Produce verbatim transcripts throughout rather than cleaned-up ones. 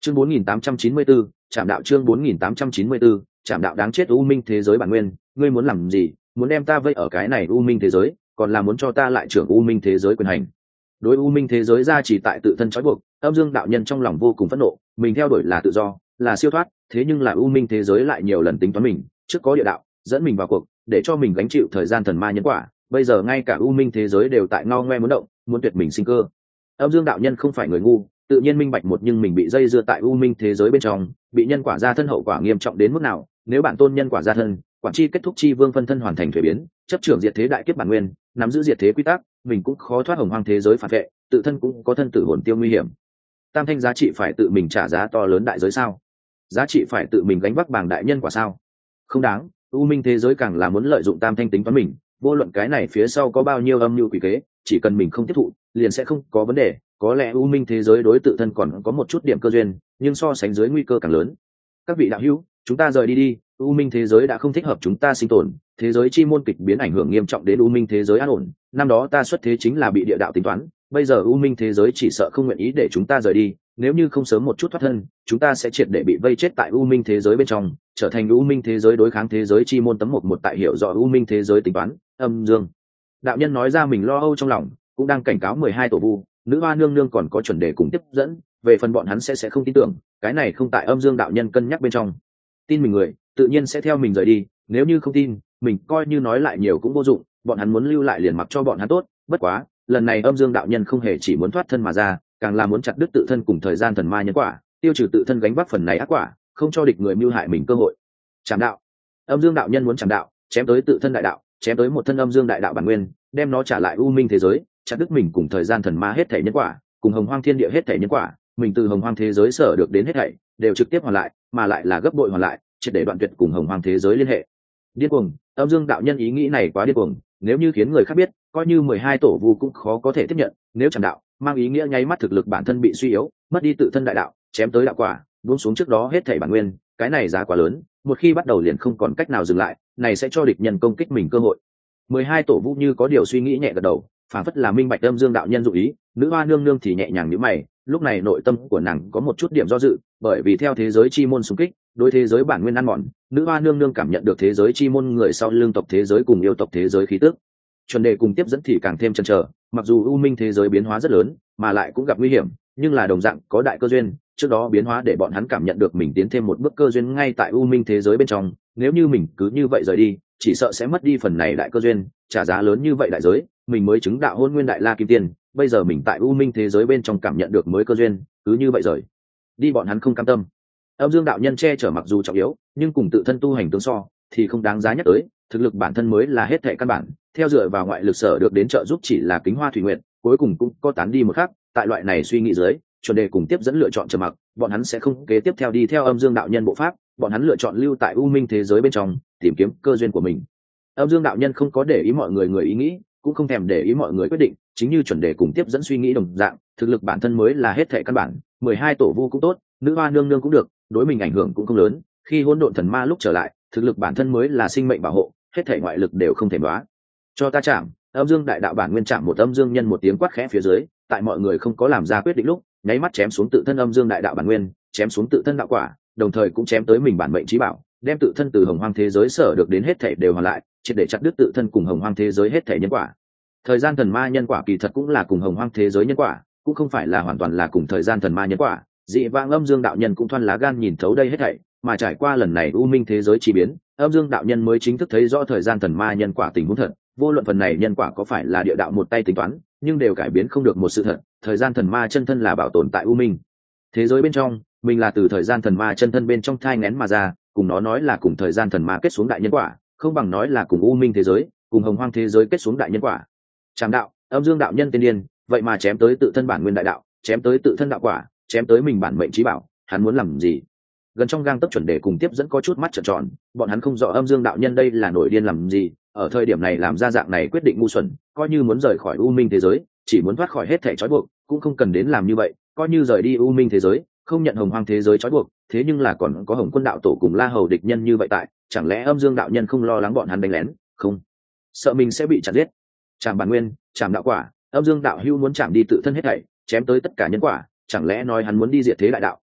Chương bốn nghìn tám trăm chín mươi bốn, Trảm đạo chương bốn nghìn tám trăm chín mươi bốn, Trảm đạo đáng chết u minh thế giới bản nguyên, ngươi muốn làm gì? Muốn đem ta vây ở cái này u minh thế giới, còn là muốn cho ta lại trưởng u minh thế giới quyền hành? Đối u minh thế giới ra chỉ tại tự thân trói buộc, Âm Dương đạo nhân trong lòng vô cùng phẫn nộ, mình theo đuổi là tự do, là siêu thoát, thế nhưng là u minh thế giới lại nhiều lần tính toán mình, trước có địa đạo, dẫn mình vào cuộc, để cho mình gánh chịu thời gian thần ma nhân quả, bây giờ ngay cả u minh thế giới đều tại ngao ngoe muốn động, muốn tuyệt mình sinh cơ. Âm Dương đạo nhân không phải người ngu, tự nhiên minh bạch một nhưng mình bị dây dưa tại u minh thế giới bên trong, bị nhân quả gia thân hậu quả nghiêm trọng đến mức nào, nếu bản tôn nhân quả gia thân, quản chi kết thúc chi vương phân thân hoàn thành thuế biến, chấp trưởng diệt thế đại kiếp bản nguyên, nắm giữ diệt thế quy tắc, mình cũng khó thoát hồng hoang thế giới phản vệ, tự thân cũng có thân tử hồn tiêu nguy hiểm. Tam thanh giá trị phải tự mình trả giá to lớn đại giới sao? Giá trị phải tự mình gánh vác bảng đại nhân quả sao? Không đáng, u minh thế giới càng là muốn lợi dụng tam thanh tính toán mình, vô luận cái này phía sau có bao nhiêu âm mưu quỷ kế, chỉ cần mình không tiếp thụ, liền sẽ không có vấn đề. Có lẽ u minh thế giới đối tự thân còn có một chút điểm cơ duyên, nhưng so sánh dưới nguy cơ càng lớn. Các vị đạo hữu, chúng ta rời đi đi, u minh thế giới đã không thích hợp chúng ta sinh tồn, thế giới chi môn kịch biến ảnh hưởng nghiêm trọng đến u minh thế giới an ổn. Năm đó ta xuất thế chính là bị địa đạo tính toán, bây giờ u minh thế giới chỉ sợ không nguyện ý để chúng ta rời đi, nếu như không sớm một chút thoát thân, chúng ta sẽ triệt để bị vây chết tại u minh thế giới bên trong, trở thành u minh thế giới đối kháng thế giới chi môn tấm một một tại hiểu rõ u minh thế giới tính toán. Âm Dương đạo nhân nói ra mình lo âu trong lòng, cũng đang cảnh cáo mười hai tổ vu, nữ hoa nương nương còn có chuẩn đề cùng tiếp dẫn, về phần bọn hắn sẽ sẽ không tin tưởng, cái này không tại Âm Dương đạo nhân cân nhắc bên trong. Tin mình người tự nhiên sẽ theo mình rời đi, nếu như không tin, mình coi như nói lại nhiều cũng vô dụng, bọn hắn muốn lưu lại liền mặc cho bọn hắn tốt. Bất quá lần này Âm Dương đạo nhân không hề chỉ muốn thoát thân mà ra, càng là muốn chặt đứt tự thân cùng thời gian thần ma nhân quả, tiêu trừ tự thân gánh vác phần này ác quả, không cho địch người mưu hại mình cơ hội. Trảm đạo. Âm Dương đạo nhân muốn trảm đạo, chém tới tự thân đại đạo, chém tới một thân Âm Dương đại đạo bản nguyên, đem nó trả lại u minh thế giới, chặt đứt mình cùng thời gian thần ma hết thể nhân quả, cùng hồng hoang thiên địa hết thể nhân quả, mình từ hồng hoang thế giới sở được đến hết thảy đều trực tiếp hoàn lại, mà lại là gấp bội hoàn lại, triệt để đoạn tuyệt cùng hồng hoang thế giới liên hệ. Điên cuồng. Âm Dương đạo nhân ý nghĩ này quá điên cuồng, nếu như khiến người khác biết, coi như mười hai tổ vu cũng khó có thể tiếp nhận. Nếu trảm đạo mang ý nghĩa nháy mắt thực lực bản thân bị suy yếu, mất đi tự thân đại đạo, chém tới đạo quả, buông xuống trước đó hết thảy bản nguyên, cái này giá quá lớn, một khi bắt đầu liền không còn cách nào dừng lại, này sẽ cho địch nhân công kích mình cơ hội. Mười hai tổ vu như có điều suy nghĩ nhẹ gật đầu, phản phất là minh bạch Âm Dương đạo nhân dụ ý. Nữ hoa nương nương thì nhẹ nhàng nhíu mày, lúc này nội tâm của nàng có một chút điểm do dự, bởi vì theo thế giới chi môn xung kích, đối thế giới bản nguyên ăn mòn, nữ hoa nương nương cảm nhận được thế giới chi môn người sau lương tộc thế giới cùng yêu tộc thế giới khí tức. Chuẩn đề cùng tiếp dẫn thì càng thêm chần chờ, mặc dù u minh thế giới biến hóa rất lớn, mà lại cũng gặp nguy hiểm, nhưng là đồng dạng có đại cơ duyên, trước đó biến hóa để bọn hắn cảm nhận được mình tiến thêm một bước cơ duyên ngay tại u minh thế giới bên trong, nếu như mình cứ như vậy rời đi, chỉ sợ sẽ mất đi phần này đại cơ duyên, trả giá lớn như vậy đại giới, mình mới chứng đạo hôn nguyên đại la kim tiên, bây giờ mình tại u minh thế giới bên trong cảm nhận được mới cơ duyên, cứ như vậy rời đi bọn hắn không cam tâm. Âm Dương đạo nhân che chở mặc dù trọng yếu, nhưng cùng tự thân tu hành tương so thì không đáng giá nhắc tới, thực lực bản thân mới là hết thảy căn bản, theo dựa vào ngoại lực sở được đến trợ giúp chỉ là kính hoa thủy nguyện, cuối cùng cũng có tán đi một khắc. Tại loại này suy nghĩ dưới, Chuẩn đề cùng tiếp dẫn lựa chọn trầm mặc, bọn hắn sẽ không kế tiếp theo đi theo Âm Dương đạo nhân bộ pháp, bọn hắn lựa chọn lưu tại u minh thế giới bên trong, tìm kiếm cơ duyên của mình. Âm Dương đạo nhân không có để ý mọi người người ý nghĩ, cũng không thèm để ý mọi người quyết định, chính như Chuẩn đề cùng tiếp dẫn suy nghĩ đồng dạng, thực lực bản thân mới là hết thảy căn bản, mười hai tổ vu cũng tốt, nữ hoa nương nương cũng được, đối mình ảnh hưởng cũng không lớn, khi hỗn độn thần ma lúc trở lại, thực lực bản thân mới là sinh mệnh bảo hộ, hết thảy ngoại lực đều không thể đoá. Cho ta chạm. Âm Dương đại đạo bản nguyên chạm một Âm Dương nhân một tiếng quát khẽ phía dưới, tại mọi người không có làm ra quyết định lúc, nháy mắt chém xuống tự thân Âm Dương đại đạo bản nguyên, chém xuống tự thân đạo quả, đồng thời cũng chém tới mình bản mệnh chí bảo, đem tự thân từ hồng hoang thế giới sở được đến hết thảy đều hoàn lại, triệt để chặt đứt tự thân cùng hồng hoang thế giới hết thảy nhân quả. Thời gian thần ma nhân quả kỳ thật cũng là cùng hồng hoang thế giới nhân quả, cũng không phải là hoàn toàn là cùng thời gian thần ma nhân quả. Dị vãng Âm Dương đạo nhân cũng thoăn lá gan nhìn thấu đây hết thảy, mà trải qua lần này u minh thế giới chi biến, Âm Dương đạo nhân mới chính thức thấy rõ thời gian thần ma nhân quả tình huống thật. Vô luận phần này nhân quả có phải là địa đạo một tay tính toán, nhưng đều cải biến không được một sự thật, thời gian thần ma chân thân là bảo tồn tại u minh thế giới bên trong, mình là từ thời gian thần ma chân thân bên trong thai nghén mà ra, cùng nó nói là cùng thời gian thần ma kết xuống đại nhân quả, không bằng nói là cùng u minh thế giới, cùng hồng hoang thế giới kết xuống đại nhân quả. Trảm đạo. Âm Dương đạo nhân tiên điên, vậy mà chém tới tự thân bản nguyên đại đạo, chém tới tự thân đạo quả, chém tới mình bản mệnh chí bảo, hắn muốn làm gì? Gần trong gang tấc Chuẩn đề cùng tiếp dẫn có chút mắt trợn tròn, bọn hắn không rõ Âm Dương đạo nhân đây là nổi điên làm gì, ở thời điểm này làm ra dạng này quyết định ngu xuẩn, coi như muốn rời khỏi u minh thế giới, chỉ muốn thoát khỏi hết thảy trói buộc, cũng không cần đến làm như vậy, coi như rời đi u minh thế giới, không nhận hồng hoang thế giới trói buộc, thế nhưng là còn có Hồng Quân đạo tổ cùng La Hầu địch nhân như vậy tại, chẳng lẽ Âm Dương đạo nhân không lo lắng bọn hắn đánh lén, không sợ mình sẽ bị chặt giết? Chạm bản nguyên, chạm đạo quả, Âm Dương đạo hưu muốn chạm đi tự thân hết thảy, chém tới tất cả nhân quả, chẳng lẽ nói hắn muốn đi diệt thế đại đạo,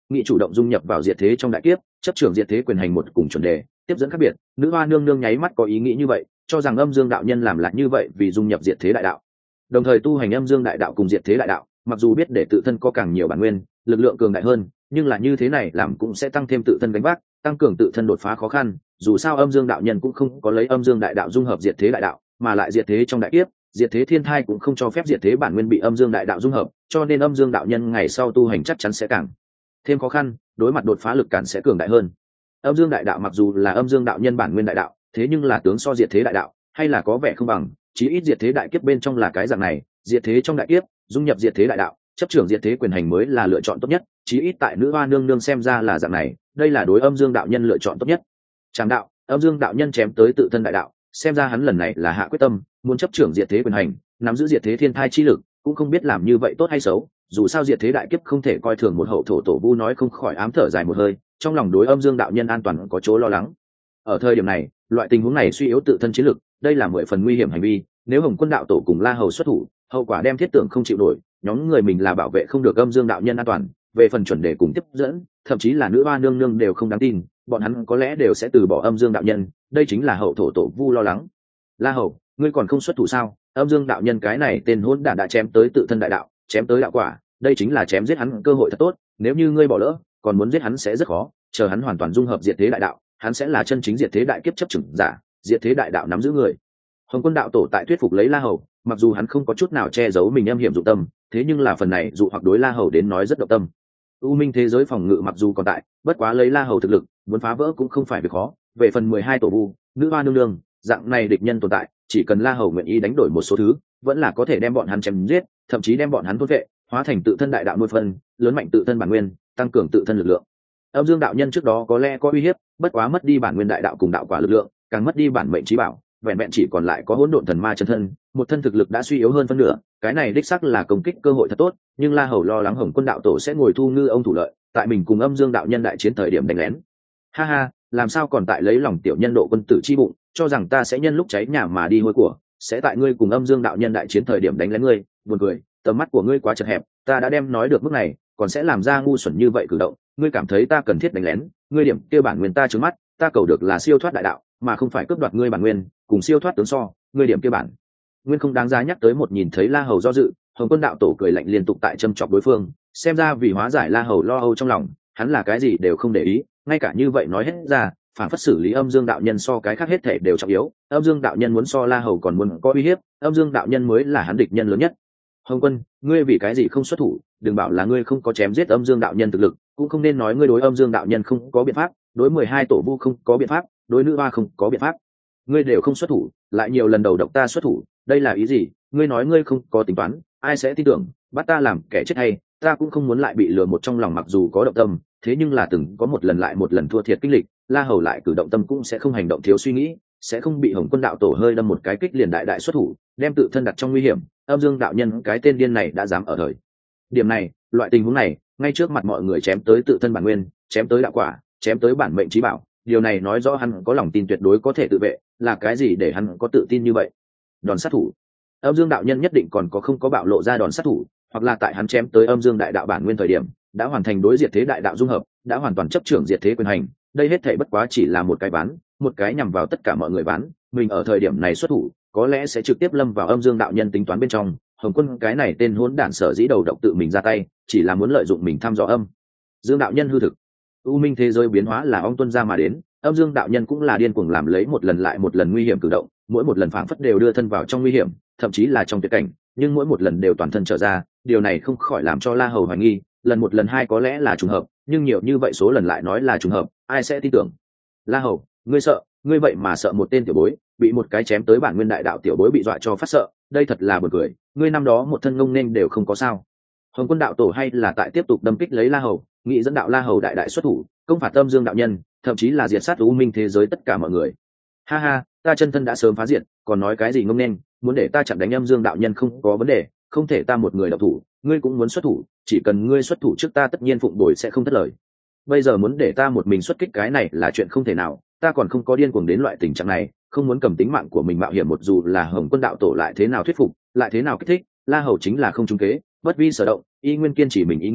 nghị chủ động dung nhập vào diệt thế trong đại kiếp, chấp trưởng diệt thế quyền hành một cùng chuẩn đề, tiếp dẫn khác biệt. Nữ hoa nương nương nháy mắt có ý nghĩ như vậy, cho rằng âm dương đạo nhân làm lại như vậy vì dung nhập diệt thế đại đạo, đồng thời tu hành âm dương đại đạo cùng diệt thế đại đạo. Mặc dù biết để tự thân có càng nhiều bản nguyên, lực lượng cường đại hơn, nhưng là như thế này làm cũng sẽ tăng thêm tự thân gánh vác, tăng cường tự thân đột phá khó khăn. Dù sao âm dương đạo nhân cũng không có lấy âm dương đại đạo dung hợp diệt thế đại đạo, mà lại diệt thế trong đại kiếp, diệt thế thiên thai cũng không cho phép diệt thế bản nguyên bị âm dương đại đạo dung hợp, cho nên âm dương đạo nhân ngày sau tu hành chắc chắn sẽ càng thêm khó khăn, đối mặt đột phá lực cản sẽ cường đại hơn. Âm dương đại đạo mặc dù là âm dương đạo nhân bản nguyên đại đạo, thế nhưng là tướng so diệt thế đại đạo hay là có vẻ không bằng, chí ít diệt thế đại kiếp bên trong là cái dạng này, diệt thế trong đại kiếp dung nhập diệt thế đại đạo, chấp trưởng diệt thế quyền hành mới là lựa chọn tốt nhất, chí ít tại nữ hoa nương nương xem ra là dạng này, đây là đối âm dương đạo nhân lựa chọn tốt nhất. Trảm đạo, âm dương đạo nhân chém tới tự thân đại đạo, xem ra hắn lần này là hạ quyết tâm muốn chấp trưởng diệt thế quyền hành, nắm giữ diệt thế thiên thai chi lực, cũng không biết làm như vậy tốt hay xấu. Dù sao diệt thế đại kiếp không thể coi thường một hậu thổ tổ vu, nói không khỏi ám thở dài một hơi, trong lòng đối âm dương đạo nhân an toàn có chỗ lo lắng. Ở thời điểm này, loại tình huống này suy yếu tự thân chiến lực, đây là mười phần nguy hiểm hành vi. Nếu Hồng Quân đạo tổ cùng La Hầu xuất thủ, hậu quả đem thiết tưởng không chịu nổi, nhóm người mình là bảo vệ không được âm dương đạo nhân an toàn. Về phần chuẩn đề cùng tiếp dẫn, thậm chí là nữ hoa nương nương đều không đáng tin, bọn hắn có lẽ đều sẽ từ bỏ âm dương đạo nhân. Đây chính là hậu thổ tổ vu lo lắng. La Hầu, ngươi còn không xuất thủ sao? Âm dương đạo nhân cái này tên hỗn đản đã chém tới tự thân đại đạo, chém tới đạo quả, đây chính là chém giết hắn cơ hội thật tốt. Nếu như ngươi bỏ lỡ, còn muốn giết hắn sẽ rất khó. Chờ hắn hoàn toàn dung hợp diệt thế đại đạo, hắn sẽ là chân chính diệt thế đại kiếp chấp chừng giả, diệt thế đại đạo nắm giữ người. Hồng Quân đạo tổ tại thuyết phục lấy La Hầu, mặc dù hắn không có chút nào che giấu mình âm hiểm dụng tâm, thế nhưng là phần này dụ hoặc đối La Hầu đến nói rất động tâm. U Minh thế giới phòng ngự mặc dù còn tại, bất quá lấy La Hầu thực lực, muốn phá vỡ cũng không phải việc khó. Về phần mười hai tổ vu, nữ hoa nương nương, dạng này địch nhân tồn tại, chỉ cần La Hầu nguyện ý đánh đổi một số thứ, vẫn là có thể đem bọn hắn chém giết, thậm chí đem bọn hắn thôn vệ, hóa thành tự thân đại đạo nuôi phân, lớn mạnh tự thân bản nguyên, tăng cường tự thân lực lượng. Âm dương đạo nhân trước đó có lẽ có uy hiếp, bất quá mất đi bản nguyên đại đạo cùng đạo quả lực lượng, càng mất đi bản mệnh trí bảo, vẹn vẹn chỉ còn lại có hỗn độn thần ma chân thân, một thân thực lực đã suy yếu hơn phân nửa. Cái này đích xác là công kích cơ hội thật tốt, nhưng La Hầu lo lắng Hồng Quân đạo tổ sẽ ngồi thu ngư ông thủ lợi, tại mình cùng âm dương đạo nhân đại chiến thời điểm đánh lén. Ha ha, làm sao còn tại lấy lòng tiểu nhân độ quân tử chi bụng, cho rằng ta sẽ nhân lúc cháy nhà mà đi hôi của, sẽ tại ngươi cùng âm dương đạo nhân đại chiến thời điểm đánh lén ngươi. Buồn cười, tầm mắt của ngươi quá chật hẹp, ta đã đem nói được mức này, còn sẽ làm ra ngu xuẩn như vậy cử động. Ngươi cảm thấy ta cần thiết đánh lén, ngươi điểm kia bản nguyên ta trướng mắt, ta cầu được là siêu thoát đại đạo, mà không phải cướp đoạt ngươi bản nguyên, cùng siêu thoát tướng so, ngươi điểm kia bản nguyên không đáng giá nhắc tới. Một nhìn thấy La Hầu do dự, Hồng Quân đạo tổ cười lạnh liên tục tại châm chọc đối phương, xem ra vì hóa giải La Hầu lo âu trong lòng, hắn là cái gì đều không để ý, ngay cả như vậy nói hết ra, phản phất xử lý âm dương đạo nhân so cái khác hết thể đều trọng yếu. Âm dương đạo nhân muốn so La Hầu còn muốn có uy hiếp, âm dương đạo nhân mới là hắn địch nhân lớn nhất. Hồng Quân, ngươi vì cái gì không xuất thủ? Đừng bảo là ngươi không có chém giết âm dương đạo nhân thực lực, cũng không nên nói ngươi đối âm dương đạo nhân không có biện pháp, đối mười hai tổ vu không có biện pháp, đối nữ hoa không có biện pháp, ngươi đều không xuất thủ, lại nhiều lần đầu độc ta xuất thủ, đây là ý gì? Ngươi nói ngươi không có tính toán, ai sẽ tin tưởng? Bắt ta làm kẻ chết hay? Ta cũng không muốn lại bị lừa một trong lòng, mặc dù có động tâm, thế nhưng là từng có một lần lại một lần thua thiệt kinh lịch. La Hầu lại cử động tâm cũng sẽ không hành động thiếu suy nghĩ, sẽ không bị Hồng Quân đạo tổ hơi đâm một cái kích liền đại đại xuất thủ, đem tự thân đặt trong nguy hiểm. Âm dương đạo nhân cái tên điên này đã dám ở thời điểm này, loại tình huống này, ngay trước mặt mọi người chém tới tự thân bản nguyên, chém tới đạo quả, chém tới bản mệnh trí bảo, điều này nói rõ hắn có lòng tin tuyệt đối có thể tự vệ. Là cái gì để hắn có tự tin như vậy? Đòn sát thủ. Âm dương đạo nhân nhất định còn có không có bạo lộ ra đòn sát thủ, hoặc là tại hắn chém tới âm dương đại đạo bản nguyên thời điểm đã hoàn thành đối diệt thế đại đạo dung hợp, đã hoàn toàn chấp trưởng diệt thế quyền hành. Đây hết thảy bất quá chỉ là một cái ván, một cái nhằm vào tất cả mọi người ván. Mình ở thời điểm này xuất thủ, có lẽ sẽ trực tiếp lâm vào âm dương đạo nhân tính toán bên trong. Hồng Quân cái này tên hỗn đản sở dĩ đầu độc tự mình ra tay, chỉ là muốn lợi dụng mình thăm dò âm dương đạo nhân hư thực. U Minh thế giới biến hóa là ong tuân ra mà đến, âm dương đạo nhân cũng là điên cuồng làm lấy một lần lại một lần nguy hiểm cử động, mỗi một lần phảng phất đều đưa thân vào trong nguy hiểm, thậm chí là trong tuyệt cảnh, nhưng mỗi một lần đều toàn thân trở ra. Điều này không khỏi làm cho La Hầu hoài nghi, lần một lần hai có lẽ là trùng hợp, nhưng nhiều như vậy số lần lại nói là trùng hợp, ai sẽ tin tưởng? La Hầu, ngươi sợ, ngươi vậy mà sợ một tên tiểu bối, bị một cái chém tới bản nguyên đại đạo tiểu bối bị dọa cho phát sợ, đây thật là buồn cười. Ngươi năm đó một thân ngông nên đều không có sao? Hồng Quân đạo tổ hay là tại tiếp tục đâm kích lấy La Hầu, nghĩ dẫn đạo La Hầu đại đại xuất thủ, công phạt âm dương đạo nhân, thậm chí là diệt sát U Minh thế giới tất cả mọi người. Ha ha, ta chân thân đã sớm phá diệt, còn nói cái gì ngông nên, muốn để ta chặn đánh âm dương đạo nhân không có vấn đề, không thể ta một người đạo thủ, ngươi cũng muốn xuất thủ, chỉ cần ngươi xuất thủ trước ta tất nhiên phụng bồi sẽ không thất lời. Bây giờ muốn để ta một mình xuất kích cái này là chuyện không thể nào, ta còn không có điên cuồng đến loại tình trạng này, không muốn cầm tính mạng của mình mạo hiểm. Một dù là Hồng Quân đạo tổ lại thế nào thuyết phục, lại thế nào kích thích, La Hầu chính là không trúng kế, bất vi sở động, y nguyên kiên chỉ mình ý nghĩ.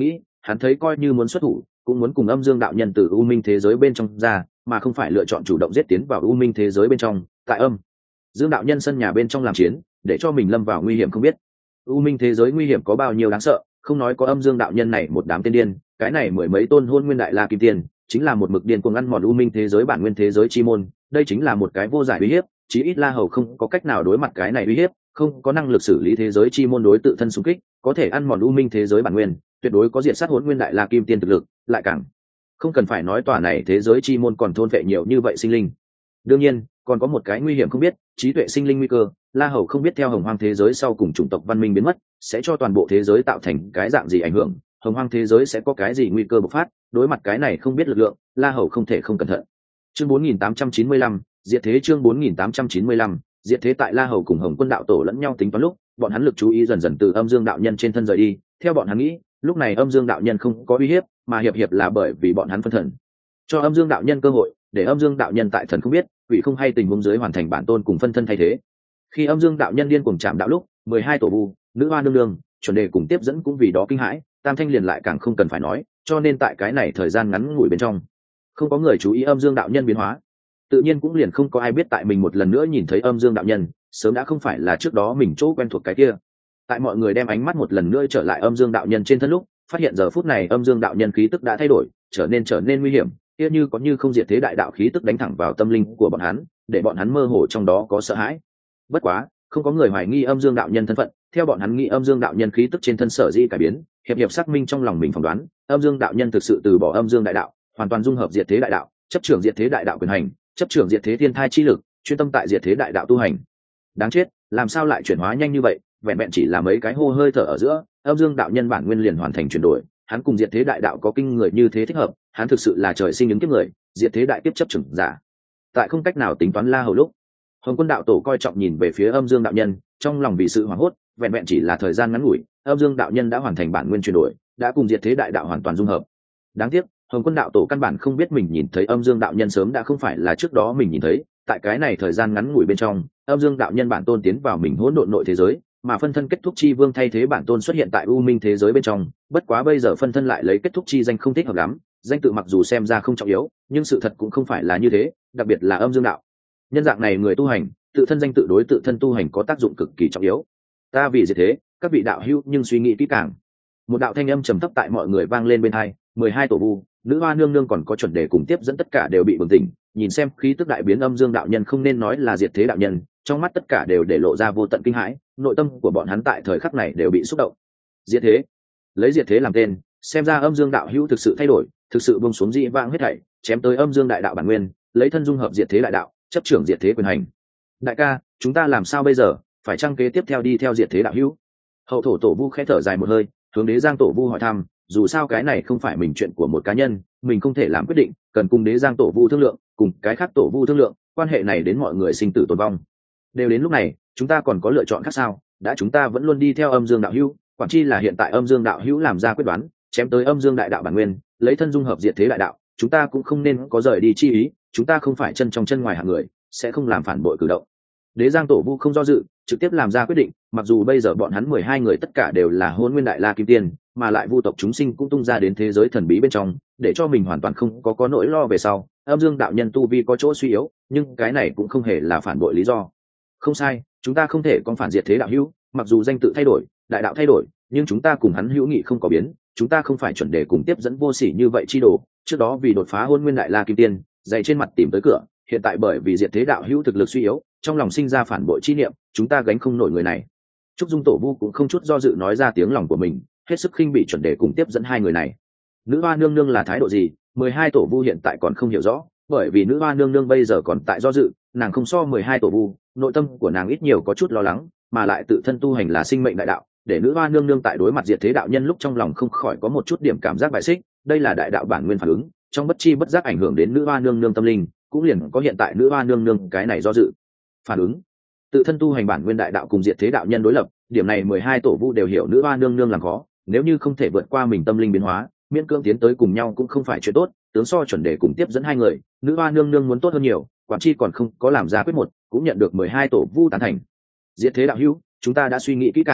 hắn thấy coi như muốn xuất thủ cũng muốn cùng âm dương đạo nhân từ u minh thế giới bên trong ra, mà không phải lựa chọn chủ động giết tiến vào u minh thế giới bên trong, tại âm dương đạo nhân sân nhà bên trong làm chiến, để cho mình lâm vào nguy hiểm không biết. U minh thế giới nguy hiểm có bao nhiêu đáng sợ, không nói có âm dương đạo nhân này một đám tiên điên, cái này mười mấy tôn hôn nguyên đại la kim tiên chính là một mực điên cuồng ăn mòn u minh thế giới bản nguyên thế giới chi môn, đây chính là một cái vô giải uy hiếp, chí ít La Hầu không có cách nào đối mặt cái này uy hiếp, không có năng lực xử lý thế giới chi môn đối tự thân xung kích, có thể ăn mòn u minh thế giới bản nguyên, tuyệt đối có diện sát hỗn nguyên đại la kim tiên thực lực, lại càng không cần phải nói tòa này thế giới chi môn còn thôn vệ nhiều như vậy sinh linh. Đương nhiên còn có một cái nguy hiểm không biết, trí tuệ sinh linh nguy cơ. La Hầu không biết theo hồng hoang thế giới sau cùng chủng tộc văn minh biến mất sẽ cho toàn bộ thế giới tạo thành cái dạng gì ảnh hưởng, hồng hoang thế giới sẽ có cái gì nguy cơ bộc phát, đối mặt cái này không biết lực lượng, La Hầu không thể không cẩn thận. Chương bốn nghìn tám trăm chín mươi lăm, diệt thế. Chương bốn nghìn tám trăm chín mươi lăm, diệt thế. Tại La Hầu cùng Hồng Quân đạo tổ lẫn nhau tính toán lúc, bọn hắn lực chú ý dần dần từ âm dương đạo nhân trên thân rời đi, theo bọn hắn nghĩ lúc này âm dương đạo nhân không có uy hiếp, mà hiệp hiệp là bởi vì bọn hắn phân thần, cho âm dương đạo nhân cơ hội để âm dương đạo nhân tại thần không biết quỷ không hay tình huống dưới hoàn thành bản tôn cùng phân thân thay thế. Khi âm dương đạo nhân điên cuồng chạm đạo lúc, mười hai tổ vu, nữ hoa nương nương, chuẩn đề cùng tiếp dẫn cũng vì đó kinh hãi, tam thanh liền lại càng không cần phải nói, cho nên tại cái này thời gian ngắn ngủi bên trong không có người chú ý âm dương đạo nhân biến hóa, tự nhiên cũng liền không có ai biết tại mình một lần nữa nhìn thấy âm dương đạo nhân sớm đã không phải là trước đó mình chỗ quen thuộc cái kia. Tại mọi người đem ánh mắt một lần nữa trở lại âm dương đạo nhân trên thân lúc, phát hiện giờ phút này âm dương đạo nhân khí tức đã thay đổi, trở nên trở nên nguy hiểm, kia như có như không diệt thế đại đạo khí tức đánh thẳng vào tâm linh của bọn hắn, để bọn hắn mơ hồ trong đó có sợ hãi. Bất quá không có người hoài nghi âm dương đạo nhân thân phận, theo bọn hắn nghĩ âm dương đạo nhân khí tức trên thân sở dĩ cải biến, hiệp hiệp xác minh trong lòng mình phỏng đoán, âm dương đạo nhân thực sự từ bỏ âm dương đại đạo, hoàn toàn dung hợp diệt thế đại đạo, chấp trưởng diệt thế đại đạo quyền hành, chấp trưởng diệt thế thiên thai chi lực, chuyên tâm tại diệt thế đại đạo tu hành. Đáng chết, làm sao lại chuyển hóa nhanh như vậy, vẹn vẹn chỉ là mấy cái hô hơi thở ở giữa, âm dương đạo nhân bản nguyên liền hoàn thành chuyển đổi, hắn cùng diệt thế đại đạo có kinh người như thế thích hợp, hắn thực sự là trời sinh ứng kiếp người, diệt thế đại kiếp chấp trưởng giả. Tại không cách nào tính toán La Hầu lúc, Hồng Quân đạo tổ coi trọng nhìn về phía âm dương đạo nhân, trong lòng vì sự hoảng hốt, vẹn vẹn chỉ là thời gian ngắn ngủi, âm dương đạo nhân đã hoàn thành bản nguyên chuyển đổi, đã cùng diệt thế đại đạo hoàn toàn dung hợp. Đáng tiếc Hồng Quân đạo tổ căn bản không biết mình nhìn thấy âm dương đạo nhân sớm đã không phải là trước đó mình nhìn thấy, tại cái này thời gian ngắn ngủi bên trong, âm dương đạo nhân bản tôn tiến vào mình hỗn độn nội thế giới, mà phân thân kết thúc chi vương thay thế bản tôn xuất hiện tại u minh thế giới bên trong. Bất quá bây giờ phân thân lại lấy kết thúc chi danh không thích hợp lắm, danh tự mặc dù xem ra không trọng yếu, nhưng sự thật cũng không phải là như thế, đặc biệt là âm dương đạo nhân dạng này người tu hành, tự thân danh tự đối tự thân tu hành có tác dụng cực kỳ trọng yếu. Ta vì gì thế, các vị đạo hữu nhưng suy nghĩ kỹ càng. Một đạo thanh âm trầm thấp tại mọi người vang lên bên tai, mười hai tổ vu, nữ hoa nương nương còn có chuẩn đề cùng tiếp dẫn tất cả đều bị bừng tỉnh, nhìn xem khí tức đại biến âm dương đạo nhân không nên nói là diệt thế đạo nhân, trong mắt tất cả đều để lộ ra vô tận kinh hãi, nội tâm của bọn hắn tại thời khắc này đều bị xúc động. Diệt thế, lấy diệt thế làm tên, xem ra âm dương đạo hữu thực sự thay đổi, thực sự buông xuống dị vãng hết thảy, chém tới âm dương đại đạo bản nguyên, lấy thân dung hợp diệt thế đại đạo, chấp trưởng diệt thế quyền hành. Đại ca, chúng ta làm sao bây giờ, phải chăng kế tiếp theo đi theo diệt thế đạo hữu? Hậu thổ tổ vu khẽ thở dài một hơi, hướng đế giang tổ vu hỏi thăm, dù sao cái này không phải mình chuyện của một cá nhân, mình không thể làm quyết định, cần cùng đế giang tổ vu thương lượng, cùng cái khác tổ vu thương lượng, quan hệ này đến mọi người sinh tử tồn vong. Đều đến lúc này, chúng ta còn có lựa chọn khác sao? Đã chúng ta vẫn luôn đi theo âm dương đạo hữu, quản chi là hiện tại âm dương đạo hữu làm ra quyết đoán, chém tới âm dương đại đạo bản nguyên, lấy thân dung hợp diệt thế đại đạo, chúng ta cũng không nên có rời đi chi ý, chúng ta không phải chân trong chân ngoài hạng người, sẽ không làm phản bội cử động. Đế giang tổ vu không do dự, trực tiếp làm ra quyết định, mặc dù bây giờ bọn hắn mười hai người tất cả đều là hôn nguyên đại la kim tiên, mà lại vu tộc chúng sinh cũng tung ra đến thế giới thần bí bên trong, để cho mình hoàn toàn không có có nỗi lo về sau. Âm dương đạo nhân tu vi có chỗ suy yếu, nhưng cái này cũng không hề là phản bội lý do. Không sai, chúng ta không thể còn phản diệt thế đạo hữu, mặc dù danh tự thay đổi, đại đạo thay đổi, nhưng chúng ta cùng hắn hữu nghị không có biến, chúng ta không phải chuẩn đề cùng tiếp dẫn vô sỉ như vậy chi đồ, trước đó vì đột phá hôn nguyên đại la kim tiên, dày trên mặt tìm tới cửa, hiện tại bởi vì diệt thế đạo hữu thực lực suy yếu, trong lòng sinh ra phản bội chi niệm, chúng ta gánh không nổi người này. Trúc Dung tổ vu cũng không chút do dự nói ra tiếng lòng của mình, hết sức khinh bị chuẩn đề cùng tiếp dẫn hai người này. Nữ hoa nương nương là thái độ gì, mười hai tổ vu hiện tại còn không hiểu rõ, bởi vì nữ hoa nương nương bây giờ còn tại do dự, nàng không so mười hai tổ vu, nội tâm của nàng ít nhiều có chút lo lắng, mà lại tự thân tu hành là sinh mệnh đại đạo, để nữ hoa nương nương tại đối mặt diệt thế đạo nhân lúc trong lòng không khỏi có một chút điểm cảm giác bại xích, đây là đại đạo bản nguyên phản ứng, trong bất chi bất giác ảnh hưởng đến nữ hoa nương nương tâm linh, cũng liền có hiện tại nữ hoa nương nương cái này do dự phản ứng. Tự thân tu hành bản nguyên đại đạo cùng diệt thế đạo nhân đối lập, điểm này mười hai tổ vu đều hiểu nữ hoa nương nương làm khó, nếu như không thể vượt qua mình tâm linh biến hóa, miễn cưỡng tiến tới cùng nhau cũng không phải chuyện tốt, tướng so chuẩn đề cùng tiếp dẫn hai người, nữ hoa nương nương muốn tốt hơn nhiều, quản chi còn không có làm ra quyết một, cũng nhận được mười hai tổ vu tán thành. Diệt thế đạo hữu, chúng ta đã suy nghĩ kỹ càng,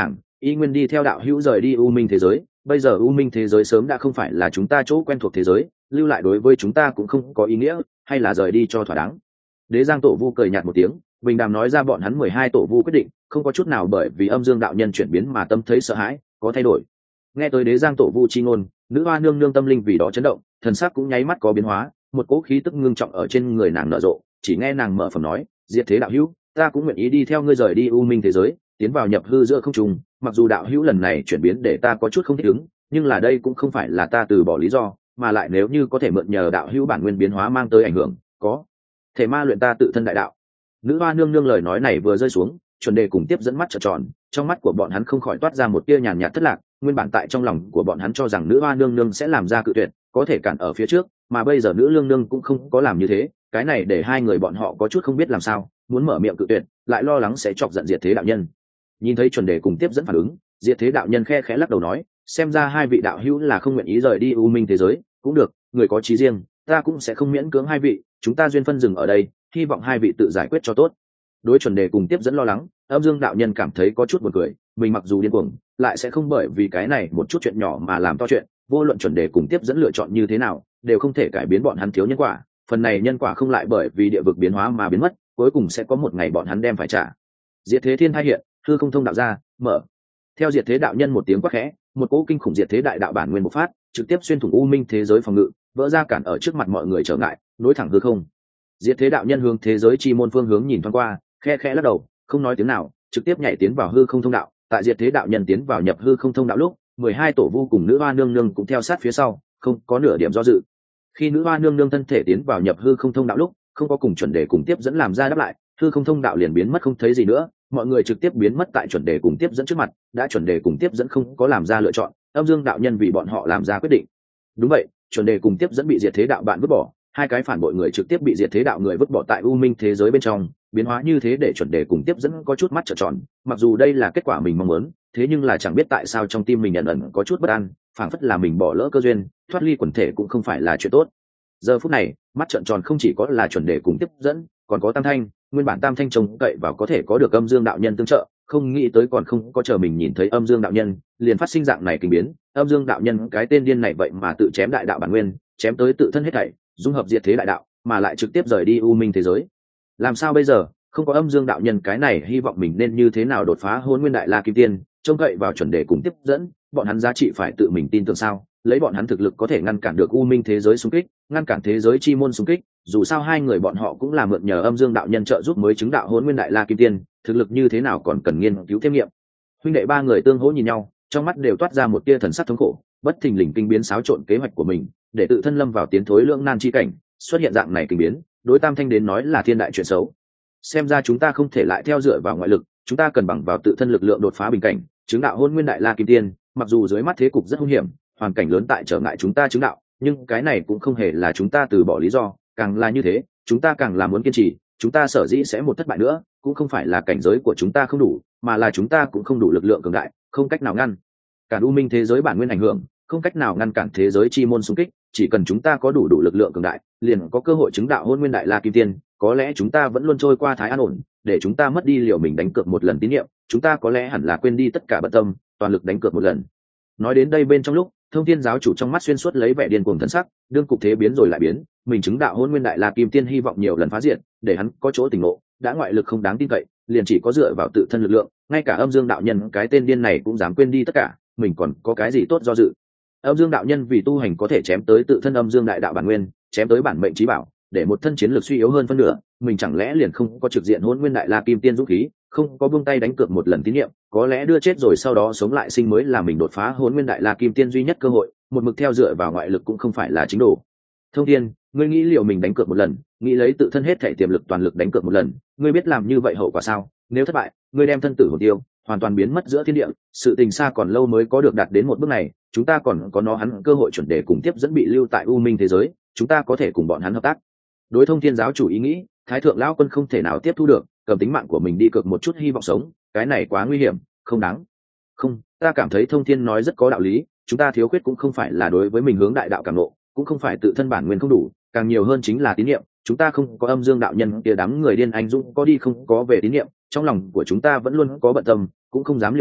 y nguyên đi theo đạo hữu rời đi u minh thế giới. Bây giờ u minh thế giới sớm đã không phải là chúng ta chỗ quen thuộc thế giới, lưu lại đối với chúng ta cũng không có ý nghĩa, hay là rời đi cho thỏa đáng. Đế Giang Tổ Vu cười nhạt một tiếng, bình đàm nói ra bọn hắn mười hai tổ vu quyết định, không có chút nào bởi vì âm dương đạo nhân chuyển biến mà tâm thấy sợ hãi, có thay đổi. Nghe tới Đế Giang Tổ Vu chi ngôn, nữ hoa nương nương tâm linh vì đó chấn động, thần sắc cũng nháy mắt có biến hóa, một cỗ khí tức ngưng trọng ở trên người nàng nở rộ. Chỉ nghe nàng mở phẩm nói, diệt thế đạo hữu, ta cũng nguyện ý đi theo ngươi rời đi u minh thế giới, tiến vào nhập hư giữa không trung. Mặc dù đạo hữu lần này chuyển biến để ta có chút không thích ứng, nhưng là đây cũng không phải là ta từ bỏ lý do, mà lại nếu như có thể mượn nhờ đạo hữu bản nguyên biến hóa mang tới ảnh hưởng, có thể ma luyện ta tự thân đại đạo. Nữ hoa nương nương lời nói này vừa rơi xuống, chuẩn đề cùng tiếp dẫn mắt trợn tròn, trong mắt của bọn hắn không khỏi toát ra một tia nhàn nhạt thất lạc. Nguyên bản tại trong lòng của bọn hắn cho rằng nữ hoa nương nương sẽ làm ra cự tuyệt, có thể cản ở phía trước, mà bây giờ nữ lương nương cũng không có làm như thế, cái này để hai người bọn họ có chút không biết làm sao, muốn mở miệng cự tuyệt, lại lo lắng sẽ chọc giận diệt thế đạo nhân. Nhìn thấy chuẩn đề cùng tiếp dẫn phản ứng, diệt thế đạo nhân khe khẽ lắc đầu nói, xem ra hai vị đạo hữu là không nguyện ý rời đi u minh thế giới, cũng được, người có chí riêng, ta cũng sẽ không miễn cưỡng hai vị, chúng ta duyên phân dừng ở đây, hy vọng hai vị tự giải quyết cho tốt. Đối chuẩn đề cùng tiếp dẫn lo lắng, âm dương đạo nhân cảm thấy có chút buồn cười, mình mặc dù điên cuồng, lại sẽ không bởi vì cái này một chút chuyện nhỏ mà làm to chuyện. Vô luận chuẩn đề cùng tiếp dẫn lựa chọn như thế nào, đều không thể cải biến bọn hắn thiếu nhân quả. Phần này nhân quả không lại bởi vì địa vực biến hóa mà biến mất, cuối cùng sẽ có một ngày bọn hắn đem phải trả. Diệt thế thiên hai hiện, hư không thông đạo ra, mở. Theo diệt thế đạo nhân một tiếng quát khẽ, một cỗ kinh khủng diệt thế đại đạo bản nguyên bộc phát, trực tiếp xuyên thủng u minh thế giới phòng ngự, vỡ ra cản ở trước mặt mọi người trở ngại, nối thẳng hư không. Diệt thế đạo nhân hướng thế giới chi môn phương hướng nhìn thoáng qua, khe khẽ lắc đầu, không nói tiếng nào, trực tiếp nhảy tiến vào hư không thông đạo. Tại diệt thế đạo nhân tiến vào nhập hư không thông đạo lúc, mười hai tổ vu cùng nữ hoa nương nương cũng theo sát phía sau, không có nửa điểm do dự. Khi nữ hoa nương nương thân thể tiến vào nhập hư không thông đạo lúc, không có cùng chuẩn đề cùng tiếp dẫn làm ra đáp lại, hư không thông đạo liền biến mất không thấy gì nữa, mọi người trực tiếp biến mất tại chuẩn đề cùng tiếp dẫn trước mặt. Đã chuẩn đề cùng tiếp dẫn không có làm ra lựa chọn, âm dương đạo nhân vì bọn họ làm ra quyết định. Đúng vậy, chuẩn đề cùng tiếp dẫn bị diệt thế đạo bạn vứt bỏ, hai cái phản bội người trực tiếp bị diệt thế đạo người vứt bỏ tại u minh thế giới bên trong. Biến hóa như thế để chuẩn đề cùng tiếp dẫn có chút mắt trợn tròn, mặc dù đây là kết quả mình mong muốn, thế nhưng là chẳng biết tại sao trong tim mình ẩn ẩn có chút bất an, phảng phất là mình bỏ lỡ cơ duyên, thoát ly quần thể cũng không phải là chuyện tốt. Giờ phút này, mắt trợn tròn không chỉ có là chuẩn đề cùng tiếp dẫn, còn có tam thanh. Nguyên bản tam thanh trông cậy vào có thể có được âm dương đạo nhân tương trợ, không nghĩ tới còn không có chờ mình nhìn thấy âm dương đạo nhân, liền phát sinh dạng này kinh biến. Âm dương đạo nhân cái tên điên này vậy mà tự chém đại đạo bản nguyên, chém tới tự thân hết thảy, dung hợp diệt thế đại đạo, mà lại trực tiếp rời đi u minh thế giới. Làm sao bây giờ? Không có âm dương đạo nhân cái này, hy vọng mình nên như thế nào đột phá hôn nguyên đại la kim tiên, trông cậy vào chuẩn đề cùng tiếp dẫn, bọn hắn giá trị phải tự mình tin tưởng sao? Lấy bọn hắn thực lực có thể ngăn cản được u minh thế giới xung kích, ngăn cản thế giới chi môn xung kích, dù sao hai người bọn họ cũng là mượn nhờ âm dương đạo nhân trợ giúp mới chứng đạo hôn nguyên đại la kim tiên, thực lực như thế nào còn cần nghiên cứu thêm nghiệm. Huynh đệ ba người tương hỗ nhìn nhau, trong mắt đều toát ra một tia thần sắc thống khổ, bất thình lình kinh biến xáo trộn kế hoạch của mình, để tự thân lâm vào tiến thối lưỡng nan chi cảnh. Xuất hiện dạng này kinh biến, đối tam thanh đến nói là thiên đại chuyện xấu. Xem ra chúng ta không thể lại theo dựa vào ngoại lực, chúng ta cần bằng vào tự thân lực lượng đột phá bình cảnh, chứng đạo hôn nguyên đại la kim tiên. Mặc dù dưới mắt thế cục rất hung hiểm, hoàn cảnh lớn tại trở ngại chúng ta chứng đạo, nhưng cái này cũng không hề là chúng ta từ bỏ lý do, càng là như thế, chúng ta càng là muốn kiên trì. Chúng ta sở dĩ sẽ một thất bại nữa, cũng không phải là cảnh giới của chúng ta không đủ, mà là chúng ta cũng không đủ lực lượng cường đại, không cách nào ngăn cản u minh thế giới bản nguyên ảnh hưởng, không cách nào ngăn cản thế giới chi môn xung kích. Chỉ cần chúng ta có đủ đủ lực lượng cường đại, liền có cơ hội chứng đạo hôn nguyên đại la kim tiên. Có lẽ chúng ta vẫn luôn trôi qua thái an ổn, để chúng ta mất đi liệu mình đánh cược một lần tín nhiệm, chúng ta có lẽ hẳn là quên đi tất cả bận tâm, toàn lực đánh cược một lần. Nói đến đây bên trong lúc, Thông Thiên giáo chủ trong mắt xuyên suốt lấy vẻ điên cuồng thần sắc, đương cục thế biến rồi lại biến, mình chứng đạo hôn nguyên đại la kim tiên hy vọng nhiều lần phá diệt, để hắn có chỗ tỉnh ngộ, đã ngoại lực không đáng tin cậy, liền chỉ có dựa vào tự thân lực lượng, ngay cả âm dương đạo nhân cái tên điên này cũng dám quên đi tất cả, mình còn có cái gì tốt do dự. Âm dương đạo nhân vì tu hành có thể chém tới tự thân âm dương đại đạo bản nguyên, chém tới bản mệnh chí bảo, để một thân chiến lược suy yếu hơn phân nửa, mình chẳng lẽ liền không có trực diện hôn nguyên đại la kim tiên dũng khí, không có buông tay đánh cược một lần tín nhiệm, có lẽ đưa chết rồi sau đó sống lại sinh mới là mình đột phá hôn nguyên đại la kim tiên duy nhất cơ hội, một mực theo dựa vào ngoại lực cũng không phải là chính đồ. Thông Thiên, ngươi nghĩ liệu mình đánh cược một lần, nghĩ lấy tự thân hết thể tiềm lực toàn lực đánh cược một lần, ngươi biết làm như vậy hậu quả sao? Nếu thất bại, ngươi đem thân tử hồn tiêu, hoàn toàn biến mất giữa thiên địa, sự tình xa còn lâu mới có được đạt đến một bước này, chúng ta còn có nó hắn cơ hội chuẩn đề cùng tiếp dẫn bị lưu tại u minh thế giới, chúng ta có thể cùng bọn hắn hợp tác. Đối Thông Thiên giáo chủ ý nghĩ, Thái thượng lão quân không thể nào tiếp thu được, cầm tính mạng của mình đi cược một chút hy vọng sống, cái này quá nguy hiểm, không đáng. Không, ta cảm thấy Thông Thiên nói rất có đạo lý, chúng ta thiếu khuyết cũng không phải là đối với mình hướng đại đạo cảm ngộ, cũng không phải tự thân bản nguyên không đủ, càng nhiều hơn chính là tín niệm. Chúng ta không có âm dương đạo nhân kia đám người điên anh dũng có đi không có về tín niệm, trong lòng của chúng ta vẫn luôn có bận tâm, cũng không dám liều mạng,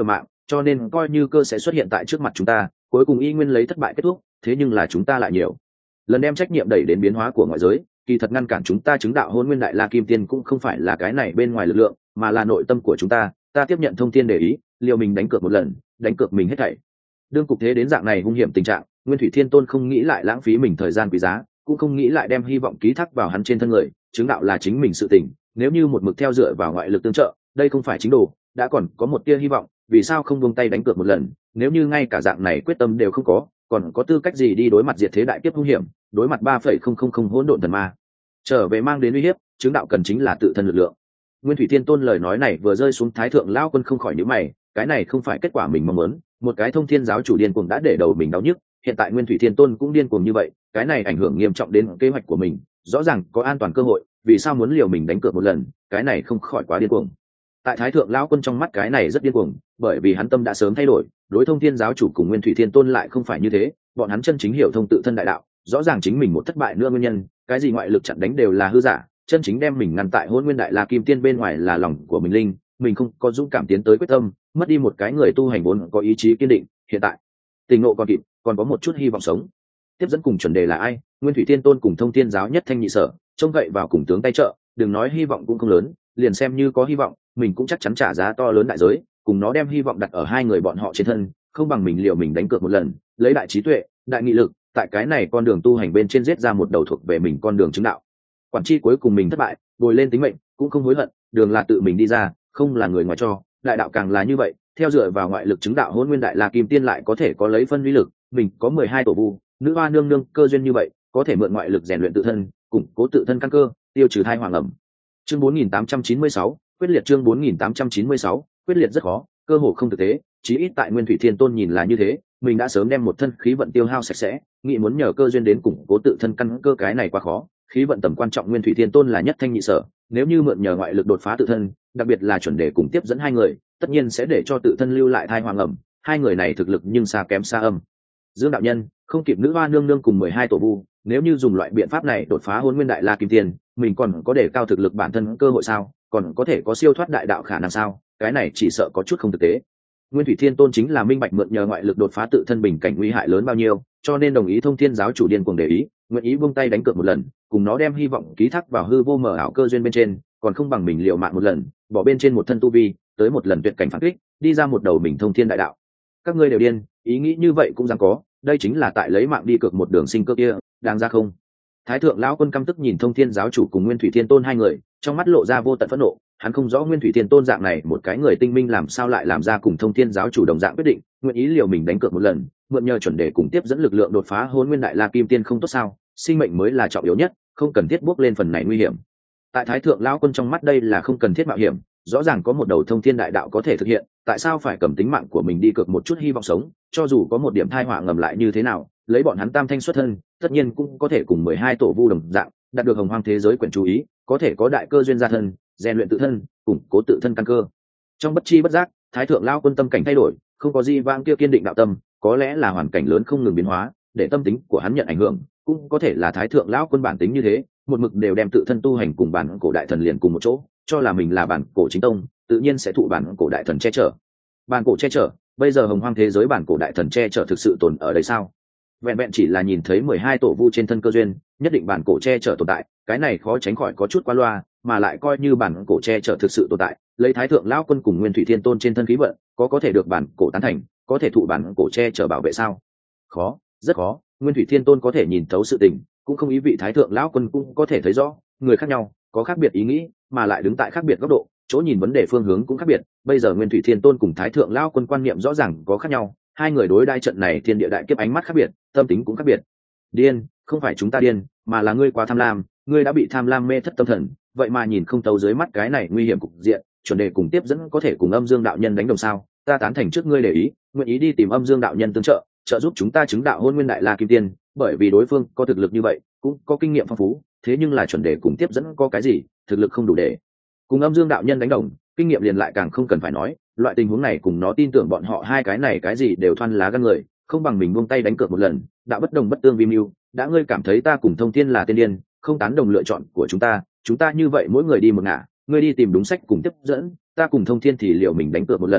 cho nên coi như cơ sẽ xuất hiện tại trước mặt chúng ta, cuối cùng y nguyên lấy thất bại kết thúc. Thế nhưng là chúng ta lại nhiều lần đem trách nhiệm đẩy đến biến hóa của ngoại giới, kỳ thật ngăn cản chúng ta chứng đạo hôn nguyên đại la kim tiên cũng không phải là cái này bên ngoài lực lượng, mà là nội tâm của chúng ta. Ta tiếp nhận thông tin để ý, liệu mình đánh cược một lần, đánh cược mình hết thảy. Đương cục thế đến dạng này hung hiểm tình trạng, Nguyên Thủy Thiên Tôn không nghĩ lại lãng phí mình thời gian quý giá, cũng không nghĩ lại đem hy vọng ký thác vào hắn trên thân người. Chứng đạo là chính mình sự tình, nếu như một mực theo dựa vào ngoại lực tương trợ, đây không phải chính đồ, đã còn có một tia hy vọng, vì sao không buông tay đánh cược một lần? Nếu như ngay cả dạng này quyết tâm đều không có, còn có tư cách gì đi đối mặt diệt thế đại kiếp hung hiểm, đối mặt ba phẩy không không không hỗn độn thần ma trở về mang đến uy hiếp? Chứng đạo cần chính là tự thân lực lượng. Nguyên Thủy Thiên Tôn lời nói này vừa rơi xuống, Thái Thượng Lão Quân không khỏi nhíu mày, cái này không phải kết quả mình mong muốn. Một cái thông thiên giáo chủ điên cuồng đã để đầu mình đau nhức, hiện tại Nguyên Thủy Thiên Tôn cũng điên cuồng như vậy, cái này ảnh hưởng nghiêm trọng đến kế hoạch của mình. Rõ ràng có an toàn cơ hội, vì sao muốn liều mình đánh cược một lần? Cái này không khỏi quá điên cuồng. Tại Thái Thượng Lão Quân trong mắt cái này rất điên cuồng, bởi vì hắn tâm đã sớm thay đổi, đối thông thiên giáo chủ cùng Nguyên Thủy Thiên Tôn lại không phải như thế, bọn hắn chân chính hiểu thông tự thân đại đạo, rõ ràng chính mình một thất bại nữa nguyên nhân, cái gì ngoại lực chặn đánh đều là hư giả, chân chính đem mình ngăn tại hôn nguyên đại la kim tiên bên ngoài là lòng của mình linh, mình không có dũng cảm tiến tới quyết tâm, mất đi một cái người tu hành vốn có ý chí kiên định. Hiện tại tình ngộ còn kịp, còn có một chút hy vọng sống. Tiếp dẫn cùng chuẩn đề là ai? Nguyên Thủy Thiên Tôn cùng thông thiên giáo nhất thanh nhị sở, trông cậy vào cùng tướng tay trợ, đừng nói hy vọng cũng không lớn, liền xem như có hy vọng, mình cũng chắc chắn trả giá to lớn đại giới, cùng nó đem hy vọng đặt ở hai người bọn họ trên thân, không bằng mình liệu mình đánh cược một lần, lấy đại trí tuệ, đại nghị lực, tại cái này con đường tu hành bên trên giết ra một đầu thuộc về mình con đường chứng đạo. Quản chi cuối cùng mình thất bại, bồi lên tính mệnh, cũng không hối hận, đường là tự mình đi ra, không là người ngoài cho. Đại đạo càng là như vậy, theo dựa vào ngoại lực chứng đạo hôn nguyên đại la kim tiên lại có thể có lấy phân uy lực, mình có mười hai tổ vu, nữ hoa nương nương cơ duyên như vậy, có thể mượn ngoại lực rèn luyện tự thân, củng cố tự thân căn cơ, tiêu trừ thai hoàng ẩm. Chương bốn nghìn tám trăm chín mươi sáu, quyết liệt. Chương bốn nghìn tám trăm chín mươi sáu, quyết liệt rất khó, cơ hồ không thực tế, chí ít tại Nguyên Thủy Thiên Tôn nhìn là như thế, mình đã sớm đem một thân khí vận tiêu hao sạch sẽ, nghĩ muốn nhờ cơ duyên đến củng cố tự thân căn cơ cái này quá khó. Khí vận tầm quan trọng Nguyên Thủy Thiên Tôn là nhất thanh nhị sở, nếu như mượn nhờ ngoại lực đột phá tự thân, đặc biệt là chuẩn đề cùng tiếp dẫn hai người, tất nhiên sẽ để cho tự thân lưu lại thai hoàng ẩm. Hai người này thực lực nhưng xa kém xa âm Dương đạo nhân, không kịp nữ hoa nương nương cùng mười hai tổ vu, nếu như dùng loại biện pháp này đột phá hôn nguyên đại la kim tiên, mình còn có để cao thực lực bản thân cơ hội sao? Còn có thể có siêu thoát đại đạo khả năng sao? Cái này chỉ sợ có chút không thực tế. Nguyên Thủy Thiên Tôn chính là minh bạch mượn nhờ ngoại lực đột phá tự thân bình cảnh nguy hại lớn bao nhiêu, cho nên đồng ý thông thiên giáo chủ điên cuồng để ý, nguyện ý buông tay đánh cược một lần, cùng nó đem hy vọng ký thác vào hư vô mờ ảo cơ duyên bên trên, còn không bằng mình liều mạng một lần, bỏ bên trên một thân tu vi, tới một lần tuyệt cảnh phản kích, đi ra một đầu mình thông thiên đại đạo. Các ngươi đều điên, ý nghĩ như vậy cũng dám có, đây chính là tại lấy mạng đi cược một đường sinh cơ kia, đáng ra không? Thái Thượng Lão Quân căm tức nhìn thông thiên giáo chủ cùng Nguyên Thủy Thiên Tôn hai người, trong mắt lộ ra vô tận phẫn nộ. Hắn không rõ Nguyên Thủy Thiên Tôn dạng này một cái người tinh minh làm sao lại làm ra cùng thông thiên giáo chủ đồng dạng quyết định, nguyện ý liều mình đánh cược một lần, mượn nhờ chuẩn đề cùng tiếp dẫn lực lượng đột phá hôn nguyên đại la kim tiên không tốt sao? Sinh mệnh mới là trọng yếu nhất, không cần thiết bước lên phần này nguy hiểm. Tại Thái Thượng Lão Quân trong mắt đây là không cần thiết mạo hiểm, rõ ràng có một đầu thông thiên đại đạo có thể thực hiện, tại sao phải cầm tính mạng của mình đi cược một chút hy vọng sống? Cho dù có một điểm tai họa ngầm lại như thế nào, lấy bọn hắn tam thanh xuất thân, tất nhiên cũng có thể cùng mười hai tổ vu đồng dạng, đạt được hồng hoang thế giới quyển chú ý, có thể có đại cơ duyên gia thân, rèn luyện tự thân, củng cố tự thân căn cơ. Trong bất chi bất giác, Thái Thượng Lão Quân tâm cảnh thay đổi, không có gì vang kia kiên định đạo tâm, có lẽ là hoàn cảnh lớn không ngừng biến hóa, để tâm tính của hắn nhận ảnh hưởng, cũng có thể là Thái Thượng Lão Quân bản tính như thế, một mực đều đem tự thân tu hành cùng bản cổ đại thần liền cùng một chỗ, cho là mình là bản cổ chính tông, tự nhiên sẽ thụ bản cổ đại thần che chở. Bản cổ che chở, bây giờ hồng hoang thế giới bản cổ đại thần che chở thực sự tồn ở đây sao? Vẹn vẹn chỉ là nhìn thấy mười hai tổ vu trên thân cơ duyên, nhất định bản cổ che chở tồn tại, cái này khó tránh khỏi có chút quá loa, mà lại coi như bản cổ che chở thực sự tồn tại, lấy Thái Thượng Lão Quân cùng Nguyên Thủy Thiên Tôn trên thân khí vận, có có thể được bản cổ tán thành, có thể thụ bản cổ che chở bảo vệ sao? Khó, rất khó. Nguyên Thủy Thiên Tôn có thể nhìn thấu sự tình, cũng không ý vị Thái Thượng Lão Quân cũng có thể thấy rõ, người khác nhau, có khác biệt ý nghĩ, mà lại đứng tại khác biệt góc độ, chỗ nhìn vấn đề phương hướng cũng khác biệt. Bây giờ Nguyên Thủy Thiên Tôn cùng Thái Thượng Lão Quân quan niệm rõ ràng có khác nhau, hai người đối đai trận này thiên địa đại kiếp ánh mắt khác biệt, tâm tính cũng khác biệt. Điên, không phải chúng ta điên, mà là ngươi quá tham lam, ngươi đã bị tham lam mê thất tâm thần, vậy mà nhìn không thấu dưới mắt cái này nguy hiểm cục diện, chuẩn đề cùng tiếp dẫn có thể cùng Âm Dương đạo nhân đánh đồng sao? Ta tán thành trước ngươi để ý, nguyện ý đi tìm Âm Dương đạo nhân tương trợ, trợ giúp chúng ta chứng đạo hôn nguyên đại la kim tiên, bởi vì đối phương có thực lực như vậy, cũng có kinh nghiệm phong phú, thế nhưng là chuẩn đề cùng tiếp dẫn có cái gì, thực lực không đủ để cùng Âm Dương đạo nhân đánh đồng, kinh nghiệm liền lại càng không cần phải nói, loại tình huống này cùng nó tin tưởng bọn họ hai cái này cái gì đều thoăn lá gan người, không bằng mình buông tay đánh cược một lần, đã bất đồng bất tương vi mưu, đã ngươi cảm thấy ta cùng thông thiên là tiên điên, không tán đồng lựa chọn của chúng ta, chúng ta như vậy mỗi người đi một ngả, ngươi đi tìm đúng sách cùng tiếp dẫn, ta cùng thông thiên thì liệu mình đánh cược một lần,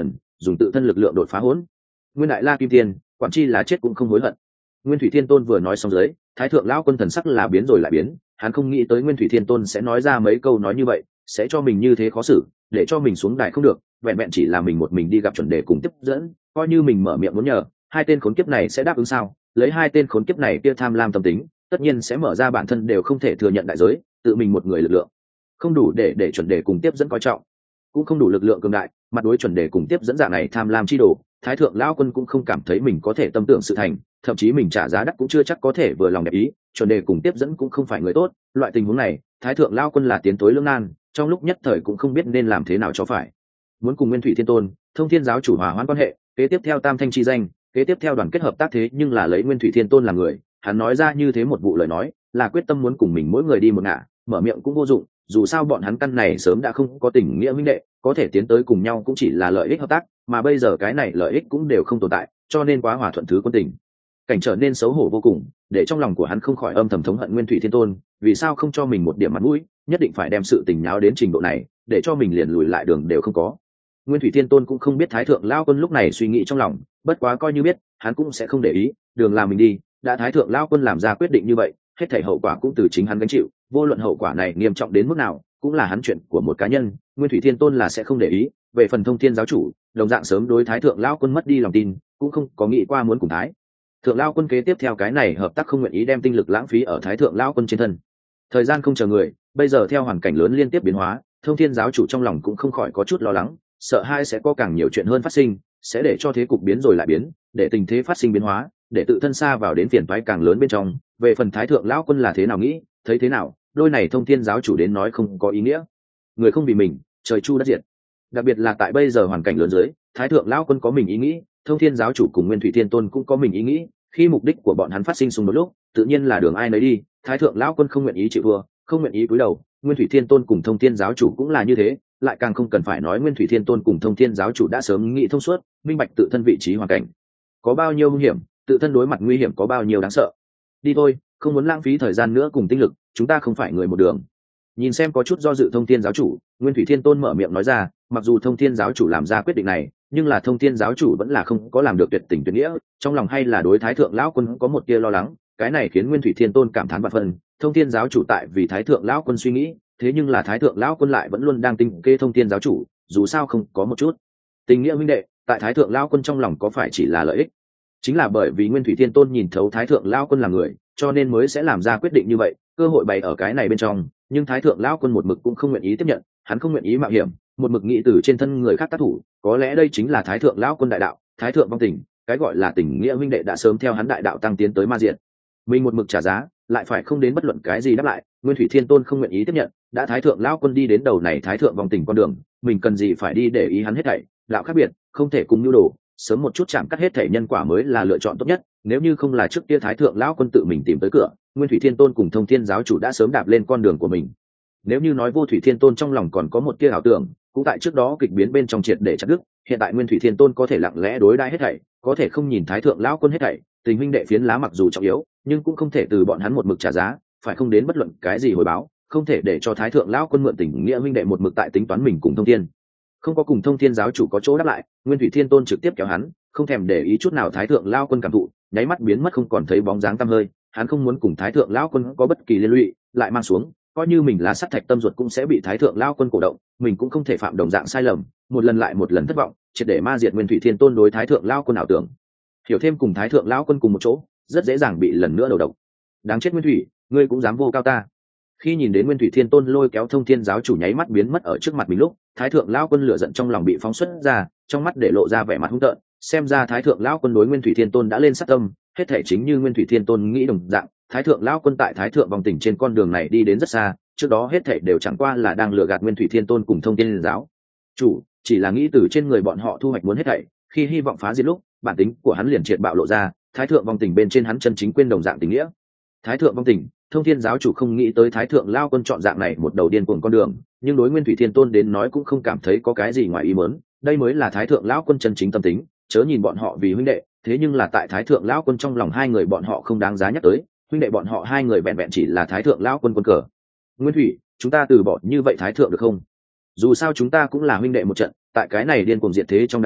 dùng tự thân lực lượng đột phá hỗn nguyên đại la kim tiên, quản chi là chết cũng không hối hận. Nguyên Thủy Thiên Tôn vừa nói xong dưới, thái thượng lão quân thần sắc là biến rồi lại biến, hắn không nghĩ tới Nguyên Thủy Thiên Tôn sẽ nói ra mấy câu nói như vậy, sẽ cho mình như thế khó xử, để cho mình xuống đài không được, vẹn vẹn chỉ là mình một mình đi gặp chuẩn đề cùng tiếp dẫn, coi như mình mở miệng muốn nhờ, hai tên khốn kiếp này sẽ đáp ứng sao? Lấy hai tên khốn kiếp này kia tham lam tâm tính, tất nhiên sẽ mở ra bản thân đều không thể thừa nhận đại giới, tự mình một người lực lượng không đủ để để chuẩn đề cùng tiếp dẫn coi trọng, cũng không đủ lực lượng cường đại, mặt đối chuẩn đề cùng tiếp dẫn dạng này tham lam chi đồ, thái thượng lão quân cũng không cảm thấy mình có thể tâm tưởng sự thành, thậm chí mình trả giá đắt cũng chưa chắc có thể vừa lòng đẹp ý, chuẩn đề cùng tiếp dẫn cũng không phải người tốt, loại tình huống này thái thượng lão quân là tiến tối lưỡng nan, trong lúc nhất thời cũng không biết nên làm thế nào cho phải. Muốn cùng Nguyên Thủy Thiên Tôn, Thông Thiên giáo chủ hòa hoãn quan hệ, kế tiếp theo tam thanh chi danh, kế tiếp theo đoàn kết hợp tác, thế nhưng là lấy Nguyên Thủy Thiên Tôn làm người, hắn nói ra như thế một vụ lời nói, là quyết tâm muốn cùng mình mỗi người đi một ngả, mở miệng cũng vô dụng, dù sao bọn hắn căn này sớm đã không có tình nghĩa huynh đệ, có thể tiến tới cùng nhau cũng chỉ là lợi ích hợp tác, mà bây giờ cái này lợi ích cũng đều không tồn tại, cho nên quá hòa thuận thứ quân tình cảnh trở nên xấu hổ vô cùng, để trong lòng của hắn không khỏi âm thầm thống hận Nguyên Thủy Thiên Tôn, vì sao không cho mình một điểm mặt mũi, nhất định phải đem sự tình nháo đến trình độ này, để cho mình liền lùi lại đường đều không có. Nguyên Thủy Thiên Tôn cũng không biết thái thượng lão quân lúc này suy nghĩ trong lòng, bất quá coi như biết, hắn cũng sẽ không để ý, đường làm mình đi, đã thái thượng lão quân làm ra quyết định như vậy, hết thảy hậu quả cũng từ chính hắn gánh chịu, vô luận hậu quả này nghiêm trọng đến mức nào, cũng là hắn chuyện của một cá nhân, Nguyên Thủy Thiên Tôn là sẽ không để ý. Về phần Thông Thiên giáo chủ, đồng dạng sớm đối thái thượng lão quân mất đi lòng tin, cũng không có nghĩ qua muốn cùng thái thượng lão quân kế tiếp theo cái này hợp tác, không nguyện ý đem tinh lực lãng phí ở thái thượng lão quân trên thân. Thời gian không chờ người, bây giờ theo hoàn cảnh lớn liên tiếp biến hóa, Thông Thiên giáo chủ trong lòng cũng không khỏi có chút lo lắng, sợ hai sẽ có càng nhiều chuyện hơn phát sinh, sẽ để cho thế cục biến rồi lại biến, để tình thế phát sinh biến hóa, để tự thân xa vào đến phiền toái càng lớn bên trong. Về phần thái thượng lão quân là thế nào nghĩ, thấy thế nào, đôi này Thông Thiên giáo chủ đến nói không có ý nghĩa. Người không vì mình, trời chu đất diệt. Đặc biệt là tại bây giờ hoàn cảnh lớn dưới, thái thượng lão quân có mình ý nghĩ, Thông Thiên giáo chủ cùng Nguyên Thủy Thiên Tôn cũng có mình ý nghĩ, khi mục đích của bọn hắn phát sinh xung đột lúc, tự nhiên là đường ai nấy đi, thái thượng lão quân không nguyện ý chịu thua, không nguyện ý cúi đầu, Nguyên Thủy Thiên Tôn cùng Thông Thiên giáo chủ cũng là như thế, lại càng không cần phải nói Nguyên Thủy Thiên Tôn cùng Thông Thiên giáo chủ đã sớm nghĩ thông suốt, minh bạch tự thân vị trí hoàn cảnh có bao nhiêu nguy hiểm, tự thân đối mặt nguy hiểm có bao nhiêu đáng sợ. Đi thôi, không muốn lãng phí thời gian nữa cùng tinh lực, chúng ta không phải người một đường. Nhìn xem có chút do dự Thông Thiên giáo chủ, Nguyên Thủy Thiên Tôn mở miệng nói ra, mặc dù Thông Thiên giáo chủ làm ra quyết định này, nhưng là Thông Thiên giáo chủ vẫn là không có làm được tuyệt tình tuyệt nghĩa, trong lòng hay là đối thái thượng lão quân có một tia lo lắng, cái này khiến Nguyên Thủy Thiên Tôn cảm thán vạn phần. Thông Thiên giáo chủ tại vì thái thượng lão quân suy nghĩ, thế nhưng là thái thượng lão quân lại vẫn luôn đang tinh kê Thông Thiên giáo chủ, dù sao không có một chút tình nghĩa huynh đệ, tại thái thượng lão quân trong lòng có phải chỉ là lợi ích. Chính là bởi vì Nguyên Thủy Thiên Tôn nhìn thấu thái thượng lão quân là người, cho nên mới sẽ làm ra quyết định như vậy, cơ hội bày ở cái này bên trong, nhưng thái thượng lão quân một mực cũng không nguyện ý tiếp nhận, hắn không nguyện ý mạo hiểm, một mực nghĩ từ trên thân người khác tác thủ, có lẽ đây chính là thái thượng lão quân đại đạo, thái thượng vong tình, cái gọi là tình nghĩa huynh đệ đã sớm theo hắn đại đạo tăng tiến tới ma diện. Mình một mực trả giá, lại phải không đến bất luận cái gì đáp lại, Nguyên Thủy Thiên Tôn không nguyện ý tiếp nhận, đã thái thượng lão quân đi đến đầu này thái thượng vong tình con đường, mình cần gì phải đi để ý hắn hết thảy, đạo khác biệt, không thể cùng nhu đồ, sớm một chút chạm cắt hết thảy nhân quả mới là lựa chọn tốt nhất, nếu như không là trước kia thái thượng lão quân tự mình tìm tới cửa, Nguyên Thủy Thiên Tôn cùng Thông Thiên giáo chủ đã sớm đạp lên con đường của mình. Nếu như nói Vô Thủy Thiên Tôn trong lòng còn có một tia ảo tưởng, cũng tại trước đó kịch biến bên trong triệt để chặt đứt, hiện tại Nguyên Thủy Thiên Tôn có thể lặng lẽ đối đãi hết thảy, có thể không nhìn thái thượng lão quân hết thảy, tình huynh đệ phiến lá mặc dù trọng yếu, nhưng cũng không thể từ bọn hắn một mực trả giá, phải không đến bất luận cái gì hồi báo, không thể để cho thái thượng lão quân mượn tình nghĩa huynh đệ một mực tại tính toán mình cùng Thông Thiên. Không có cùng Thông Thiên giáo chủ có chỗ đáp lại, Nguyên Thủy Thiên Tôn trực tiếp kéo hắn, không thèm để ý chút nào thái thượng lão quân cảm thụ, nháy mắt biến mất không còn thấy bóng dáng tăm hơi, hắn không muốn cùng thái thượng lão quân có bất kỳ liên lụy, lại mang xuống, coi như mình là sắt thạch tâm ruột cũng sẽ bị thái thượng lão quân cổ động, mình cũng không thể phạm đồng dạng sai lầm, một lần lại một lần thất vọng, triệt để ma diệt Nguyên Thủy Thiên Tôn đối thái thượng lão quân ảo tưởng. Hiểu thêm cùng thái thượng lão quân cùng một chỗ, rất dễ dàng bị lần nữa đầu độc. Đáng chết Nguyên Thủy, ngươi cũng dám vô cao ta. Khi nhìn đến Nguyên Thủy Thiên Tôn lôi kéo Thông Thiên giáo chủ nháy mắt biến mất ở trước mặt mình lúc, thái thượng lão quân lửa giận trong lòng bị phóng xuất ra, trong mắt để lộ ra vẻ mặt hung tợn, xem ra thái thượng lão quân đối Nguyên Thủy Thiên Tôn đã lên sát tâm, hết thể chính như Nguyên Thủy Thiên Tôn nghĩ đồng dạng, thái thượng lão quân tại thái thượng vòng tình trên con đường này đi đến rất xa, trước đó hết thể đều chẳng qua là đang lừa gạt Nguyên Thủy Thiên Tôn cùng Thông Thiên giáo chủ, chỉ là nghĩ từ trên người bọn họ thu hoạch muốn hết thảy, khi hy vọng phá diệt lúc, bản tính của hắn liền triệt bạo lộ ra, thái thượng vòng tình bên trên hắn chân chính quên đồng dạng tình nghĩa. Thái thượng vong tình, Thông Thiên giáo chủ không nghĩ tới thái thượng lao quân chọn dạng này một đầu điên cuồng con đường, nhưng đối Nguyên Thủy Thiên Tôn đến nói cũng không cảm thấy có cái gì ngoài ý muốn, đây mới là thái thượng lão quân chân chính tâm tính, chớ nhìn bọn họ vì huynh đệ, thế nhưng là tại thái thượng lão quân trong lòng hai người bọn họ không đáng giá nhắc tới, huynh đệ bọn họ hai người vẹn vẹn chỉ là thái thượng lão quân quân cờ. Nguyên Thủy, chúng ta từ bỏ như vậy thái thượng được không? Dù sao chúng ta cũng là huynh đệ một trận, tại cái này điên cuồng diệt thế trong đại kiếp,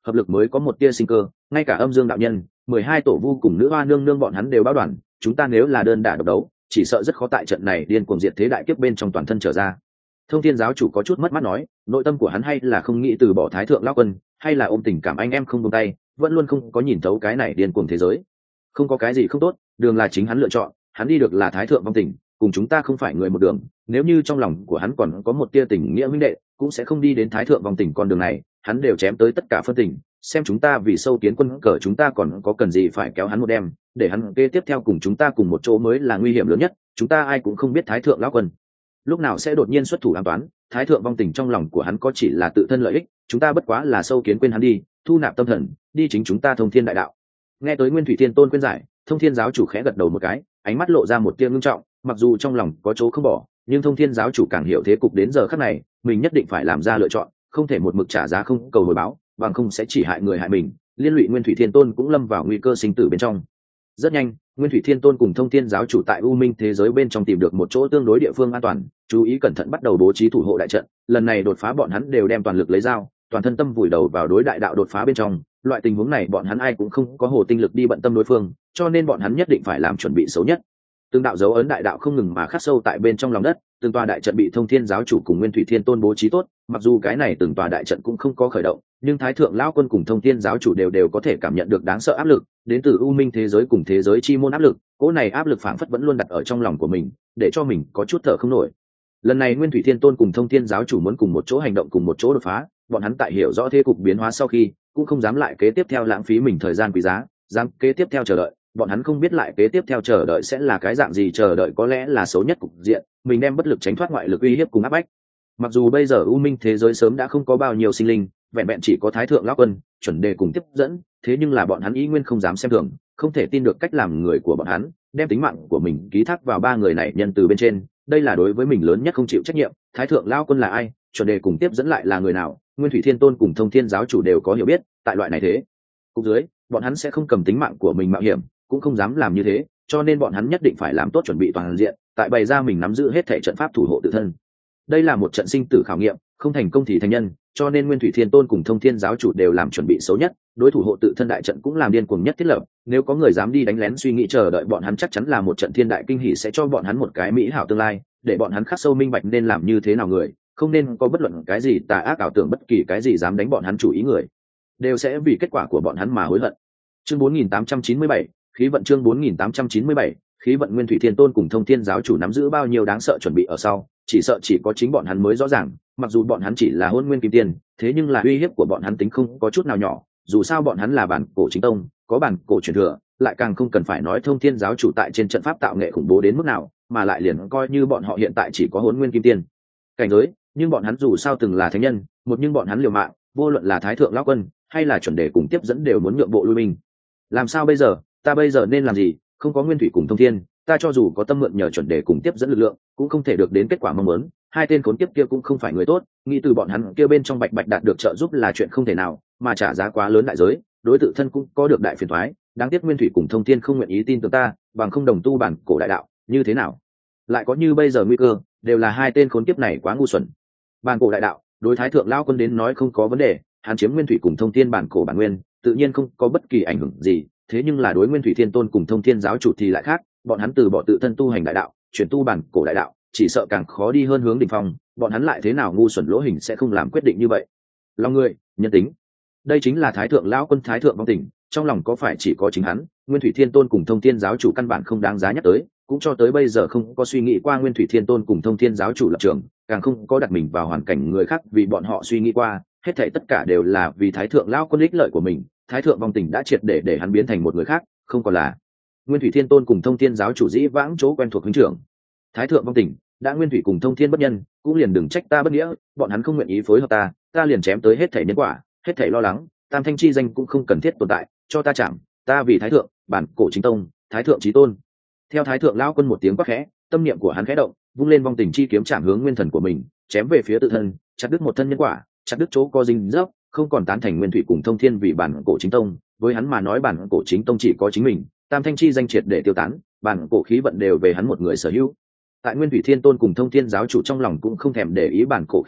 hợp lực mới có một tia sinh cơ. Ngay cả âm dương đạo nhân, mười hai tổ vu cùng nữ hoa nương nương bọn hắn đều báo đoàn, chúng ta nếu là đơn đả độc đấu, chỉ sợ rất khó tại trận này điên cuồng diệt thế đại kiếp bên trong toàn thân trở ra. Thông Thiên giáo chủ có chút mất mát nói, nội tâm của hắn hay là không nghĩ từ bỏ Thái thượng lão quân, hay là ôm tình cảm anh em không buông tay, vẫn luôn không có nhìn thấu cái này điên cuồng thế giới. Không có cái gì không tốt, đường là chính hắn lựa chọn, hắn đi được là Thái thượng vong tình, cùng chúng ta không phải người một đường. Nếu như trong lòng của hắn còn có một tia tình nghĩa huynh đệ, cũng sẽ không đi đến Thái thượng vong tình con đường này, hắn đều chém tới tất cả phân tình. Xem chúng ta vì sâu kiến quân cờ, chúng ta còn có cần gì phải kéo hắn một đêm, để hắn kế tiếp theo cùng chúng ta cùng một chỗ mới là nguy hiểm lớn nhất. Chúng ta ai cũng không biết Thái thượng lão quân lúc nào sẽ đột nhiên xuất thủ an toán. Thái thượng vong tình trong lòng của hắn có chỉ là tự thân lợi ích, chúng ta bất quá là sâu kiến quên hắn đi, thu nạp tâm thần, đi chính chúng ta thông thiên đại đạo. Nghe tới Nguyên Thủy Thiên Tôn khuyên giải, Thông Thiên giáo chủ khẽ gật đầu một cái, ánh mắt lộ ra một tia ngưng trọng. Mặc dù trong lòng có chỗ không bỏ, nhưng Thông Thiên giáo chủ càng hiểu thế cục đến giờ khắc này, mình nhất định phải làm ra lựa chọn, không thể một mực trả giá không cầu hồi báo, bằng không sẽ chỉ hại người hại mình, liên lụy Nguyên Thủy Thiên Tôn cũng lâm vào nguy cơ sinh tử bên trong. Rất nhanh, Nguyên Thủy Thiên Tôn cùng Thông Thiên giáo chủ tại U Minh thế giới bên trong tìm được một chỗ tương đối địa phương an toàn, chú ý cẩn thận bắt đầu bố trí thủ hộ đại trận. Lần này đột phá bọn hắn đều đem toàn lực lấy dao, toàn thân tâm vùi đầu vào đối đại đạo đột phá bên trong. Loại tình huống này bọn hắn ai cũng không có hồ tinh lực đi bận tâm đối phương, cho nên bọn hắn nhất định phải làm chuẩn bị xấu nhất. Từng đạo dấu ấn đại đạo không ngừng mà khắc sâu tại bên trong lòng đất, từng tòa đại trận bị Thông Thiên giáo chủ cùng Nguyên Thủy Thiên Tôn bố trí tốt. Mặc dù cái này từng tòa đại trận cũng không có khởi động, nhưng Thái thượng lão quân cùng Thông Thiên giáo chủ đều đều có thể cảm nhận được đáng sợ áp lực đến từ U Minh thế giới cùng thế giới chi môn áp lực. Cỗ này áp lực phảng phất vẫn luôn đặt ở trong lòng của mình, để cho mình có chút thở không nổi. Lần này Nguyên Thủy Thiên Tôn cùng Thông Thiên giáo chủ muốn cùng một chỗ hành động, cùng một chỗ đột phá. Bọn hắn tại hiểu rõ thế cục biến hóa sau khi, cũng không dám lại kế tiếp theo lãng phí mình thời gian quý giá, dám kế tiếp theo chờ đợi. Bọn hắn không biết lại kế tiếp theo chờ đợi sẽ là cái dạng gì, chờ đợi có lẽ là xấu nhất cục diện, mình đem bất lực tránh thoát ngoại lực uy hiếp cùng áp bách. Mặc dù bây giờ U Minh thế giới sớm đã không có bao nhiêu sinh linh, vẹn vẹn chỉ có Thái thượng lão quân, chuẩn đề cùng tiếp dẫn, thế nhưng là bọn hắn ý nguyên không dám xem thường, không thể tin được cách làm người của bọn hắn, đem tính mạng của mình ký thác vào ba người này nhân từ bên trên, đây là đối với mình lớn nhất không chịu trách nhiệm. Thái thượng lão quân là ai, chuẩn đề cùng tiếp dẫn lại là người nào, Nguyên Thủy Thiên Tôn cùng Thông Thiên giáo chủ đều có hiểu biết, tại loại này thế cục dưới, bọn hắn sẽ không cầm tính mạng của mình mạo hiểm, cũng không dám làm như thế, cho nên bọn hắn nhất định phải làm tốt chuẩn bị toàn diện, tại bày ra mình nắm giữ hết thể trận pháp thủ hộ tự thân. Đây là một trận sinh tử khảo nghiệm, không thành công thì thành nhân, cho nên Nguyên Thủy Thiên Tôn cùng Thông Thiên giáo chủ đều làm chuẩn bị xấu nhất, đối thủ hộ tự thân đại trận cũng làm điên cuồng nhất thiết lập. Nếu có người dám đi đánh lén suy nghĩ chờ đợi bọn hắn, chắc chắn là một trận thiên đại kinh hỉ, sẽ cho bọn hắn một cái mỹ hảo tương lai, để bọn hắn khắc sâu minh bạch nên làm như thế nào người, không nên có bất luận cái gì tà ác ảo tưởng, bất kỳ cái gì dám đánh bọn hắn chủ ý người, đều sẽ vì kết quả của bọn hắn mà hối hận. Chương bốn nghìn tám trăm chín mươi bảy, khí vận. Chương bốn nghìn tám trăm chín mươi bảy, khí vận. Nguyên Thủy Thiên Tôn cùng Thông Thiên giáo chủ nắm giữ bao nhiêu đáng sợ chuẩn bị ở sau, chỉ sợ chỉ có chính bọn hắn mới rõ ràng. Mặc dù bọn hắn chỉ là Hỗn Nguyên Kim Tiên, thế nhưng là uy hiếp của bọn hắn tính không có chút nào nhỏ, dù sao bọn hắn là bản cổ chính tông, có bản cổ truyền thừa, lại càng không cần phải nói Thông Thiên giáo chủ tại trên trận pháp tạo nghệ khủng bố đến mức nào, mà lại liền coi như bọn họ hiện tại chỉ có Hỗn Nguyên Kim Tiên cảnh giới, nhưng bọn hắn dù sao từng là thánh nhân, một nhưng bọn hắn liều mạng, vô luận là Thái thượng lão quân hay là chuẩn đề cùng tiếp dẫn đều muốn nhượng bộ lui binh. Làm sao bây giờ, ta bây giờ nên làm gì? Không có Nguyên Thủy cùng Thông Thiên, ta cho dù có tâm mượn nhờ chuẩn đề cùng tiếp dẫn lực lượng, cũng không thể được đến kết quả mong muốn. Hai tên khốn kiếp kia cũng không phải người tốt, nghĩ từ bọn hắn kia bên trong bạch bạch đạt được trợ giúp là chuyện không thể nào, mà trả giá quá lớn đại giới, đối tự thân cũng có được đại phiền toái. Đáng tiếc Nguyên Thủy cùng Thông Thiên không nguyện ý tin tưởng ta, bằng không đồng tu bản cổ đại đạo, như thế nào lại có như bây giờ nguy cơ, đều là hai tên khốn kiếp này quá ngu xuẩn. Bản cổ đại đạo, đối Thái thượng lão quân đến nói không có vấn đề, hắn chiếm Nguyên Thủy cùng Thông Thiên bản cổ bản nguyên, tự nhiên không có bất kỳ ảnh hưởng gì, thế nhưng là đối Nguyên Thủy Thiên Tôn cùng Thông Thiên giáo chủ thì lại khác, bọn hắn từ bỏ tự thân tu hành đại đạo, chuyển tu bản cổ đại đạo, chỉ sợ càng khó đi hơn hướng đỉnh phong, bọn hắn lại thế nào ngu xuẩn lỗ hình sẽ không làm quyết định như vậy. Lòng người, nhân tính, đây chính là Thái thượng lão quân, Thái thượng vong tình, trong lòng có phải chỉ có chính hắn, Nguyên Thủy Thiên Tôn cùng Thông Thiên giáo chủ căn bản không đáng giá nhắc tới, cũng cho tới bây giờ không có suy nghĩ qua Nguyên Thủy Thiên Tôn cùng Thông Thiên giáo chủ lập trường, càng không có đặt mình vào hoàn cảnh người khác vì bọn họ suy nghĩ qua, hết thảy tất cả đều là vì Thái thượng lão quân ích lợi của mình. Thái thượng vong tình đã triệt để để hắn biến thành một người khác, không còn là Nguyên Thủy Thiên Tôn cùng Thông Thiên giáo chủ dĩ vãng chỗ quen thuộc huynh trưởng. Thái thượng vong tình đã Nguyên Thủy cùng Thông Thiên bất nhân, cũng liền đừng trách ta bất nghĩa, bọn hắn không nguyện ý phối hợp ta, ta liền chém tới hết thảy nhân quả, hết thảy lo lắng, tam thanh chi danh cũng không cần thiết tồn tại, cho ta chạm, ta vì Thái thượng, bản cổ chính tông, Thái thượng chí tôn. Theo Thái thượng lão quân một tiếng quát khẽ, tâm niệm của hắn khẽ động, vung lên vong tình chi kiếm chạm hướng nguyên thần của mình, chém về phía tự thân, chặt đứt một thân nhân quả, chặt đứt chỗ co dinh dấp, không còn tán thành Nguyên Thủy cùng Thông Thiên vì bản cổ chính tông, với hắn mà nói bản cổ chính tông chỉ có chính mình, tam thanh chi danh triệt để tiêu tán, bản cổ khí vận đều về hắn một người sở hữu. Tại Nguyên Thủy Thiên Tôn cùng Thông Thiên giáo chủ trong lòng cũng không thèm để ý bản cổ khí vận,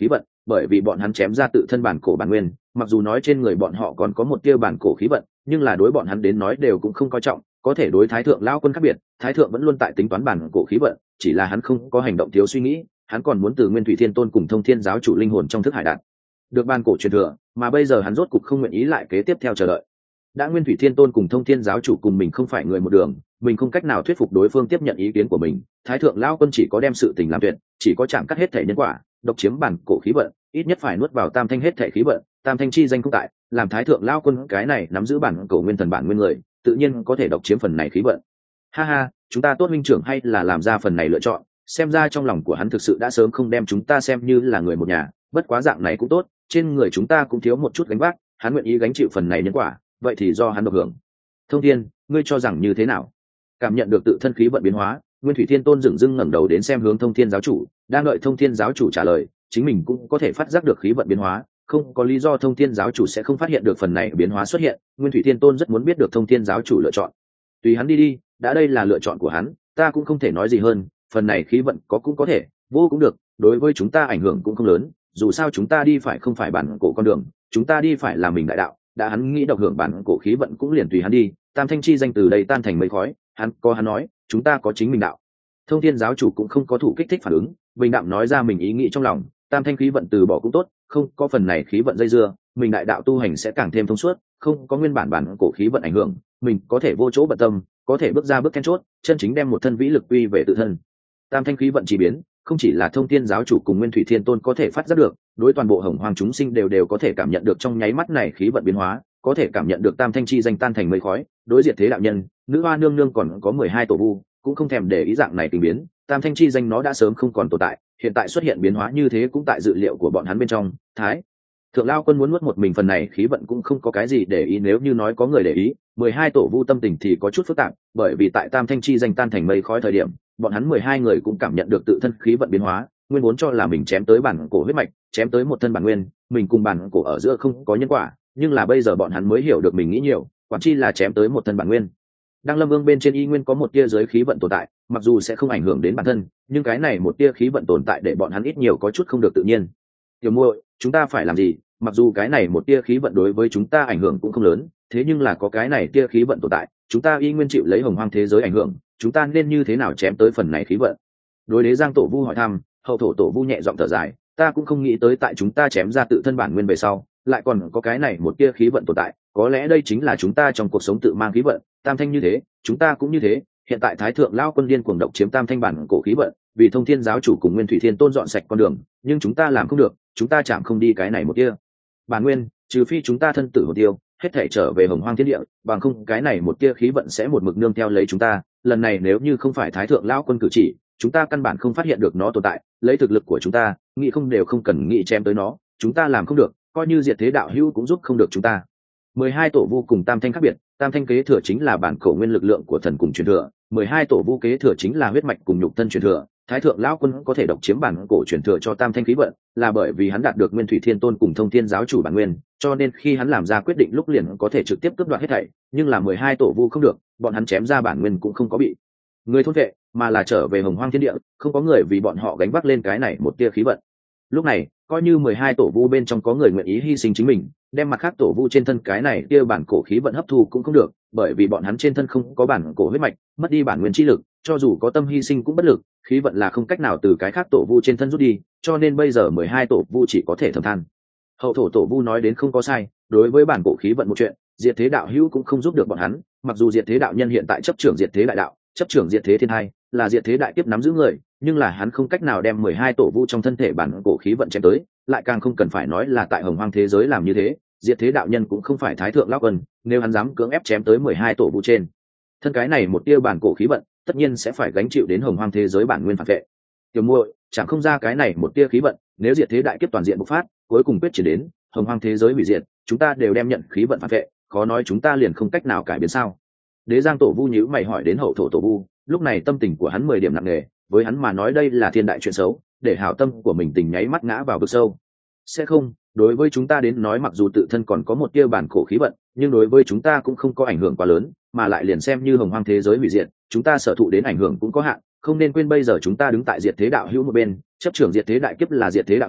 bởi vì bọn hắn chém ra tự thân bản cổ bản nguyên, mặc dù nói trên người bọn họ còn có một tia bản cổ khí vận, nhưng là đối bọn hắn đến nói đều cũng không coi trọng. Có thể đối thái thượng lão quân khác biệt, thái thượng vẫn luôn tại tính toán bản cổ khí vận, chỉ là hắn không có hành động thiếu suy nghĩ, hắn còn muốn từ Nguyên Thủy Thiên Tôn cùng Thông Thiên giáo chủ linh hồn trong thức hải đạt được bản cổ truyền thừa, mà bây giờ hắn rốt cục không nguyện ý lại kế tiếp theo chờ đợi. Đã Nguyên Thủy Thiên Tôn cùng Thông Thiên giáo chủ cùng mình không phải người một đường, mình không cách nào thuyết phục đối phương tiếp nhận ý kiến của mình, thái thượng lão quân chỉ có đem sự tình làm tuyệt, chỉ có chạm cắt hết thể nhân quả, độc chiếm bản cổ khí vận, ít nhất phải nuốt vào tam thanh hết thể khí vận, tam thanh chi danh không tại, làm thái thượng lão quân cái này nắm giữ bản cổ nguyên thần bản nguyên người, tự nhiên có thể độc chiếm phần này khí vận. Ha ha, chúng ta tốt minh trưởng hay là làm ra phần này lựa chọn, xem ra trong lòng của hắn thực sự đã sớm không đem chúng ta xem như là người một nhà, bất quá dạng này cũng tốt, trên người chúng ta cũng thiếu một chút gánh vác, hắn nguyện ý gánh chịu phần này nhân quả, vậy thì do hắn được hưởng. Thông Thiên, ngươi cho rằng như thế nào? Cảm nhận được tự thân khí vận biến hóa, Nguyên Thủy Thiên Tôn dửng dưng ngẩng đầu đến xem hướng Thông Thiên giáo chủ, đang đợi Thông Thiên giáo chủ trả lời, chính mình cũng có thể phát giác được khí vận biến hóa, không có lý do Thông Thiên giáo chủ sẽ không phát hiện được phần này biến hóa xuất hiện. Nguyên Thủy Thiên Tôn rất muốn biết được Thông Thiên giáo chủ lựa chọn. Tùy hắn đi đi, đã đây là lựa chọn của hắn, ta cũng không thể nói gì hơn, phần này khí vận có cũng có thể, vô cũng được, đối với chúng ta ảnh hưởng cũng không lớn, dù sao chúng ta đi phải không phải bản cổ con đường, chúng ta đi phải là mình đại đạo, đã hắn nghĩ độc hưởng bản cổ khí vận cũng liền tùy hắn đi, tam thanh chi danh từ đây tan thành mây khói, hắn có hắn nói, chúng ta có chính mình đạo. Thông Thiên giáo chủ cũng không có thủ kích thích phản ứng, bình đạm nói ra mình ý nghĩ trong lòng, tam thanh khí vận từ bỏ cũng tốt, không có phần này khí vận dây dưa, mình đại đạo tu hành sẽ càng thêm thông suốt, không có nguyên bản bản cổ khí vận ảnh hưởng, mình có thể vô chỗ bận tâm, có thể bước ra bước then chốt, chân chính đem một thân vĩ lực quy về tự thân. Tam thanh khí vận chỉ biến, không chỉ là Thông Thiên giáo chủ cùng Nguyên Thủy Thiên Tôn có thể phát giác được, đối toàn bộ hồng hoang chúng sinh đều đều có thể cảm nhận được trong nháy mắt này khí vận biến hóa, có thể cảm nhận được tam thanh chi danh tan thành mây khói, đối diệt thế đạo nhân, nữ hoa nương nương còn có mười hai tổ vu, cũng không thèm để ý dạng này tình biến, tam thanh chi danh nó đã sớm không còn tồn tại, hiện tại xuất hiện biến hóa như thế cũng tại dự liệu của bọn hắn bên trong. Thái thượng lao quân muốn nuốt một mình phần này khí vận cũng không có cái gì để ý, nếu như nói có người để ý, mười hai tổ vu tâm tình thì có chút phức tạp, bởi vì tại tam thanh chi danh tan thành mây khói thời điểm, bọn hắn mười hai người cũng cảm nhận được tự thân khí vận biến hóa, nguyên vốn cho là mình chém tới bản cổ huyết mạch, chém tới một thân bản nguyên, mình cùng bản cổ ở giữa không có nhân quả, nhưng là bây giờ bọn hắn mới hiểu được mình nghĩ nhiều, quản chi là chém tới một thân bản nguyên. Đăng Lâm Vương bên trên y nguyên có một tia giới khí vận tồn tại, mặc dù sẽ không ảnh hưởng đến bản thân, nhưng cái này một tia khí vận tồn tại để bọn hắn ít nhiều có chút không được tự nhiên. Tiểu muội, chúng ta phải làm gì? Mặc dù cái này một tia khí vận đối với chúng ta ảnh hưởng cũng không lớn, thế nhưng là có cái này tia khí vận tồn tại, chúng ta y nguyên chịu lấy hồng hoang thế giới ảnh hưởng, chúng ta nên như thế nào chém tới phần này khí vận? Đối đế Giang Tổ Vu hỏi thăm, hậu thổ Tổ Vu nhẹ giọng thở dài, ta cũng không nghĩ tới tại chúng ta chém ra tự thân bản nguyên về sau, lại còn có cái này một tia khí vận tồn tại, có lẽ đây chính là chúng ta trong cuộc sống tự mang khí vận, tam thanh như thế, chúng ta cũng như thế. Hiện tại thái thượng lao quân điên cuồng độc chiếm tam thanh bản cổ khí vận, vì Thông Thiên giáo chủ cùng Nguyên Thủy Thiên Tôn dọn sạch con đường, nhưng chúng ta làm không được, chúng ta chạm không đi cái này một tia bản nguyên, trừ phi chúng ta thân tử hồn tiêu, hết thể trở về hồng hoang thiên địa, bằng không cái này một tia khí vận sẽ một mực nương theo lấy chúng ta. Lần này nếu như không phải thái thượng lao quân cử chỉ, chúng ta căn bản không phát hiện được nó tồn tại, lấy thực lực của chúng ta, nghĩ không đều không cần nghĩ chém tới nó, chúng ta làm không được, coi như diệt thế đạo hữu cũng giúp không được chúng ta. Mười hai tổ vu cùng tam thanh khác biệt, tam thanh kế thừa chính là bản cổ nguyên lực lượng của thần cùng truyền thừa, mười hai tổ vu kế thừa chính là huyết mạch cùng nhục thân truyền thừa. Thái thượng lão quân có thể độc chiếm bản cổ truyền thừa cho tam thanh khí vận, là bởi vì hắn đạt được Nguyên Thủy Thiên Tôn cùng Thông Thiên giáo chủ bản nguyên, cho nên khi hắn làm ra quyết định lúc liền có thể trực tiếp cướp đoạt hết thảy. Nhưng là mười hai tổ vu không được, bọn hắn chém ra bản nguyên cũng không có bị người thôn vệ, mà là trở về hồng hoang thiên địa, không có người vì bọn họ gánh vác lên cái này một tia khí vận. Lúc này, coi như mười hai tổ vu bên trong có người nguyện ý hy sinh chính mình, đem mặt khác tổ vu trên thân cái này tia bản cổ khí vận hấp thu cũng không được, bởi vì bọn hắn trên thân không có bản cổ huyết mạch, mất đi bản nguyên chi lực, cho dù có tâm hy sinh cũng bất lực, khí vận là không cách nào từ cái khác tổ vu trên thân rút đi, cho nên bây giờ mười hai tổ vu chỉ có thể thầm than. Hậu thổ tổ vu nói đến không có sai, đối với bản cổ khí vận một chuyện, diệt thế đạo hữu cũng không giúp được bọn hắn, mặc dù diệt thế đạo nhân hiện tại chấp trưởng diệt thế đại đạo, chấp trưởng diệt thế thiên hai, là diệt thế đại kiếp nắm giữ người, nhưng là hắn không cách nào đem mười hai tổ vu trong thân thể bản cổ khí vận chém tới, lại càng không cần phải nói là tại hồng hoang thế giới làm như thế. Diệt thế đạo nhân cũng không phải thái thượng lão quân, nếu hắn dám cưỡng ép chém tới mười hai tổ vu trên thân cái này một tia bản cổ khí vận, tất nhiên sẽ phải gánh chịu đến hồng hoang thế giới bản nguyên phản vệ. Tiểu muội, chẳng không ra cái này một tia khí vận, nếu diệt thế đại kiếp toàn diện bộc phát, cuối cùng quyết triển đến hồng hoang thế giới hủy diệt, chúng ta đều đem nhận khí vận phản vệ, khó nói chúng ta liền không cách nào cải biến sao? Đế Giang Tổ Vu nhíu mày hỏi đến hậu thổ Tổ Vu, lúc này tâm tình của hắn mười điểm nặng nề, với hắn mà nói đây là thiên đại chuyện xấu, để hảo tâm của mình tình nháy mắt ngã vào vực sâu. Sẽ không, đối với chúng ta đến nói mặc dù tự thân còn có một tia bản cổ khí vận, nhưng đối với chúng ta cũng không có ảnh hưởng quá lớn, mà lại liền xem như hồng hoang thế giới hủy diệt, chúng ta sở thụ đến ảnh hưởng cũng có hạn, không nên quên bây giờ chúng ta đứng tại diệt thế đạo hữu một bên, chấp trưởng diệt thế đại kiếp là diệt thế đạo hữu,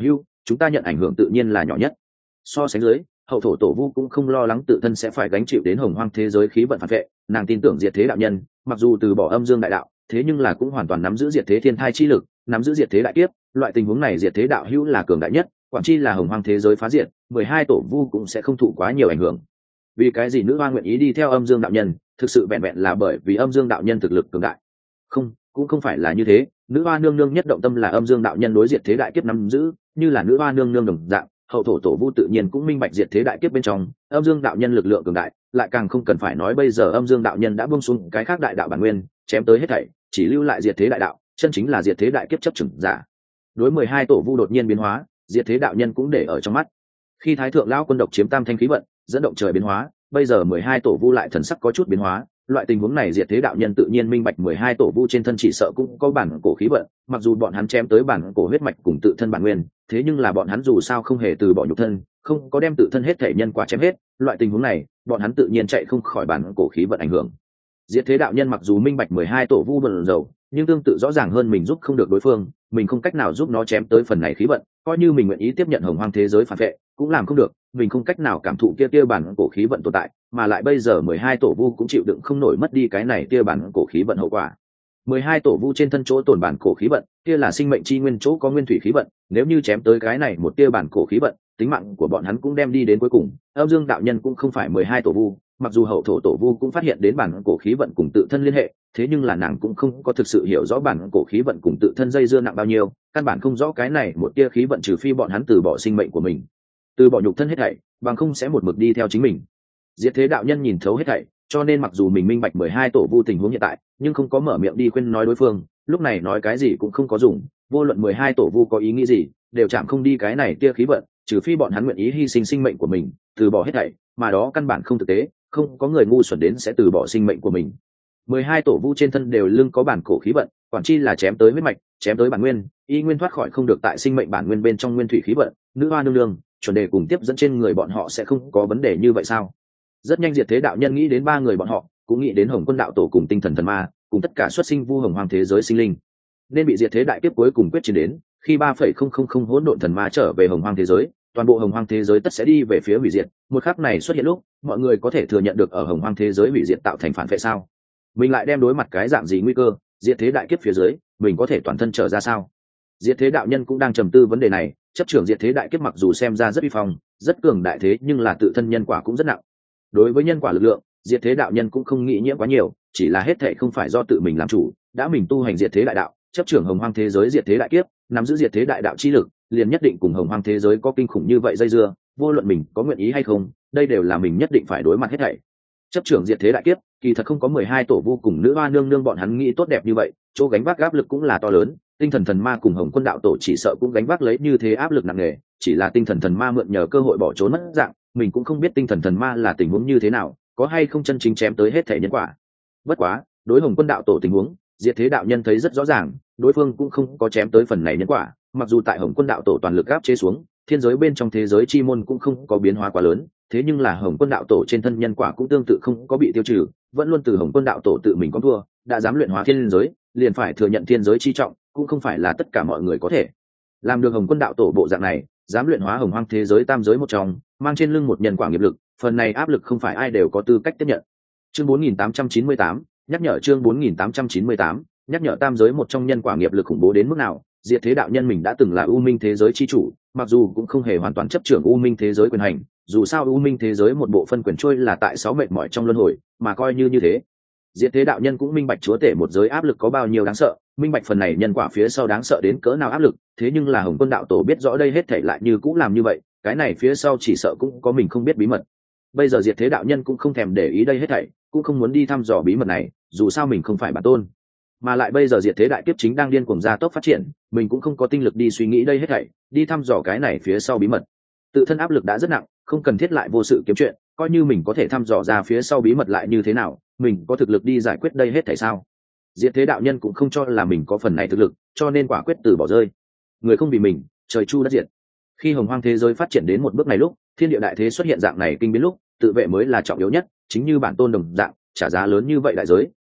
chúng ta nhận ảnh hưởng tự nhiên là nhỏ nhất. So sánh dưới, hậu thổ tổ vu cũng không lo lắng tự thân sẽ phải gánh chịu đến hồng hoang thế giới khí vận phản vệ, nàng tin tưởng diệt thế đạo nhân mặc dù từ bỏ âm dương đại đạo, thế nhưng là cũng hoàn toàn nắm giữ diệt thế thiên thai chi lực, nắm giữ diệt thế đại kiếp. Loại tình huống này diệt thế đạo hữu là cường đại nhất, quản chi là hồng hoang thế giới phá diệt, mười hai tổ vu cũng sẽ không thụ quá nhiều ảnh hưởng. Vì cái gì nữ hoa nguyện ý đi theo âm dương đạo nhân, thực sự vẹn vẹn là bởi vì âm dương đạo nhân thực lực cường đại? Không, cũng không phải là như thế. Nữ hoa nương nương nhất động tâm là âm dương đạo nhân đối diệt thế đại kiếp nắm giữ, như là nữ hoa nương nương đồng dạng, hậu thổ tổ vu tự nhiên cũng minh bạch diệt thế đại kiếp bên trong âm dương đạo nhân lực lượng cường đại, lại càng không cần phải nói bây giờ âm dương đạo nhân đã buông xuống cái khác đại đạo bản nguyên, chém tới hết thảy, chỉ lưu lại diệt thế đại đạo, chân chính là diệt thế đại kiếp chấp chừng giả. Đối mười hai tổ vu đột nhiên biến hóa, diệt thế đạo nhân cũng để ở trong mắt. Khi thái thượng lão quân độc chiếm tam thanh khí vận, dẫn động trời biến hóa, bây giờ mười hai tổ vu lại thần sắc có chút biến hóa. Loại tình huống này diệt thế đạo nhân tự nhiên minh bạch mười hai tổ vu trên thân chỉ sợ cũng có bản cổ khí vận, mặc dù bọn hắn chém tới bản cổ huyết mạch cùng tự thân bản nguyên, thế nhưng là bọn hắn dù sao không hề từ bỏ nhục thân, không có đem tự thân hết thể nhân quả chém hết. Loại tình huống này, bọn hắn tự nhiên chạy không khỏi bản cổ khí vận ảnh hưởng. Diệt thế đạo nhân mặc dù minh bạch mười hai tổ vu bần dầu, nhưng tương tự rõ ràng hơn mình giúp không được đối phương, mình không cách nào giúp nó chém tới phần này khí vận, coi như mình nguyện ý tiếp nhận hồng hoang thế giới phản vệ, cũng làm không được, mình không cách nào cảm thụ kia kia bản cổ khí vận tồn tại, mà lại bây giờ mười hai tổ vu cũng chịu đựng không nổi mất đi cái này kia bản cổ khí vận hậu quả. mười hai tổ vu trên thân chỗ tồn bản cổ khí vận, kia là sinh mệnh chi nguyên chỗ có nguyên thủy khí vận, nếu như chém tới cái này một tia bản cổ khí vận, tính mạng của bọn hắn cũng đem đi đến cuối cùng. Âm Dương đạo nhân cũng không phải mười hai tổ vu, mặc dù hậu thổ tổ vu cũng phát hiện đến bản cổ khí vận cùng tự thân liên hệ, thế nhưng là nàng cũng không có thực sự hiểu rõ bản cổ khí vận cùng tự thân dây dưa nặng bao nhiêu, căn bản không rõ cái này một tia khí vận trừ phi bọn hắn từ bỏ sinh mệnh của mình, từ bỏ nhục thân hết thảy, bằng không sẽ một mực đi theo chính mình. Diệt thế đạo nhân nhìn thấu hết thảy, cho nên mặc dù mình minh bạch mười hai tổ vu tình huống hiện tại, nhưng không có mở miệng đi khuyên nói đối phương, lúc này nói cái gì cũng không có dùng, vô luận mười hai tổ vu có ý nghĩ gì, đều chạm không đi cái này tia khí vận, trừ phi bọn hắn nguyện ý hy sinh sinh mệnh của mình, từ bỏ hết thảy, mà đó căn bản không thực tế, không có người ngu xuẩn đến sẽ từ bỏ sinh mệnh của mình. mười hai tổ vu trên thân đều lưng có bản cổ khí vận, quản chi là chém tới huyết mạch, chém tới bản nguyên, y nguyên thoát khỏi không được tại sinh mệnh bản nguyên bên trong nguyên thủy khí vận. Nữ hoa nương nương, chuẩn đề cùng tiếp dẫn trên người bọn họ sẽ không có vấn đề như vậy sao? Rất nhanh diệt thế đạo nhân nghĩ đến ba người bọn họ, cũng nghĩ đến Hồng Quân đạo tổ cùng tinh thần thần ma, cùng tất cả xuất sinh vu hồng hoàng thế giới sinh linh, nên bị diệt thế đại kiếp cuối cùng quyết chiến đến, khi ba phẩy không không không hỗn độn thần ma trở về hồng hoàng thế giới, toàn bộ hồng hoàng thế giới tất sẽ đi về phía hủy diệt. Một khắc này xuất hiện lúc, mọi người có thể thừa nhận được ở hồng hoàng thế giới hủy diệt tạo thành phản vệ sao? Mình lại đem đối mặt cái dạng gì nguy cơ, diệt thế đại kiếp phía dưới, mình có thể toàn thân trở ra sao? Diệt thế đạo nhân cũng đang trầm tư vấn đề này. Chấp trưởng diệt thế đại kiếp mặc dù xem ra rất uy phong, rất cường đại, thế nhưng là tự thân nhân quả cũng rất nặng. Đối với nhân quả lực lượng, diệt thế đạo nhân cũng không nghĩ nhiễm quá nhiều, chỉ là hết thệ không phải do tự mình làm chủ, đã mình tu hành diệt thế đại đạo, chấp trưởng hồng hoang thế giới diệt thế đại kiếp, nắm giữ diệt thế đại đạo chi lực, liền nhất định cùng hồng hoang thế giới có kinh khủng như vậy dây dưa, vô luận mình có nguyện ý hay không, đây đều là mình nhất định phải đối mặt hết thảy. Chấp trưởng diệt thế đại kiếp, kỳ thật không có mười hai tổ vu cùng nữ hoa nương nương bọn hắn nghĩ tốt đẹp như vậy, chỗ gánh vác áp lực cũng là to lớn. Tinh thần thần ma cùng Hồng Quân đạo tổ chỉ sợ cũng gánh vác lấy như thế áp lực nặng nề, chỉ là tinh thần thần ma mượn nhờ cơ hội bỏ trốn mất dạng, mình cũng không biết tinh thần thần ma là tình huống như thế nào, có hay không chân chính chém tới hết thể nhân quả. Bất quá, đối Hồng Quân đạo tổ tình huống, diệt thế đạo nhân thấy rất rõ ràng, đối phương cũng không có chém tới phần này nhân quả, mặc dù tại Hồng Quân đạo tổ toàn lực áp chế xuống, thiên giới bên trong thế giới chi môn cũng không có biến hóa quá lớn, thế nhưng là Hồng Quân đạo tổ trên thân nhân quả cũng tương tự không có bị tiêu trừ, vẫn luôn từ Hồng Quân đạo tổ tự mình có thua, đã dám luyện hóa thiên giới, liền phải thừa nhận thiên giới chi trọng, cũng không phải là tất cả mọi người có thể làm được Hồng Quân đạo tổ bộ dạng này, dám luyện hóa hồng hoang thế giới tam giới một trong, mang trên lưng một nhân quả nghiệp lực, phần này áp lực không phải ai đều có tư cách tiếp nhận. Chương bốn nghìn tám trăm chín mươi tám, nhắc nhở chương bốn nghìn tám trăm chín mươi tám, nhắc nhở tam giới một trong nhân quả nghiệp lực khủng bố đến mức nào. Diệt thế đạo nhân mình đã từng là U Minh thế giới chi chủ, mặc dù cũng không hề hoàn toàn chấp trưởng U Minh thế giới quyền hành, dù sao U Minh thế giới một bộ phân quyền trôi là tại sáu mệt mỏi trong luân hồi, mà coi như như thế, diệt thế đạo nhân cũng minh bạch chúa tể một giới áp lực có bao nhiêu đáng sợ, minh bạch phần này nhân quả phía sau đáng sợ đến cỡ nào áp lực. Thế nhưng là Hồng Quân đạo tổ biết rõ đây hết thảy lại như cũng làm như vậy, cái này phía sau chỉ sợ cũng có mình không biết bí mật. Bây giờ diệt thế đạo nhân cũng không thèm để ý đây hết thảy, cũng không muốn đi thăm dò bí mật này, dù sao mình không phải bản tôn, mà lại bây giờ diệt thế đại kiếp chính đang điên cuồng gia tốc phát triển, mình cũng không có tinh lực đi suy nghĩ đây hết thảy, đi thăm dò cái này phía sau bí mật. Tự thân áp lực đã rất nặng, không cần thiết lại vô sự kiếm chuyện, coi như mình có thể thăm dò ra phía sau bí mật lại như thế nào, mình có thực lực đi giải quyết đây hết thảy sao? Diệt thế đạo nhân cũng không cho là mình có phần này thực lực, cho nên quả quyết từ bỏ rơi. Người không vì mình, trời chu đất diệt. Khi hồng hoang thế giới phát triển đến một bước này lúc, thiên địa đại thế xuất hiện dạng này kinh biến lúc, tự vệ mới là trọng yếu nhất, chính như bản tôn đồng dạng, trả giá lớn như vậy đại giới,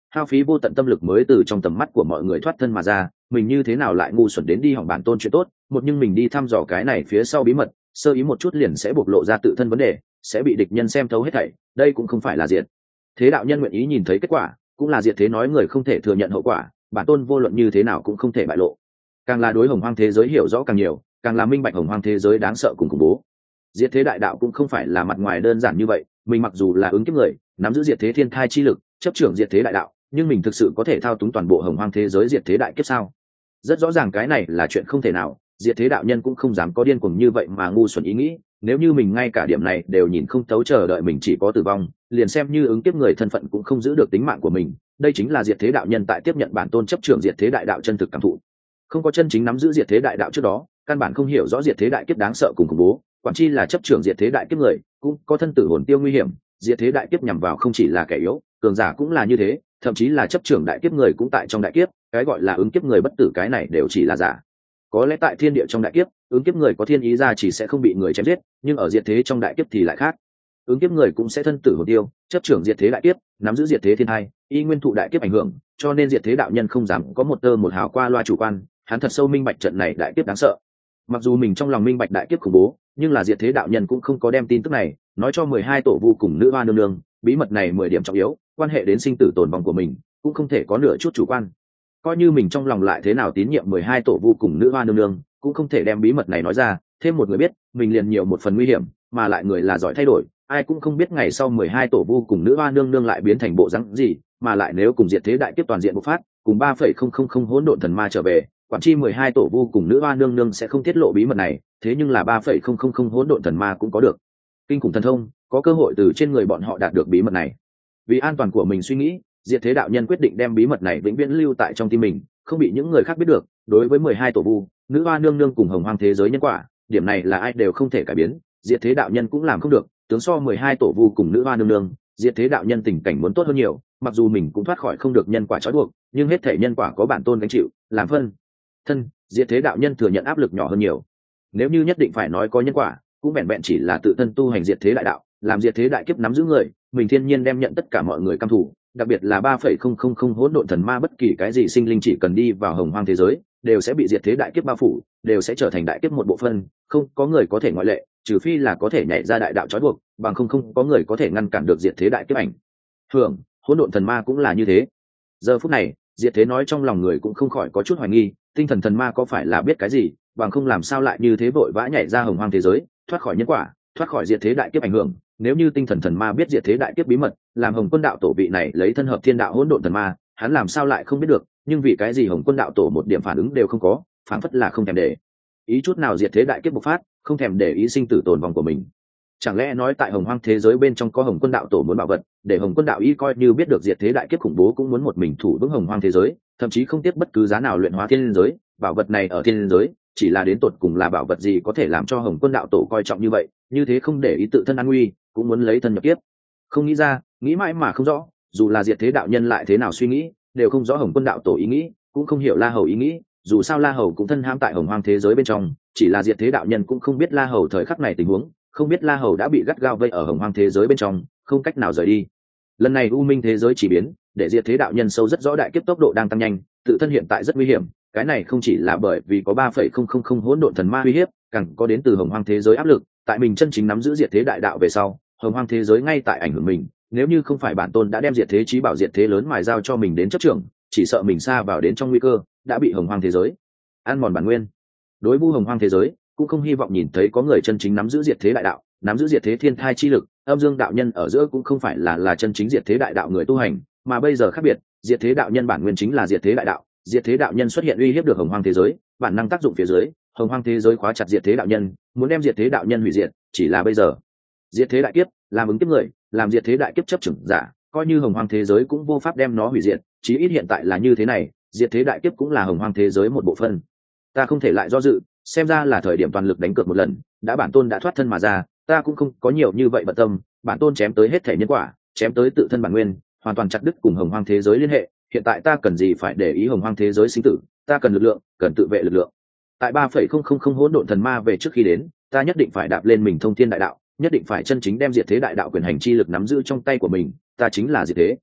hao phí vô tận tâm lực mới từ trong tầm mắt của mọi người thoát thân mà ra, mình như thế nào lại ngu xuẩn đến đi hỏng bản tôn chuyện tốt, một nhưng mình đi thăm dò cái này phía sau bí mật, sơ ý một chút liền sẽ bộc lộ ra tự thân vấn đề, sẽ bị địch nhân xem thấu hết thảy, đây cũng không phải là diệt thế đạo nhân nguyện ý nhìn thấy kết quả, cũng là diệt thế nói người không thể thừa nhận hậu quả, bản tôn vô luận như thế nào cũng không thể bại lộ. Càng là đối hồng hoang thế giới hiểu rõ càng nhiều, càng là minh bạch hồng hoang thế giới đáng sợ cùng khủng bố. Diệt thế đại đạo cũng không phải là mặt ngoài đơn giản như vậy, mình mặc dù là ứng kiếp người, nắm giữ diệt thế thiên thai chi lực, chấp trưởng diệt thế đại đạo, nhưng mình thực sự có thể thao túng toàn bộ hồng hoang thế giới diệt thế đại kiếp sao? Rất rõ ràng cái này là chuyện không thể nào, diệt thế đạo nhân cũng không dám có điên cuồng như vậy mà ngu xuẩn ý nghĩ, nếu như mình ngay cả điểm này đều nhìn không thấu, chờ đợi mình chỉ có tử vong, liền xem như ứng kiếp người thân phận cũng không giữ được tính mạng của mình. Đây chính là diệt thế đạo nhân tại tiếp nhận bản tôn chấp trưởng diệt thế đại đạo chân thực cảm thụ. Không có chân chính nắm giữ diệt thế đại đạo trước đó, căn bản không hiểu rõ diệt thế đại kiếp đáng sợ cùng khủng bố, quản chi là chấp trưởng diệt thế đại kiếp người, cũng có thân tử hồn tiêu nguy hiểm. Diệt thế đại kiếp nhằm vào không chỉ là kẻ yếu, cường giả cũng là như thế, thậm chí là chấp trưởng đại kiếp người cũng tại trong đại kiếp, cái gọi là ứng kiếp người bất tử cái này đều chỉ là giả. Có lẽ tại thiên địa trong đại kiếp, ứng kiếp người có thiên ý ra chỉ sẽ không bị người chém giết, nhưng ở diệt thế trong đại kiếp thì lại khác. Ứng kiếp người cũng sẽ thân tử hồn tiêu, chấp trưởng diệt thế đại kiếp, nắm giữ diệt thế thiên hai, y nguyên thụ đại kiếp ảnh hưởng, cho nên diệt thế đạo nhân không dám có một tơ một hào qua loa chủ quan, hắn thật sâu minh bạch trận này đại kiếp đáng sợ. Mặc dù mình trong lòng minh bạch đại kiếp khủng bố, nhưng là diệt thế đạo nhân cũng không có đem tin tức này nói cho mười hai tổ vu cùng nữ hoa nương nương, bí mật này mười điểm trọng yếu, quan hệ đến sinh tử tồn vong của mình, cũng không thể có nửa chút chủ quan. Coi như mình trong lòng lại thế nào tín nhiệm mười hai tổ vu cùng nữ hoa nương nương, cũng không thể đem bí mật này nói ra, thêm một người biết, mình liền nhiều một phần nguy hiểm, mà lại người là giỏi thay đổi, ai cũng không biết ngày sau mười hai tổ vu cùng nữ hoa nương nương lại biến thành bộ dáng gì, mà lại nếu cùng diệt thế đại kiếp toàn diện bộc phát, cùng ba phẩy không không không hỗn độn thần ma trở về, quản chi mười hai tổ vu cùng nữ hoa nương nương sẽ không tiết lộ bí mật này, thế nhưng là ba phẩy không không không hỗn độn thần ma cũng có được kinh khủng thần thông, có cơ hội từ trên người bọn họ đạt được bí mật này. Vì an toàn của mình suy nghĩ, diệt thế đạo nhân quyết định đem bí mật này vĩnh viễn lưu tại trong tim mình, không bị những người khác biết được. Đối với mười hai tổ vu, nữ hoa nương nương cùng hồng hoang thế giới nhân quả, điểm này là ai đều không thể cải biến, diệt thế đạo nhân cũng làm không được. Tướng so mười hai tổ vu cùng nữ hoa nương nương, diệt thế đạo nhân tình cảnh muốn tốt hơn nhiều, mặc dù mình cũng thoát khỏi không được nhân quả trói buộc, nhưng hết thể nhân quả có bản tôn gánh chịu, làm phân thân, diệt thế đạo nhân thừa nhận áp lực nhỏ hơn nhiều. Nếu như nhất định phải nói có nhân quả, cũng vẹn vẹn chỉ là tự thân tu hành diệt thế đại đạo, làm diệt thế đại kiếp nắm giữ người, mình thiên nhiên đem nhận tất cả mọi người căm thù, đặc biệt là ba phẩy không không không hỗn độn thần ma, bất kỳ cái gì sinh linh chỉ cần đi vào hồng hoang thế giới, đều sẽ bị diệt thế đại kiếp bao phủ, đều sẽ trở thành đại kiếp một bộ phận, không có người có thể ngoại lệ, trừ phi là có thể nhảy ra đại đạo trói buộc, bằng không không có người có thể ngăn cản được diệt thế đại kiếp ảnh hưởng. Hỗn độn thần ma cũng là như thế. Giờ phút này, diệt thế nói trong lòng người cũng không khỏi có chút hoài nghi, tinh thần thần ma có phải là biết cái gì, bằng không làm sao lại như thế vội vã nhảy ra hồng hoang thế giới, thoát khỏi nhân quả, thoát khỏi diệt thế đại kiếp ảnh hưởng. Nếu như tinh thần thần ma biết diệt thế đại kiếp bí mật, làm hồng quân đạo tổ vị này lấy thân hợp thiên đạo hỗn độn thần ma, hắn làm sao lại không biết được, nhưng vì cái gì hồng quân đạo tổ một điểm phản ứng đều không có, phản phất là không thèm để ý chút nào diệt thế đại kiếp bộc phát, không thèm để ý sinh tử tồn vong của mình. Chẳng lẽ nói tại hồng hoang thế giới bên trong có hồng quân đạo tổ muốn bảo vật, để hồng quân đạo y coi như biết được diệt thế đại kiếp khủng bố cũng muốn một mình thủ vững hồng hoang thế giới, thậm chí không tiếc bất cứ giá nào luyện hóa thiên giới, bảo vật này ở thiên giới, chỉ là đến tột cùng là bảo vật gì có thể làm cho hồng quân đạo tổ coi trọng như vậy, như thế không để ý tự thân an nguy, cũng muốn lấy thân nhập kiếp. Không nghĩ ra, nghĩ mãi mà không rõ, dù là diệt thế đạo nhân lại thế nào suy nghĩ, đều không rõ hồng quân đạo tổ ý nghĩ, cũng không hiểu La Hầu ý nghĩ, dù sao La Hầu cũng thân hãm tại hồng hoang thế giới bên trong, chỉ là diệt thế đạo nhân cũng không biết La Hầu thời khắc này tình huống, không biết La Hầu đã bị gắt gao vây ở hồng hoang thế giới bên trong, không cách nào rời đi. Lần này u minh thế giới chỉ biến, để diệt thế đạo nhân sâu rất rõ đại kiếp tốc độ đang tăng nhanh, tự thân hiện tại rất nguy hiểm. Cái này không chỉ là bởi vì có ba phẩy không không không hỗn độn thần ma uy hiếp, càng có đến từ hồng hoang thế giới áp lực. Tại mình chân chính nắm giữ diệt thế đại đạo về sau, hồng hoang thế giới ngay tại ảnh hưởng mình. Nếu như không phải bản tôn đã đem diệt thế chí bảo diệt thế lớn mài giao cho mình đến chấp trưởng, chỉ sợ mình xa vào đến trong nguy cơ, đã bị hồng hoang thế giới ăn mòn bản nguyên. Đối vu hồng hoang thế giới, cũng không hy vọng nhìn thấy có người chân chính nắm giữ diệt thế đại đạo, nắm giữ diệt thế thiên thai chi lực. Âm dương đạo nhân ở giữa cũng không phải là là chân chính diệt thế đại đạo người tu hành, mà bây giờ khác biệt, diệt thế đạo nhân bản nguyên chính là diệt thế đại đạo. Diệt thế đạo nhân xuất hiện uy hiếp được hồng hoang thế giới, bản năng tác dụng phía dưới, hồng hoang thế giới khóa chặt diệt thế đạo nhân, muốn đem diệt thế đạo nhân hủy diệt. Chỉ là bây giờ, diệt thế đại kiếp, làm ứng kiếp người, làm diệt thế đại kiếp chấp trưởng giả, coi như hồng hoang thế giới cũng vô pháp đem nó hủy diệt. Chí ít hiện tại là như thế này, diệt thế đại kiếp cũng là hồng hoang thế giới một bộ phận. Ta không thể lại do dự, xem ra là thời điểm toàn lực đánh cược một lần. Đã bản tôn đã thoát thân mà ra, ta cũng không có nhiều như vậy bận tâm. Bản tôn chém tới hết thể nhân quả, chém tới tự thân bản nguyên, hoàn toàn chặt đứt cùng hồng hoang thế giới liên hệ. Hiện tại ta cần gì phải để ý hồng hoang thế giới sinh tử, ta cần lực lượng, cần tự vệ lực lượng. Tại ba phẩy không không không hỗn độn thần ma về trước khi đến, ta nhất định phải đạp lên mình thông thiên đại đạo, nhất định phải chân chính đem diệt thế đại đạo quyền hành chi lực nắm giữ trong tay của mình. Ta chính là diệt thế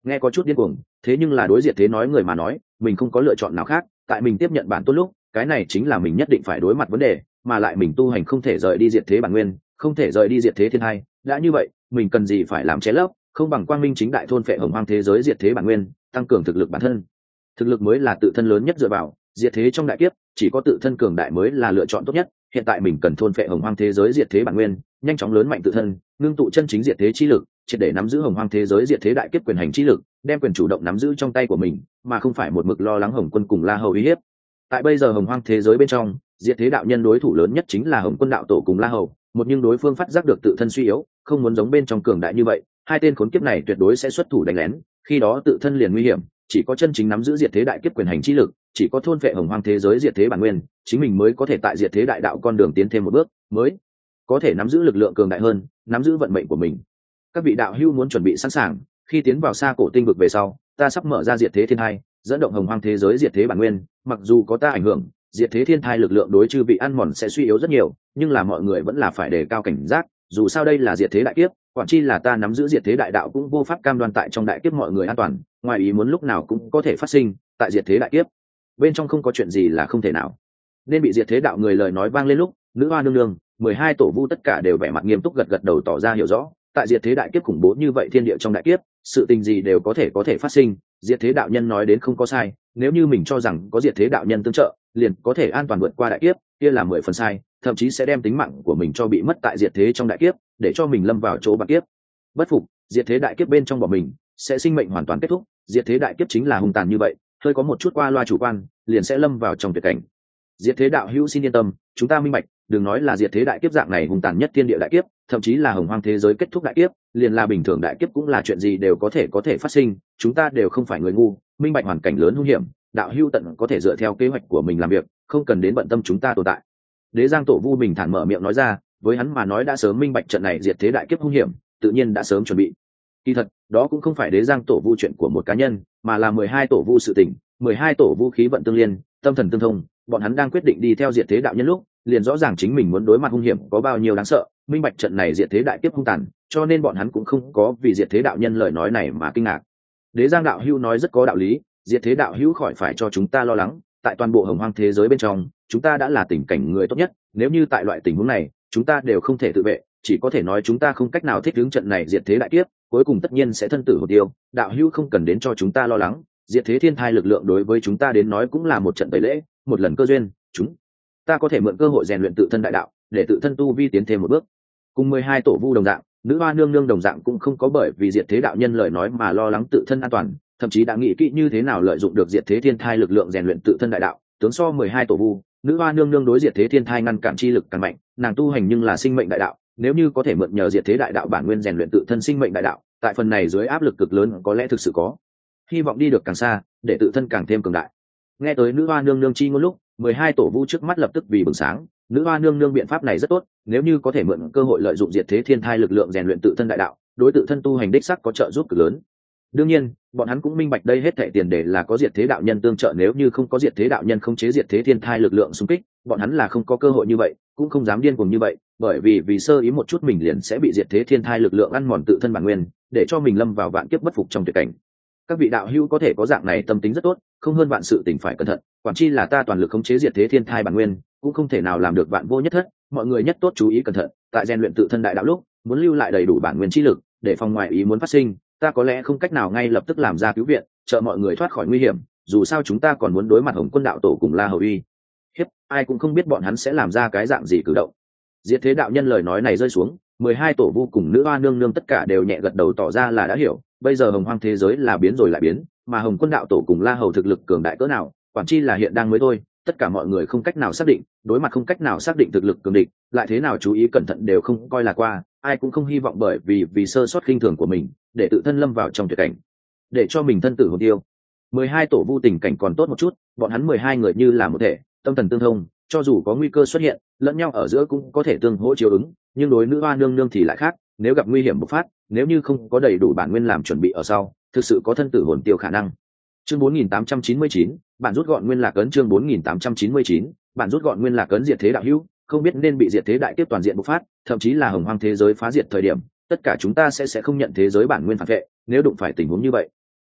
Nghe có chút điên cuồng, thế nhưng là đối diệt thế nói người mà nói, mình không có lựa chọn nào khác, tại mình tiếp nhận bản tốt lúc, cái này chính là mình nhất định phải đối mặt vấn đề, mà lại mình tu hành không thể rời đi diệt thế bản nguyên, không thể rời đi diệt thế thiên hai, đã như vậy, mình cần gì phải làm che lấp, không bằng quang minh chính đại thôn phệ hồng hoang thế giới diệt thế bản nguyên, tăng cường thực lực bản thân. Thực lực mới là tự thân lớn nhất dựa vào, diệt thế trong đại kiếp, chỉ có tự thân cường đại mới là lựa chọn tốt nhất. Hiện tại mình cần thôn phệ hồng hoang thế giới diệt thế bản nguyên, nhanh chóng lớn mạnh tự thân, ngưng tụ chân chính diệt thế chi lực, triệt để nắm giữ hồng hoang thế giới diệt thế đại kiếp quyền hành chi lực, đem quyền chủ động nắm giữ trong tay của mình, mà không phải một mực lo lắng Hồng Quân cùng La Hầu uy hiếp. Tại bây giờ hồng hoang thế giới bên trong, diệt thế đạo nhân đối thủ lớn nhất chính là Hồng Quân đạo tổ cùng La Hầu, một nhưng đối phương phát giác được tự thân suy yếu, không muốn giống bên trong cường đại như vậy, hai tên khốn kiếp này tuyệt đối sẽ xuất thủ đánh lén, khi đó tự thân liền nguy hiểm, chỉ có chân chính nắm giữ diệt thế đại kiếp quyền hành chi lực, chỉ có thôn phệ hồng hoang thế giới diệt thế bản nguyên, chính mình mới có thể tại diệt thế đại đạo con đường tiến thêm một bước, mới có thể nắm giữ lực lượng cường đại hơn, nắm giữ vận mệnh của mình. Các vị đạo hữu muốn chuẩn bị sẵn sàng, khi tiến vào xa cổ tinh vực về sau, ta sắp mở ra diệt thế thiên thai, dẫn động hồng hoang thế giới diệt thế bản nguyên, mặc dù có ta ảnh hưởng, diệt thế thiên thai lực lượng đối chư vị ăn mòn sẽ suy yếu rất nhiều, nhưng là mọi người vẫn là phải đề cao cảnh giác, dù sao đây là diệt thế đại kiếp, quản chi là ta nắm giữ diệt thế đại đạo cũng vô pháp cam đoan tại trong đại kiếp mọi người an toàn, ngoài ý muốn lúc nào cũng có thể phát sinh, tại diệt thế đại kiếp bên trong không có chuyện gì là không thể nào. Nên bị diệt thế đạo người lời nói vang lên lúc, nữ hoa nương nương, mười hai tổ vu tất cả đều vẻ mặt nghiêm túc gật gật đầu tỏ ra hiểu rõ, tại diệt thế đại kiếp khủng bố như vậy thiên địa trong đại kiếp, sự tình gì đều có thể có thể phát sinh, diệt thế đạo nhân nói đến không có sai, nếu như mình cho rằng có diệt thế đạo nhân tương trợ, liền có thể an toàn vượt qua đại kiếp, kia là mười phần sai, thậm chí sẽ đem tính mạng của mình cho bị mất tại diệt thế trong đại kiếp, để cho mình lâm vào chỗ bạc kiếp. Bất phục, diệt thế đại kiếp bên trong bỏ mình, sẽ sinh mệnh hoàn toàn kết thúc, diệt thế đại kiếp chính là hung tàn như vậy, hơi có một chút qua loa chủ quan, liền sẽ lâm vào trong tuyệt cảnh. Diệt thế đạo hữu xin yên tâm, chúng ta minh bạch, đừng nói là diệt thế đại kiếp dạng này hung tàn nhất thiên địa đại kiếp, thậm chí là hồng hoang thế giới kết thúc đại kiếp, liền là bình thường đại kiếp cũng là chuyện gì đều có thể có thể phát sinh, chúng ta đều không phải người ngu, minh bạch hoàn cảnh lớn hung hiểm, đạo hữu tận có thể dựa theo kế hoạch của mình làm việc, không cần đến bận tâm chúng ta tồn tại. Đế Giang Tổ Vu bình thản mở miệng nói ra, với hắn mà nói đã sớm minh bạch trận này diệt thế đại kiếp hung hiểm, tự nhiên đã sớm chuẩn bị. Kỳ thật, đó cũng không phải Đế Giang Tổ Vu chuyện của một cá nhân, mà là mười hai tổ vu sự tình, mười hai tổ vu khí vận tương liên, tâm thần tương thông, bọn hắn đang quyết định đi theo diệt thế đạo nhân lúc, liền rõ ràng chính mình muốn đối mặt hung hiểm có bao nhiêu đáng sợ, minh bạch trận này diệt thế đại kiếp hung tàn, cho nên bọn hắn cũng không có vì diệt thế đạo nhân lời nói này mà kinh ngạc. Đế Giang đạo hữu nói rất có đạo lý, diệt thế đạo hữu khỏi phải cho chúng ta lo lắng, tại toàn bộ hồng hoang thế giới bên trong, chúng ta đã là tình cảnh người tốt nhất, nếu như tại loại tình huống này, chúng ta đều không thể tự vệ, chỉ có thể nói chúng ta không cách nào thích ứng trận này diệt thế đại kiếp, cuối cùng tất nhiên sẽ thân tử hồn tiêu, đạo hữu không cần đến cho chúng ta lo lắng, diệt thế thiên thai lực lượng đối với chúng ta đến nói cũng là một trận tẩy lễ, một lần cơ duyên, chúng ta có thể mượn cơ hội rèn luyện tự thân đại đạo, để tự thân tu vi tiến thêm một bước. Cùng mười hai tổ vu đồng dạng, nữ hoa nương nương đồng dạng cũng không có bởi vì diệt thế đạo nhân lời nói mà lo lắng tự thân an toàn, thậm chí đã nghĩ kỹ như thế nào lợi dụng được diệt thế thiên thai lực lượng rèn luyện tự thân đại đạo. Tướng so mười hai tổ vu, nữ hoa nương nương đối diệt thế thiên thai ngăn cản chi lực càng mạnh, nàng tu hành nhưng là sinh mệnh đại đạo, nếu như có thể mượn nhờ diệt thế đại đạo bản nguyên rèn luyện tự thân sinh mệnh đại đạo, tại phần này dưới áp lực cực lớn có lẽ thực sự có hy vọng đi được càng xa, để tự thân càng thêm cường đại. Nghe tới nữ hoa nương nương chi ngôn lúc, mười hai tổ vu trước mắt lập tức vì bừng sáng, nữ hoa nương nương biện pháp này rất tốt, nếu như có thể mượn cơ hội lợi dụng diệt thế thiên thai lực lượng rèn luyện tự thân đại đạo, đối tự thân tu hành đích sắc có trợ giúp cực lớn. Đương nhiên, bọn hắn cũng minh bạch đây hết thảy tiền đề là có diệt thế đạo nhân tương trợ, nếu như không có diệt thế đạo nhân khống chế diệt thế thiên thai lực lượng xung kích, bọn hắn là không có cơ hội như vậy, cũng không dám điên cuồng như vậy, bởi vì vì sơ ý một chút mình liền sẽ bị diệt thế thiên thai lực lượng ăn mòn tự thân bản nguyên, để cho mình lâm vào vạn kiếp bất phục trong tuyệt cảnh. Các vị đạo hữu có thể có dạng này tâm tính rất tốt, không hơn vạn sự tình phải cẩn thận, quản chi là ta toàn lực khống chế diệt thế thiên thai bản nguyên, cũng không thể nào làm được vạn vô nhất thất, mọi người nhất tốt chú ý cẩn thận, tại rèn luyện tự thân đại đạo lúc, muốn lưu lại đầy đủ bản nguyên chi lực, để phòng ngoại ý muốn phát sinh, ta có lẽ không cách nào ngay lập tức làm ra cứu viện, trợ mọi người thoát khỏi nguy hiểm, dù sao chúng ta còn muốn đối mặt Hồng Quân đạo tổ cùng La Hầu uy hiếp, ai cũng không biết bọn hắn sẽ làm ra cái dạng gì cử động. Diệt thế đạo nhân lời nói này rơi xuống, mười hai tổ vu cùng nữ hoa nương nương tất cả đều nhẹ gật đầu tỏ ra là đã hiểu, bây giờ hồng hoang thế giới là biến rồi lại biến, mà Hồng Quân đạo tổ cùng La Hầu thực lực cường đại cỡ nào, quản chi là hiện đang mới thôi, tất cả mọi người không cách nào xác định, đối mặt không cách nào xác định thực lực cường địch, lại thế nào chú ý cẩn thận đều không coi là qua, ai cũng không hy vọng bởi vì vì sơ sót khinh thường của mình, để tự thân lâm vào trong tuyệt cảnh, để cho mình thân tử hồn tiêu. mười hai tổ vu tình cảnh còn tốt một chút, bọn hắn mười hai người như là một thể, tâm thần tương thông, cho dù có nguy cơ xuất hiện, lẫn nhau ở giữa cũng có thể tương hỗ chiếu ứng, nhưng đối nữ hoa nương nương thì lại khác, nếu gặp nguy hiểm bộc phát, nếu như không có đầy đủ bản nguyên làm chuẩn bị ở sau, thực sự có thân tử hồn tiêu khả năng. Chương bốn nghìn tám trăm chín mươi chín, bản rút gọn nguyên lạc ấn. Chương bốn nghìn tám trăm chín mươi chín, bản rút gọn nguyên lạc ấn. Diệt thế đạo hữu, không biết nên bị diệt thế đại kiếp toàn diện bộc phát, thậm chí là hồng hoang thế giới phá diệt thời điểm, tất cả chúng ta sẽ sẽ không nhận thế giới bản nguyên phản vệ, nếu đụng phải tình huống như vậy,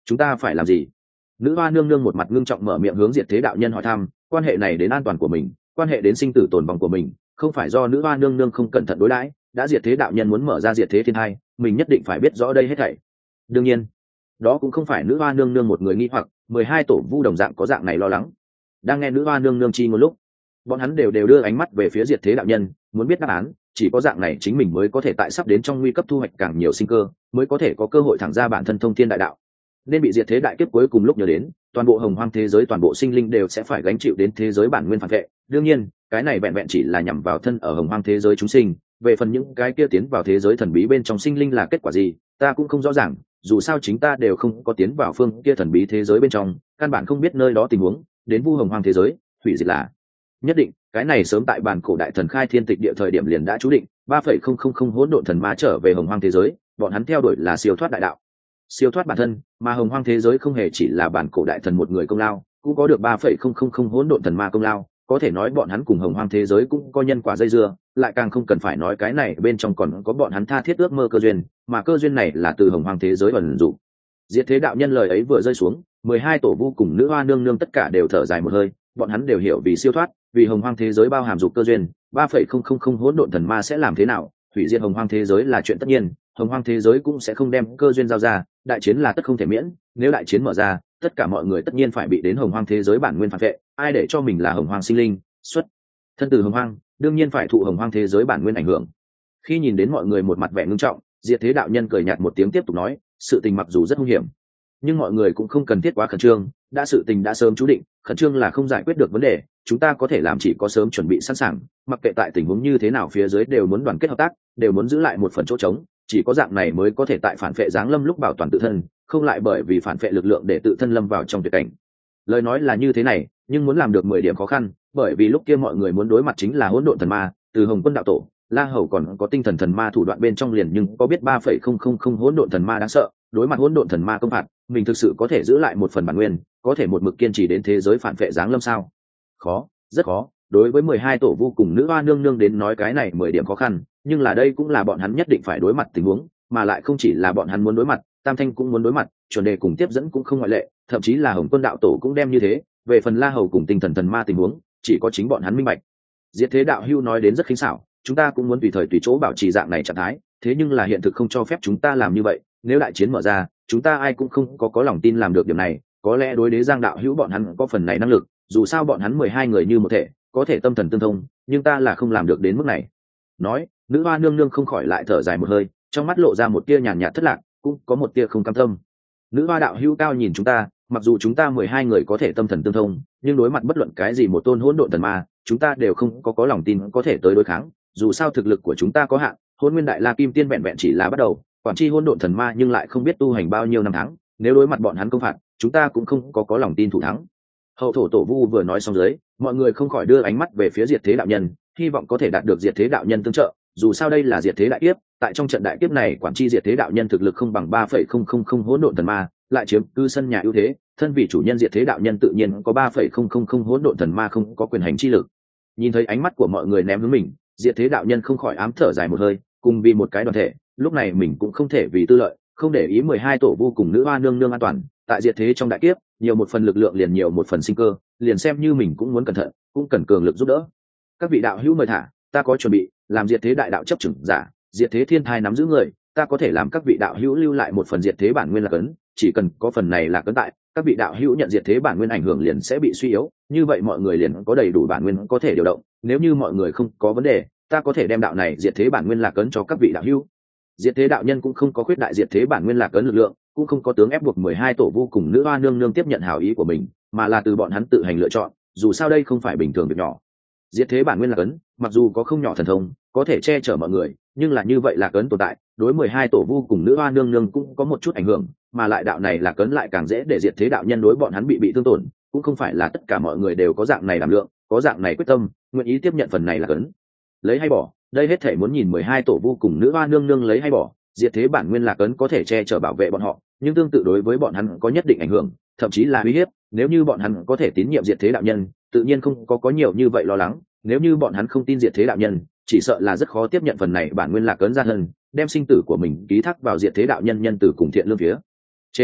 chúng ta phải làm gì? Nữ hoa nương nương một mặt ngưng trọng mở miệng hướng diệt thế đạo nhân hỏi thăm. Quan hệ này đến an toàn của mình, quan hệ đến sinh tử tồn vong của mình, không phải do nữ hoa nương nương không cẩn thận đối đãi, đã diệt thế đạo nhân muốn mở ra diệt thế thiên hai, mình nhất định phải biết rõ đây hết thảy. Đương nhiên đó cũng không phải nữ hoa nương nương một người nghi hoặc, mười hai tổ vu đồng dạng có dạng này lo lắng. Đang nghe nữ hoa nương nương chi một lúc, bọn hắn đều đều đưa ánh mắt về phía diệt thế đạo nhân, muốn biết đáp án. Chỉ có dạng này chính mình mới có thể tại sắp đến trong nguy cấp thu hoạch càng nhiều sinh cơ, mới có thể có cơ hội thẳng ra bản thân thông thiên đại đạo. Nên bị diệt thế đại kiếp cuối cùng lúc nhớ đến, toàn bộ hồng hoang thế giới, toàn bộ sinh linh đều sẽ phải gánh chịu đến thế giới bản nguyên phản vệ. Đương nhiên cái này vẹn vẹn chỉ là nhằm vào thân ở hồng hoang thế giới chúng sinh, về phần những cái kia tiến vào thế giới thần bí bên trong sinh linh là kết quả gì, ta cũng không rõ ràng. Dù sao chính ta đều không có tiến vào phương kia thần bí thế giới bên trong, căn bản không biết nơi đó tình huống. Đến vu hồng hoang thế giới hủy diệt là nhất định, cái này sớm tại bản cổ đại thần khai thiên tịch địa thời điểm liền đã chú định. Ba phẩy không không không hỗn độn thần ma trở về hồng hoang thế giới, bọn hắn theo đuổi là siêu thoát đại đạo, siêu thoát bản thân, mà hồng hoang thế giới không hề chỉ là bản cổ đại thần một người công lao, cũng có được ba phẩy không không không hỗn độn thần ma công lao. Có thể nói bọn hắn cùng hồng hoang thế giới cũng có nhân quả dây dưa, lại càng không cần phải nói cái này bên trong còn có bọn hắn tha thiết ước mơ cơ duyên, mà cơ duyên này là từ hồng hoang thế giới ẩn dụ. Diệt thế đạo nhân lời ấy vừa rơi xuống, mười hai tổ vu cùng nữ hoa nương nương tất cả đều thở dài một hơi. Bọn hắn đều hiểu vì siêu thoát, vì hồng hoang thế giới bao hàm dục cơ duyên, ba phẩy không không không hỗn độn thần ma sẽ làm thế nào, hủy diệt hồng hoang thế giới là chuyện tất nhiên, hồng hoang thế giới cũng sẽ không đem cơ duyên giao ra, đại chiến là tất không thể miễn. Nếu đại chiến mở ra, tất cả mọi người tất nhiên phải bị đến hồng hoang thế giới bản nguyên phản vệ. Ai để cho mình là hồng hoang sinh linh, xuất thân từ hồng hoang, đương nhiên phải thụ hồng hoang thế giới bản nguyên ảnh hưởng. Khi nhìn đến mọi người một mặt vẻ ngưng trọng, diệt thế đạo nhân cười nhạt một tiếng tiếp tục nói, sự tình mặc dù rất nguy hiểm, nhưng mọi người cũng không cần thiết quá khẩn trương. Đã sự tình đã sớm chú định, khẩn trương là không giải quyết được vấn đề. Chúng ta có thể làm chỉ có sớm chuẩn bị sẵn sàng, mặc kệ tại tình huống như thế nào, phía dưới đều muốn đoàn kết hợp tác, đều muốn giữ lại một phần chỗ trống. Chỉ có dạng này mới có thể tại phản phệ giáng lâm lúc bảo toàn tự thân, không lại bởi vì phản phệ lực lượng để tự thân lâm vào trong tuyệt cảnh. Lời nói là như thế này, nhưng muốn làm được mười điểm khó khăn, bởi vì lúc kia mọi người muốn đối mặt chính là hỗn độn thần ma, từ Hồng Quân đạo tổ, La Hầu còn có tinh thần thần ma thủ đoạn bên trong liền nhưng có biết ba phẩy không không không hỗn độn thần ma đáng sợ. Đối mặt hỗn độn thần ma công phạt, mình thực sự có thể giữ lại một phần bản nguyên, có thể một mực kiên trì đến thế giới phản phệ giáng lâm sao? Khó, rất khó. Đối với mười hai tổ vu cùng nữ hoa nương nương đến nói cái này mười điểm khó khăn, nhưng là đây cũng là bọn hắn nhất định phải đối mặt tình huống, mà lại không chỉ là bọn hắn muốn đối mặt, Tam Thanh cũng muốn đối mặt, chuẩn đề cùng tiếp dẫn cũng không ngoại lệ, thậm chí là Hồng Quân đạo tổ cũng đem như thế. Về phần La Hầu cùng tinh thần thần ma tình huống, chỉ có chính bọn hắn minh bạch. Diệt thế đạo hưu nói đến rất khinh xảo, chúng ta cũng muốn tùy thời tùy chỗ bảo trì dạng này trạng thái, thế nhưng là hiện thực không cho phép chúng ta làm như vậy. Nếu đại chiến mở ra, chúng ta ai cũng không có có lòng tin làm được điểm này. Có lẽ đối đế giang đạo hữu bọn hắn có phần này năng lực, dù sao bọn hắn mười hai người như một thể, có thể tâm thần tương thông, nhưng ta là không làm được đến mức này. Nói, nữ hoa nương nương không khỏi lại thở dài một hơi, trong mắt lộ ra một tia nhàn nhạt thất lạc, cũng có một tia không cam tâm. Nữ hoa đạo hữu cao nhìn chúng ta, mặc dù chúng ta mười hai người có thể tâm thần tương thông, nhưng đối mặt bất luận cái gì một tôn hỗn độn thần ma, chúng ta đều không có có lòng tin có thể tới đối kháng. Dù sao thực lực của chúng ta có hạn, Hỗn Nguyên Đại La Kim Tiên vẹn vẹn chỉ là bắt đầu, quản chi hỗn độn thần ma nhưng lại không biết tu hành bao nhiêu năm tháng. Nếu đối mặt bọn hắn công phạt, chúng ta cũng không có có lòng tin thủ thắng. Hậu thổ tổ vu vừa nói xong dưới, mọi người không khỏi đưa ánh mắt về phía diệt thế đạo nhân, hy vọng có thể đạt được diệt thế đạo nhân tương trợ. Dù sao đây là diệt thế đại kiếp, tại trong trận đại kiếp này quản chi diệt thế đạo nhân thực lực không bằng ba phẩy không không không hỗn độn thần ma, lại chiếm cư sân nhà ưu thế, thân vị chủ nhân diệt thế đạo nhân tự nhiên có ba phẩy không không không hỗn độn thần ma không có quyền hành chi lực. Nhìn thấy ánh mắt của mọi người ném hướng mình, diệt thế đạo nhân không khỏi ám thở dài một hơi, cùng vì một cái đoàn thể, lúc này mình cũng không thể vì tư lợi, không để ý mười hai tổ vu cùng nữ hoa nương nương an toàn. Tại diệt thế trong đại kiếp, nhiều một phần lực lượng liền nhiều một phần sinh cơ, liền xem như mình cũng muốn cẩn thận, cũng cần cường lực giúp đỡ. Các vị đạo hữu mời thả, ta có chuẩn bị, làm diệt thế đại đạo chấp chừng giả, diệt thế thiên thai nắm giữ người, ta có thể làm các vị đạo hữu lưu lại một phần diệt thế bản nguyên là cấn, chỉ cần có phần này là cấn tại, các vị đạo hữu nhận diệt thế bản nguyên ảnh hưởng liền sẽ bị suy yếu, như vậy mọi người liền có đầy đủ bản nguyên có thể điều động. Nếu như mọi người không có vấn đề, ta có thể đem đạo này diệt thế bản nguyên là cấn cho các vị đạo hữu. Diệt thế đạo nhân cũng không có khuyết đại diệt thế bản nguyên là cấn lực lượng, cũng không có tướng ép buộc mười hai tổ vu cùng nữ hoa nương nương tiếp nhận hảo ý của mình, mà là từ bọn hắn tự hành lựa chọn. Dù sao đây không phải bình thường việc nhỏ. Diệt thế bản nguyên là cấn, mặc dù có không nhỏ thần thông, có thể che chở mọi người, nhưng là như vậy là cấn tồn tại, đối mười hai tổ vu cùng nữ hoa nương nương cũng có một chút ảnh hưởng, mà lại đạo này là cấn lại càng dễ để diệt thế đạo nhân đối bọn hắn bị bị thương tổn, cũng không phải là tất cả mọi người đều có dạng này đảm lượng, có dạng này quyết tâm, nguyện ý tiếp nhận phần này là cấn. Lấy hay bỏ, đây hết thể muốn nhìn mười hai tổ vu cùng nữ hoa nương nương lấy hay bỏ. Diệt thế bản nguyên là cấn có thể che chở bảo vệ bọn họ, nhưng tương tự đối với bọn hắn có nhất định ảnh hưởng, thậm chí là uy hiếp. Nếu như bọn hắn có thể tín nhiệm diệt thế đạo nhân, tự nhiên không có có nhiều như vậy lo lắng. Nếu như bọn hắn không tin diệt thế đạo nhân, chỉ sợ là rất khó tiếp nhận phần này bản nguyên lạc ấn ra thân, đem sinh tử của mình ký thác vào diệt thế đạo nhân nhân từ cùng thiện lương phía trên.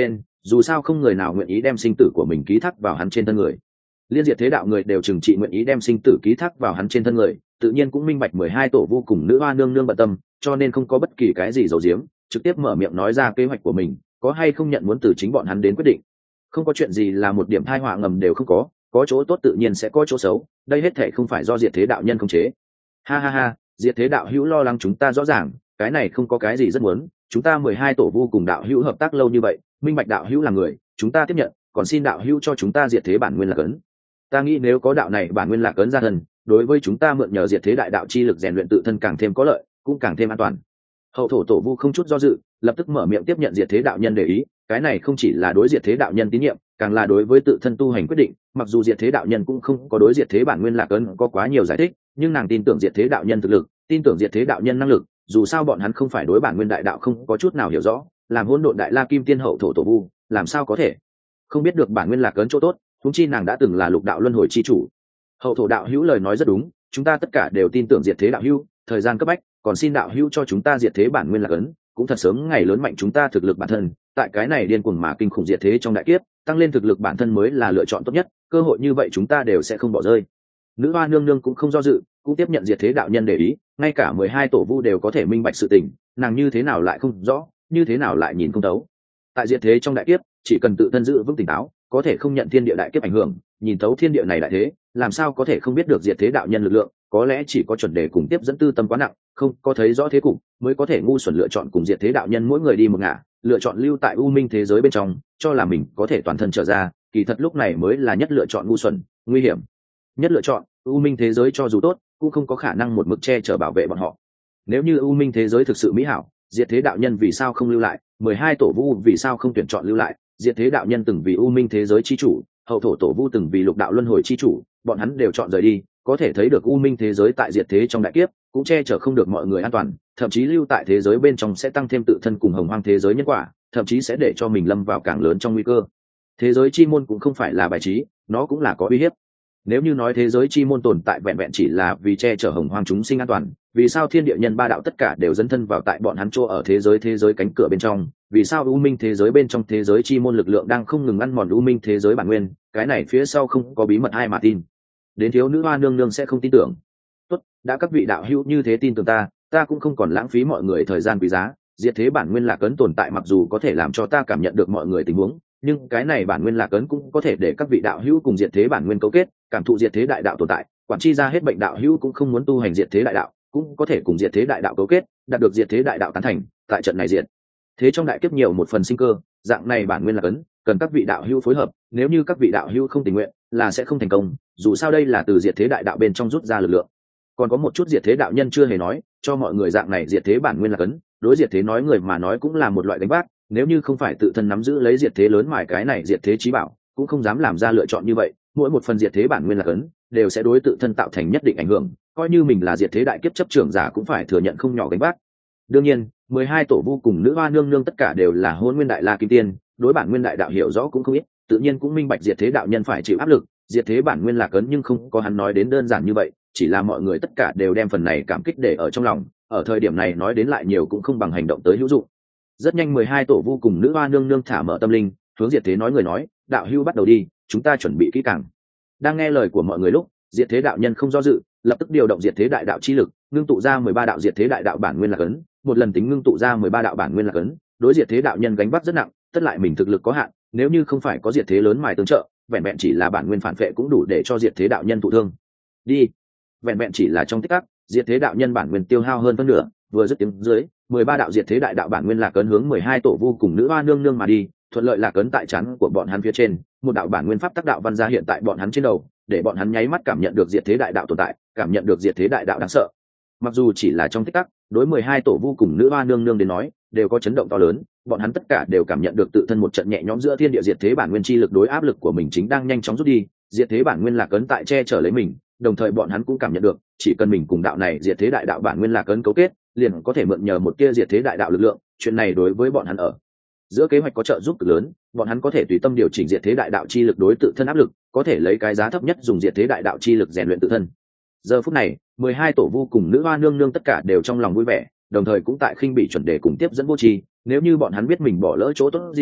dù sao không người nào nguyện ý đem sinh tử của mình ký thác vào hắn trên thân người. Liên diệt thế đạo người đều trừng trị nguyện ý đem sinh tử ký thác vào hắn trên thân người, tự nhiên cũng minh bạch mười hai tổ vu cùng nữ hoa nương nương bận tâm, cho nên không có bất kỳ cái gì giấu giếm, trực tiếp mở miệng nói ra kế hoạch của mình, có hay không nhận muốn từ chính bọn hắn đến quyết định. Không có chuyện gì là một điểm tai họa ngầm đều không có, có chỗ tốt tự nhiên sẽ có chỗ xấu, đây hết thảy không phải do diệt thế đạo nhân khống chế. Ha ha ha, diệt thế đạo hữu lo lắng chúng ta rõ ràng, cái này không có cái gì rất muốn, chúng ta mười hai tổ vu cùng đạo hữu hợp tác lâu như vậy, minh bạch đạo hữu là người, chúng ta tiếp nhận, còn xin đạo hữu cho chúng ta diệt thế bản nguyên lạc ấn. Ta nghĩ nếu có đạo này bản nguyên lạc ấn ra thân, đối với chúng ta mượn nhờ diệt thế đại đạo chi lực rèn luyện tự thân càng thêm có lợi, cũng càng thêm an toàn. Hậu thổ tổ vu không chút do dự, lập tức mở miệng tiếp nhận diệt thế đạo nhân để ý, cái này không chỉ là đối diệt thế đạo nhân tín nhiệm, càng là đối với tự thân tu hành quyết định. Mặc dù diệt thế đạo nhân cũng không có đối diệt thế bản nguyên lạc ấn có quá nhiều giải thích, nhưng nàng tin tưởng diệt thế đạo nhân thực lực, tin tưởng diệt thế đạo nhân năng lực, dù sao bọn hắn không phải đối bản nguyên đại đạo không có chút nào hiểu rõ, làm hỗn độn đại la kim tiên hậu thổ tổ vu, làm sao có thể không biết được bản nguyên lạc ấn chỗ tốt, huống chi nàng đã từng là lục đạo luân hồi chi chủ. Hậu thổ đạo hữu lời nói rất đúng, chúng ta tất cả đều tin tưởng diệt thế đạo hữu, thời gian cấp bách, còn xin đạo hữu cho chúng ta diệt thế bản nguyên lạc ấn, cũng thật sớm ngày lớn mạnh chúng ta thực lực bản thân, tại cái này điên cuồng mà kinh khủng diệt thế trong đại kiếp, tăng lên thực lực bản thân mới là lựa chọn tốt nhất, cơ hội như vậy chúng ta đều sẽ không bỏ rơi. Nữ hoa nương nương cũng không do dự, cũng tiếp nhận diệt thế đạo nhân để ý, ngay cả mười hai tổ vu đều có thể minh bạch sự tình, nàng như thế nào lại không rõ, như thế nào lại nhìn không thấu. Tại diệt thế trong đại kiếp, chỉ cần tự thân giữ vững tỉnh táo, có thể không nhận thiên địa đại kiếp ảnh hưởng, nhìn thấu thiên địa này đại thế, làm sao có thể không biết được diệt thế đạo nhân lực lượng, có lẽ chỉ có chuẩn đề cùng tiếp dẫn tư tâm quá nặng, không có thấy rõ thế cục, mới có thể ngu xuẩn lựa chọn cùng diệt thế đạo nhân mỗi người đi một ngả, lựa chọn lưu tại u minh thế giới bên trong, cho là mình có thể toàn thân trở ra, kỳ thật lúc này mới là nhất lựa chọn ngu xuẩn, nguy hiểm. Nhất lựa chọn, u minh thế giới cho dù tốt, cũng không có khả năng một mực che chở bảo vệ bọn họ. Nếu như u minh thế giới thực sự mỹ hảo, diệt thế đạo nhân vì sao không lưu lại, mười hai tổ vu vì sao không tuyển chọn lưu lại, diệt thế đạo nhân từng vì u minh thế giới chi chủ, hậu thổ tổ vu từng vì lục đạo luân hồi chi chủ, bọn hắn đều chọn rời đi, có thể thấy được u minh thế giới tại diệt thế trong đại kiếp cũng che chở không được mọi người an toàn, thậm chí lưu tại thế giới bên trong sẽ tăng thêm tự thân cùng hồng hoang thế giới nhân quả, thậm chí sẽ để cho mình lâm vào càng lớn trong nguy cơ. Thế giới chi môn cũng không phải là bài trí, nó cũng là có uy hiếp. Nếu như nói thế giới chi môn tồn tại vẹn vẹn chỉ là vì che chở hồng hoang chúng sinh an toàn, vì sao thiên địa nhân ba đạo tất cả đều dấn thân vào tại bọn hắn chỗ ở thế giới thế giới cánh cửa bên trong, vì sao u minh thế giới bên trong thế giới chi môn lực lượng đang không ngừng ăn mòn u minh thế giới bản nguyên, cái này phía sau không có bí mật ai mà tin. Đến thiếu nữ hoa nương nương sẽ không tin tưởng. Tốt, đã các vị đạo hữu như thế tin tưởng ta, ta cũng không còn lãng phí mọi người thời gian quý giá. Diệt thế bản nguyên lạc ấn tồn tại mặc dù có thể làm cho ta cảm nhận được mọi người tình huống, nhưng cái này bản nguyên lạc ấn cũng có thể để các vị đạo hữu cùng diệt thế bản nguyên cấu kết, cảm thụ diệt thế đại đạo tồn tại, quản chi ra hết bệnh đạo hữu cũng không muốn tu hành diệt thế đại đạo, cũng có thể cùng diệt thế đại đạo cấu kết, đạt được diệt thế đại đạo tán thành, tại trận này diệt thế trong đại kiếp nhiều một phần sinh cơ, dạng này bản nguyên lạc ấn cần các vị đạo hữu phối hợp, nếu như các vị đạo hữu không tình nguyện là sẽ không thành công, dù sao đây là từ diệt thế đại đạo bên trong rút ra lực lượng. Còn có một chút diệt thế đạo nhân chưa hề nói, cho mọi người dạng này diệt thế bản nguyên lạc ấn, đối diệt thế nói người mà nói cũng là một loại đánh vác, nếu như không phải tự thân nắm giữ lấy diệt thế lớn mài cái này diệt thế chí bảo, cũng không dám làm ra lựa chọn như vậy, mỗi một phần diệt thế bản nguyên lạc ấn đều sẽ đối tự thân tạo thành nhất định ảnh hưởng, coi như mình là diệt thế đại kiếp chấp trưởng giả cũng phải thừa nhận không nhỏ gánh vác. Đương nhiên, mười hai tổ vu cùng nữ hoa nương nương tất cả đều là hôn nguyên đại la kim tiên, đối bản nguyên đại đạo hiểu rõ cũng không ít, tự nhiên cũng minh bạch diệt thế đạo nhân phải chịu áp lực, diệt thế bản nguyên lạc ấn nhưng không có hắn nói đến đơn giản như vậy, chỉ là mọi người tất cả đều đem phần này cảm kích để ở trong lòng, ở thời điểm này nói đến lại nhiều cũng không bằng hành động tới hữu dụng. Rất nhanh mười hai tổ vu cùng nữ hoa nương nương thả mở tâm linh, hướng diệt thế nói người nói, đạo hữu bắt đầu đi, chúng ta chuẩn bị kỹ càng. Đang nghe lời của mọi người lúc, diệt thế đạo nhân không do dự, lập tức điều động diệt thế đại đạo chi lực, ngưng tụ ra mười ba đạo diệt thế đại đạo bản nguyên lạc ấn, một lần tính ngưng tụ ra mười ba đạo bản nguyên lạc ấn, đối diệt thế đạo nhân gánh vác rất nặng, tất lại mình thực lực có hạn, nếu như không phải có diệt thế lớn mài tương trợ, vẹn vẹn chỉ là bản nguyên phản vệ cũng đủ để cho diệt thế đạo nhân thụ thương. Đi. Vẹn vẹn chỉ là trong tích tắc, diệt thế đạo nhân bản nguyên tiêu hao hơn phân nửa, vừa dứt tiếng dưới, mười ba đạo diệt thế đại đạo bản nguyên lạc ấn hướng mười hai tổ vu cùng nữ hoa nương nương mà đi, thuận lợi lạc ấn tại chắn của bọn hắn phía trên, một đạo bản nguyên pháp tác đạo văn ra hiện tại bọn hắn trên đầu, để bọn hắn nháy mắt cảm nhận được diệt thế đại đạo tồn tại, cảm nhận được diệt thế đại đạo đáng sợ. Mặc dù chỉ là trong tích tắc, đối mười hai tổ vu cùng nữ hoa nương nương đến nói, đều có chấn động to lớn, bọn hắn tất cả đều cảm nhận được tự thân một trận nhẹ nhõm giữa thiên địa diệt thế bản nguyên chi lực đối áp lực của mình chính đang nhanh chóng rút đi, diệt thế bản nguyên lạc ấn tại che chở lấy mình, đồng thời bọn hắn cũng cảm nhận được, chỉ cần mình cùng đạo này diệt thế đại đạo bản nguyên lạc ấn cấu kết, liền có thể mượn nhờ một tia diệt thế đại đạo lực lượng, chuyện này đối với bọn hắn ở giữa kế hoạch có trợ giúp cực lớn, bọn hắn có thể tùy tâm điều chỉnh diệt thế đại đạo chi lực đối tự thân áp lực, có thể lấy cái giá thấp nhất dùng diệt thế đại đạo chi lực rèn luyện tự thân. Giờ phút này, mười hai tổ vu cùng nữ hoa nương nương tất cả đều trong lòng vui vẻ, đồng thời cũng tại khinh bị chuẩn đề cùng tiếp dẫn vô tri, nếu như bọn hắn biết mình bỏ lỡ chỗ tốt gì,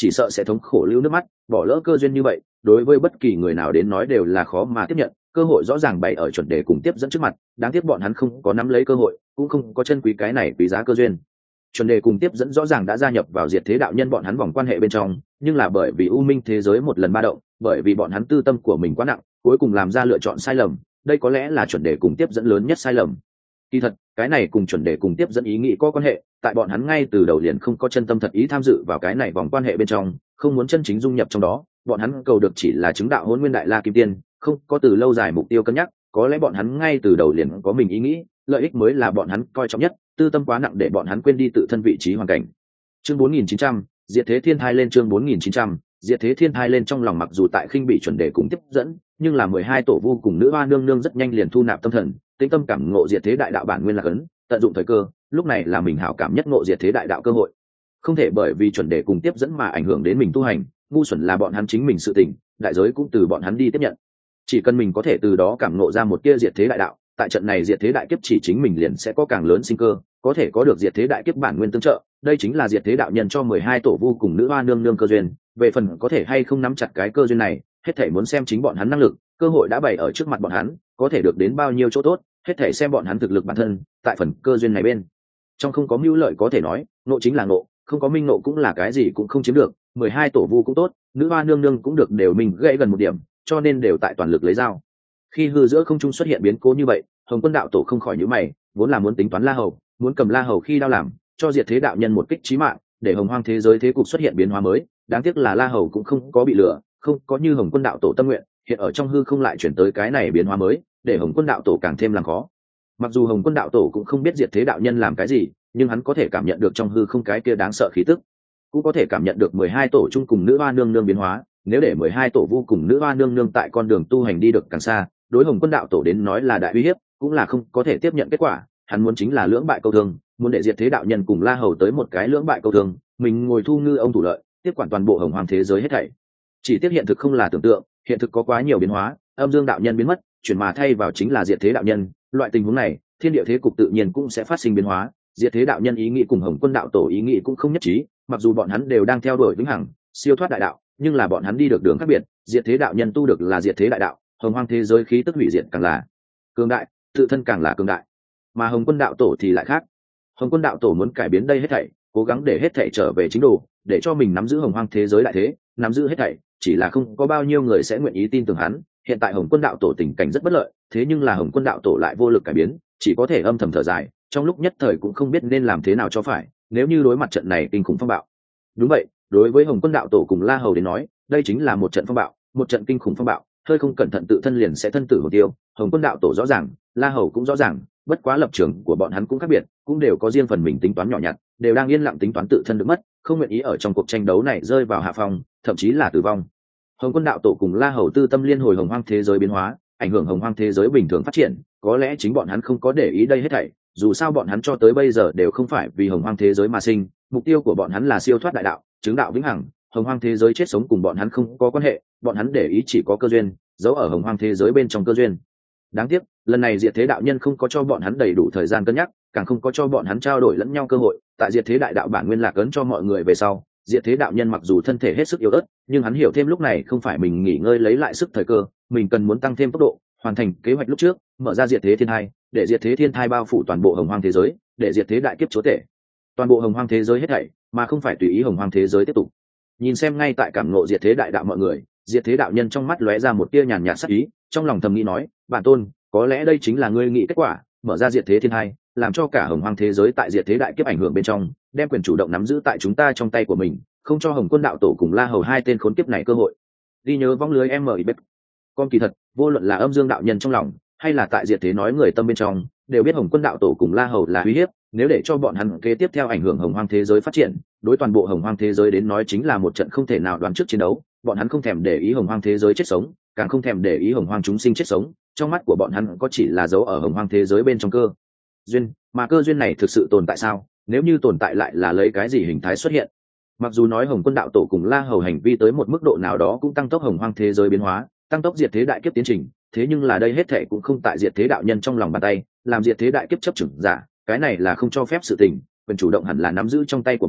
chỉ sợ sẽ thống khổ lưu nước mắt, bỏ lỡ cơ duyên như vậy đối với bất kỳ người nào đến nói đều là khó mà tiếp nhận. Cơ hội rõ ràng bày ở chuẩn đề cùng tiếp dẫn trước mặt, đáng tiếc bọn hắn không có nắm lấy cơ hội, cũng không có chân quý cái này quý giá cơ duyên. Chuẩn đề cùng tiếp dẫn rõ ràng đã gia nhập vào diệt thế đạo nhân bọn hắn vòng quan hệ bên trong, nhưng là bởi vì u minh thế giới một lần ba động, bởi vì bọn hắn tư tâm của mình quá nặng, cuối cùng làm ra lựa chọn sai lầm. Đây có lẽ là chuẩn đề cùng tiếp dẫn lớn nhất sai lầm. Kỳ thật cái này cùng chuẩn đề cùng tiếp dẫn ý nghĩ có quan hệ, tại bọn hắn ngay từ đầu liền không có chân tâm thật ý tham dự vào cái này vòng quan hệ bên trong, không muốn chân chính dung nhập trong đó. Bọn hắn cầu được chỉ là chứng đạo hôn nguyên đại la kim tiên, không có từ lâu dài mục tiêu cân nhắc. Có lẽ bọn hắn ngay từ đầu liền có mình ý nghĩ, lợi ích mới là bọn hắn coi trọng nhất, tư tâm quá nặng để bọn hắn quên đi tự thân vị trí hoàn cảnh. Chương bốn nghìn chín trăm, diệt thế thiên thai lên. Chương bốn nghìn chín trăm, diệt thế thiên thai lên. Trong lòng mặc dù tại khinh bị chuẩn đề cùng tiếp dẫn, nhưng là mười hai tổ vu cùng nữ hoa nương nương rất nhanh liền thu nạp tâm thần, tĩnh tâm cảm ngộ diệt thế đại đạo bản nguyên là cấn, tận dụng thời cơ, lúc này là mình hảo cảm nhất ngộ diệt thế đại đạo cơ hội. Không thể bởi vì chuẩn đề cùng tiếp dẫn mà ảnh hưởng đến mình tu hành, ngu xuẩn là bọn hắn chính mình sự tình, đại giới cũng từ bọn hắn đi tiếp nhận. Chỉ cần mình có thể từ đó cảm ngộ ra một tia diệt thế đại đạo, tại trận này diệt thế đại kiếp chỉ chính mình liền sẽ có càng lớn sinh cơ, có thể có được diệt thế đại kiếp bản nguyên tương trợ. Đây chính là diệt thế đạo nhân cho mười hai tổ vu cùng nữ hoa nương nương cơ duyên. Về phần có thể hay không nắm chặt cái cơ duyên này, hết thảy muốn xem chính bọn hắn năng lực, cơ hội đã bày ở trước mặt bọn hắn, có thể được đến bao nhiêu chỗ tốt, hết thảy xem bọn hắn thực lực bản thân. Tại phần cơ duyên này bên trong không có mưu lợi có thể nói, nộ chính là nộ, không có minh nộ cũng là cái gì cũng không chiếm được. Mười hai tổ vu cũng tốt, nữ hoa nương nương cũng được, đều mình gãy gần một điểm, cho nên đều tại toàn lực lấy dao. Khi hư giữa không trung xuất hiện biến cố như vậy, Hồng Quân đạo tổ không khỏi nhíu mày, vốn là muốn tính toán La Hầu, muốn cầm La Hầu khi đao làm, cho diệt thế đạo nhân một kích chí mạng, để hồng hoang thế giới thế cục xuất hiện biến hóa mới. Đáng tiếc là La Hầu cũng không có bị lừa, không có như Hồng Quân đạo tổ tâm nguyện, hiện ở trong hư không lại chuyển tới cái này biến hóa mới, để Hồng Quân đạo tổ càng thêm làm khó. Mặc dù Hồng Quân đạo tổ cũng không biết diệt thế đạo nhân làm cái gì, nhưng hắn có thể cảm nhận được trong hư không cái kia đáng sợ khí tức, cũng có thể cảm nhận được mười hai tổ chung cùng nữ hoa nương nương biến hóa. Nếu để mười hai tổ vu cùng nữ hoa nương nương tại con đường tu hành đi được càng xa, đối Hồng Quân đạo tổ đến nói là đại uy hiếp, cũng là không có thể tiếp nhận kết quả. Hắn muốn chính là lưỡng bại câu thương, muốn để diệt thế đạo nhân cùng La Hầu tới một cái lưỡng bại câu thương, mình ngồi thu ngư ông thủ lợi, tiếp quản toàn bộ hồng hoàng thế giới hết thảy. Chỉ tiếc hiện thực không là tưởng tượng, hiện thực có quá nhiều biến hóa, âm dương đạo nhân biến mất, chuyển mà thay vào chính là diệt thế đạo nhân. Loại tình huống này, thiên địa thế cục tự nhiên cũng sẽ phát sinh biến hóa. Diệt thế đạo nhân ý nghĩ cùng Hồng Quân đạo tổ ý nghĩ cũng không nhất trí, mặc dù bọn hắn đều đang theo đuổi vĩnh hằng, siêu thoát đại đạo, nhưng là bọn hắn đi được đường khác biệt. Diệt thế đạo nhân tu được là diệt thế đại đạo, hồng hoang thế giới khí tức hủy diệt càng là cường đại, tự thân càng là cường đại. Mà Hồng Quân đạo tổ thì lại khác. Hồng Quân đạo tổ muốn cải biến đây hết thảy, cố gắng để hết thảy trở về chính đồ, để cho mình nắm giữ hồng hoang thế giới đại thế, nắm giữ hết thảy, chỉ là không có bao nhiêu người sẽ nguyện ý tin tưởng hắn. Hiện tại Hồng Quân đạo tổ tình cảnh rất bất lợi, thế nhưng là Hồng Quân đạo tổ lại vô lực cải biến, chỉ có thể âm thầm thở dài, trong lúc nhất thời cũng không biết nên làm thế nào cho phải, nếu như đối mặt trận này kinh khủng phong bạo. Đúng vậy, đối với Hồng Quân đạo tổ cùng La Hầu đến nói, đây chính là một trận phong bạo, một trận kinh khủng phong bạo, hơi không cẩn thận tự thân liền sẽ thân tử hồn tiêu. Hồng Quân đạo tổ rõ ràng, La Hầu cũng rõ ràng, bất quá lập trường của bọn hắn cũng khác biệt, cũng đều có riêng phần mình tính toán nhỏ nhặt, đều đang yên lặng tính toán tự thân được mất, không nguyện ý ở trong cuộc tranh đấu này rơi vào hạ phong, thậm chí là tử vong. Hồng Quân đạo tổ cùng La Hầu tư tâm liên hồi hồng hoang thế giới biến hóa, ảnh hưởng hồng hoang thế giới bình thường phát triển, có lẽ chính bọn hắn không có để ý đây hết thảy, dù sao bọn hắn cho tới bây giờ đều không phải vì hồng hoang thế giới mà sinh, mục tiêu của bọn hắn là siêu thoát đại đạo, chứng đạo vĩnh hằng. Hồng hoang thế giới chết sống cùng bọn hắn không có quan hệ, bọn hắn để ý chỉ có cơ duyên, giấu ở hồng hoang thế giới bên trong cơ duyên. Đáng tiếc, lần này diệt thế đạo nhân không có cho bọn hắn đầy đủ thời gian cân nhắc, càng không có cho bọn hắn trao đổi lẫn nhau cơ hội. Tại diệt thế đại đạo bản nguyên lạc ấn cho mọi người về sau, diệt thế đạo nhân mặc dù thân thể hết sức yếu ớt, nhưng hắn hiểu thêm lúc này không phải mình nghỉ ngơi lấy lại sức thời cơ, mình cần muốn tăng thêm tốc độ, hoàn thành kế hoạch lúc trước, mở ra diệt thế thiên thai, để diệt thế thiên thai bao phủ toàn bộ hồng hoang thế giới, để diệt thế đại kiếp chúa tể toàn bộ hồng hoang thế giới hết thảy, mà không phải tùy ý hồng hoang thế giới tiếp tục. Nhìn xem ngay tại cảm ngộ diệt thế đại đạo mọi người, diệt thế đạo nhân trong mắt lóe ra một tia nhàn nhạt sắc ý, trong lòng thầm nghĩ nói, bản tôn, có lẽ đây chính là ngươi nghĩ kết quả, mở ra diệt thế thiên thai, làm cho cả hồng hoang thế giới tại diệt thế đại kiếp ảnh hưởng bên trong, đem quyền chủ động nắm giữ tại chúng ta trong tay của mình, không cho Hồng Quân đạo tổ cùng La Hầu hai tên khốn kiếp này cơ hội. Đi nhớ vong lưới em mờ con kỳ thật, vô luận là âm dương đạo nhân trong lòng, hay là tại diệt thế nói người tâm bên trong, đều biết Hồng Quân đạo tổ cùng La Hầu là uy hiếp, nếu để cho bọn hắn kế tiếp theo ảnh hưởng hồng hoang thế giới phát triển, đối toàn bộ hồng hoang thế giới đến nói chính là một trận không thể nào đoán trước chiến đấu. Bọn hắn không thèm để ý hồng hoang thế giới chết sống, càng không thèm để ý hồng hoang chúng sinh chết sống, trong mắt của bọn hắn có chỉ là dấu ở hồng hoang thế giới bên trong cơ duyên, mà cơ duyên này thực sự tồn tại sao? Nếu như tồn tại lại là lấy cái gì hình thái xuất hiện? Mặc dù nói Hồng Quân đạo tổ cùng La Hầu hành vi tới một mức độ nào đó cũng tăng tốc hồng hoang thế giới biến hóa, tăng tốc diệt thế đại kiếp tiến trình, thế nhưng là đây hết thảy cũng không tại diệt thế đạo nhân trong lòng bàn tay, làm diệt thế đại kiếp chấp chừng giả, cái này là không cho phép sự tình, quyền chủ động hẳn là nắm giữ trong tay của mình,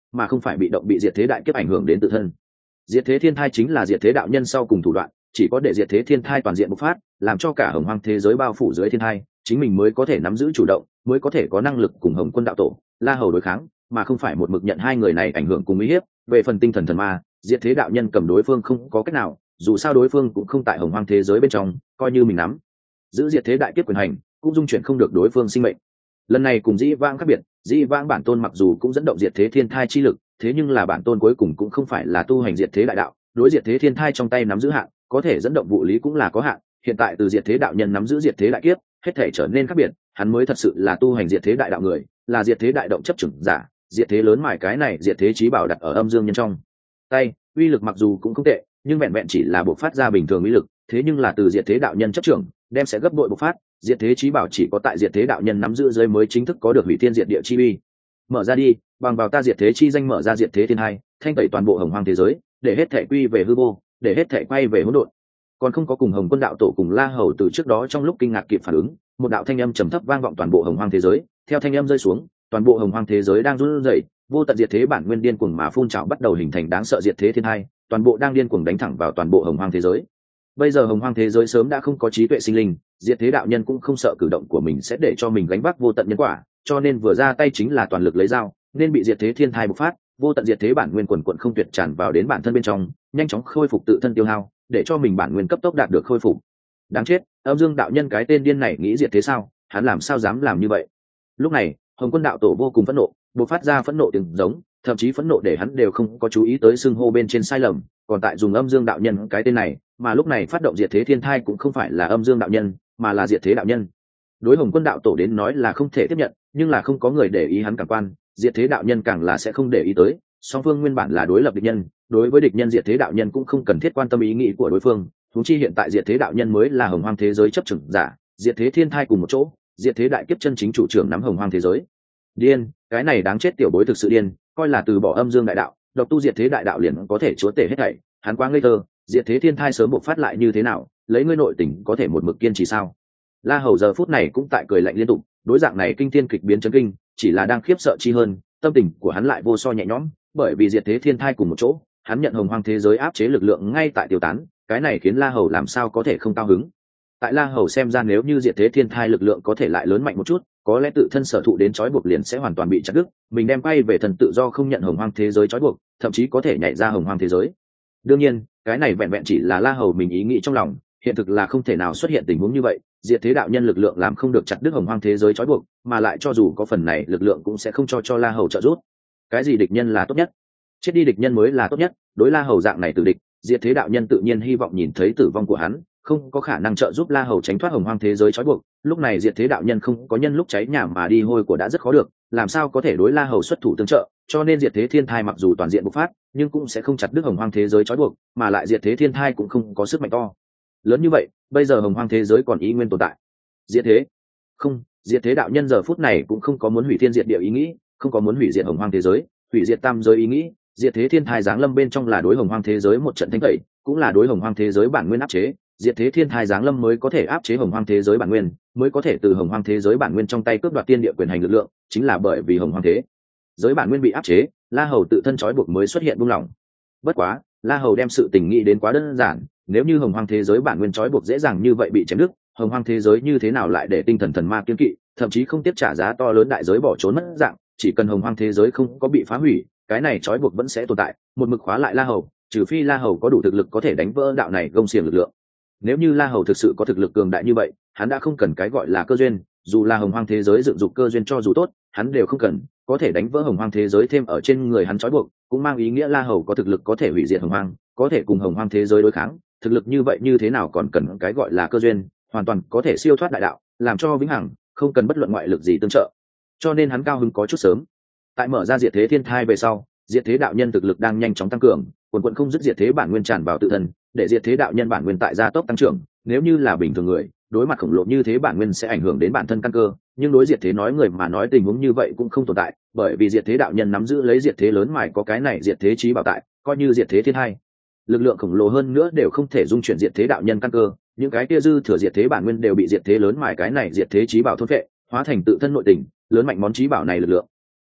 mà không phải bị động bị diệt thế đại kiếp ảnh hưởng đến tự thân. Diệt thế thiên thai chính là diệt thế đạo nhân sau cùng thủ đoạn, chỉ có để diệt thế thiên thai toàn diện bộc phát, làm cho cả hồng hoang thế giới bao phủ dưới thiên thai, chính mình mới có thể nắm giữ chủ động, mới có thể có năng lực cùng Hồng Quân đạo tổ, La Hầu đối kháng, mà không phải một mực nhận hai người này ảnh hưởng cùng uy hiếp. Về phần tinh thần thần ma, diệt thế đạo nhân cầm đối phương không có cách nào, dù sao đối phương cũng không tại hồng hoang thế giới bên trong, coi như mình nắm giữ diệt thế đại kiếp quyền hành, cũng dung chuyển không được đối phương sinh mệnh. Lần này cùng dĩ vãng khác biệt, dĩ vãng bản tôn mặc dù cũng dẫn động diệt thế thiên thai chi lực, thế nhưng là bản tôn cuối cùng cũng không phải là tu hành diệt thế đại đạo, đối diệt thế thiên thai trong tay nắm giữ hạn, có thể dẫn động vụ lý cũng là có hạn. Hiện tại từ diệt thế đạo nhân nắm giữ diệt thế đại kiếp, hết thể trở nên khác biệt, hắn mới thật sự là tu hành diệt thế đại đạo người, là diệt thế đại động chấp chừng giả, diệt thế lớn mài cái này diệt thế chí bảo đặt ở âm dương nhân trong tay, uy lực mặc dù cũng không tệ, nhưng vẹn vẹn chỉ là bộc phát ra bình thường uy lực, thế nhưng là từ diệt thế đạo nhân chấp trưởng, đem sẽ gấp bội bộc phát, diệt thế chí bảo chỉ có tại diệt thế đạo nhân nắm giữ dưới mới chính thức có được hủy thiên diệt địa chi uy. Mở ra đi, bằng vào ta diệt thế chi danh mở ra diệt thế thiên hai, thanh tẩy toàn bộ hồng hoang thế giới, để hết thể quy về hư vô, để hết thể quay về hỗn độn. Còn không có cùng Hồng Quân đạo tổ cùng La Hầu từ trước đó trong lúc kinh ngạc kịp phản ứng, một đạo thanh âm trầm thấp vang vọng toàn bộ hồng hoang thế giới, theo thanh âm rơi xuống, toàn bộ hồng hoang thế giới đang run rẩy, vô tận diệt thế bản nguyên điên cuồng mà phun trào bắt đầu hình thành đáng sợ diệt thế thiên hai, toàn bộ đang điên cuồng đánh thẳng vào toàn bộ hồng hoang thế giới. Bây giờ hồng hoang thế giới sớm đã không có trí tuệ sinh linh, diệt thế đạo nhân cũng không sợ cử động của mình sẽ để cho mình gánh vác vô tận nhân quả, cho nên vừa ra tay chính là toàn lực lấy dao, nên bị diệt thế thiên thai bộc phát, vô tận diệt thế bản nguyên quần quần không tuyệt tràn vào đến bản thân bên trong, nhanh chóng khôi phục tự thân tiêu hao, để cho mình bản nguyên cấp tốc đạt được khôi phục. Đáng chết, âm dương đạo nhân cái tên điên này nghĩ diệt thế sao, hắn làm sao dám làm như vậy? Lúc này Hồng Quân đạo tổ vô cùng phẫn nộ, bộc phát ra phẫn nộ tiếng giống, thậm chí phẫn nộ để hắn đều không có chú ý tới xưng hô bên trên sai lầm, còn tại dùng âm dương đạo nhân cái tên này, mà lúc này phát động diệt thế thiên thai cũng không phải là âm dương đạo nhân, mà là diệt thế đạo nhân. Đối Hồng Quân đạo tổ đến nói là không thể tiếp nhận, nhưng là không có người để ý hắn cảm quan, diệt thế đạo nhân càng là sẽ không để ý tới, song phương nguyên bản là đối lập địch nhân, đối với địch nhân diệt thế đạo nhân cũng không cần thiết quan tâm ý nghĩ của đối phương, huống chi hiện tại diệt thế đạo nhân mới là hồng hoang thế giới chấp chừng giả, diệt thế thiên thai cùng một chỗ, diệt thế đại kiếp chân chính chủ trưởng nắm hồng hoang thế giới. Điên, cái này đáng chết tiểu bối thực sự điên, coi là từ bỏ âm dương đại đạo, độc tu diệt thế đại đạo liền có thể chúa tể hết thảy, hắn quá ngây thơ, diệt thế thiên thai sớm bộc phát lại như thế nào, lấy ngươi nội tình có thể một mực kiên trì sao? La Hầu giờ phút này cũng tại cười lạnh liên tục, đối dạng này kinh thiên kịch biến chấn kinh, chỉ là đang khiếp sợ chi hơn, tâm tình của hắn lại vô so nhẹ nhõm, bởi vì diệt thế thiên thai cùng một chỗ, hắn nhận hồng hoang thế giới áp chế lực lượng ngay tại tiêu tán, cái này khiến La Hầu làm sao có thể không cao hứng. Tại La Hầu xem ra nếu như diệt thế thiên thai lực lượng có thể lại lớn mạnh một chút, có lẽ tự thân sở thụ đến trói buộc liền sẽ hoàn toàn bị chặt đứt, mình đem quay về thần tự do không nhận hồng hoang thế giới trói buộc, thậm chí có thể nhảy ra hồng hoang thế giới. Đương nhiên, cái này vẹn vẹn chỉ là La Hầu mình ý nghĩ trong lòng, hiện thực là không thể nào xuất hiện tình huống như vậy, diệt thế đạo nhân lực lượng làm không được chặt đứt hồng hoang thế giới trói buộc, mà lại cho dù có phần này lực lượng cũng sẽ không cho cho La Hầu trợ giúp. Cái gì địch nhân là tốt nhất? Chết đi địch nhân mới là tốt nhất, đối La Hầu dạng này tử địch, diệt thế đạo nhân tự nhiên hy vọng nhìn thấy tử vong của hắn, không có khả năng trợ giúp La Hầu tránh thoát hồng hoang thế giới trói buộc, lúc này diệt thế đạo nhân không có nhân lúc cháy nhà mà đi hôi của đã rất khó được, làm sao có thể đối La Hầu xuất thủ tương trợ, cho nên diệt thế thiên thai mặc dù toàn diện bộc phát, nhưng cũng sẽ không chặt đứt hồng hoang thế giới trói buộc, mà lại diệt thế thiên thai cũng không có sức mạnh to lớn như vậy, bây giờ hồng hoang thế giới còn ý nguyên tồn tại. Diệt thế không, diệt thế đạo nhân giờ phút này cũng không có muốn hủy thiên diệt địa ý nghĩ, không có muốn hủy diệt hồng hoang thế giới, hủy diệt tam giới ý nghĩ, diệt thế thiên thai giáng lâm bên trong là đối hồng hoang thế giới một trận thanh tẩy, cũng là đối hồng hoang thế giới bản nguyên áp chế, diệt thế thiên thai giáng lâm mới có thể áp chế hồng hoang thế giới bản nguyên, mới có thể từ hồng hoang thế giới bản nguyên trong tay cướp đoạt tiên địa quyền hành lực lượng, chính là bởi vì hồng hoang thế giới bản nguyên bị áp chế, La Hầu tự thân trói buộc mới xuất hiện buông lỏng. Bất quá, La Hầu đem sự tình nghĩ đến quá đơn giản, nếu như hồng hoang thế giới bản nguyên trói buộc dễ dàng như vậy bị chém đứt, hồng hoang thế giới như thế nào lại để tinh thần thần ma kiên kỵ, thậm chí không tiếp trả giá to lớn đại giới bỏ trốn mất dạng, chỉ cần hồng hoang thế giới không có bị phá hủy, cái này trói buộc vẫn sẽ tồn tại, một mực khóa lại La Hầu, trừ phi La Hầu có đủ thực lực có thể đánh vỡ đạo này gông xiềng lực lượng. Nếu như La Hầu thực sự có thực lực cường đại như vậy, hắn đã không cần cái gọi là cơ duyên, dù là hồng hoang thế giới dựng dục cơ duyên cho dù tốt, hắn đều không cần, có thể đánh vỡ hồng hoang thế giới thêm ở trên người hắn trói buộc, cũng mang ý nghĩa La Hầu có thực lực có thể hủy diệt hồng hoang, có thể cùng hồng hoang thế giới đối kháng, thực lực như vậy như thế nào còn cần cái gọi là cơ duyên, hoàn toàn có thể siêu thoát đại đạo, làm cho vĩnh hằng, không cần bất luận ngoại lực gì tương trợ. Cho nên hắn cao hứng có chút sớm. Tại mở ra diệt thế thiên thai về sau, diệt thế đạo nhân thực lực đang nhanh chóng tăng cường, quần quần không dứt diệt thế bản nguyên tràn vào tự thân, để diệt thế đạo nhân bản nguyên tại gia tốc tăng trưởng. Nếu như là bình thường người, đối mặt khổng lồ như thế bản nguyên sẽ ảnh hưởng đến bản thân căn cơ, nhưng đối diệt thế nói người mà nói tình huống như vậy cũng không tồn tại, bởi vì diệt thế đạo nhân nắm giữ lấy diệt thế lớn mài có cái này diệt thế chí bảo tại, coi như diệt thế thiên thai lực lượng khổng lồ hơn nữa đều không thể dung chuyển diệt thế đạo nhân căn cơ, những cái kia dư thừa diệt thế bản nguyên đều bị diệt thế lớn mài cái này diệt thế chí bảo thôn phệ, hóa thành tự thân nội tình, lớn mạnh món chí bảo này lực lượng.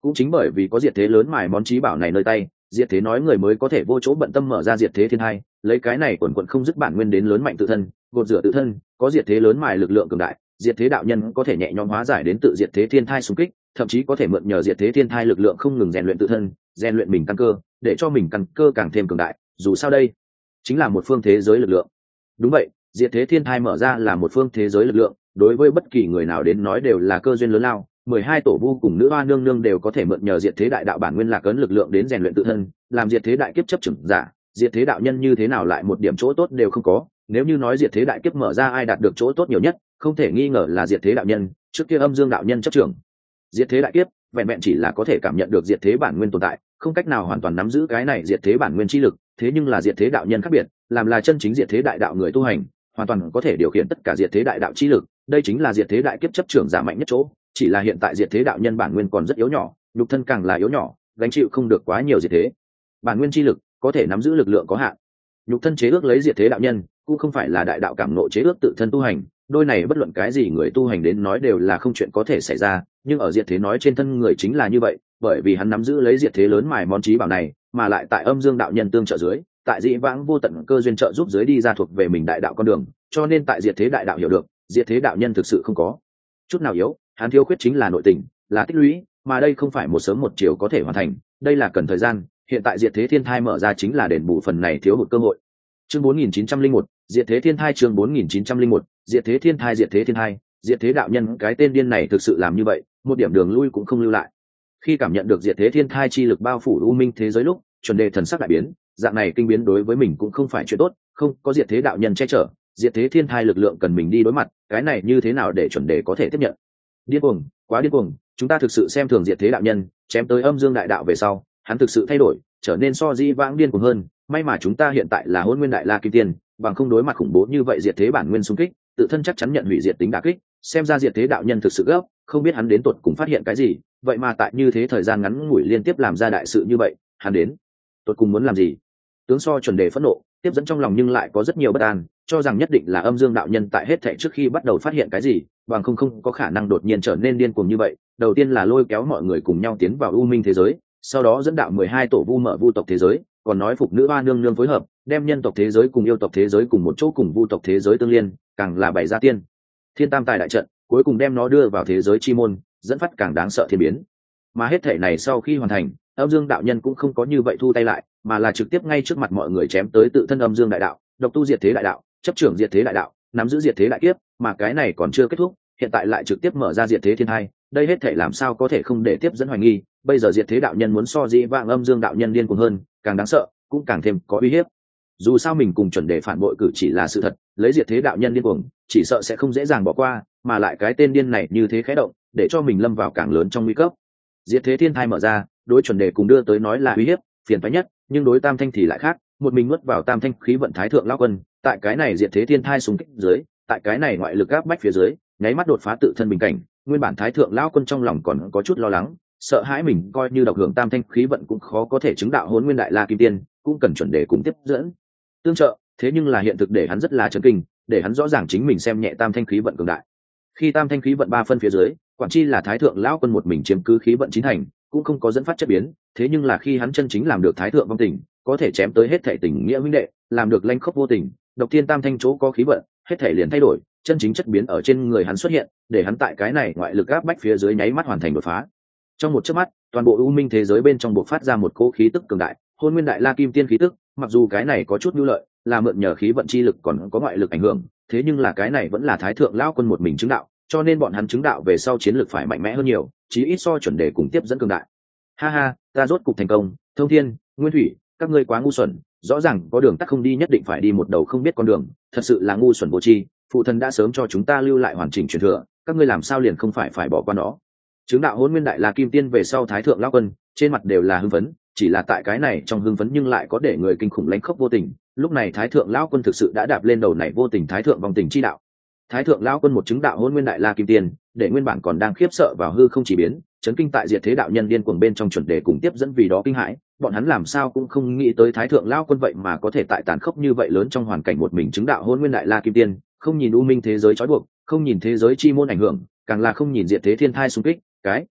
Cũng chính bởi vì có diệt thế lớn mài món trí bảo này nơi tay, diệt thế nói người mới có thể vô chỗ bận tâm mở ra diệt thế thiên hai, lấy cái này quần quận không dứt bản nguyên đến lớn mạnh tự thân, gột rửa tự thân, có diệt thế lớn mài lực lượng cường đại, diệt thế đạo nhân có thể nhẹ nhõm hóa giải đến tự diệt thế thiên thai xung kích, thậm chí có thể mượn nhờ diệt thế thiên thai lực lượng không ngừng rèn luyện tự thân, rèn luyện mình căn cơ, để cho mình căn cơ càng thêm cường đại. Dù sao đây chính là một phương thế giới lực lượng. Đúng vậy, diệt thế thiên thai mở ra là một phương thế giới lực lượng, đối với bất kỳ người nào đến nói đều là cơ duyên lớn lao. Mười hai tổ vu cùng nữ hoa nương nương đều có thể mượn nhờ diệt thế đại đạo bản nguyên lạc ấn lực lượng đến rèn luyện tự thân, làm diệt thế đại kiếp chấp trưởng giả. Diệt thế đạo nhân như thế nào lại một điểm chỗ tốt đều không có. Nếu như nói diệt thế đại kiếp mở ra ai đạt được chỗ tốt nhiều nhất, không thể nghi ngờ là diệt thế đạo nhân. Trước kia âm dương đạo nhân chấp trưởng diệt thế đại kiếp, vẹn vẹn chỉ là có thể cảm nhận được diệt thế bản nguyên tồn tại, không cách nào hoàn toàn nắm giữ cái này diệt thế bản nguyên chi lực. Thế nhưng là diệt thế đạo nhân khác biệt, làm là chân chính diệt thế đại đạo người tu hành, hoàn toàn có thể điều khiển tất cả diệt thế đại đạo chi lực. Đây chính là diệt thế đại kiếp chấp trưởng giả mạnh nhất chỗ. Chỉ là hiện tại diệt thế đạo nhân bản nguyên còn rất yếu nhỏ, nhục thân càng là yếu nhỏ, gánh chịu không được quá nhiều diệt thế bản nguyên chi lực, có thể nắm giữ lực lượng có hạn. Nhục thân chế ước lấy diệt thế đạo nhân, cũng không phải là đại đạo cảm ngộ chế ước tự thân tu hành, đôi này bất luận cái gì người tu hành đến nói đều là không chuyện có thể xảy ra. Nhưng ở diệt thế nói trên thân người chính là như vậy, bởi vì hắn nắm giữ lấy diệt thế lớn mài món trí bảo này, mà lại tại âm dương đạo nhân tương trợ dưới, tại dị vãng vô tận cơ duyên trợ giúp dưới đi ra thuộc về mình đại đạo con đường, cho nên tại diệt thế đại đạo hiểu được, diệt thế đạo nhân thực sự không có chút nào yếu, hắn thiếu khuyết chính là nội tình, là tích lũy, mà đây không phải một sớm một chiều có thể hoàn thành, đây là cần thời gian. Hiện tại diệt thế thiên thai mở ra chính là đền bù phần này thiếu hụt cơ hội. Chương bốn nghìn chín trăm lẻ một, diệt thế thiên thai. Chương bốn nghìn chín trăm lẻ một, diệt thế thiên thai. Diệt thế thiên thai, diệt thế đạo nhân, cái tên điên này thực sự làm như vậy, một điểm đường lui cũng không lưu lại. Khi cảm nhận được diệt thế thiên thai chi lực bao phủ u minh thế giới lúc, chuẩn đề thần sắc đại biến, dạng này kinh biến đối với mình cũng không phải chuyện tốt, không có diệt thế đạo nhân che chở, diệt thế thiên thai lực lượng cần mình đi đối mặt, cái này như thế nào để chuẩn đề có thể tiếp nhận? Điên cuồng, quá điên cuồng, chúng ta thực sự xem thường diệt thế đạo nhân, chém tới âm dương đại đạo về sau, hắn thực sự thay đổi, trở nên so di vãng điên cuồng hơn. May mà chúng ta hiện tại là Hỗn Nguyên Đại La Kim Tiên, bằng không đối mặt khủng bố như vậy diệt thế bản nguyên xung kích, tự thân chắc chắn nhận hủy diệt tính đả kích. Xem ra diệt thế đạo nhân thực sự gấp, không biết hắn đến tột cùng phát hiện cái gì, vậy mà tại như thế thời gian ngắn ngủi liên tiếp làm ra đại sự như vậy, hắn đến tột cùng muốn làm gì? Tướng so chuẩn đề phẫn nộ, tiếp dẫn trong lòng nhưng lại có rất nhiều bất an, cho rằng nhất định là âm dương đạo nhân tại hết thảy trước khi bắt đầu phát hiện cái gì, bằng không không có khả năng đột nhiên trở nên điên cuồng như vậy. Đầu tiên là lôi kéo mọi người cùng nhau tiến vào u minh thế giới, sau đó dẫn đạo mười hai tổ vu mở vu tộc thế giới, còn nói phục nữ hoa nương nương phối hợp, đem nhân tộc thế giới cùng yêu tộc thế giới cùng một chỗ cùng vu tộc thế giới tương liên, càng là bày ra tiên thiên tam tài đại trận, cuối cùng đem nó đưa vào thế giới chi môn, dẫn phát càng đáng sợ thiên biến. Mà hết thảy này sau khi hoàn thành, âm dương đạo nhân cũng không có như vậy thu tay lại, mà là trực tiếp ngay trước mặt mọi người chém tới tự thân âm dương đại đạo, độc tu diệt thế đại đạo, chấp trưởng diệt thế đại đạo, nắm giữ diệt thế đại kiếp. Mà cái này còn chưa kết thúc, hiện tại lại trực tiếp mở ra diệt thế thiên hai, đây hết thảy làm sao có thể không để tiếp dẫn hoài nghi. Bây giờ diệt thế đạo nhân muốn so dĩ vãng âm dương đạo nhân điên cuồng hơn, càng đáng sợ, cũng càng thêm có uy hiếp. Dù sao mình cùng chuẩn đề phản bội cử chỉ là sự thật, lấy diệt thế đạo nhân điên cuồng, chỉ sợ sẽ không dễ dàng bỏ qua, mà lại cái tên điên này như thế khẽ động, để cho mình lâm vào càng lớn trong nguy cấp. Diệt thế thiên thai mở ra, đối chuẩn đề cùng đưa tới nói là uy hiếp, phiền toái nhất, nhưng đối tam thanh thì lại khác, một mình nuốt vào tam thanh khí vận thái thượng lão quân, tại cái này diệt thế thiên thai xung kích dưới, tại cái này ngoại lực áp bách phía dưới, nháy mắt đột phá tự thân bình cảnh. Nguyên bản thái thượng lão quân trong lòng còn có chút lo lắng, sợ hãi mình coi như độc hưởng tam thanh khí vận cũng khó có thể chứng đạo Hỗn Nguyên Đại La Kim Tiên, cũng cần chuẩn đề cùng tiếp dẫn tương trợ. Thế nhưng là hiện thực để hắn rất là chấn kinh, để hắn rõ ràng chính mình xem nhẹ tam thanh khí vận cường đại. Khi tam thanh khí vận ba phân phía dưới, quản chi là thái thượng lão quân một mình chiếm cứ khí vận chín thành, cũng không có dẫn phát chất biến. Thế nhưng là khi hắn chân chính làm được thái thượng vong tình, có thể chém tới hết thảy tình nghĩa huynh đệ, làm được lanh khốc vô tình, độc thiên tam thanh chỗ có khí vận, hết thảy liền thay đổi, chân chính chất biến ở trên người hắn xuất hiện, để hắn tại cái này ngoại lực áp bách phía dưới nháy mắt hoàn thành đột phá. Trong một chớp mắt, toàn bộ u minh thế giới bên trong bộc phát ra một cỗ khí tức cường đại, Hôn Nguyên Đại La Kim Tiên khí tức. Mặc dù cái này có chút nhu lợi, là mượn nhờ khí vận chi lực còn có ngoại lực ảnh hưởng, thế nhưng là cái này vẫn là thái thượng lão quân một mình chứng đạo, cho nên bọn hắn chứng đạo về sau chiến lực phải mạnh mẽ hơn nhiều, chí ít so chuẩn đề cùng tiếp dẫn cường đại. Ha ha, ta rốt cục thành công, Thông Thiên, Nguyên Thủy, các ngươi quá ngu xuẩn, rõ ràng có đường tắt không đi nhất định phải đi một đầu không biết con đường, thật sự là ngu xuẩn vô tri. Phụ thân đã sớm cho chúng ta lưu lại hoàn chỉnh truyền thừa, các ngươi làm sao liền không phải phải bỏ qua nó? Chứng đạo Hỗn Nguyên Đại La Kim Tiên về sau thái thượng lão quân trên mặt đều là hưng phấn, chỉ là tại cái này trong hưng phấn nhưng lại có để người kinh khủng lãnh khốc vô tình. Lúc này thái thượng lão quân thực sự đã đạp lên đầu này vô tình thái thượng vong tình chi đạo. Thái thượng lão quân một chứng đạo Hỗn Nguyên Đại La Kim Tiên, để nguyên bản còn đang khiếp sợ vào hư không chỉ biến, chấn kinh tại diệt thế đạo nhân điên cuồng bên trong chuẩn đề cùng tiếp dẫn vì đó kinh hãi. Bọn hắn làm sao cũng không nghĩ tới thái thượng lão quân vậy mà có thể tại tàn khốc như vậy lớn trong hoàn cảnh một mình chứng đạo Hỗn Nguyên Đại La Kim Tiên, không nhìn u minh thế giới trói buộc, không nhìn thế giới chi môn ảnh hưởng, càng là không nhìn diệt thế thiên thai xung kích, cái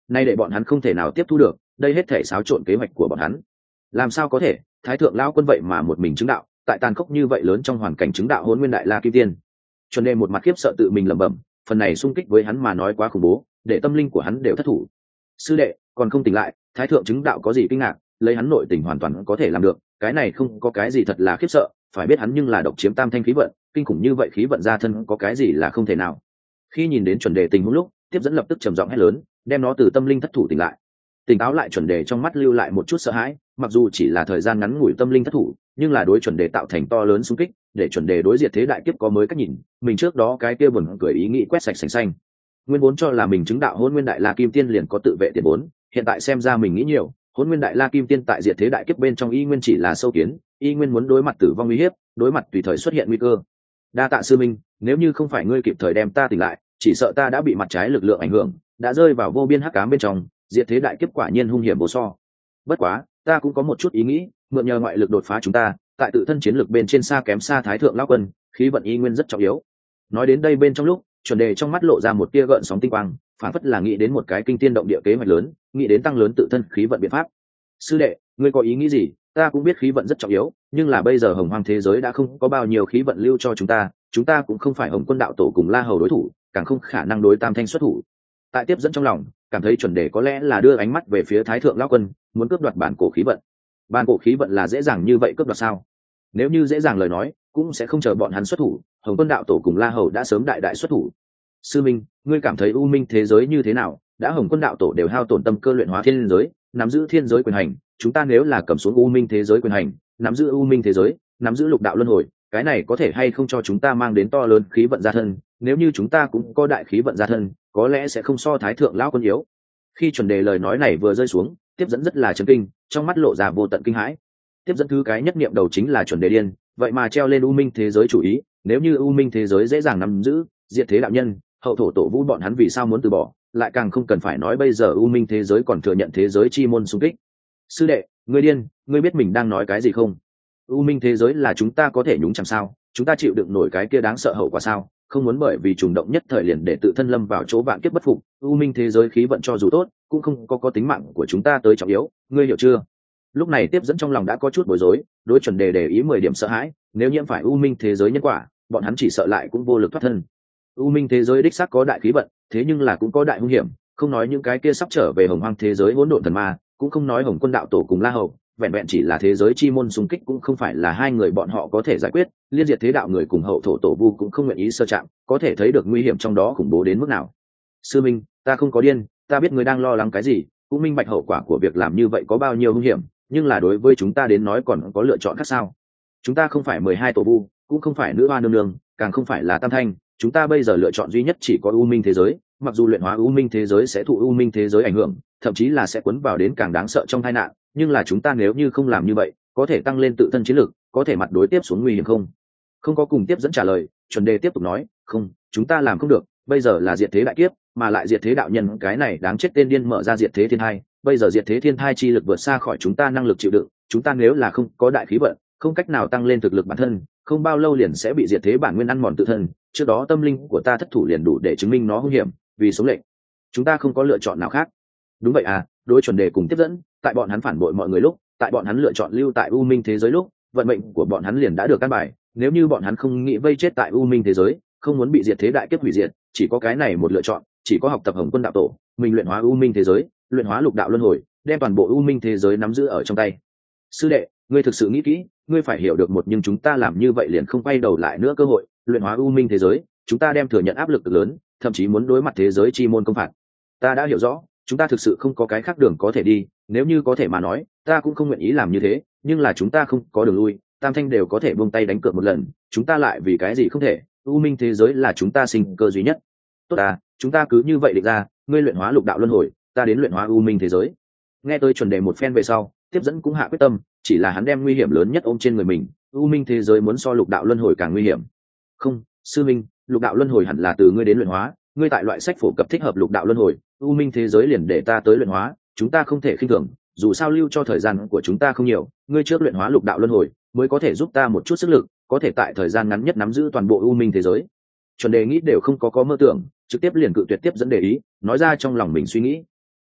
nay để bọn hắn không thể nào tiếp thu được, đây hết thể xáo trộn kế hoạch của bọn hắn. Làm sao có thể, thái thượng lão quân vậy mà một mình chứng đạo, tại tàn khốc như vậy lớn trong hoàn cảnh chứng đạo hôn nguyên đại la kim tiên. Chuẩn đề một mặt khiếp sợ tự mình lẩm bẩm, phần này xung kích với hắn mà nói quá khủng bố, để tâm linh của hắn đều thất thủ. Sư đệ còn không tỉnh lại, thái thượng chứng đạo có gì kinh ngạc, lấy hắn nội tình hoàn toàn có thể làm được, cái này không có cái gì thật là khiếp sợ, phải biết hắn nhưng là độc chiếm tam thanh khí vận, kinh khủng như vậy khí vận ra thân có cái gì là không thể nào. Khi nhìn đến chuẩn đề tình huống lúc, tiếp dẫn lập tức trầm giọng hét lớn, đem nó từ tâm linh thất thủ tỉnh lại. Tỉnh táo lại chuẩn đề trong mắt lưu lại một chút sợ hãi, mặc dù chỉ là thời gian ngắn ngủi tâm linh thất thủ, nhưng là đối chuẩn đề tạo thành to lớn xung kích, để chuẩn đề đối diệt thế đại kiếp có mới cách nhìn, mình trước đó cái kia buồn cười ý nghĩ quét sạch sành xanh. Nguyên vốn cho là mình chứng đạo hôn nguyên đại la kim tiên liền có tự vệ tiền vốn, hiện tại xem ra mình nghĩ nhiều, hôn nguyên đại la kim tiên tại diệt thế đại kiếp bên trong y nguyên chỉ là sâu kiến, y nguyên muốn đối mặt tử vong uy hiếp, đối mặt tùy thời xuất hiện nguy cơ. Đa tạ sư minh, nếu như không phải ngươi kịp thời đem ta tỉnh lại, chỉ sợ ta đã bị mặt trái lực lượng ảnh hưởng, đã rơi vào vô biên hắc ám bên trong, diệt thế đại kiếp quả nhiên hung hiểm vô so. Bất quá, ta cũng có một chút ý nghĩ, mượn nhờ ngoại lực đột phá chúng ta, tại tự thân chiến lực bên trên xa kém xa thái thượng lão quân, khí vận y nguyên rất trọng yếu. Nói đến đây bên trong lúc, chuẩn đề trong mắt lộ ra một tia gợn sóng tinh quang, phản phất là nghĩ đến một cái kinh tiên động địa kế hoạch lớn, nghĩ đến tăng lớn tự thân khí vận biện pháp. Sư đệ, ngươi có ý nghĩ gì? Ta cũng biết khí vận rất trọng yếu, nhưng là bây giờ hồng hoang thế giới đã không có bao nhiêu khí vận lưu cho chúng ta, chúng ta cũng không phải hồng quân đạo tổ cùng la hầu đối thủ, càng không khả năng đối tam thanh xuất thủ. Tại tiếp dẫn trong lòng cảm thấy chuẩn đề có lẽ là đưa ánh mắt về phía thái thượng lão quân, muốn cướp đoạt bản cổ khí vận. Bản cổ khí vận là dễ dàng như vậy cướp đoạt sao? Nếu như dễ dàng lời nói, cũng sẽ không chờ bọn hắn xuất thủ, hồng quân đạo tổ cùng la hầu đã sớm đại đại xuất thủ. Sư minh, ngươi cảm thấy u minh thế giới như thế nào? Đã hồng quân đạo tổ đều hao tổn tâm cơ luyện hóa thiên giới, nắm giữ thiên giới quyền hành, chúng ta nếu là cầm xuống u minh thế giới quyền hành, nắm giữ u minh thế giới, nắm giữ lục đạo luân hồi, cái này có thể hay không cho chúng ta mang đến to lớn khí vận gia thân? Nếu như chúng ta cũng có đại khí vận gia thân, có lẽ sẽ không so thái thượng lão quân yếu. Khi chuẩn đề lời nói này vừa rơi xuống, tiếp dẫn rất là chấn kinh, trong mắt lộ ra vô tận kinh hãi. Tiếp dẫn thứ cái nhất niệm đầu chính là chuẩn đề điên, vậy mà treo lên u minh thế giới chủ ý, nếu như u minh thế giới dễ dàng nắm giữ, diệt thế đạo nhân, hậu thổ tổ vũ bọn hắn vì sao muốn từ bỏ, lại càng không cần phải nói bây giờ u minh thế giới còn thừa nhận thế giới chi môn xung kích. Sư đệ, ngươi điên, ngươi biết mình đang nói cái gì không? U minh thế giới là chúng ta có thể nhúng chẳng sao, chúng ta chịu đựng nổi cái kia đáng sợ hậu quả sao? Không muốn bởi vì trùng động nhất thời liền để tự thân lâm vào chỗ vạn kiếp bất phục, u minh thế giới khí vận cho dù tốt, cũng không có có tính mạng của chúng ta tới trọng yếu, ngươi hiểu chưa? Lúc này tiếp dẫn trong lòng đã có chút bối rối, đối chuẩn đề để ý mười điểm sợ hãi, nếu nhiễm phải u minh thế giới nhân quả, bọn hắn chỉ sợ lại cũng vô lực thoát thân. U minh thế giới đích xác có đại khí vận, thế nhưng là cũng có đại hung hiểm, không nói những cái kia sắp trở về hồng hoang thế giới hỗn độn thần ma, cũng không nói hồng quân đạo tổ cùng la hầu, vẹn vẹn chỉ là thế giới chi môn xung kích cũng không phải là hai người bọn họ có thể giải quyết, liên diệt thế đạo người cùng hậu thổ tổ vu cũng không nguyện ý sơ chạm, có thể thấy được nguy hiểm trong đó khủng bố đến mức nào. Sư minh, ta không có điên, ta biết người đang lo lắng cái gì, cũng minh bạch hậu quả của việc làm như vậy có bao nhiêu nguy hiểm, nhưng là đối với chúng ta đến nói còn có lựa chọn khác sao? Chúng ta không phải mười hai tổ vu, cũng không phải nữ hoa nương nương, càng không phải là tam thanh, chúng ta bây giờ lựa chọn duy nhất chỉ có u minh thế giới, mặc dù luyện hóa u minh thế giới sẽ thụ u minh thế giới ảnh hưởng, thậm chí là sẽ cuốn vào đến càng đáng sợ trong tai nạn, nhưng là chúng ta nếu như không làm như vậy, có thể tăng lên tự thân chiến lực, có thể mặt đối tiếp xuống nguy hiểm không? Không có cùng tiếp dẫn trả lời, chuẩn đề tiếp tục nói, không, chúng ta làm không được, bây giờ là diệt thế đại kiếp, mà lại diệt thế đạo nhân cái này đáng chết tên điên mở ra diệt thế thiên thai, bây giờ diệt thế thiên thai chi lực vượt xa khỏi chúng ta năng lực chịu đựng, chúng ta nếu là không có đại khí vận, không cách nào tăng lên thực lực bản thân, không bao lâu liền sẽ bị diệt thế bản nguyên ăn mòn tự thân, trước đó tâm linh của ta thất thủ liền đủ để chứng minh nó hung hiểm, vì số lệnh, chúng ta không có lựa chọn nào khác. Đúng vậy à, đối chuẩn đề cùng tiếp dẫn, tại bọn hắn phản bội mọi người lúc, tại bọn hắn lựa chọn lưu tại u minh thế giới lúc, vận mệnh của bọn hắn liền đã được căn bài, nếu như bọn hắn không nghĩ vây chết tại u minh thế giới, không muốn bị diệt thế đại kiếp hủy diệt, chỉ có cái này một lựa chọn, chỉ có học tập hồng quân đạo tổ, mình luyện hóa u minh thế giới, luyện hóa lục đạo luân hồi, đem toàn bộ u minh thế giới nắm giữ ở trong tay. Sư đệ, ngươi thực sự nghĩ kỹ, ngươi phải hiểu được một, nhưng chúng ta làm như vậy liền không quay đầu lại nữa cơ hội, luyện hóa u minh thế giới, chúng ta đem thừa nhận áp lực cực lớn, thậm chí muốn đối mặt thế giới chi môn công phạt. Ta đã hiểu rõ, chúng ta thực sự không có cái khác đường có thể đi, nếu như có thể mà nói, ta cũng không nguyện ý làm như thế, nhưng là chúng ta không có đường lui, tam thanh đều có thể buông tay đánh cược một lần, chúng ta lại vì cái gì không thể? U minh thế giới là chúng ta sinh cơ duy nhất. Tốt à, chúng ta cứ như vậy định ra, ngươi luyện hóa lục đạo luân hồi, ta đến luyện hóa u minh thế giới. Nghe tôi chuẩn đề một phen về sau, tiếp dẫn cũng hạ quyết tâm, chỉ là hắn đem nguy hiểm lớn nhất ôm trên người mình, u minh thế giới muốn so lục đạo luân hồi càng nguy hiểm. Không, sư minh, lục đạo luân hồi hẳn là từ ngươi đến luyện hóa, ngươi tại loại sách phổ cập thích hợp lục đạo luân hồi, u minh thế giới liền để ta tới luyện hóa, chúng ta không thể khinh thường, dù sao lưu cho thời gian của chúng ta không nhiều, ngươi trước luyện hóa lục đạo luân hồi mới có thể giúp ta một chút sức lực, có thể tại thời gian ngắn nhất nắm giữ toàn bộ u minh thế giới. Chuẩn đề nghĩ đều không có có mơ tưởng, trực tiếp liền cự tuyệt tiếp dẫn đề ý, nói ra trong lòng mình suy nghĩ.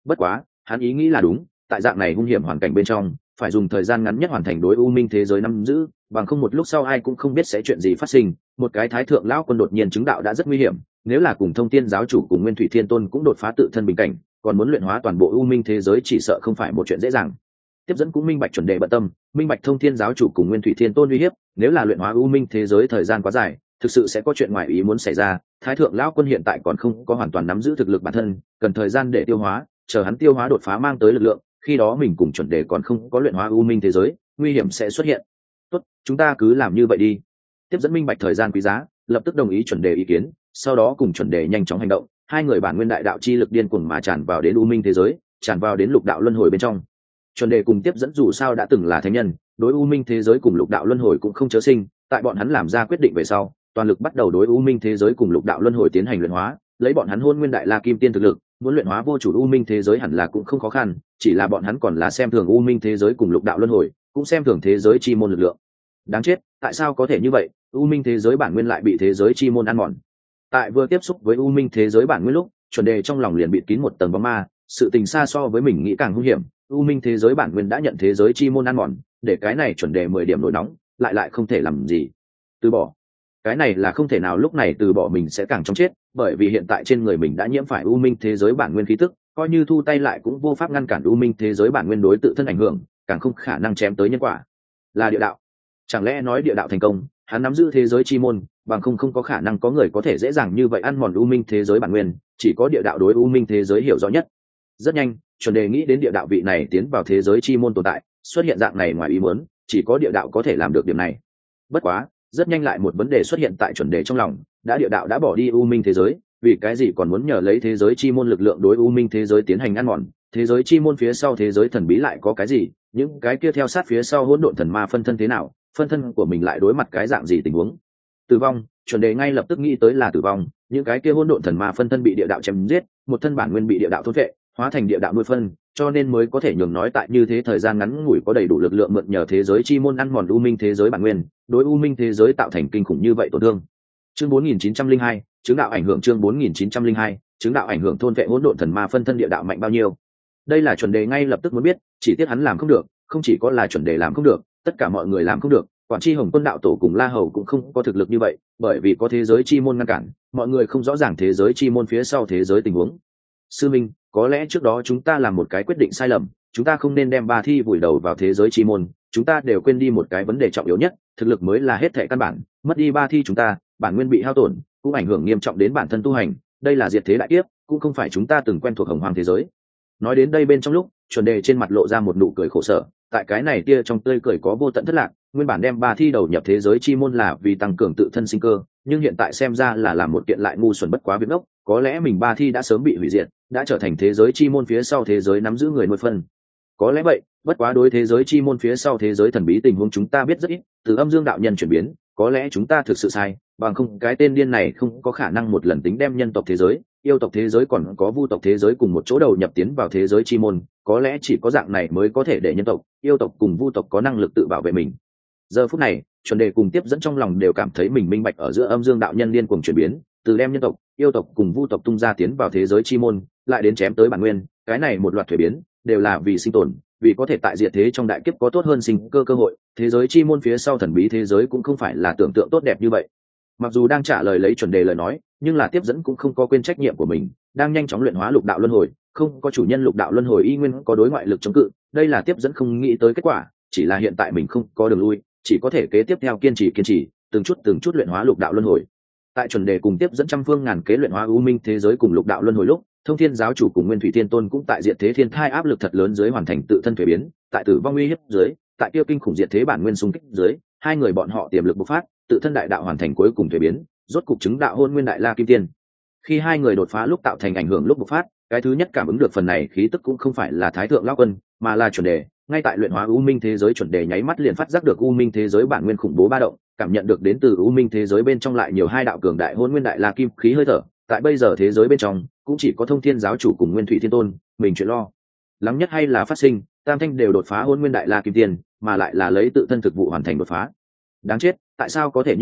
Bất quá hắn ý nghĩ là đúng, tại dạng này hung hiểm hoàn cảnh bên trong phải dùng thời gian ngắn nhất hoàn thành đối u minh thế giới nắm giữ, bằng không một lúc sau ai cũng không biết sẽ chuyện gì phát sinh. Một cái thái thượng lão quân đột nhiên chứng đạo đã rất nguy hiểm, nếu là cùng thông thiên giáo chủ cùng nguyên thủy thiên tôn cũng đột phá tự thân bình cảnh, còn muốn luyện hóa toàn bộ u minh thế giới chỉ sợ không phải một chuyện dễ dàng. Tiếp dẫn cũng minh bạch chuẩn đề bận tâm, minh bạch thông thiên giáo chủ cùng nguyên thủy thiên tôn uy hiếp, nếu là luyện hóa u minh thế giới thời gian quá dài thực sự sẽ có chuyện ngoài ý muốn xảy ra. Thái thượng lão quân hiện tại còn không có hoàn toàn nắm giữ thực lực bản thân, cần thời gian để tiêu hóa, chờ hắn tiêu hóa đột phá mang tới lực lượng, khi đó mình cùng chuẩn đề còn không có luyện hóa u minh thế giới, nguy hiểm sẽ xuất hiện. Tốt, chúng ta cứ làm như vậy đi. Tiếp dẫn minh bạch thời gian quý giá, lập tức đồng ý chuẩn đề ý kiến, sau đó cùng chuẩn đề nhanh chóng hành động. Hai người bản nguyên đại đạo chi lực điên cuồng mà tràn vào đến u minh thế giới, tràn vào đến lục đạo luân hồi bên trong. Chuẩn đề cùng tiếp dẫn dù sao đã từng là thánh nhân, đối u minh thế giới cùng lục đạo luân hồi cũng không chớ sinh, tại bọn hắn làm ra quyết định về sau, toàn lực bắt đầu đối u minh thế giới cùng lục đạo luân hồi tiến hành luyện hóa, lấy bọn hắn hôn nguyên đại la kim tiên thực lực, muốn luyện hóa vô chủ u minh thế giới hẳn là cũng không khó khăn, chỉ là bọn hắn còn là xem thường u minh thế giới cùng lục đạo luân hồi, cũng xem thường thế giới chi môn lực lượng. Đáng chết, tại sao có thể như vậy? U minh thế giới bản nguyên lại bị thế giới chi môn ăn mòn. Tại vừa tiếp xúc với u minh thế giới bản nguyên lúc, chuẩn đề trong lòng liền bị kín một tầng bóng ma, sự tình xa so với mình nghĩ càng hung hiểm. U minh thế giới bản nguyên đã nhận thế giới chi môn ăn mòn, để cái này chuẩn đề mười điểm nổi nóng, lại lại không thể làm gì. Từ bỏ. Cái này là không thể nào, lúc này từ bỏ mình sẽ càng trong chết, bởi vì hiện tại trên người mình đã nhiễm phải u minh thế giới bản nguyên khí tức, coi như thu tay lại cũng vô pháp ngăn cản u minh thế giới bản nguyên đối tự thân ảnh hưởng, càng không khả năng chém tới nhân quả. Là địa đạo. Chẳng lẽ nói địa đạo thành công, hắn nắm giữ thế giới chi môn, bằng không không có khả năng có người có thể dễ dàng như vậy ăn mòn u minh thế giới bản nguyên, chỉ có địa đạo đối u minh thế giới hiểu rõ nhất. Rất nhanh, chuẩn đề nghĩ đến địa đạo vị này tiến vào thế giới chi môn tồn tại, xuất hiện dạng này ngoài ý muốn, chỉ có địa đạo có thể làm được điểm này. Bất quá, rất nhanh lại một vấn đề xuất hiện tại chuẩn đề trong lòng, đã địa đạo đã bỏ đi u minh thế giới, vì cái gì còn muốn nhờ lấy thế giới chi môn lực lượng đối u minh thế giới tiến hành ăn mòn? Thế giới chi môn phía sau thế giới thần bí lại có cái gì? Những cái kia theo sát phía sau hỗn độn thần ma phân thân thế nào? Phân thân của mình lại đối mặt cái dạng gì tình huống? Tử vong, chuẩn đề ngay lập tức nghĩ tới là tử vong, những cái kia hỗn độn thần ma phân thân bị địa đạo chém giết, một thân bản nguyên bị địa đạo thôn phệ, hóa thành địa đạo nuôi phân, cho nên mới có thể nhường nói tại như thế thời gian ngắn ngủi có đầy đủ lực lượng mượn nhờ thế giới chi môn ăn mòn u minh thế giới bản nguyên, đối u minh thế giới tạo thành kinh khủng như vậy tổn thương. Chương bốn nghìn chín trăm linh hai, chứng đạo ảnh hưởng. Chương bốn nghìn chín trăm linh hai, chứng đạo ảnh hưởng thôn vệ hỗn độn thần ma phân thân địa đạo mạnh bao nhiêu? Đây là chuẩn đề ngay lập tức muốn biết, chỉ tiếc hắn làm không được, không chỉ có là chuẩn đề làm không được, tất cả mọi người làm không được, quản tri hồng quân đạo tổ cùng la hầu cũng không có thực lực như vậy, bởi vì có thế giới chi môn ngăn cản, mọi người không rõ ràng thế giới chi môn phía sau thế giới tình huống. Sư minh, có lẽ trước đó chúng ta làm một cái quyết định sai lầm, chúng ta không nên đem ba thi vùi đầu vào thế giới chi môn, chúng ta đều quên đi một cái vấn đề trọng yếu nhất, thực lực mới là hết thảy căn bản, mất đi ba thi chúng ta, bản nguyên bị hao tổn, cũng ảnh hưởng nghiêm trọng đến bản thân tu hành, đây là diệt thế đại kiếp, cũng không phải chúng ta từng quen thuộc hồng hoang thế giới. Nói đến đây bên trong lúc, chuẩn đề trên mặt lộ ra một nụ cười khổ sở, tại cái này tia trong tươi cười có vô tận thất lạc, nguyên bản đem ba thi đầu nhập thế giới chi môn là vì tăng cường tự thân sinh cơ, nhưng hiện tại xem ra là làm một kiện lại ngu xuẩn bất quá việc ngốc, có lẽ mình ba thi đã sớm bị hủy diệt, đã trở thành thế giới chi môn phía sau thế giới nắm giữ người nuôi phân. Có lẽ vậy, bất quá đối thế giới chi môn phía sau thế giới thần bí tình huống chúng ta biết rất ít, từ âm dương đạo nhân chuyển biến, có lẽ chúng ta thực sự sai, bằng không cái tên điên này không có khả năng một lần tính đem nhân tộc thế giới, yêu tộc thế giới còn có vu tộc thế giới cùng một chỗ đầu nhập tiến vào thế giới chi môn, có lẽ chỉ có dạng này mới có thể để nhân tộc, yêu tộc cùng vu tộc có năng lực tự bảo vệ mình. Giờ phút này, chuẩn đề cùng tiếp dẫn trong lòng đều cảm thấy mình minh bạch ở giữa âm dương đạo nhân liên cuồng chuyển biến, từ đem nhân tộc, yêu tộc cùng vu tộc tung ra tiến vào thế giới chi môn, lại đến chém tới bản nguyên, cái này một loạt thuế biến, đều là vì sinh tồn, vì có thể tại diệt thế trong đại kiếp có tốt hơn sinh cơ cơ hội, thế giới chi môn phía sau thần bí thế giới cũng không phải là tưởng tượng tốt đẹp như vậy. Mặc dù đang trả lời lấy chuẩn đề lời nói, nhưng là tiếp dẫn cũng không có quên trách nhiệm của mình, đang nhanh chóng luyện hóa lục đạo luân hồi, không có chủ nhân lục đạo luân hồi y nguyên có đối ngoại lực chống cự, đây là tiếp dẫn không nghĩ tới kết quả, chỉ là hiện tại mình không có đường lui, chỉ có thể kế tiếp theo kiên trì kiên trì, từng chút từng chút luyện hóa lục đạo luân hồi. Tại chuẩn đề cùng tiếp dẫn trăm phương ngàn kế luyện hóa u minh thế giới cùng lục đạo luân hồi lúc, thông thiên giáo chủ cùng nguyên thủy thiên tôn cũng tại diệt thế thiên thai áp lực thật lớn dưới hoàn thành tự thân thuế biến, tại tử vong uy hiếp dưới, tại tiêu kinh khủng diệt thế bản nguyên xung kích dưới, hai người bọn họ tiềm lực bộc phát, tự thân đại đạo hoàn thành cuối cùng thuế biến, rốt cục chứng đạo hôn nguyên đại la kim tiên. Khi hai người đột phá lúc tạo thành ảnh hưởng lúc bộc phát, cái thứ nhất cảm ứng được phần này khí tức cũng không phải là thái thượng lão quân, mà là chuẩn đề. Ngay tại luyện hóa u minh thế giới, chuẩn đề nháy mắt liền phát giác được u minh thế giới bản nguyên khủng bố ba động, cảm nhận được đến từ u minh thế giới bên trong lại nhiều hai đạo cường đại hôn nguyên đại la kim khí hơi thở. Tại bây giờ thế giới bên trong cũng chỉ có thông thiên giáo chủ cùng nguyên thủy thiên tôn mình chuyện lo lắng nhất hay là phát sinh, tam thanh đều đột phá hôn nguyên đại la kim tiên, mà lại là lấy tự thân thực vụ hoàn thành đột phá. Đáng chết, tại sao có thể như vậy?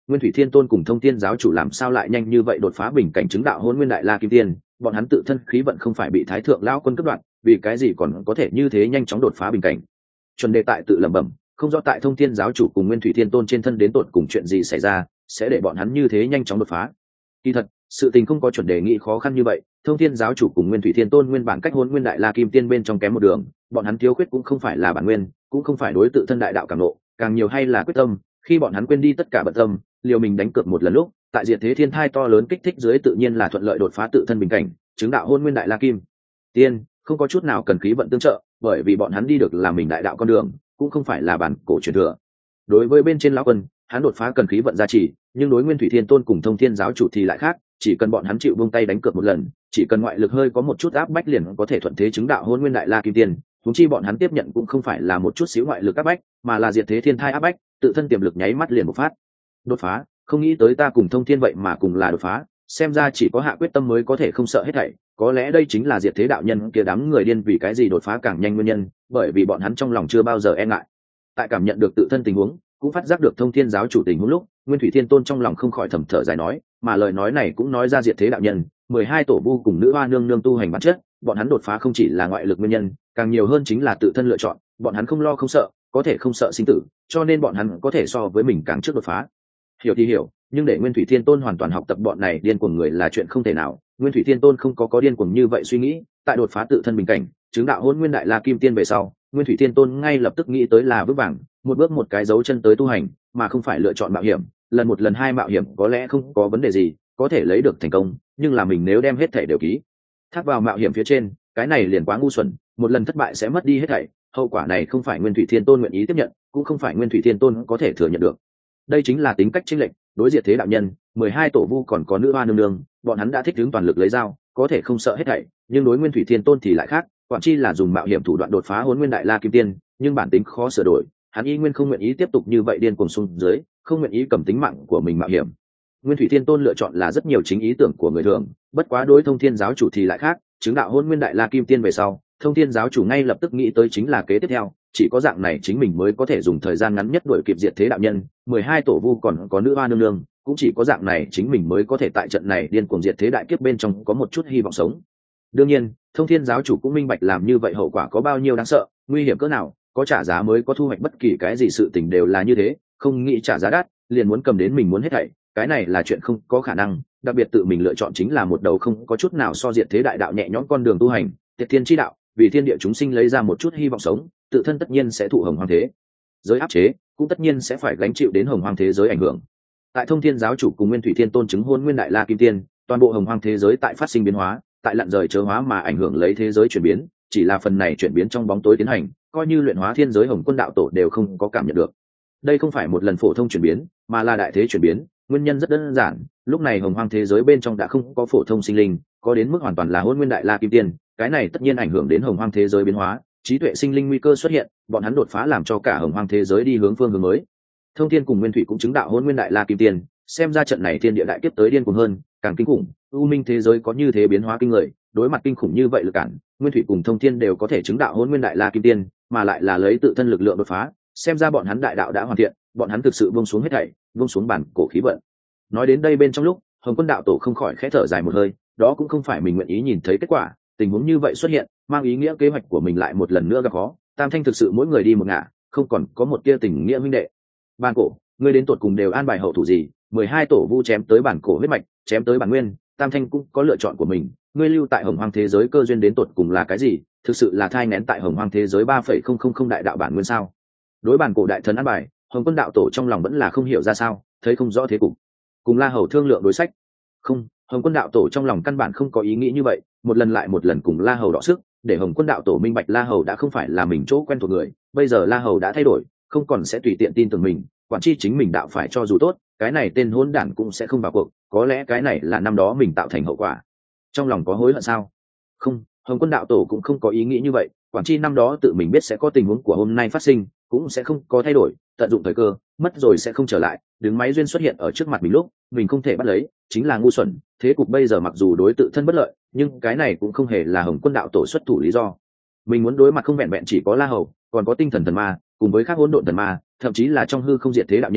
Nguyên Thủy Thiên Tôn cùng Thông Thiên giáo chủ làm sao lại nhanh như vậy đột phá bình cảnh chứng đạo Hỗn Nguyên Đại La Kim Tiên, bọn hắn tự thân khí vận không phải bị Thái thượng lão quân cắt đoạn, vì cái gì còn có thể như thế nhanh chóng đột phá bình cảnh. Chuẩn Đề tại tự lẩm bẩm, không rõ tại Thông Thiên giáo chủ cùng Nguyên Thủy Thiên Tôn trên thân đến tột cùng chuyện gì xảy ra, sẽ để bọn hắn như thế nhanh chóng đột phá. Kỳ thật, sự tình không có Chuẩn Đề nghĩ khó khăn như vậy, Thông Thiên giáo chủ cùng Nguyên Thủy Thiên Tôn nguyên bản cách Hỗn Nguyên Đại La Kim Tiên bên trong kém một đường, bọn hắn thiếu khuyết cũng không phải là bản nguyên, cũng không phải đối tự thân đại đạo cảm ngộ, càng nhiều hay là quyết tâm. Khi bọn hắn quên đi tất cả bận tâm, liều mình đánh cược một lần lúc, tại diệt thế thiên thai to lớn kích thích dưới tự nhiên là thuận lợi đột phá tự thân bình cảnh, chứng đạo Hỗn Nguyên Đại La Kim Tiên, không có chút nào cần khí vận tương trợ, bởi vì bọn hắn đi được là mình đại đạo con đường, cũng không phải là bản cổ truyền thừa. Đối với bên trên lão quân, hắn đột phá cần khí vận gia trì, nhưng đối Nguyên Thủy Thiên Tôn cùng Thông Thiên giáo chủ thì lại khác, chỉ cần bọn hắn chịu buông tay đánh cược một lần, chỉ cần ngoại lực hơi có một chút áp bách liền có thể thuận thế chứng đạo Hỗn Nguyên Đại La Kim Tiên. Huống chi bọn hắn tiếp nhận cũng không phải là một chút xíu ngoại lực áp bách, mà là diệt thế thiên thai áp bách, tự thân tiềm lực nháy mắt liền bộc phát. Đột phá, không nghĩ tới ta cùng Thông Thiên vậy mà cùng là đột phá, xem ra chỉ có hạ quyết tâm mới có thể không sợ hết thảy, có lẽ đây chính là diệt thế đạo nhân kia đám người điên vì cái gì đột phá càng nhanh nguyên nhân, bởi vì bọn hắn trong lòng chưa bao giờ e ngại. Tại cảm nhận được tự thân tình huống, cũng phát giác được Thông Thiên giáo chủ tình huống lúc, Nguyên Thủy Thiên Tôn trong lòng không khỏi thầm thở dài nói, mà lời nói này cũng nói ra diệt thế đạo nhân, mười hai tổ vu cùng nữ hoa nương nương tu hành bản chất, bọn hắn đột phá không chỉ là ngoại lực nguyên nhân, càng nhiều hơn chính là tự thân lựa chọn, bọn hắn không lo không sợ, có thể không sợ sinh tử, cho nên bọn hắn có thể so với mình càng trước đột phá. Hiểu thì hiểu, nhưng để Nguyên Thủy Thiên Tôn hoàn toàn học tập bọn này điên cuồng người là chuyện không thể nào. Nguyên Thủy Thiên Tôn không có có điên cuồng như vậy suy nghĩ, tại đột phá tự thân bình cảnh, chứng đạo Hỗn Nguyên Đại La Kim Tiên về sau, Nguyên Thủy Thiên Tôn ngay lập tức nghĩ tới là bước vàng, một bước một cái dấu chân tới tu hành, mà không phải lựa chọn mạo hiểm. Lần một lần hai mạo hiểm có lẽ không có vấn đề gì, có thể lấy được thành công, nhưng là mình nếu đem hết thảy đều ký thác vào mạo hiểm phía trên, cái này liền quá ngu xuẩn, một lần thất bại sẽ mất đi hết thảy, hậu quả này không phải Nguyên Thủy Thiên Tôn nguyện ý tiếp nhận, cũng không phải Nguyên Thủy Thiên Tôn có thể thừa nhận được. Đây chính là tính cách chênh lệch, đối diệt thế đạo nhân, mười hai tổ vu còn có nữ hoa nương nương, bọn hắn đã thích ứng toàn lực lấy dao, có thể không sợ hết thảy, nhưng đối Nguyên Thủy Thiên Tôn thì lại khác, quản chi là dùng mạo hiểm thủ đoạn đột phá Hỗn Nguyên Đại La Kim Tiên, nhưng bản tính khó sửa đổi, hắn y nguyên không nguyện ý tiếp tục như vậy điên cuồng xuống dưới, không nguyện ý cầm tính mạng của mình mạo hiểm. Nguyên Thủy Thiên Tôn lựa chọn là rất nhiều chính ý tưởng của người thường, bất quá đối Thông Thiên giáo chủ thì lại khác, chứng đạo Hỗn Nguyên Đại La Kim Tiên về sau, Thông Thiên giáo chủ ngay lập tức nghĩ tới chính là kế tiếp theo, chỉ có dạng này chính mình mới có thể dùng thời gian ngắn nhất đuổi kịp diệt thế đạo nhân, mười hai tổ vu còn có nữ hoa nương nương, cũng chỉ có dạng này chính mình mới có thể tại trận này điên cuồng diệt thế đại kiếp bên trong có một chút hy vọng sống. Đương nhiên, Thông Thiên giáo chủ cũng minh bạch làm như vậy hậu quả có bao nhiêu đáng sợ, nguy hiểm cỡ nào, có trả giá mới có thu hoạch, bất kỳ cái gì sự tình đều là như thế, không nghĩ trả giá đắt, liền muốn cầm đến mình muốn hết thảy, cái này là chuyện không có khả năng, đặc biệt tự mình lựa chọn chính là một đầu không có chút nào so diệt thế đại đạo nhẹ nhõm con đường tu hành, Tiệt Thiên chi đạo, vì thiên địa chúng sinh lấy ra một chút hy vọng sống, tự thân tất nhiên sẽ thụ hồng hoang thế giới áp chế, cũng tất nhiên sẽ phải gánh chịu đến hồng hoang thế giới ảnh hưởng. Tại Thông Thiên giáo chủ cùng Nguyên Thủy Thiên Tôn chứng Hỗn Nguyên Đại La Kim Tiên, toàn bộ hồng hoang thế giới tại phát sinh biến hóa, tại lặn rời chớ hóa mà ảnh hưởng lấy thế giới chuyển biến, chỉ là phần này chuyển biến trong bóng tối tiến hành, coi như luyện hóa thiên giới Hồng Quân đạo tổ đều không có cảm nhận được. Đây không phải một lần phổ thông chuyển biến, mà là đại thế chuyển biến, nguyên nhân rất đơn giản, lúc này hồng hoang thế giới bên trong đã không có phổ thông sinh linh, có đến mức hoàn toàn là Hỗn Nguyên Đại La Kim Tiên, cái này tất nhiên ảnh hưởng đến hồng hoang thế giới biến hóa, trí tuệ sinh linh nguy cơ xuất hiện, bọn hắn đột phá làm cho cả hồng hoang thế giới đi hướng phương hướng mới. Thông Thiên cùng Nguyên Thủy cũng chứng đạo Hỗn Nguyên Đại La Kim Tiên, xem ra trận này thiên địa đại kiếp tới điên cuồng hơn, càng kinh khủng, u minh thế giới có như thế biến hóa kinh người, đối mặt kinh khủng như vậy lực cản, Nguyên Thủy cùng Thông Thiên đều có thể chứng đạo Hỗn Nguyên Đại La Kim Tiên, mà lại là lấy tự thân lực lượng đột phá, xem ra bọn hắn đại đạo đã hoàn thiện, bọn hắn thực sự buông xuống hết thảy, buông xuống bản cổ khí vận. Nói đến đây bên trong lúc, Hồng Quân đạo tổ không khỏi khẽ thở dài một hơi, đó cũng không phải mình nguyện ý nhìn thấy kết quả, tình huống như vậy xuất hiện, mang ý nghĩa kế hoạch của mình lại một lần nữa gặp khó, Tam Thanh thực sự mỗi người đi một ngả, không còn có một tia tình nghĩa huynh đệ. Bản cổ, ngươi đến tột cùng đều an bài hậu thủ gì? mười hai tổ vu chém tới bản cổ huyết mạch, chém tới bản nguyên, Tam Thanh cũng có lựa chọn của mình, ngươi lưu tại hồng hoang thế giới cơ duyên đến tột cùng là cái gì? Thực sự là thai nén tại hồng hoang thế giới ba phẩy không không không đại đạo bản nguyên sao? Đối bản cổ đại thần an bài, Hồng Quân đạo tổ trong lòng vẫn là không hiểu ra sao, thấy không rõ thế cục. Cùng La Hầu thương lượng đối sách. Không, Hồng Quân đạo tổ trong lòng căn bản không có ý nghĩ như vậy, một lần lại một lần cùng La Hầu đọ sức, để Hồng Quân đạo tổ minh bạch La Hầu đã không phải là mình chỗ quen thuộc người, bây giờ La Hầu đã thay đổi, không còn sẽ tùy tiện tin tưởng mình, quản chi chính mình đạo phải cho dù tốt, cái này tên hỗn đản cũng sẽ không vào cuộc, có lẽ cái này là năm đó mình tạo thành hậu quả. Trong lòng có hối hận sao? Không, Hồng Quân đạo tổ cũng không có ý nghĩ như vậy, quản chi năm đó tự mình biết sẽ có tình huống của hôm nay phát sinh, cũng sẽ không có thay đổi, tận dụng thời cơ, mất rồi sẽ không trở lại, đứng máy duyên xuất hiện ở trước mặt mình lúc mình không thể bắt lấy, chính là ngu xuẩn. Thế cục bây giờ mặc dù đối tự thân bất lợi, nhưng cái này cũng không hề là Hồng Quân đạo tổ xuất thủ lý do. Mình muốn đối mặt không vẹn vẹn chỉ có La Hầu, còn có tinh thần thần ma, cùng với các hỗn độn thần ma, thậm chí là trong hư không diệt thế đạo nhân,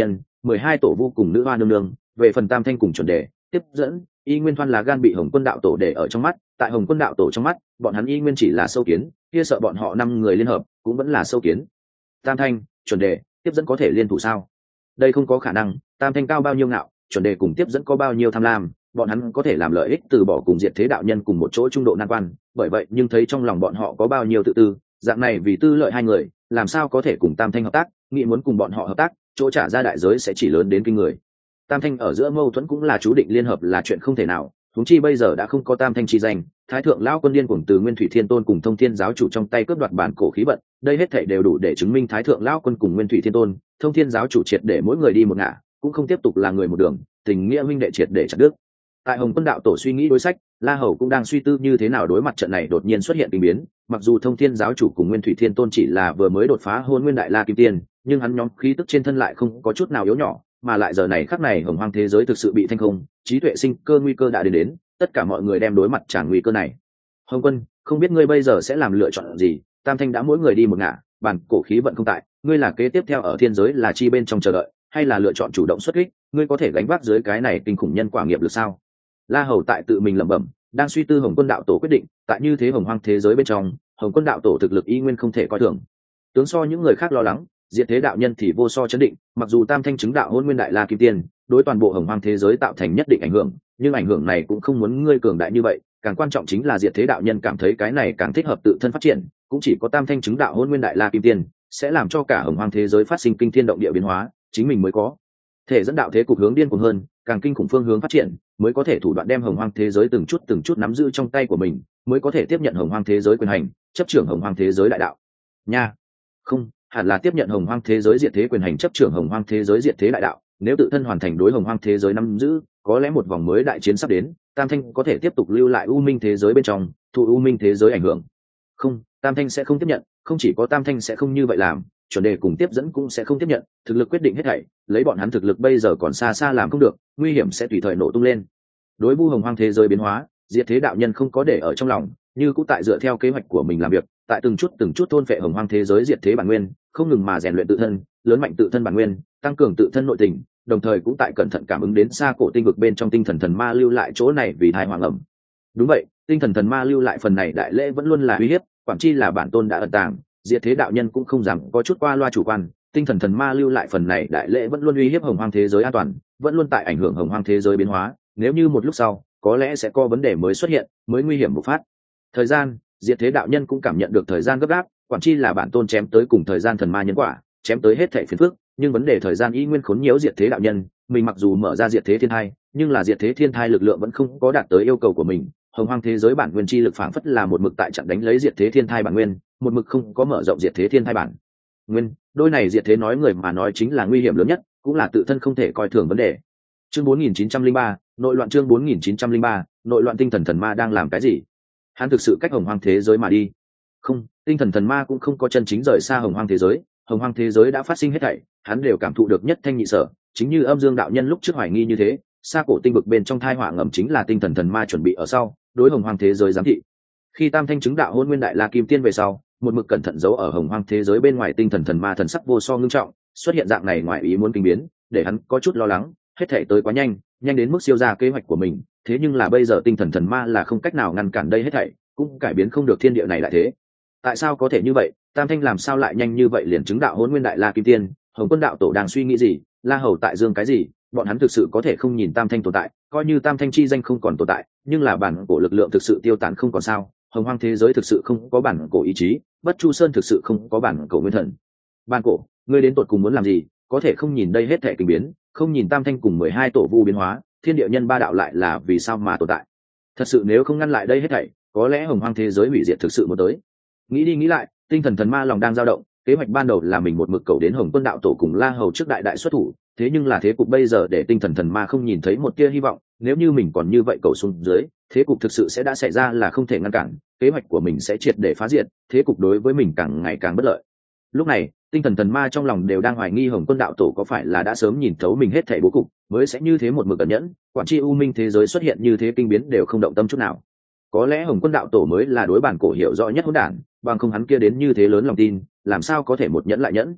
mười hai tổ vu cùng nữ hoa nương nương. Về phần tam thanh cùng chuẩn đề tiếp dẫn, y nguyên thoan là gan bị hồng quân đạo tổ để ở trong mắt. Tại hồng quân đạo tổ trong mắt, bọn hắn y nguyên chỉ là sâu kiến, kia sợ bọn họ năm người liên hợp cũng vẫn là sâu kiến. Tam thanh, chuẩn đề, tiếp dẫn có thể liên thủ sao? Đây không có khả năng. Tam thanh cao bao nhiêu ngạo, chuẩn đề cùng tiếp dẫn có bao nhiêu tham lam, bọn hắn có thể làm lợi ích từ bỏ cùng diệt thế đạo nhân cùng một chỗ trung độ nan quan. Bởi vậy nhưng thấy trong lòng bọn họ có bao nhiêu tự tư, dạng này vì tư lợi hai người, làm sao có thể cùng tam thanh hợp tác? Nghĩ muốn cùng bọn họ hợp tác, chỗ trả ra đại giới sẽ chỉ lớn đến kinh người. Tam thanh ở giữa mâu thuẫn cũng là chú định liên hợp là chuyện không thể nào, huống chi bây giờ đã không có tam thanh chi danh. Thái thượng lão quân điên cuồng từ Nguyên Thủy Thiên Tôn cùng Thông Thiên giáo chủ trong tay cướp đoạt bản cổ khí vận, đây hết thảy đều đủ để chứng minh Thái thượng lão quân cùng Nguyên Thủy Thiên Tôn, Thông Thiên giáo chủ triệt để mỗi người đi một ngả, cũng không tiếp tục là người một đường, tình nghĩa huynh đệ triệt để chặt đứt. Tại Hồng Quân đạo tổ suy nghĩ đối sách, La Hầu cũng đang suy tư như thế nào đối mặt trận này đột nhiên xuất hiện tình biến. Mặc dù Thông Thiên giáo chủ cùng Nguyên Thủy Thiên Tôn chỉ là vừa mới đột phá Hôn Nguyên Đại La Kim Tiên, nhưng hắn nhóm khí tức trên thân lại không có chút nào yếu nhỏ, mà lại giờ này khắc này hồng hoang thế giới thực sự bị thanh không, trí tuệ sinh cơ nguy cơ đã đến đến, tất cả mọi người đem đối mặt tràn nguy cơ này. Hồng Quân, không biết ngươi bây giờ sẽ làm lựa chọn gì? Tam thanh đã mỗi người đi một ngả, bản cổ khí vận không tại, ngươi là kế tiếp theo ở thiên giới là chi bên trong chờ đợi, hay là lựa chọn chủ động xuất kích? Ngươi có thể gánh vác dưới cái này kinh khủng nhân quả nghiệp được sao? La Hầu tại tự mình lẩm bẩm, đang suy tư Hồng Quân đạo tổ quyết định. Tại như thế hồng hoang thế giới bên trong, Hồng Quân đạo tổ thực lực y nguyên không thể coi thường. Tướng so những người khác lo lắng, diệt thế đạo nhân thì vô so chấn định. Mặc dù tam thanh chứng đạo Hôn Nguyên Đại La Kim Tiên đối toàn bộ hồng hoang thế giới tạo thành nhất định ảnh hưởng, nhưng ảnh hưởng này cũng không muốn ngươi cường đại như vậy. Càng quan trọng chính là diệt thế đạo nhân cảm thấy cái này càng thích hợp tự thân phát triển, cũng chỉ có tam thanh chứng đạo Hôn Nguyên Đại La Kim Tiên sẽ làm cho cả hồng hoang thế giới phát sinh kinh thiên động địa biến hóa, chính mình mới có thể dẫn đạo thế cục hướng điên cuồng hơn, càng kinh khủng phương hướng phát triển, mới có thể thủ đoạn đem hồng hoang thế giới từng chút từng chút nắm giữ trong tay của mình, mới có thể tiếp nhận hồng hoang thế giới quyền hành, chấp trưởng hồng hoang thế giới đại đạo. Nha, không, hẳn là tiếp nhận hồng hoang thế giới diệt thế quyền hành, chấp trưởng hồng hoang thế giới diệt thế đại đạo. Nếu tự thân hoàn thành đối hồng hoang thế giới nắm giữ, có lẽ một vòng mới đại chiến sắp đến, tam thanh có thể tiếp tục lưu lại u minh thế giới bên trong, thụ u minh thế giới ảnh hưởng. Không, tam thanh sẽ không tiếp nhận, không chỉ có tam thanh sẽ không như vậy làm, chuẩn đề cùng tiếp dẫn cũng sẽ không tiếp nhận. Thực lực quyết định hết thảy, lấy bọn hắn thực lực bây giờ còn xa xa làm không được, nguy hiểm sẽ tùy thời nổ tung lên. Đối vu hồng hoang thế giới biến hóa, diệt thế đạo nhân không có để ở trong lòng, như cũng tại dựa theo kế hoạch của mình làm việc, tại từng chút từng chút thôn phệ hồng hoang thế giới diệt thế bản nguyên, không ngừng mà rèn luyện tự thân, lớn mạnh tự thân bản nguyên, tăng cường tự thân nội tình, đồng thời cũng tại cẩn thận cảm ứng đến xa cổ tinh vực bên trong tinh thần thần ma lưu lại chỗ này vì thai hoàng ẩm. Đúng vậy, tinh thần thần ma lưu lại phần này đại lễ vẫn luôn là uy hiếp, quản chi là bản tôn đã ẩn tàng, diệt thế đạo nhân cũng không dám có chút qua loa chủ quan. Tinh thần thần ma lưu lại phần này đại lễ vẫn luôn uy hiếp hồng hoang thế giới an toàn, vẫn luôn tại ảnh hưởng hồng hoang thế giới biến hóa. Nếu như một lúc sau có lẽ sẽ có vấn đề mới xuất hiện, mới nguy hiểm bộc phát. Thời gian, diệt thế đạo nhân cũng cảm nhận được thời gian gấp gáp, quản chi là bản tôn chém tới cùng thời gian thần ma nhân quả, chém tới hết thảy phiền phức, nhưng vấn đề thời gian y nguyên khốn nhiễu diệt thế đạo nhân. Mình mặc dù mở ra diệt thế thiên thai, nhưng là diệt thế thiên thai lực lượng vẫn không có đạt tới yêu cầu của mình. Hồng hoang thế giới bản nguyên chi lực phảng phất là một mực tại chặn đánh lấy diệt thế thiên thai bản nguyên, một mực không có mở rộng diệt thế thiên thai bản nguyên. Đôi này diệt thế nói người mà nói chính là nguy hiểm lớn nhất, cũng là tự thân không thể coi thường vấn đề. Chương bốn nghìn chín trăm lẻ ba, nội loạn. Chương bốn nghìn chín trăm lẻ ba, nội loạn. Tinh thần thần ma đang làm cái gì? Hắn thực sự cách hồng hoang thế giới mà đi? Không, tinh thần thần ma cũng không có chân chính rời xa hồng hoang thế giới. Hồng hoang thế giới đã phát sinh hết thảy, hắn đều cảm thụ được nhất thanh nhị sở. Chính như âm dương đạo nhân lúc trước hoài nghi như thế, xa cổ tinh vực bên trong thai họa ngầm chính là tinh thần thần ma chuẩn bị ở sau đối hồng hoang thế giới giám thị. Khi tam thanh chứng đạo Hôn Nguyên Đại La Kim Tiên về sau, một mực cẩn thận giấu ở hồng hoang thế giới bên ngoài tinh thần thần ma thần sắc vô so ngưng trọng, xuất hiện dạng này ngoài ý muốn kinh biến, để hắn có chút lo lắng. Hết thảy tới quá nhanh, nhanh đến mức siêu ra kế hoạch của mình. Thế nhưng là bây giờ tinh thần thần ma là không cách nào ngăn cản đây hết thảy, cũng cải biến không được thiên địa này lại thế. Tại sao có thể như vậy? Tam thanh làm sao lại nhanh như vậy liền chứng đạo Hôn Nguyên Đại La Kim Tiên? Hồng Quân đạo tổ đang suy nghĩ gì? La Hầu tại dương cái gì? Bọn hắn thực sự có thể không nhìn tam thanh tồn tại, coi như tam thanh chi danh không còn tồn tại, nhưng là bản cổ lực lượng thực sự tiêu tán không còn sao? Hồng hoang thế giới thực sự không có bản cổ ý chí, Bất Chu Sơn thực sự không có bản cổ nguyên thần. Bản cổ, ngươi đến tột cùng muốn làm gì? Có thể không nhìn đây hết thảy kinh biến, không nhìn tam thanh cùng mười hai tổ vu biến hóa, thiên địa nhân ba đạo lại là vì sao mà tồn tại? Thật sự nếu không ngăn lại đây hết thảy, có lẽ hồng hoang thế giới hủy diệt thực sự muốn tới. Nghĩ đi nghĩ lại, tinh thần thần ma lòng đang dao động. Kế hoạch ban đầu là mình một mực cầu đến Hồng Quân đạo tổ cùng La Hầu trước đại đại xuất thủ, thế nhưng là thế cục bây giờ để tinh thần thần ma không nhìn thấy một tia hy vọng. Nếu như mình còn như vậy cầu xuống dưới, thế cục thực sự sẽ đã xảy ra là không thể ngăn cản, kế hoạch của mình sẽ triệt để phá diệt, thế cục đối với mình càng ngày càng bất lợi. Lúc này, tinh thần thần ma trong lòng đều đang hoài nghi Hồng Quân đạo tổ có phải là đã sớm nhìn thấu mình hết thảy bố cục, mới sẽ như thế một mực ẩn nhẫn, quản chi u minh thế giới xuất hiện như thế kinh biến đều không động tâm chút nào. Có lẽ Hồng Quân đạo tổ mới là đối bản cổ hiểu rõ nhất hỗn đản, bằng không hắn kia đến như thế lớn lòng tin, làm sao có thể một nhẫn lại nhẫn.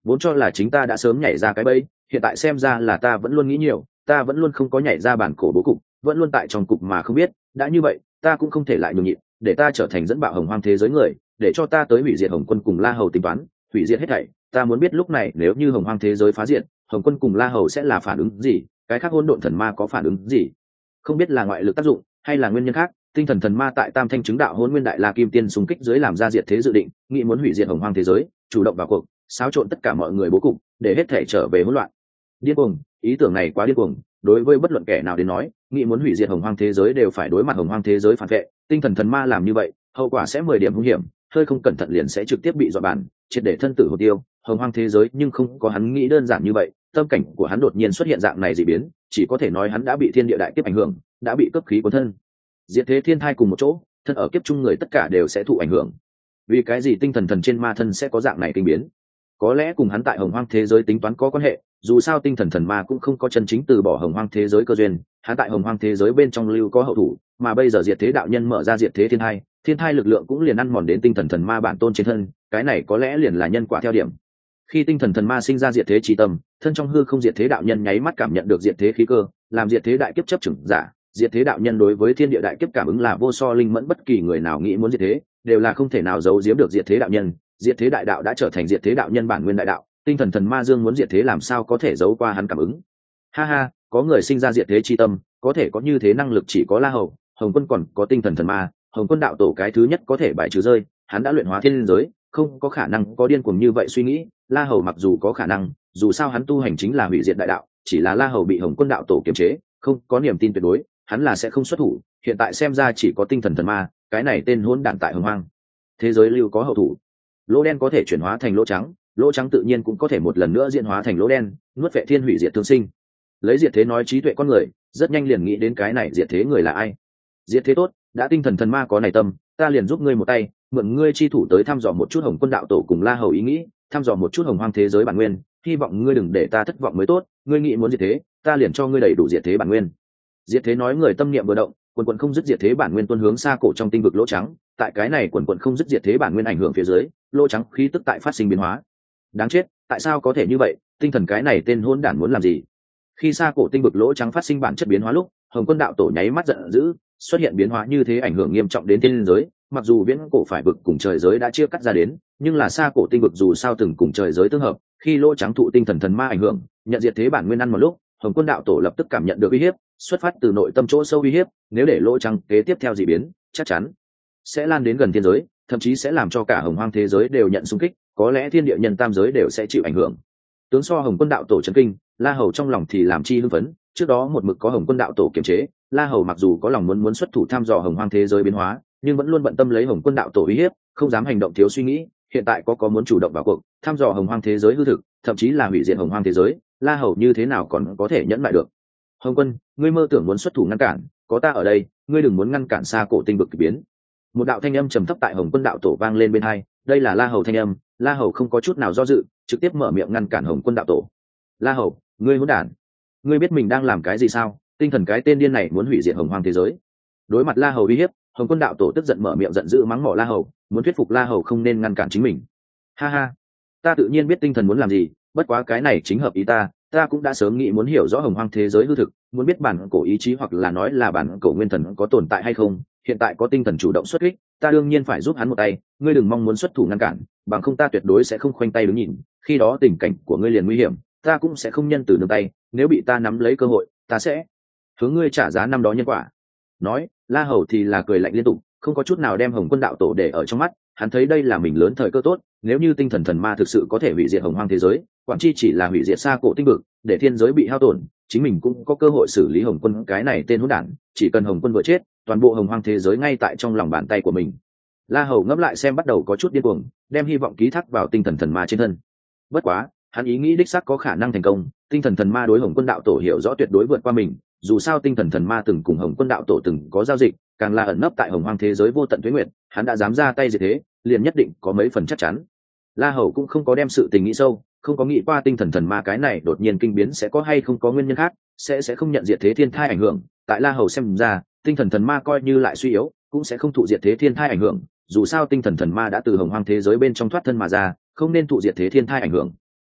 vốn cho là chính ta đã sớm nhảy ra cái bẫy, hiện tại xem ra là ta vẫn luôn nghĩ nhiều, ta vẫn luôn không có nhảy ra bản cổ bố cục, vẫn luôn tại trong cục mà không biết. Đã như vậy, ta cũng không thể lại nhường nhịn, để ta trở thành dẫn bạo hồng hoang thế giới người, để cho ta tới hủy diệt Hồng Quân cùng La Hầu tính toán, hủy diệt hết thảy. Ta muốn biết lúc này nếu như hồng hoang thế giới phá diệt, Hồng Quân cùng La Hầu sẽ là phản ứng gì, cái khác hỗn độn thần ma có phản ứng gì? Không biết là ngoại lực tác dụng hay là nguyên nhân khác, tinh thần thần ma tại Tam Thanh chứng đạo Hỗn Nguyên Đại La Kim Tiên xung kích dưới làm ra diệt thế dự định, nghĩ muốn hủy diệt hồng hoang thế giới, chủ động vào cuộc, xáo trộn tất cả mọi người bố cục, để hết thể trở về hỗn loạn. Điên cuồng, ý tưởng này quá điên cuồng, đối với bất luận kẻ nào đến nói, nghĩ muốn hủy diệt hồng hoang thế giới đều phải đối mặt hồng hoang thế giới phản vệ. Tinh thần thần ma làm như vậy, hậu quả sẽ mười điểm hung hiểm, hơi không cẩn thận liền sẽ trực tiếp bị dọa bản, triệt để thân tử hồn tiêu. Hồng hoang thế giới nhưng không có hắn nghĩ đơn giản như vậy, tâm cảnh của hắn đột nhiên xuất hiện dạng này dị biến, chỉ có thể nói hắn đã bị thiên địa đại kiếp ảnh hưởng, đã bị cấp khí cuốn thân. Diệt thế thiên thai cùng một chỗ, thân ở kiếp chung người tất cả đều sẽ thụ ảnh hưởng. Vì cái gì tinh thần thần trên ma thân sẽ có dạng này kinh biến? Có lẽ cùng hắn tại hồng hoang thế giới tính toán có quan hệ, dù sao tinh thần thần ma cũng không có chân chính từ bỏ hồng hoang thế giới cơ duyên, hắn tại hồng hoang thế giới bên trong lưu có hậu thủ, mà bây giờ diệt thế đạo nhân mở ra diệt thế thiên thai, thiên thai lực lượng cũng liền ăn mòn đến tinh thần thần ma bản tôn trên thân, cái này có lẽ liền là nhân quả theo điểm. Khi tinh thần thần ma sinh ra diệt thế chi tâm, thân trong hư không diệt thế đạo nhân nháy mắt cảm nhận được diệt thế khí cơ, làm diệt thế đại kiếp chấp chừng giả. Diệt thế đạo nhân đối với thiên địa đại kiếp cảm ứng là vô so linh mẫn, bất kỳ người nào nghĩ muốn diệt thế đều là không thể nào giấu giếm được diệt thế đạo nhân. Diệt thế đại đạo đã trở thành diệt thế đạo nhân bản nguyên đại đạo, tinh thần thần ma dương muốn diệt thế làm sao có thể giấu qua hắn cảm ứng. Ha ha, có người sinh ra diệt thế chi tâm, có thể có như thế năng lực chỉ có La Hầu, Hồng Quân còn có tinh thần thần ma. Hồng Quân đạo tổ cái thứ nhất có thể bài trừ rơi, hắn đã luyện hóa thiên giới, không có khả năng có điên cuồng như vậy suy nghĩ. La Hầu mặc dù có khả năng, dù sao hắn tu hành chính là hủy diệt đại đạo, chỉ là La Hầu bị Hồng Quân đạo tổ kiềm chế, không có niềm tin tuyệt đối, hắn là sẽ không xuất thủ. Hiện tại xem ra chỉ có tinh thần thần ma, cái này tên hỗn đản tại hồng hoang thế giới lưu có hậu thủ. Lỗ đen có thể chuyển hóa thành lỗ trắng, lỗ trắng tự nhiên cũng có thể một lần nữa diễn hóa thành lỗ đen, nuốt vệ thiên hủy diệt thương sinh. Lấy diệt thế nói trí tuệ con người, rất nhanh liền nghĩ đến cái này diệt thế người là ai. Diệt thế tốt, đã tinh thần thần ma có này tâm, ta liền giúp ngươi một tay, mượn ngươi chi thủ tới thăm dò một chút Hồng Quân đạo tổ cùng La Hầu ý nghĩ, thăm dò một chút hồng hoang thế giới bản nguyên, hy vọng ngươi đừng để ta thất vọng mới tốt. Ngươi nghĩ muốn diệt thế, ta liền cho ngươi đầy đủ diệt thế bản nguyên. Diệt thế nói người tâm niệm vừa động, quần quần không dứt diệt thế bản nguyên tuôn hướng xa cổ trong tinh vực lỗ trắng. Tại cái này quần quần không dứt diệt thế bản nguyên ảnh hưởng phía dưới, lỗ trắng khí tức tại phát sinh biến hóa. Đáng chết, tại sao có thể như vậy? Tinh thần cái này tên hỗn đản muốn làm gì? Khi xa cổ tinh vực lỗ trắng phát sinh bản chất biến hóa lúc, Hồng Quân đạo tổ nháy mắt giận dữ, xuất hiện biến hóa như thế ảnh hưởng nghiêm trọng đến thiên giới. Mặc dù viễn cổ phải vực cùng trời giới đã chia cắt ra đến, nhưng là xa cổ tinh vực dù sao từng cùng trời giới tương hợp. Khi lỗ trắng thụ tinh thần thần ma ảnh hưởng, nhận diệt thế bản nguyên ăn một lúc, Hồng Quân đạo tổ lập tức cảm nhận được uy hiếp, xuất phát từ nội tâm chỗ sâu uy hiếp. Nếu để lỗ trắng kế tiếp theo dị biến, chắc chắn sẽ lan đến gần thiên giới, thậm chí sẽ làm cho cả hồng hoang thế giới đều nhận xung kích, có lẽ thiên địa nhân tam giới đều sẽ chịu ảnh hưởng. Tướng so Hồng Quân đạo tổ chấn kinh, La Hầu trong lòng thì làm chi hưng phấn. Trước đó một mực có Hồng Quân đạo tổ kiềm chế, La Hầu mặc dù có lòng muốn muốn xuất thủ thăm dò hồng hoang thế giới biến hóa, nhưng vẫn luôn bận tâm lấy Hồng Quân đạo tổ uy hiếp, không dám hành động thiếu suy nghĩ. Hiện tại có có muốn chủ động vào cuộc, thăm dò hồng hoang thế giới hư thực, thậm chí là hủy diệt hồng hoang thế giới, La Hầu như thế nào còn có thể nhẫn lại được? Hồng Quân, ngươi mơ tưởng muốn xuất thủ ngăn cản, có ta ở đây, ngươi đừng muốn ngăn cản xa cổ tinh vực kỳ biến. Một đạo thanh âm trầm thấp tại Hồng Quân đạo tổ vang lên bên hai, đây là La Hầu thanh âm. La Hầu không có chút nào do dự, trực tiếp mở miệng ngăn cản Hồng Quân đạo tổ. La Hầu, ngươi hỗn đản, ngươi biết mình đang làm cái gì sao? Tinh thần cái tên điên này muốn hủy diệt hồng hoang thế giới. Đối mặt La Hầu uy hiếp, Hồng Quân đạo tổ tức giận mở miệng giận dữ mắng mỏ La Hầu, muốn thuyết phục La Hầu không nên ngăn cản chính mình. Ha ha, ta tự nhiên biết tinh thần muốn làm gì, bất quá cái này chính hợp ý ta, ta cũng đã sớm nghĩ muốn hiểu rõ hồng hoang thế giới hư thực, muốn biết bản cổ ý chí hoặc là nói là bản cổ nguyên thần có tồn tại hay không. Hiện tại có tinh thần chủ động xuất kích, ta đương nhiên phải giúp hắn một tay, ngươi đừng mong muốn xuất thủ ngăn cản, bằng không ta tuyệt đối sẽ không khoanh tay đứng nhìn, khi đó tình cảnh của ngươi liền nguy hiểm, ta cũng sẽ không nhân từ nương tay, nếu bị ta nắm lấy cơ hội, ta sẽ hướng ngươi trả giá năm đó nhân quả. Nói, La Hầu thì là cười lạnh liên tục, không có chút nào đem Hồng Quân đạo tổ để ở trong mắt. Hắn thấy đây là mình lớn thời cơ tốt, nếu như tinh thần thần ma thực sự có thể hủy diệt hồng hoang thế giới, quản chi chỉ là hủy diệt xa cổ tinh vực, để thiên giới bị hao tổn, chính mình cũng có cơ hội xử lý Hồng Quân cái này tên hỗn đản. Chỉ cần Hồng Quân vừa chết, toàn bộ hồng hoang thế giới ngay tại trong lòng bàn tay của mình. La Hầu ngẫm lại xem bắt đầu có chút điên cuồng, đem hy vọng ký thác vào tinh thần thần ma trên thân. Bất quá, hắn ý nghĩ đích xác có khả năng thành công, tinh thần thần ma đối Hồng Quân đạo tổ hiểu rõ tuyệt đối vượt qua mình, dù sao tinh thần thần ma từng cùng Hồng Quân đạo tổ từng có giao dịch, càng là ẩn nấp tại hồng hoang thế giới vô tận tuế nguyệt, hắn đã dám ra tay diệt thế, liền nhất định có mấy phần chắc chắn. La Hầu cũng không có đem sự tình nghĩ sâu, không có nghĩ qua tinh thần thần ma cái này đột nhiên kinh biến sẽ có hay không có nguyên nhân khác, sẽ sẽ không nhận diệt thế thiên thai ảnh hưởng. Tại La Hầu xem ra, tinh thần thần ma coi như lại suy yếu, cũng sẽ không thụ diệt thế thiên thai ảnh hưởng, dù sao tinh thần thần ma đã từ hồng hoang thế giới bên trong thoát thân mà ra, không nên thụ diệt thế thiên thai ảnh hưởng.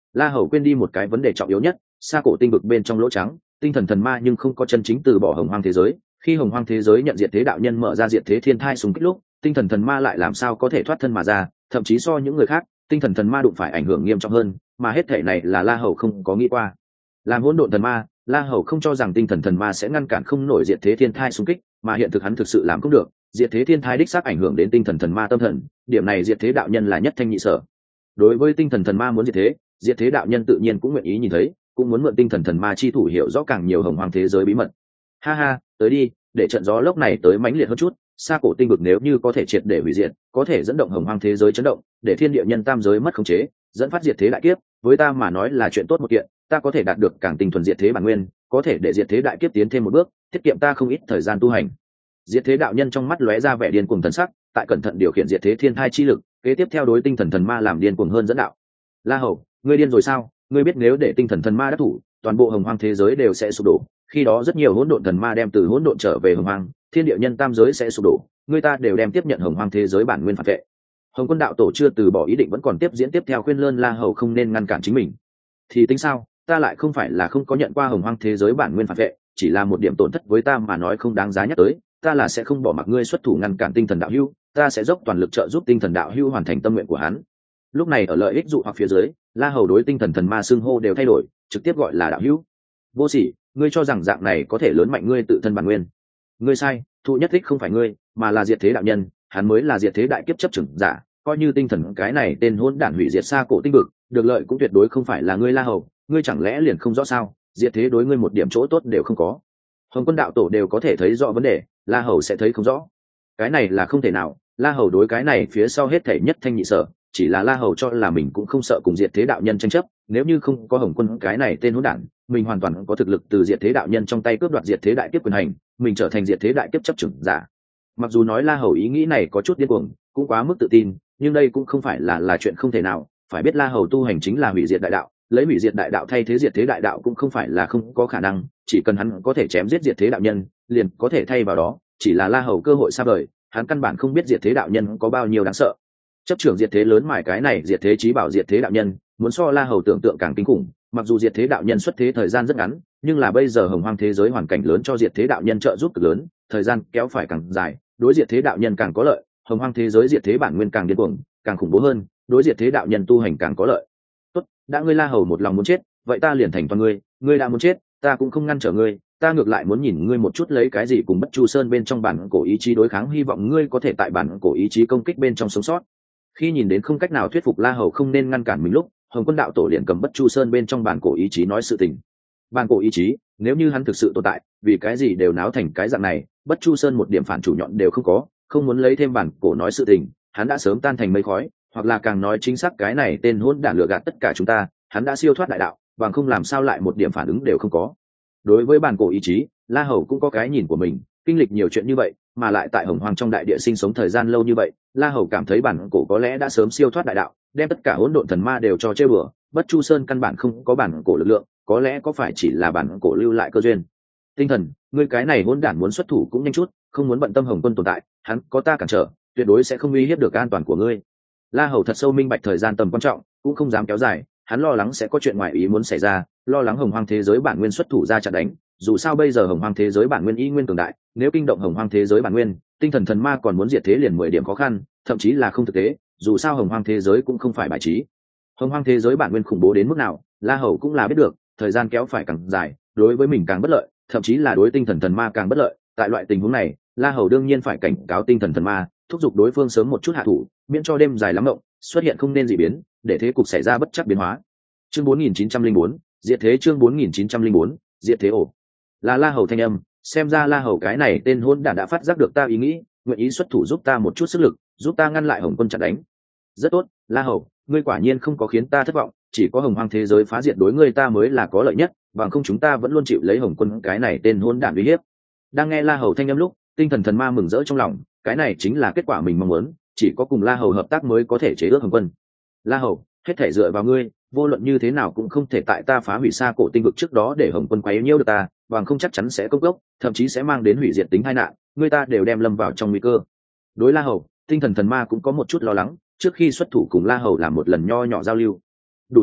La Hầu quên đi một cái vấn đề trọng yếu nhất, xa cổ tinh vực bên trong lỗ trắng, tinh thần thần ma nhưng không có chân chính từ bỏ hồng hoang thế giới. Khi hồng hoang thế giới nhận diệt thế đạo nhân mở ra diệt thế thiên thai súng kích lúc, tinh thần thần ma lại làm sao có thể thoát thân mà ra, thậm chí so những người khác, tinh thần thần ma đụng phải ảnh hưởng nghiêm trọng hơn, mà hết thể này là La Hầu không có nghĩ qua. Làm hỗn độn thần ma, La Hầu không cho rằng tinh thần thần ma sẽ ngăn cản không nổi diệt thế thiên thai xung kích, mà hiện thực hắn thực sự làm không được. Diệt thế thiên thai đích xác ảnh hưởng đến tinh thần thần ma tâm thần, điểm này diệt thế đạo nhân là nhất thanh nhị sở. Đối với tinh thần thần ma muốn diệt thế, diệt thế đạo nhân tự nhiên cũng nguyện ý nhìn thấy, cũng muốn mượn tinh thần thần ma chi thủ hiểu rõ càng nhiều hồng hoang thế giới bí mật. Ha ha, tới đi, để trận gió lốc này tới mãnh liệt hơn chút. Xa cổ tinh vực nếu như có thể triệt để hủy diệt, có thể dẫn động hồng hoang thế giới chấn động, để thiên địa nhân tam giới mất khống chế, dẫn phát diệt thế đại kiếp, với ta mà nói là chuyện tốt một kiện. Ta có thể đạt được càng tinh thuần diệt thế bản nguyên, có thể để diệt thế đại kiếp tiến thêm một bước, tiết kiệm ta không ít thời gian tu hành. Diệt thế đạo nhân trong mắt lóe ra vẻ điên cuồng thần sắc, tại cẩn thận điều khiển diệt thế thiên thai chi lực, kế tiếp theo đối tinh thần thần ma làm điên cuồng hơn dẫn đạo. La Hầu, ngươi điên rồi sao? Ngươi biết nếu để tinh thần thần ma đắc thủ, toàn bộ hồng hoang thế giới đều sẽ sụp đổ, khi đó rất nhiều hỗn độn thần ma đem từ hỗn độn trở về hồng hoang, thiên địa nhân tam giới sẽ sụp đổ, người ta đều đem tiếp nhận hồng hoang thế giới bản nguyên phản vệ. Hồng Quân đạo tổ chưa từ bỏ ý định vẫn còn tiếp diễn tiếp theo khuyên lơn La Hầu không nên ngăn cản chính mình. Thì tính sao, ta lại không phải là không có nhận qua hồng hoang thế giới bản nguyên phản vệ, chỉ là một điểm tổn thất với ta mà nói không đáng giá nhắc tới, ta là sẽ không bỏ mặc ngươi xuất thủ ngăn cản tinh thần đạo hữu, ta sẽ dốc toàn lực trợ giúp tinh thần đạo hữu hoàn thành tâm nguyện của hắn. Lúc này ở lợi ích dụ hoặc phía dưới, La Hầu đối tinh thần thần ma xưng hô đều thay đổi, trực tiếp gọi là đạo hữu. Vô sỉ, ngươi cho rằng dạng này có thể lớn mạnh ngươi tự thân bản nguyên? Ngươi sai, thụ nhất thích không phải ngươi, mà là diệt thế đạo nhân, hắn mới là diệt thế đại kiếp chấp trưởng giả, coi như tinh thần cái này tên hỗn đản hủy diệt xa cổ tinh vực, được lợi cũng tuyệt đối không phải là ngươi La Hầu, ngươi chẳng lẽ liền không rõ sao? Diệt thế đối ngươi một điểm chỗ tốt đều không có. Hồng Quân đạo tổ đều có thể thấy rõ vấn đề, La Hầu sẽ thấy không rõ. Cái này là không thể nào, La Hầu đối cái này phía sau hết thảy nhất thanh nhị sở, chỉ là La Hầu cho là mình cũng không sợ cùng diệt thế đạo nhân tranh chấp, nếu như không có Hồng Quân cái này tên hỗn đản, mình hoàn toàn có thực lực từ diệt thế đạo nhân trong tay cướp đoạt diệt thế đại kiếp quyền hành, mình trở thành diệt thế đại kiếp chấp trưởng giả. Mặc dù nói La Hầu ý nghĩ này có chút điên cuồng, cũng quá mức tự tin, nhưng đây cũng không phải là là chuyện không thể nào, phải biết La Hầu tu hành chính là hủy diệt đại đạo, lấy hủy diệt đại đạo thay thế diệt thế đại đạo cũng không phải là không có khả năng, chỉ cần hắn có thể chém giết diệt thế đạo nhân, liền có thể thay vào đó, chỉ là La Hầu cơ hội xa vời, hắn căn bản không biết diệt thế đạo nhân có bao nhiêu đáng sợ. Chấp trưởng diệt thế lớn mải cái này diệt thế chí bảo diệt thế đạo nhân, muốn so La Hầu tưởng tượng càng kinh khủng, mặc dù diệt thế đạo nhân xuất thế thời gian rất ngắn, nhưng là bây giờ hồng hoang thế giới hoàn cảnh lớn cho diệt thế đạo nhân trợ giúp cực lớn, thời gian kéo phải càng dài, đối diệt thế đạo nhân càng có lợi, hồng hoang thế giới diệt thế bản nguyên càng điên cuồng, càng khủng bố hơn, đối diệt thế đạo nhân tu hành càng có lợi. Tốt, đã ngươi La Hầu một lòng muốn chết, vậy ta liền thành toàn ngươi, ngươi đã muốn chết, ta cũng không ngăn trở ngươi, ta ngược lại muốn nhìn ngươi một chút lấy cái gì cùng Bất Chu Sơn bên trong bản cổ ý chí đối kháng, hy vọng ngươi có thể tại bản cổ ý chí công kích bên trong sống sót. Khi nhìn đến không cách nào thuyết phục La Hầu không nên ngăn cản mình lúc, Hồng Quân đạo tổ liền cầm Bất Chu Sơn bên trong bản cổ ý chí nói sự tình. Bản cổ ý chí, nếu như hắn thực sự tồn tại, vì cái gì đều náo thành cái dạng này, Bất Chu Sơn một điểm phản chủ nhọn đều không có, không muốn lấy thêm bản cổ nói sự tình, hắn đã sớm tan thành mây khói, hoặc là càng nói chính xác cái này tên hỗn đản lừa gạt tất cả chúng ta, hắn đã siêu thoát đại đạo, bằng không làm sao lại một điểm phản ứng đều không có. Đối với bản cổ ý chí, La Hầu cũng có cái nhìn của mình, kinh lịch nhiều chuyện như vậy, mà lại tại hồng hoang trong đại địa sinh sống thời gian lâu như vậy, La Hầu cảm thấy bản cổ có lẽ đã sớm siêu thoát đại đạo, đem tất cả hỗn độn thần ma đều cho chơi bừa. Bất Chu Sơn căn bản không có bản cổ lực lượng, có lẽ có phải chỉ là bản cổ lưu lại cơ duyên. Tinh thần, ngươi cái này hỗn đản muốn xuất thủ cũng nhanh chút, không muốn bận tâm Hồng Quân tồn tại, hắn có ta cản trở, tuyệt đối sẽ không uy hiếp được an toàn của ngươi. La Hầu thật sâu minh bạch thời gian tầm quan trọng, cũng không dám kéo dài, hắn lo lắng sẽ có chuyện ngoài ý muốn xảy ra, lo lắng hồng hoang thế giới bản nguyên xuất thủ ra chặn đánh. Dù sao bây giờ hồng hoang thế giới bản nguyên y nguyên cường đại, nếu kinh động hồng hoang thế giới bản nguyên, tinh thần thần ma còn muốn diệt thế liền mười điểm khó khăn, thậm chí là không thực tế. Dù sao hồng hoang thế giới cũng không phải bài trí, hồng hoang thế giới bản nguyên khủng bố đến mức nào, La Hầu cũng là biết được, thời gian kéo phải càng dài, đối với mình càng bất lợi, thậm chí là đối tinh thần thần ma càng bất lợi. Tại loại tình huống này, La Hầu đương nhiên phải cảnh cáo tinh thần thần ma, thúc giục đối phương sớm một chút hạ thủ, miễn cho đêm dài lắm mộng, xuất hiện không nên dị biến, để thế cục xảy ra bất chắc biến hóa. Chương bốn nghìn chín trăm lẻ bốn, diệt thế. Chương bốn nghìn chín trăm lẻ bốn, diệt thế. Ổ là La Hầu thanh âm, xem ra La Hầu cái này tên hôn đản đã phát giác được ta ý nghĩ, nguyện ý xuất thủ giúp ta một chút sức lực, giúp ta ngăn lại Hồng Quân chặn đánh. Rất tốt, La Hầu, ngươi quả nhiên không có khiến ta thất vọng, chỉ có hồng hoang thế giới phá diệt đối ngươi ta mới là có lợi nhất, bằng không chúng ta vẫn luôn chịu lấy Hồng Quân cái này tên hôn đản uy hiếp. Đang nghe La Hầu thanh âm lúc, tinh thần thần ma mừng rỡ trong lòng, cái này chính là kết quả mình mong muốn, chỉ có cùng La Hầu hợp tác mới có thể chế ước Hồng Quân. La Hầu, hết thể dựa vào ngươi, vô luận như thế nào cũng không thể tại ta phá hủy xa cổ tinh vực trước đó để Hồng Quân quấy nhiễu được ta, bằng không chắc chắn sẽ công gốc, thậm chí sẽ mang đến hủy diệt tính tai nạn, ngươi ta đều đem lâm vào trong nguy cơ. Đối La Hầu, tinh thần thần ma cũng có một chút lo lắng, trước khi xuất thủ cùng La Hầu làm một lần nho nhỏ giao lưu. Đủ rồi,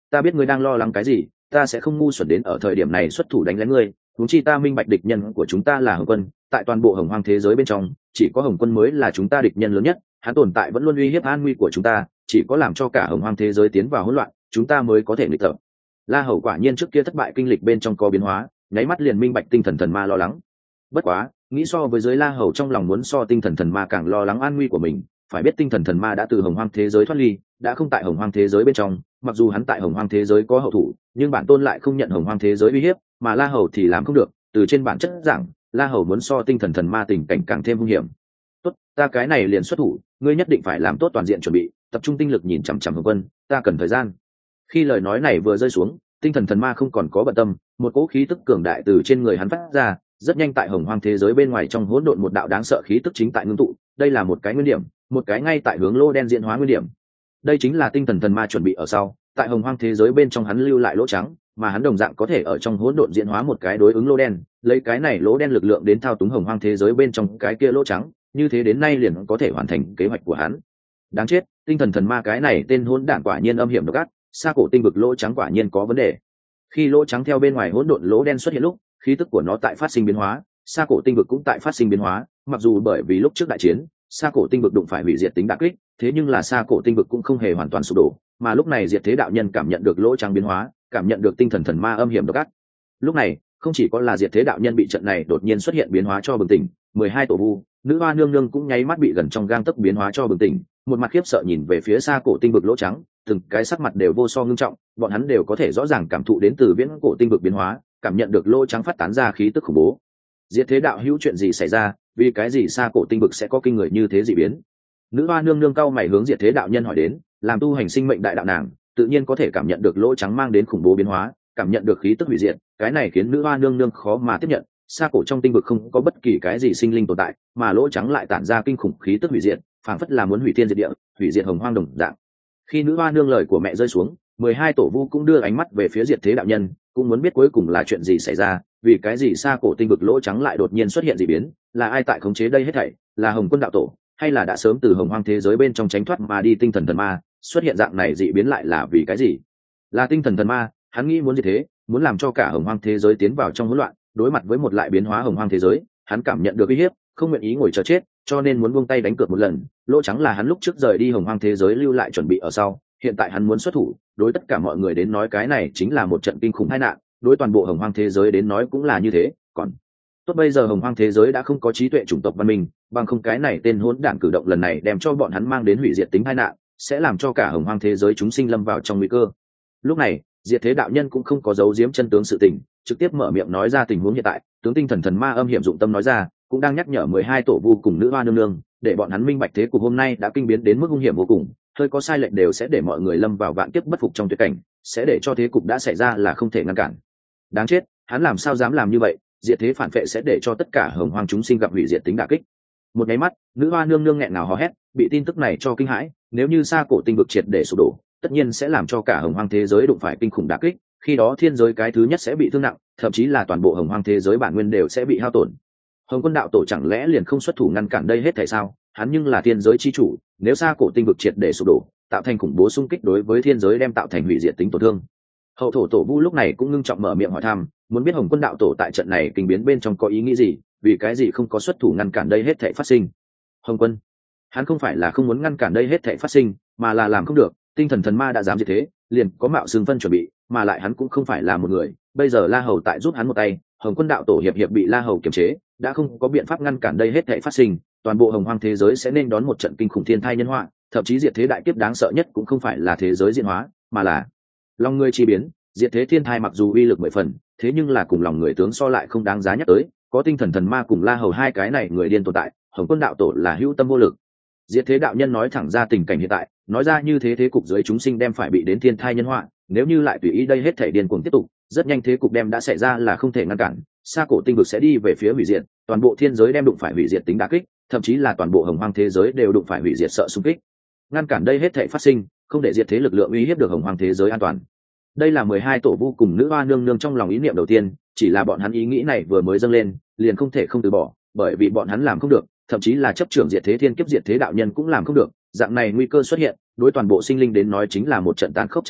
ta biết ngươi đang lo lắng cái gì, ta sẽ không ngu xuẩn đến ở thời điểm này xuất thủ đánh lén ngươi. Huống chi ta minh bạch địch nhân của chúng ta là Hồng Quân, tại toàn bộ Hồng Hoang thế giới bên trong, chỉ có Hồng Quân mới là chúng ta địch nhân lớn nhất, hắn tồn tại vẫn luôn uy hiếp an nguy của chúng ta, chỉ có làm cho cả Hồng Hoang thế giới tiến vào hỗn loạn, chúng ta mới có thể nghịch tập. La Hầu quả nhiên trước kia thất bại kinh lịch bên trong có biến hóa, nháy mắt liền minh bạch tinh thần thần ma lo lắng. Bất quá, nghĩ so với dưới La Hầu trong lòng muốn so tinh thần thần ma càng lo lắng an nguy của mình, phải biết tinh thần thần ma đã từ Hồng Hoang thế giới thoát ly, đã không tại Hồng Hoang thế giới bên trong, mặc dù hắn tại Hồng Hoang thế giới có hậu thủ, nhưng bản tôn lại không nhận Hồng Hoang thế giới uy hiếp, mà La Hầu thì làm không được, từ trên bản chất giảng, La Hầu muốn so tinh thần thần ma tình cảnh càng thêm hung hiểm. Tốt, ta cái này liền xuất thủ, ngươi nhất định phải làm tốt toàn diện chuẩn bị, tập trung tinh lực nhìn chằm chằm Hồng Quân, ta cần thời gian. Khi lời nói này vừa rơi xuống, tinh thần thần ma không còn có bận tâm, một cỗ khí tức cường đại từ trên người hắn phát ra, rất nhanh tại Hồng Hoang thế giới bên ngoài trong hỗn độn một đạo đáng sợ khí tức chính tại ngưng tụ, đây là một cái nguyên điểm, một cái ngay tại hướng lô đen diễn hóa nguyên điểm. Đây chính là tinh thần thần ma chuẩn bị ở sau, tại Hồng Hoang thế giới bên trong hắn lưu lại lỗ trắng, mà hắn đồng dạng có thể ở trong hỗn độn diễn hóa một cái đối ứng lỗ đen, lấy cái này lỗ đen lực lượng đến thao túng Hồng Hoang thế giới bên trong cái kia lỗ trắng, như thế đến nay liền có thể hoàn thành kế hoạch của hắn. Đáng chết, tinh thần thần ma cái này tên hỗn đản quả nhiên âm hiểm độc ác, xa cổ tinh vực lỗ trắng quả nhiên có vấn đề. Khi lỗ trắng theo bên ngoài hỗn độn lỗ đen xuất hiện lúc, khí tức của nó tại phát sinh biến hóa, xa cổ tinh vực cũng tại phát sinh biến hóa, mặc dù bởi vì lúc trước đại chiến, xa cổ tinh vực đụng phải hủy diệt tính đả kích, thế nhưng là xa cổ tinh vực cũng không hề hoàn toàn sụp đổ, mà lúc này diệt thế đạo nhân cảm nhận được lỗ trắng biến hóa, cảm nhận được tinh thần thần ma âm hiểm độc ác. Lúc này, không chỉ có là diệt thế đạo nhân bị trận này đột nhiên xuất hiện biến hóa cho bừng tỉnh, mười hai tổ vu, nữ hoa nương nương cũng nháy mắt bị gần trong gang tấc biến hóa cho bừng tỉnh, một mặt khiếp sợ nhìn về phía xa cổ tinh vực lỗ trắng, từng cái sắc mặt đều vô so ngưng trọng, bọn hắn đều có thể rõ ràng cảm thụ đến từ viễn cổ tinh vực biến hóa, cảm nhận được lỗ trắng phát tán ra khí tức khủng bố. Diệt thế đạo hữu chuyện gì xảy ra, vì cái gì xa cổ tinh vực sẽ có kinh người như thế dị biến? Nữ hoa nương nương cau mày hướng diệt thế đạo nhân hỏi đến, làm tu hành sinh mệnh đại đạo nàng, tự nhiên có thể cảm nhận được lỗ trắng mang đến khủng bố biến hóa, cảm nhận được khí tức hủy diệt, cái này khiến nữ hoa nương nương khó mà tiếp nhận. Xa cổ trong tinh vực không có bất kỳ cái gì sinh linh tồn tại, mà lỗ trắng lại tản ra kinh khủng khí tức hủy diệt, phảng phất là muốn hủy thiên diệt địa, hủy diệt Hồng Hoang đồng dạng. Khi nữ hoa nương lời của mẹ rơi xuống, mười hai tổ vu cũng đưa ánh mắt về phía diệt thế đạo nhân, cũng muốn biết cuối cùng là chuyện gì xảy ra, vì cái gì xa cổ tinh vực lỗ trắng lại đột nhiên xuất hiện dị biến, là ai tại khống chế đây hết thảy, là Hồng Quân đạo tổ, hay là đã sớm từ Hồng Hoang thế giới bên trong tránh thoát mà đi tinh thần thần ma, xuất hiện dạng này dị biến lại là vì cái gì? Là tinh thần thần ma, hắn nghĩ muốn gì thế, muốn làm cho cả Hồng Hoang thế giới tiến vào trong hỗn loạn, đối mặt với một lại biến hóa Hồng Hoang thế giới, hắn cảm nhận được uy hiếp, không nguyện ý ngồi chờ chết, cho nên muốn buông tay đánh cược một lần. Lỗ trắng là hắn lúc trước rời đi Hồng Hoang thế giới lưu lại chuẩn bị ở sau, hiện tại hắn muốn xuất thủ, đối tất cả mọi người đến nói cái này chính là một trận kinh khủng tai nạn, đối toàn bộ Hồng Hoang thế giới đến nói cũng là như thế. Còn tốt bây giờ Hồng Hoang thế giới đã không có trí tuệ chủng tộc văn minh, bằng không cái này tên hỗn đản cử động lần này đem cho bọn hắn mang đến hủy diệt tính tai nạn, sẽ làm cho cả Hồng Hoang thế giới chúng sinh lâm vào trong nguy cơ. Lúc này, diệt thế đạo nhân cũng không có giấu giếm chân tướng sự tình, trực tiếp mở miệng nói ra tình huống hiện tại. Tướng tinh thần thần ma âm hiểm dụng tâm nói ra, cũng đang nhắc nhở mười hai tổ vu cùng nữ hoa nương nương, để bọn hắn minh bạch thế cục hôm nay đã kinh biến đến mức hung hiểm vô cùng, hơi có sai lệch đều sẽ để mọi người lâm vào vạn kiếp bất phục trong tuyệt cảnh, sẽ để cho thế cục đã xảy ra là không thể ngăn cản. Đáng chết, hắn làm sao dám làm như vậy, diệt thế phản vệ sẽ để cho tất cả Hồng Hoang chúng sinh gặp hủy diệt tính đả kích. Một nháy mắt, nữ hoa nương nương nghẹn ngào hò hét, bị tin tức này cho kinh hãi, nếu như xa cổ tinh vực triệt để sụp đổ, tất nhiên sẽ làm cho cả Hồng Hoang thế giới đụng phải kinh khủng đả kích, khi đó thiên giới cái thứ nhất sẽ bị thương nặng, thậm chí là toàn bộ Hồng Hoang thế giới bản nguyên đều sẽ bị hao tổn. Hồng Quân đạo tổ chẳng lẽ liền không xuất thủ ngăn cản đây hết thảy sao? Hắn nhưng là thiên giới chi chủ, nếu xa cổ tinh vực triệt để sụp đổ, tạo thành khủng bố xung kích đối với thiên giới đem tạo thành hủy diệt tính tổn thương. Hậu thổ tổ vu lúc này cũng ngưng trọng mở miệng hỏi thăm, muốn biết Hồng Quân đạo tổ tại trận này kinh biến bên trong có ý nghĩ gì, vì cái gì không có xuất thủ ngăn cản đây hết thảy phát sinh. Hồng Quân, hắn không phải là không muốn ngăn cản đây hết thảy phát sinh, mà là làm không được, tinh thần thần ma đã dám như thế, liền có mạo xương phân chuẩn bị, mà lại hắn cũng không phải là một người, bây giờ La Hầu tại giúp hắn một tay, Hồng Quân đạo tổ hiệp hiệp bị La Hầu kiềm chế, đã không có biện pháp ngăn cản đây hết thảy phát sinh, toàn bộ Hồng Hoang thế giới sẽ nên đón một trận kinh khủng thiên thai nhân họa, thậm chí diệt thế đại kiếp đáng sợ nhất cũng không phải là thế giới diễn hóa, mà là lòng người chi biến. Diệt thế thiên thai mặc dù uy lực mười phần, thế nhưng là cùng lòng người tướng so lại không đáng giá nhắc tới, có tinh thần thần ma cùng La Hầu hai cái này người điên tồn tại, Hồng Quân đạo tổ là hữu tâm vô lực. Diệt thế đạo nhân nói thẳng ra tình cảnh hiện tại, nói ra như thế thế cục dưới chúng sinh đem phải bị đến thiên thai nhân họa, nếu như lại tùy ý đây hết thảy điên cuồng tiếp tục, rất nhanh thế cục đem đã xảy ra là không thể ngăn cản, xa cổ tinh vực sẽ đi về phía hủy diệt, toàn bộ thiên giới đem đụng phải hủy diệt tính đả kích, thậm chí là toàn bộ Hồng Hoang thế giới đều đụng phải hủy diệt sợ xung kích. Ngăn cản đây hết thảy phát sinh, không để diệt thế lực lượng uy hiếp được Hồng Hoang thế giới an toàn. Đây là mười hai tổ vu cùng nữ hoa nương nương trong lòng ý niệm đầu tiên, chỉ là bọn hắn ý nghĩ này vừa mới dâng lên, liền không thể không từ bỏ, bởi vì bọn hắn làm không được, thậm chí là chấp trưởng diệt thế thiên kiếp diệt thế đạo nhân cũng làm không được, dạng này nguy cơ xuất hiện, đối toàn bộ sinh linh đến nói chính là một trận tàn khốc tranh đấu,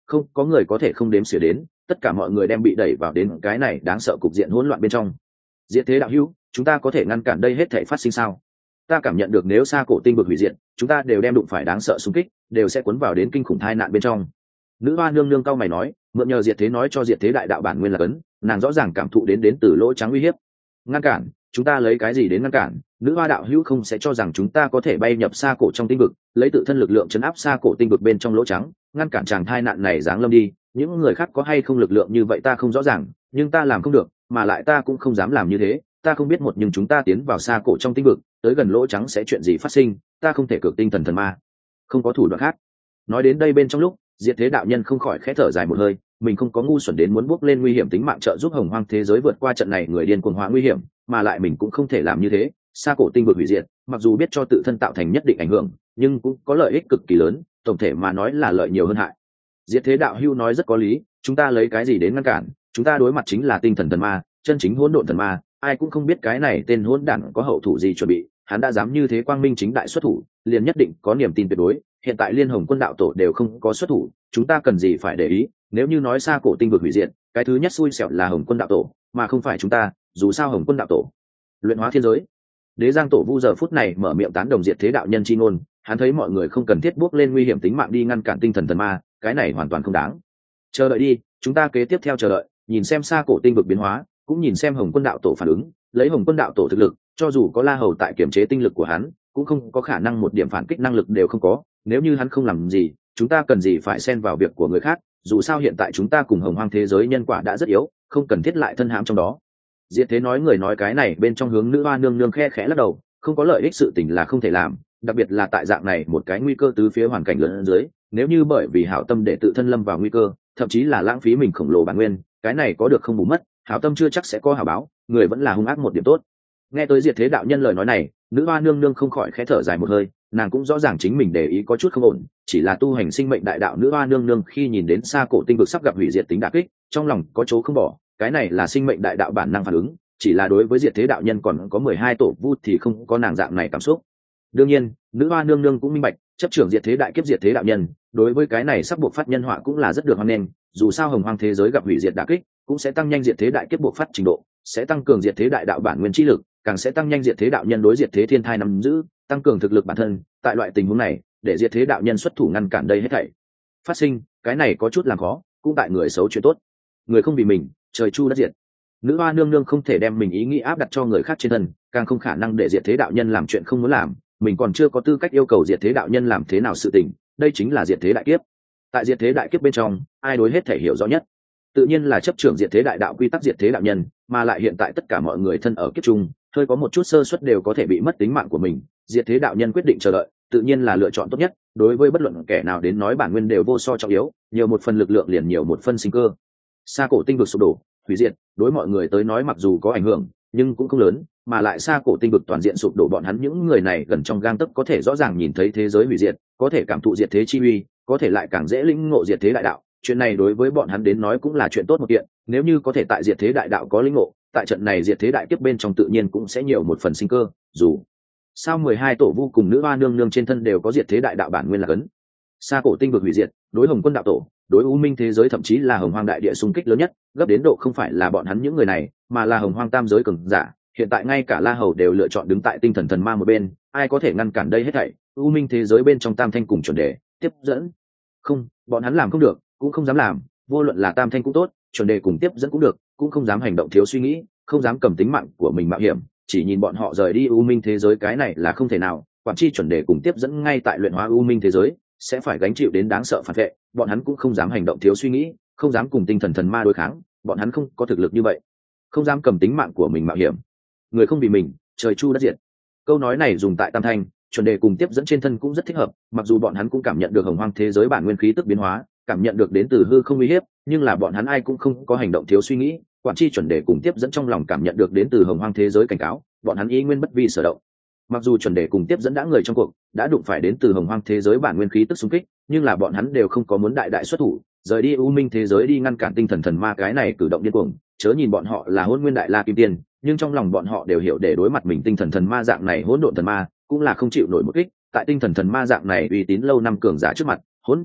không có người có thể không đếm xỉa đến, tất cả mọi người đem bị đẩy vào đến cái này đáng sợ cục diện hỗn loạn bên trong. Diệt thế đạo hữu, chúng ta có thể ngăn cản đây hết thảy phát sinh sao? Ta cảm nhận được nếu xa cổ tinh vực hủy diệt, chúng ta đều đem đụng phải đáng sợ xung kích, đều sẽ cuốn vào đến kinh khủng tai nạn bên trong. Nữ hoa nương nương cao mày nói, mượn nhờ diệt thế nói cho diệt thế đại đạo bản nguyên là cấn, nàng rõ ràng cảm thụ đến đến từ lỗ trắng uy hiếp. Ngăn cản? Chúng ta lấy cái gì đến ngăn cản? Nữ hoa đạo hữu không sẽ cho rằng chúng ta có thể bay nhập xa cổ trong tinh vực, lấy tự thân lực lượng chấn áp xa cổ tinh vực bên trong lỗ trắng, ngăn cản chàng thai nạn này giáng lâm đi. Những người khác có hay không lực lượng như vậy ta không rõ ràng, nhưng ta làm không được, mà lại ta cũng không dám làm như thế. Ta không biết một nhưng chúng ta tiến vào xa cổ trong tinh vực, tới gần lỗ trắng sẽ chuyện gì phát sinh, ta không thể cược tinh thần thần ma, không có thủ đoạn khác. Nói đến đây bên trong lúc, diệt thế đạo nhân không khỏi khẽ thở dài một hơi, mình không có ngu xuẩn đến muốn bước lên nguy hiểm tính mạng trợ giúp hồng hoang thế giới vượt qua trận này người điên cuồng hóa nguy hiểm, mà lại mình cũng không thể làm như thế. Xa cổ tinh vực hủy diệt, mặc dù biết cho tự thân tạo thành nhất định ảnh hưởng, nhưng cũng có lợi ích cực kỳ lớn, tổng thể mà nói là lợi nhiều hơn hại. Diệt thế đạo hưu nói rất có lý, chúng ta lấy cái gì đến ngăn cản? Chúng ta đối mặt chính là tinh thần thần ma, chân chính hỗn độn thần ma, ai cũng không biết cái này tên hỗn đản có hậu thủ gì chuẩn bị, hắn đã dám như thế quang minh chính đại xuất thủ, liền nhất định có niềm tin tuyệt đối. Hiện tại liên hồng quân đạo tổ đều không có xuất thủ, chúng ta cần gì phải để ý? Nếu như nói xa cổ tinh vực hủy diệt, cái thứ nhất xui xẻo là hồng quân đạo tổ, mà không phải chúng ta. Dù sao hồng quân đạo tổ luyện hóa thiên giới. Đế Giang Tổ Vu giờ phút này mở miệng tán đồng diệt thế đạo nhân chi ngôn, hắn thấy mọi người không cần thiết bước lên nguy hiểm tính mạng đi ngăn cản tinh thần thần ma, cái này hoàn toàn không đáng. Chờ đợi đi, chúng ta kế tiếp theo chờ đợi, nhìn xem xa cổ tinh vực biến hóa, cũng nhìn xem hồng quân đạo tổ phản ứng. Lấy hồng quân đạo tổ thực lực, cho dù có La Hầu tại kiểm chế tinh lực của hắn, cũng không có khả năng một điểm phản kích năng lực đều không có. Nếu như hắn không làm gì, chúng ta cần gì phải xen vào việc của người khác? Dù sao hiện tại chúng ta cùng hồng hoang thế giới nhân quả đã rất yếu, không cần thiết lại thân hãm trong đó. Diệt thế nói người nói cái này bên trong hướng nữ hoa nương nương khe khẽ lắc đầu, không có lợi ích sự tình là không thể làm, đặc biệt là tại dạng này một cái nguy cơ tứ phía hoàn cảnh lớn dưới, nếu như bởi vì hảo tâm để tự thân lâm vào nguy cơ, thậm chí là lãng phí mình khổng lồ bản nguyên, cái này có được không bù mất, hảo tâm chưa chắc sẽ có hảo báo, người vẫn là hung ác một điểm tốt. Nghe tới diệt thế đạo nhân lời nói này, nữ hoa nương nương không khỏi khẽ thở dài một hơi, nàng cũng rõ ràng chính mình để ý có chút không ổn, chỉ là tu hành sinh mệnh đại đạo nữ hoa nương nương khi nhìn đến xa cổ tinh vực sắp gặp hủy diệt tính đả kích, trong lòng có chỗ không bỏ, cái này là sinh mệnh đại đạo bản năng phản ứng, chỉ là đối với diệt thế đạo nhân còn có mười hai tổ vu thì không có nàng dạng này cảm xúc. Đương nhiên, nữ hoa nương nương cũng minh bạch, chấp trưởng diệt thế đại kiếp diệt thế đạo nhân, đối với cái này sắp buộc phát nhân họa cũng là rất được hoan nghênh, dù sao hồng hoang thế giới gặp hủy diệt đả kích, cũng sẽ tăng nhanh diệt thế đại kiếp buộc phát trình độ, sẽ tăng cường diệt thế đại đạo bản nguyên chi lực, càng sẽ tăng nhanh diệt thế đạo nhân đối diệt thế thiên thai nắm giữ, tăng cường thực lực bản thân. Tại loại tình huống này, để diệt thế đạo nhân xuất thủ ngăn cản đây hết thảy phát sinh, cái này có chút làm khó, cũng tại người xấu chuyện tốt, người không vì mình, trời chu đất diệt. Nữ hoa nương nương không thể đem mình ý nghĩ áp đặt cho người khác trên thân, càng không khả năng để diệt thế đạo nhân làm chuyện không muốn làm, mình còn chưa có tư cách yêu cầu diệt thế đạo nhân làm thế nào sự tình, đây chính là diệt thế đại kiếp. Tại diệt thế đại kiếp bên trong, ai đối hết thể hiểu rõ nhất? Tự nhiên là chấp trưởng diệt thế đại đạo quy tắc diệt thế đạo nhân, mà lại hiện tại tất cả mọi người thân ở kiếp chung, hơi có một chút sơ suất đều có thể bị mất tính mạng của mình, diệt thế đạo nhân quyết định chờ đợi, tự nhiên là lựa chọn tốt nhất, đối với bất luận kẻ nào đến nói bản nguyên đều vô so trọng yếu, nhiều một phần lực lượng liền nhiều một phân sinh cơ. Xa cổ tinh vực sụp đổ, hủy diệt, đối mọi người tới nói mặc dù có ảnh hưởng, nhưng cũng không lớn, mà lại xa cổ tinh vực toàn diện sụp đổ, bọn hắn những người này gần trong gang tấc có thể rõ ràng nhìn thấy thế giới hủy diệt, có thể cảm thụ diệt thế chi uy, có thể lại càng dễ lĩnh ngộ diệt thế đại đạo. Chuyện này đối với bọn hắn đến nói cũng là chuyện tốt một kiện, nếu như có thể tại diệt thế đại đạo có lĩnh ngộ, tại trận này diệt thế đại kiếp bên trong tự nhiên cũng sẽ nhiều một phần sinh cơ, dù sao mười hai tổ vu cùng nữ hoa nương nương trên thân đều có diệt thế đại đạo bản nguyên là cấn. Xa cổ tinh vực hủy diệt, đối hồng quân đạo tổ, đối u minh thế giới thậm chí là hồng hoang đại địa xung kích lớn nhất, gấp đến độ không phải là bọn hắn những người này, mà là hồng hoang tam giới cường giả. Hiện tại ngay cả La Hầu đều lựa chọn đứng tại tinh thần thần ma một bên, ai có thể ngăn cản đây hết thảy? U minh thế giới bên trong tam thanh cùng chuẩn đề tiếp dẫn, không, bọn hắn làm không được, cũng không dám làm. Vô luận là tam thanh cũng tốt, chuẩn đề cùng tiếp dẫn cũng được, cũng không dám hành động thiếu suy nghĩ, không dám cầm tính mạng của mình mạo hiểm, chỉ nhìn bọn họ rời đi u minh thế giới, cái này là không thể nào. Quản chi chuẩn đề cùng tiếp dẫn ngay tại luyện hóa u minh thế giới, sẽ phải gánh chịu đến đáng sợ phản vệ, bọn hắn cũng không dám hành động thiếu suy nghĩ, không dám cùng tinh thần thần ma đối kháng, bọn hắn không có thực lực như vậy, không dám cầm tính mạng của mình mạo hiểm. Người không vì mình, trời chu đất diệt. Câu nói này dùng tại tam thanh, chuẩn đề cùng tiếp dẫn trên thân cũng rất thích hợp, mặc dù bọn hắn cũng cảm nhận được hồng hoang thế giới bản nguyên khí tức biến hóa, cảm nhận được đến từ hư không uy hiếp, nhưng là bọn hắn ai cũng không có hành động thiếu suy nghĩ. Quản chi chuẩn đề cùng tiếp dẫn trong lòng cảm nhận được đến từ hồng hoang thế giới cảnh cáo, bọn hắn ý nguyên bất vi sở động. Mặc dù chuẩn đề cùng tiếp dẫn đã người trong cuộc, đã đụng phải đến từ hồng hoang thế giới bản nguyên khí tức xung kích, nhưng là bọn hắn đều không có muốn đại đại xuất thủ, rời đi u minh thế giới đi ngăn cản tinh thần thần ma, cái này cử động điên cuồng. Chớ nhìn bọn họ là hôn nguyên đại la kim tiên, nhưng trong lòng bọn họ đều hiểu để đối mặt mình tinh thần thần ma dạng này hỗn độn thần ma, cũng là không chịu nổi một kích. Tại tinh thần thần ma dạng này uy tín lâu năm cường giả trước mặt, hỗn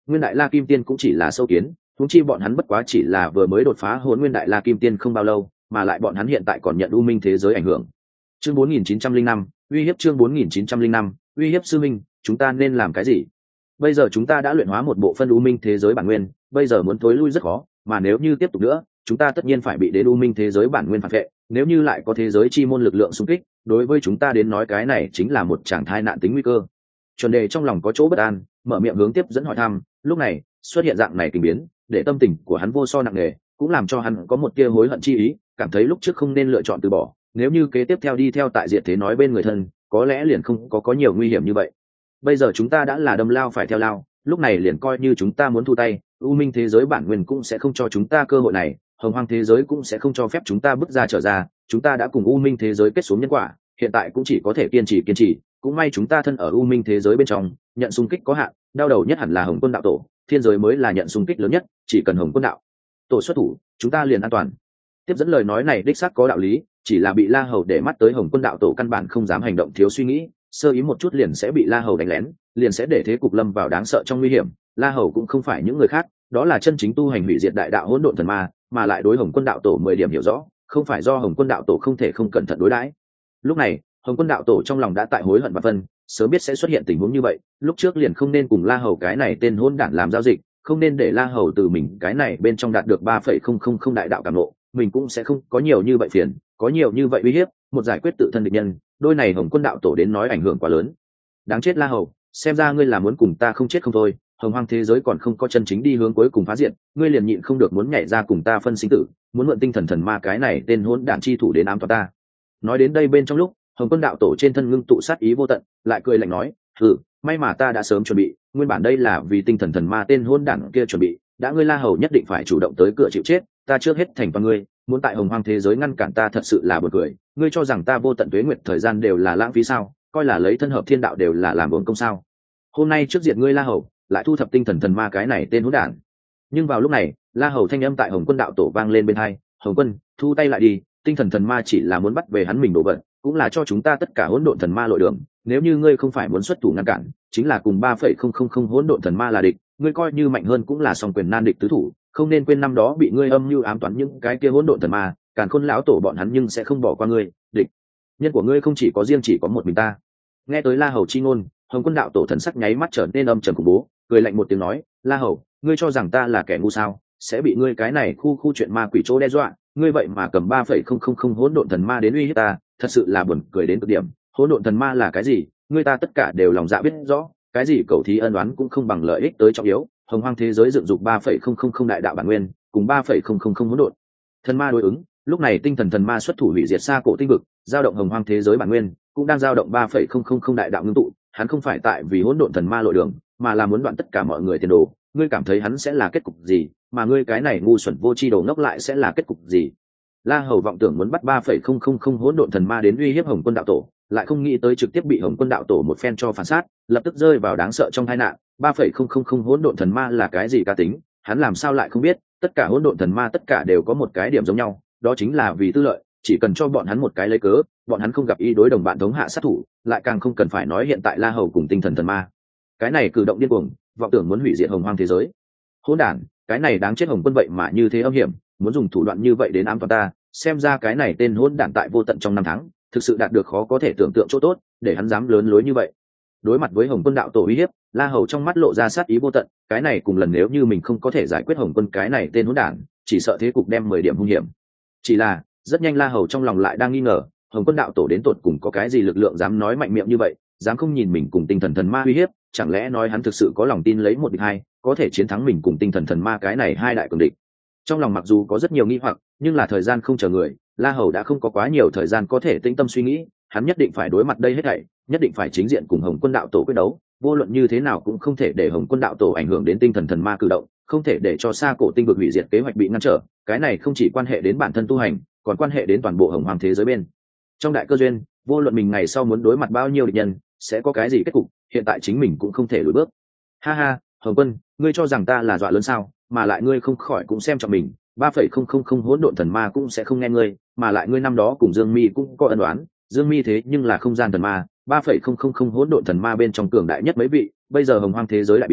Nguyên Đại La Kim Tiên cũng chỉ là sâu kiến, huống chi bọn hắn bất quá chỉ là vừa mới đột phá Hỗn Nguyên Đại La Kim Tiên không bao lâu, mà lại bọn hắn hiện tại còn nhận U Minh thế giới ảnh hưởng. Chương bốn nghìn chín trăm linh năm, uy hiếp chương bốn nghìn chín trăm linh năm, uy hiếp sư minh, chúng ta nên làm cái gì? Bây giờ chúng ta đã luyện hóa một bộ phân U Minh thế giới bản nguyên, bây giờ muốn thối lui rất khó, mà nếu như tiếp tục nữa, chúng ta tất nhiên phải bị đến U Minh thế giới bản nguyên phản vệ, nếu như lại có thế giới chi môn lực lượng xung kích, đối với chúng ta đến nói cái này chính là một tràng thai nạn tính nguy cơ. Chuẩn Đề trong lòng có chỗ bất an, mở miệng hướng tiếp dẫn hỏi thăm, lúc này, xuất hiện dạng này tình biến, để tâm tình của hắn vô so nặng nề, cũng làm cho hắn có một tia hối hận chi ý, cảm thấy lúc trước không nên lựa chọn từ bỏ, nếu như kế tiếp theo đi theo tại diệt thế nói bên người thân, có lẽ liền không có có nhiều nguy hiểm như vậy. Bây giờ chúng ta đã là đâm lao phải theo lao, lúc này liền coi như chúng ta muốn thu tay, U Minh thế giới bản nguyên cũng sẽ không cho chúng ta cơ hội này, Hồng Hoang thế giới cũng sẽ không cho phép chúng ta bước ra trở ra, chúng ta đã cùng U Minh thế giới kết xuống nhân quả, hiện tại cũng chỉ có thể kiên trì kiên trì, cũng may chúng ta thân ở U Minh thế giới bên trong, nhận xung kích có hạn, đau đầu nhất hẳn là Hồng Quân đạo tổ, thiên giới mới là nhận xung kích lớn nhất, chỉ cần Hồng Quân đạo tổ xuất thủ, chúng ta liền an toàn. Tiếp dẫn lời nói này đích xác có đạo lý, chỉ là bị La Hầu để mắt tới Hồng Quân đạo tổ căn bản không dám hành động thiếu suy nghĩ, sơ ý một chút liền sẽ bị La Hầu đánh lén, liền sẽ để thế cục lâm vào đáng sợ trong nguy hiểm. La Hầu cũng không phải những người khác, đó là chân chính tu hành hủy diệt đại đạo hỗn độn thần ma, mà lại đối Hồng Quân đạo tổ mười điểm hiểu rõ, không phải do Hồng Quân đạo tổ không thể không cẩn thận đối đãi. Lúc này, Hồng Quân đạo tổ trong lòng đã tại hối hận và phân, sớm biết sẽ xuất hiện tình huống như vậy, lúc trước liền không nên cùng La Hầu cái này tên hỗn đản làm giao dịch, không nên để La Hầu từ mình cái này bên trong đạt được ba phẩy không không không đại đạo cảm ngộ, mình cũng sẽ không có nhiều như vậy phiền, có nhiều như vậy uy hiếp, một giải quyết tự thân địch nhân, đôi này Hồng Quân đạo tổ đến nói ảnh hưởng quá lớn. Đáng chết La Hầu, xem ra ngươi là muốn cùng ta không chết không thôi, Hồng Hoang thế giới còn không có chân chính đi hướng cuối cùng phá diệt, ngươi liền nhịn không được muốn nhảy ra cùng ta phân sinh tử, muốn mượn tinh thần thần ma cái này tên hỗn đản chi thủ đến ám toán ta. Nói đến đây bên trong lúc, Hồng Quân đạo tổ trên thân ngưng tụ sát ý vô tận, lại cười lạnh nói, "Hừ, may mà ta đã sớm chuẩn bị, nguyên bản đây là vì tinh thần thần ma tên hỗn đản kia chuẩn bị, đã ngươi La Hầu nhất định phải chủ động tới cửa chịu chết, ta trước hết thành toàn ngươi, muốn tại Hồng Hoang thế giới ngăn cản ta thật sự là buồn cười, ngươi cho rằng ta vô tận tuế nguyệt thời gian đều là lãng phí sao, coi là lấy thân hợp thiên đạo đều là làm uổng công sao? Hôm nay trước diệt ngươi La Hầu, lại thu thập tinh thần thần ma cái này tên hỗn đản." Nhưng vào lúc này, La Hầu thanh âm tại Hồng Quân đạo tổ vang lên bên hai, "Hồng Quân, thu tay lại đi, tinh thần thần ma chỉ là muốn bắt về hắn mình đồ vật, cũng là cho chúng ta tất cả hỗn độn thần ma lội đường, nếu như ngươi không phải muốn xuất thủ ngăn cản, chính là cùng ba phẩy không không không hỗn độn thần ma là địch, ngươi coi như mạnh hơn cũng là song quyền nan địch tứ thủ, không nên quên năm đó bị ngươi âm mưu ám toán những cái kia hỗn độn thần ma, Càn Khôn lão tổ bọn hắn nhưng sẽ không bỏ qua ngươi, địch nhân của ngươi không chỉ có riêng chỉ có một mình ta." Nghe tới La Hầu chi ngôn, Hồng Quân đạo tổ thần sắc nháy mắt trở nên âm trầm khủng bố, cười lạnh một tiếng nói, "La Hầu, ngươi cho rằng ta là kẻ ngu sao, sẽ bị ngươi cái này khu khu chuyện ma quỷ chỗ đe dọa, ngươi vậy mà cầm ba phẩy không không không hỗn độn thần ma đến uy hiếp ta, thật sự là buồn cười đến cực điểm. Hỗn độn thần ma là cái gì, ngươi ta tất cả đều lòng dạ biết rõ, cái gì cầu thí ân oán cũng không bằng lợi ích tới trọng yếu. Hồng Hoang thế giới dựng dục ba phẩy không không không đại đạo bản nguyên, cùng ba phẩy không không không hỗn độn thần ma đối ứng, lúc này tinh thần thần ma xuất thủ hủy diệt xa cổ tinh vực, giao động Hồng Hoang thế giới bản nguyên, cũng đang giao động ba phẩy không không không đại đạo ngưng tụ, hắn không phải tại vì hỗn độn thần ma lội đường, mà là muốn đoạn tất cả mọi người tiền đồ. Ngươi cảm thấy hắn sẽ là kết cục gì, mà ngươi cái này ngu xuẩn vô tri đồ ngốc lại sẽ là kết cục gì?" La Hầu vọng tưởng muốn bắt ba phẩy không không không hỗn độn thần ma đến uy hiếp Hồng Quân đạo tổ, lại không nghĩ tới trực tiếp bị Hồng Quân đạo tổ một phen cho phản sát, lập tức rơi vào đáng sợ trong tai nạn. ba phẩy không không không hỗn độn thần ma là cái gì cá tính, hắn làm sao lại không biết, tất cả hỗn độn thần ma tất cả đều có một cái điểm giống nhau, đó chính là vì tư lợi, chỉ cần cho bọn hắn một cái lấy cớ, bọn hắn không gặp ý đối đồng bạn thống hạ sát thủ, lại càng không cần phải nói hiện tại La Hầu cùng tinh thần thần ma. Cái này cử động điên cuồng, vọng tưởng muốn hủy diệt Hồng Hoang thế giới. Hỗn đản, cái này đáng chết Hồng Quân vậy mà như thế âm hiểm, muốn dùng thủ đoạn như vậy đến ám toán ta, xem ra cái này tên hỗn đản tại vô tận trong năm tháng, thực sự đạt được khó có thể tưởng tượng chỗ tốt, để hắn dám lớn lối như vậy. Đối mặt với Hồng Quân đạo tổ uy hiếp, La Hầu trong mắt lộ ra sát ý vô tận, cái này cùng lần nếu như mình không có thể giải quyết Hồng Quân cái này tên hỗn đản, chỉ sợ thế cục đem mười điểm hung hiểm. Chỉ là, rất nhanh La Hầu trong lòng lại đang nghi ngờ, Hồng Quân đạo tổ đến tột cùng có cái gì lực lượng dám nói mạnh miệng như vậy, dám không nhìn mình cùng tinh thần thần ma uy hiếp, chẳng lẽ nói hắn thực sự có lòng tin lấy một địch hai, có thể chiến thắng mình cùng tinh thần thần ma cái này hai đại cường địch. Trong lòng mặc dù có rất nhiều nghi hoặc, nhưng là thời gian không chờ người, La Hầu đã không có quá nhiều thời gian có thể tĩnh tâm suy nghĩ, hắn nhất định phải đối mặt đây hết thảy, nhất định phải chính diện cùng Hồng Quân đạo tổ quyết đấu, vô luận như thế nào cũng không thể để Hồng Quân đạo tổ ảnh hưởng đến tinh thần thần ma cử động, không thể để cho xa cổ tinh vực hủy diệt kế hoạch bị ngăn trở, cái này không chỉ quan hệ đến bản thân tu hành, còn quan hệ đến toàn bộ Hồng Hoang thế giới bên. Trong đại cơ duyên, vô luận mình ngày sau muốn đối mặt bao nhiêu địch nhân, sẽ có cái gì kết cục, hiện tại chính mình cũng không thể lùi bước. Ha ha, Hồng Quân, ngươi cho rằng ta là dọa lớn sao, mà lại ngươi không khỏi cũng xem trọng mình, ba phẩy không không không hỗn độn thần ma cũng sẽ không nghe ngươi, mà lại ngươi năm đó cùng Dương Mi cũng có ân oán, Dương Mi thế nhưng là không gian thần ma, ba phẩy không không không hỗn độn thần ma bên trong cường đại nhất mấy vị, bây giờ Hồng Hoang thế giới lại biến,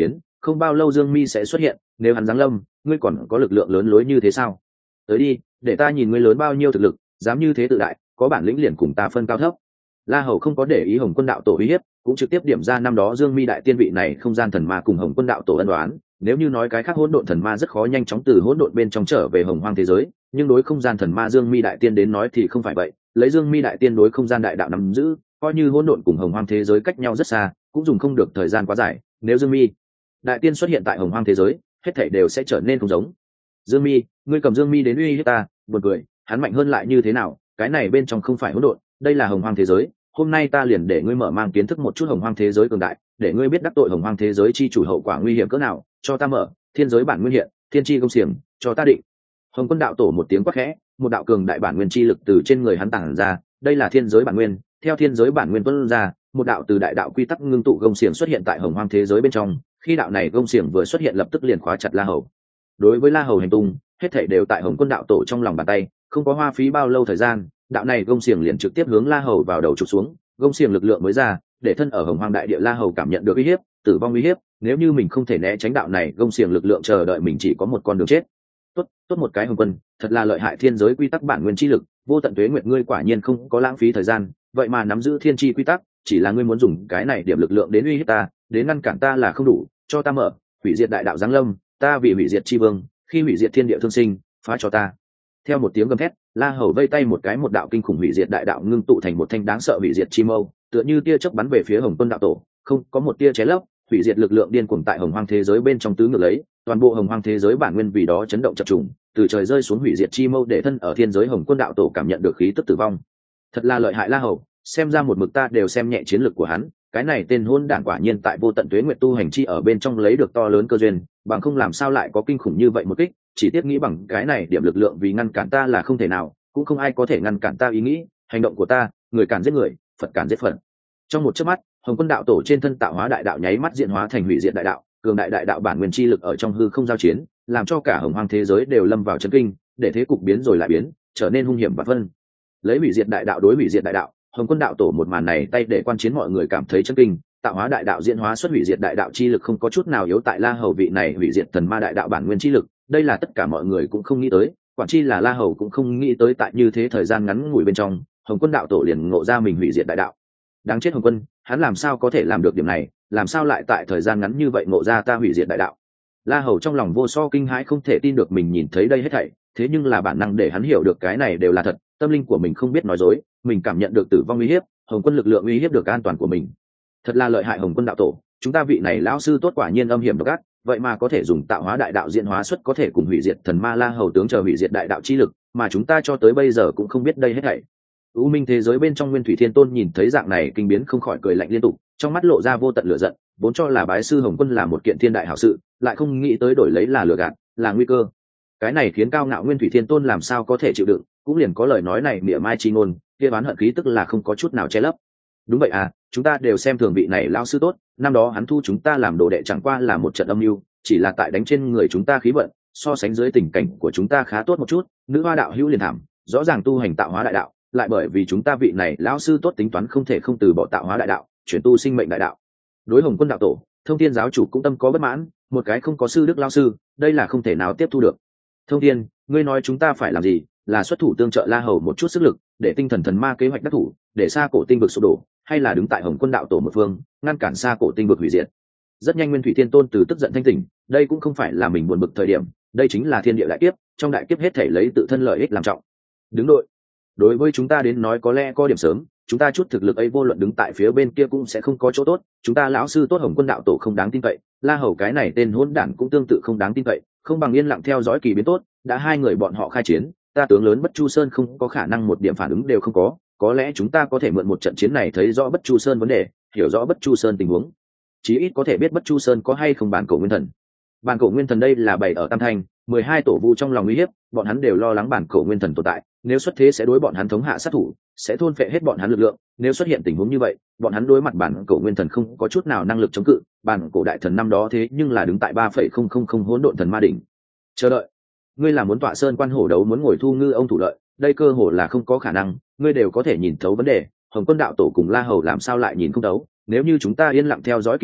không bao lâu Dương Mi sẽ xuất hiện, nếu hắn giáng lâm ngươi còn có lực lượng lớn lối như thế sao? Tới đi, để ta nhìn ngươi lớn bao nhiêu thực lực, dám như thế tự đại, có bản lĩnh liền cùng ta phân cao thấp. La Hầu không có để ý Hồng Quân đạo tổ uy hiếp, cũng trực tiếp điểm ra năm đó Dương Mi đại tiên vị này không gian thần ma cùng Hồng Quân đạo tổ ân đoán. Nếu như nói cái khác hỗn độn thần ma rất khó nhanh chóng từ hỗn độn bên trong trở về hồng hoang thế giới, nhưng đối không gian thần ma Dương Mi đại tiên đến nói thì không phải vậy. Lấy Dương Mi đại tiên đối không gian đại đạo nắm giữ, coi như hỗn độn cùng hồng hoang thế giới cách nhau rất xa, cũng dùng không được thời gian quá dài. Nếu Dương Mi đại tiên xuất hiện tại hồng hoang thế giới, hết thảy đều sẽ trở nên không giống. Dương Mi, ngươi cầm Dương Mi đến uy hiếp ta, buồn cười, hắn mạnh hơn lại như thế nào? Cái này bên trong không phải hỗn độn, đây là hồng hoang thế giới. Hôm nay ta liền để ngươi mở mang kiến thức một chút hồng hoang thế giới cường đại, để ngươi biết đắc tội hồng hoang thế giới chi chủ hậu quả nguy hiểm cỡ nào. Cho ta mở thiên giới bản nguyên hiện, thiên chi công xiềng, cho ta định. Hồng Quân đạo tổ một tiếng quát khẽ, một đạo cường đại bản nguyên chi lực từ trên người hắn tản ra, đây là thiên giới bản nguyên. Theo thiên giới bản nguyên tuôn ra, một đạo từ đại đạo quy tắc ngưng tụ gông xiềng xuất hiện tại hồng hoang thế giới bên trong. Khi đạo này gông xiềng vừa xuất hiện lập tức liền khóa chặt La Hầu. Đối với La Hầu hành tung, hết thảy đều tại Hồng Quân đạo tổ trong lòng bàn tay, không có hoa phí bao lâu thời gian, đạo này gông xiềng liền trực tiếp hướng La Hầu vào đầu chụp xuống. Gông xiềng lực lượng mới ra, để thân ở hồng hoang đại địa La Hầu cảm nhận được uy hiếp, tử vong uy hiếp. Nếu như mình không thể né tránh đạo này gông xiềng lực lượng, chờ đợi mình chỉ có một con đường chết. Tốt, tốt một cái Hồng Quân, thật là lợi hại thiên giới quy tắc bản nguyên chi lực, vô tận tuế nguyệt ngươi quả nhiên không có lãng phí thời gian, vậy mà nắm giữ thiên chi quy tắc, chỉ là ngươi muốn dùng cái này điểm lực lượng đến uy hiếp ta, đến ngăn cản ta là không đủ, cho ta mở, hủy diệt đại đạo giáng lâm, ta vì hủy diệt chi vương, khi hủy diệt thiên địa thương sinh, phá cho ta. Theo một tiếng gầm thét, La Hầu vây tay một cái, một đạo kinh khủng hủy diệt đại đạo ngưng tụ thành một thanh đáng sợ hủy diệt chi mâu, tựa như tia chớp bắn về phía Hồng Quân đạo tổ, không có một tia cháy lấp, hủy diệt lực lượng điên cuồng tại hồng hoang thế giới bên trong tứ ngược lấy, toàn bộ hồng hoang thế giới bản nguyên vì đó chấn động chập trùng, từ trời rơi xuống hủy diệt chi mâu để thân ở thiên giới Hồng Quân đạo tổ cảm nhận được khí tức tử vong. Thật là lợi hại La Hầu, xem ra một mực ta đều xem nhẹ chiến lược của hắn, cái này tên hôn đản quả nhiên tại vô tận tuế nguyệt tu hành chi ở bên trong lấy được to lớn cơ duyên, bằng không làm sao lại có kinh khủng như vậy một kích, chỉ tiếc nghĩ bằng cái này điểm lực lượng vì ngăn cản ta là không thể nào, cũng không ai có thể ngăn cản ta ý nghĩ, hành động của ta, người cản giết người, Phật cản giết Phật. Trong một chớp mắt, Hồng Quân đạo tổ trên thân tạo hóa đại đạo nháy mắt diễn hóa thành hủy diệt đại đạo, cường đại đại đạo bản nguyên chi lực ở trong hư không giao chiến, làm cho cả hồng hoang thế giới đều lâm vào chấn kinh, để thế cục biến rồi lại biến, trở nên hung hiểm và phân. Lấy hủy diệt đại đạo đối hủy diệt đại đạo, Hồng Quân đạo tổ một màn này tay để quan chiến mọi người cảm thấy chấn kinh, tạo hóa đại đạo diễn hóa xuất hủy diệt đại đạo chi lực không có chút nào yếu tại La Hầu vị này hủy diệt thần ma đại đạo bản nguyên chi lực, đây là tất cả mọi người cũng không nghĩ tới, quản chi là La Hầu cũng không nghĩ tới tại như thế thời gian ngắn ngủi bên trong, Hồng Quân đạo tổ liền ngộ ra mình hủy diệt đại đạo. Đáng chết Hồng Quân, hắn làm sao có thể làm được điểm này, làm sao lại tại thời gian ngắn như vậy ngộ ra ta hủy diệt đại đạo. La Hầu trong lòng vô so kinh hãi, không thể tin được mình nhìn thấy đây hết thảy, thế nhưng là bản năng để hắn hiểu được cái này đều là thật, tâm linh của mình không biết nói dối, mình cảm nhận được tử vong uy hiếp, Hồng Quân lực lượng uy hiếp được an toàn của mình. Thật là lợi hại Hồng Quân đạo tổ, chúng ta vị này lão sư tốt quả nhiên âm hiểm độc ác, vậy mà có thể dùng tạo hóa đại đạo diễn hóa xuất có thể cùng hủy diệt thần ma La Hầu tướng chờ hủy diệt đại đạo chi lực, mà chúng ta cho tới bây giờ cũng không biết đây hết thảy. U Minh thế giới bên trong Nguyên Thủy Thiên Tôn nhìn thấy dạng này kinh biến không khỏi cười lạnh liên tục, trong mắt lộ ra vô tận lửa giận, vốn cho là bái sư Hồng Quân là một kiện thiên đại hảo sự, lại không nghĩ tới đổi lấy là lừa gạt, là nguy cơ. Cái này khiến cao ngạo Nguyên Thủy Thiên Tôn làm sao có thể chịu đựng, cũng liền có lời nói này mỉa mai chi ngôn, kia oán hận khí tức là không có chút nào che lấp. Đúng vậy à, chúng ta đều xem thường vị này lão sư tốt, năm đó hắn thu chúng ta làm đồ đệ chẳng qua là một trận âm mưu, chỉ là tại đánh trên người chúng ta khí vận, so sánh dưới tình cảnh của chúng ta khá tốt một chút, nữ hoa đạo hữu liền thảm, rõ ràng tu hành tạo hóa đại đạo, lại bởi vì chúng ta vị này lão sư tốt tính toán không thể không từ bỏ tạo hóa đại đạo, chuyển tu sinh mệnh đại đạo. Đối Hồng Quân đạo tổ, Thông Thiên giáo chủ cũng tâm có bất mãn, một cái không có sư đức lão sư, đây là không thể nào tiếp thu được. Thông Thiên, ngươi nói chúng ta phải làm gì? Là xuất thủ tương trợ La Hầu một chút sức lực, để tinh thần thần ma kế hoạch đắc thủ, để xa cổ tinh vực sụp đổ, hay là đứng tại Hồng Quân đạo tổ một phương, ngăn cản xa cổ tinh vực hủy diệt? Rất nhanh Nguyên Thủy Thiên Tôn từ tức giận thanh tỉnh, đây cũng không phải là mình buồn bực thời điểm, đây chính là thiên địa đại kiếp, trong đại kiếp hết thể lấy tự thân lợi ích làm trọng. Đứng đội. Đối với chúng ta đến nói có lẽ có điểm sớm, chúng ta chút thực lực ấy vô luận đứng tại phía bên kia cũng sẽ không có chỗ tốt, chúng ta lão sư tốt Hồng Quân đạo tổ không đáng tin cậy, La Hầu cái này tên hỗn đản cũng tương tự không đáng tin cậy, không bằng yên lặng theo dõi kỳ biến tốt, đã hai người bọn họ khai chiến, ta tướng lớn Bất Chu Sơn không có khả năng một điểm phản ứng đều không có, có lẽ chúng ta có thể mượn một trận chiến này thấy rõ Bất Chu Sơn vấn đề, hiểu rõ Bất Chu Sơn tình huống, chí ít có thể biết Bất Chu Sơn có hay không bản cổ nguyên thần. Bản cổ nguyên thần đây là bày ở Tam Thanh, mười hai tổ vu trong lòng uy hiếp, bọn hắn đều lo lắng bản cổ nguyên thần tồn tại, nếu xuất thế sẽ đối bọn hắn thống hạ sát thủ, sẽ thôn phệ hết bọn hắn lực lượng, nếu xuất hiện tình huống như vậy, bọn hắn đối mặt bản cổ nguyên thần không có chút nào năng lực chống cự, bản cổ đại thần năm đó thế nhưng là đứng tại ba phẩy không không không hỗn độn thần ma đỉnh. Chờ đợi, ngươi là muốn tọa sơn quan hổ đấu, muốn ngồi thu ngư ông thủ lợi, đây cơ hồ là không có khả năng, ngươi đều có thể nhìn thấu vấn đề, Hồng Quân đạo tổ cùng La Hầu làm sao lại nhìn không thấu, nếu như chúng ta yên lặng theo dõi kỳ biến,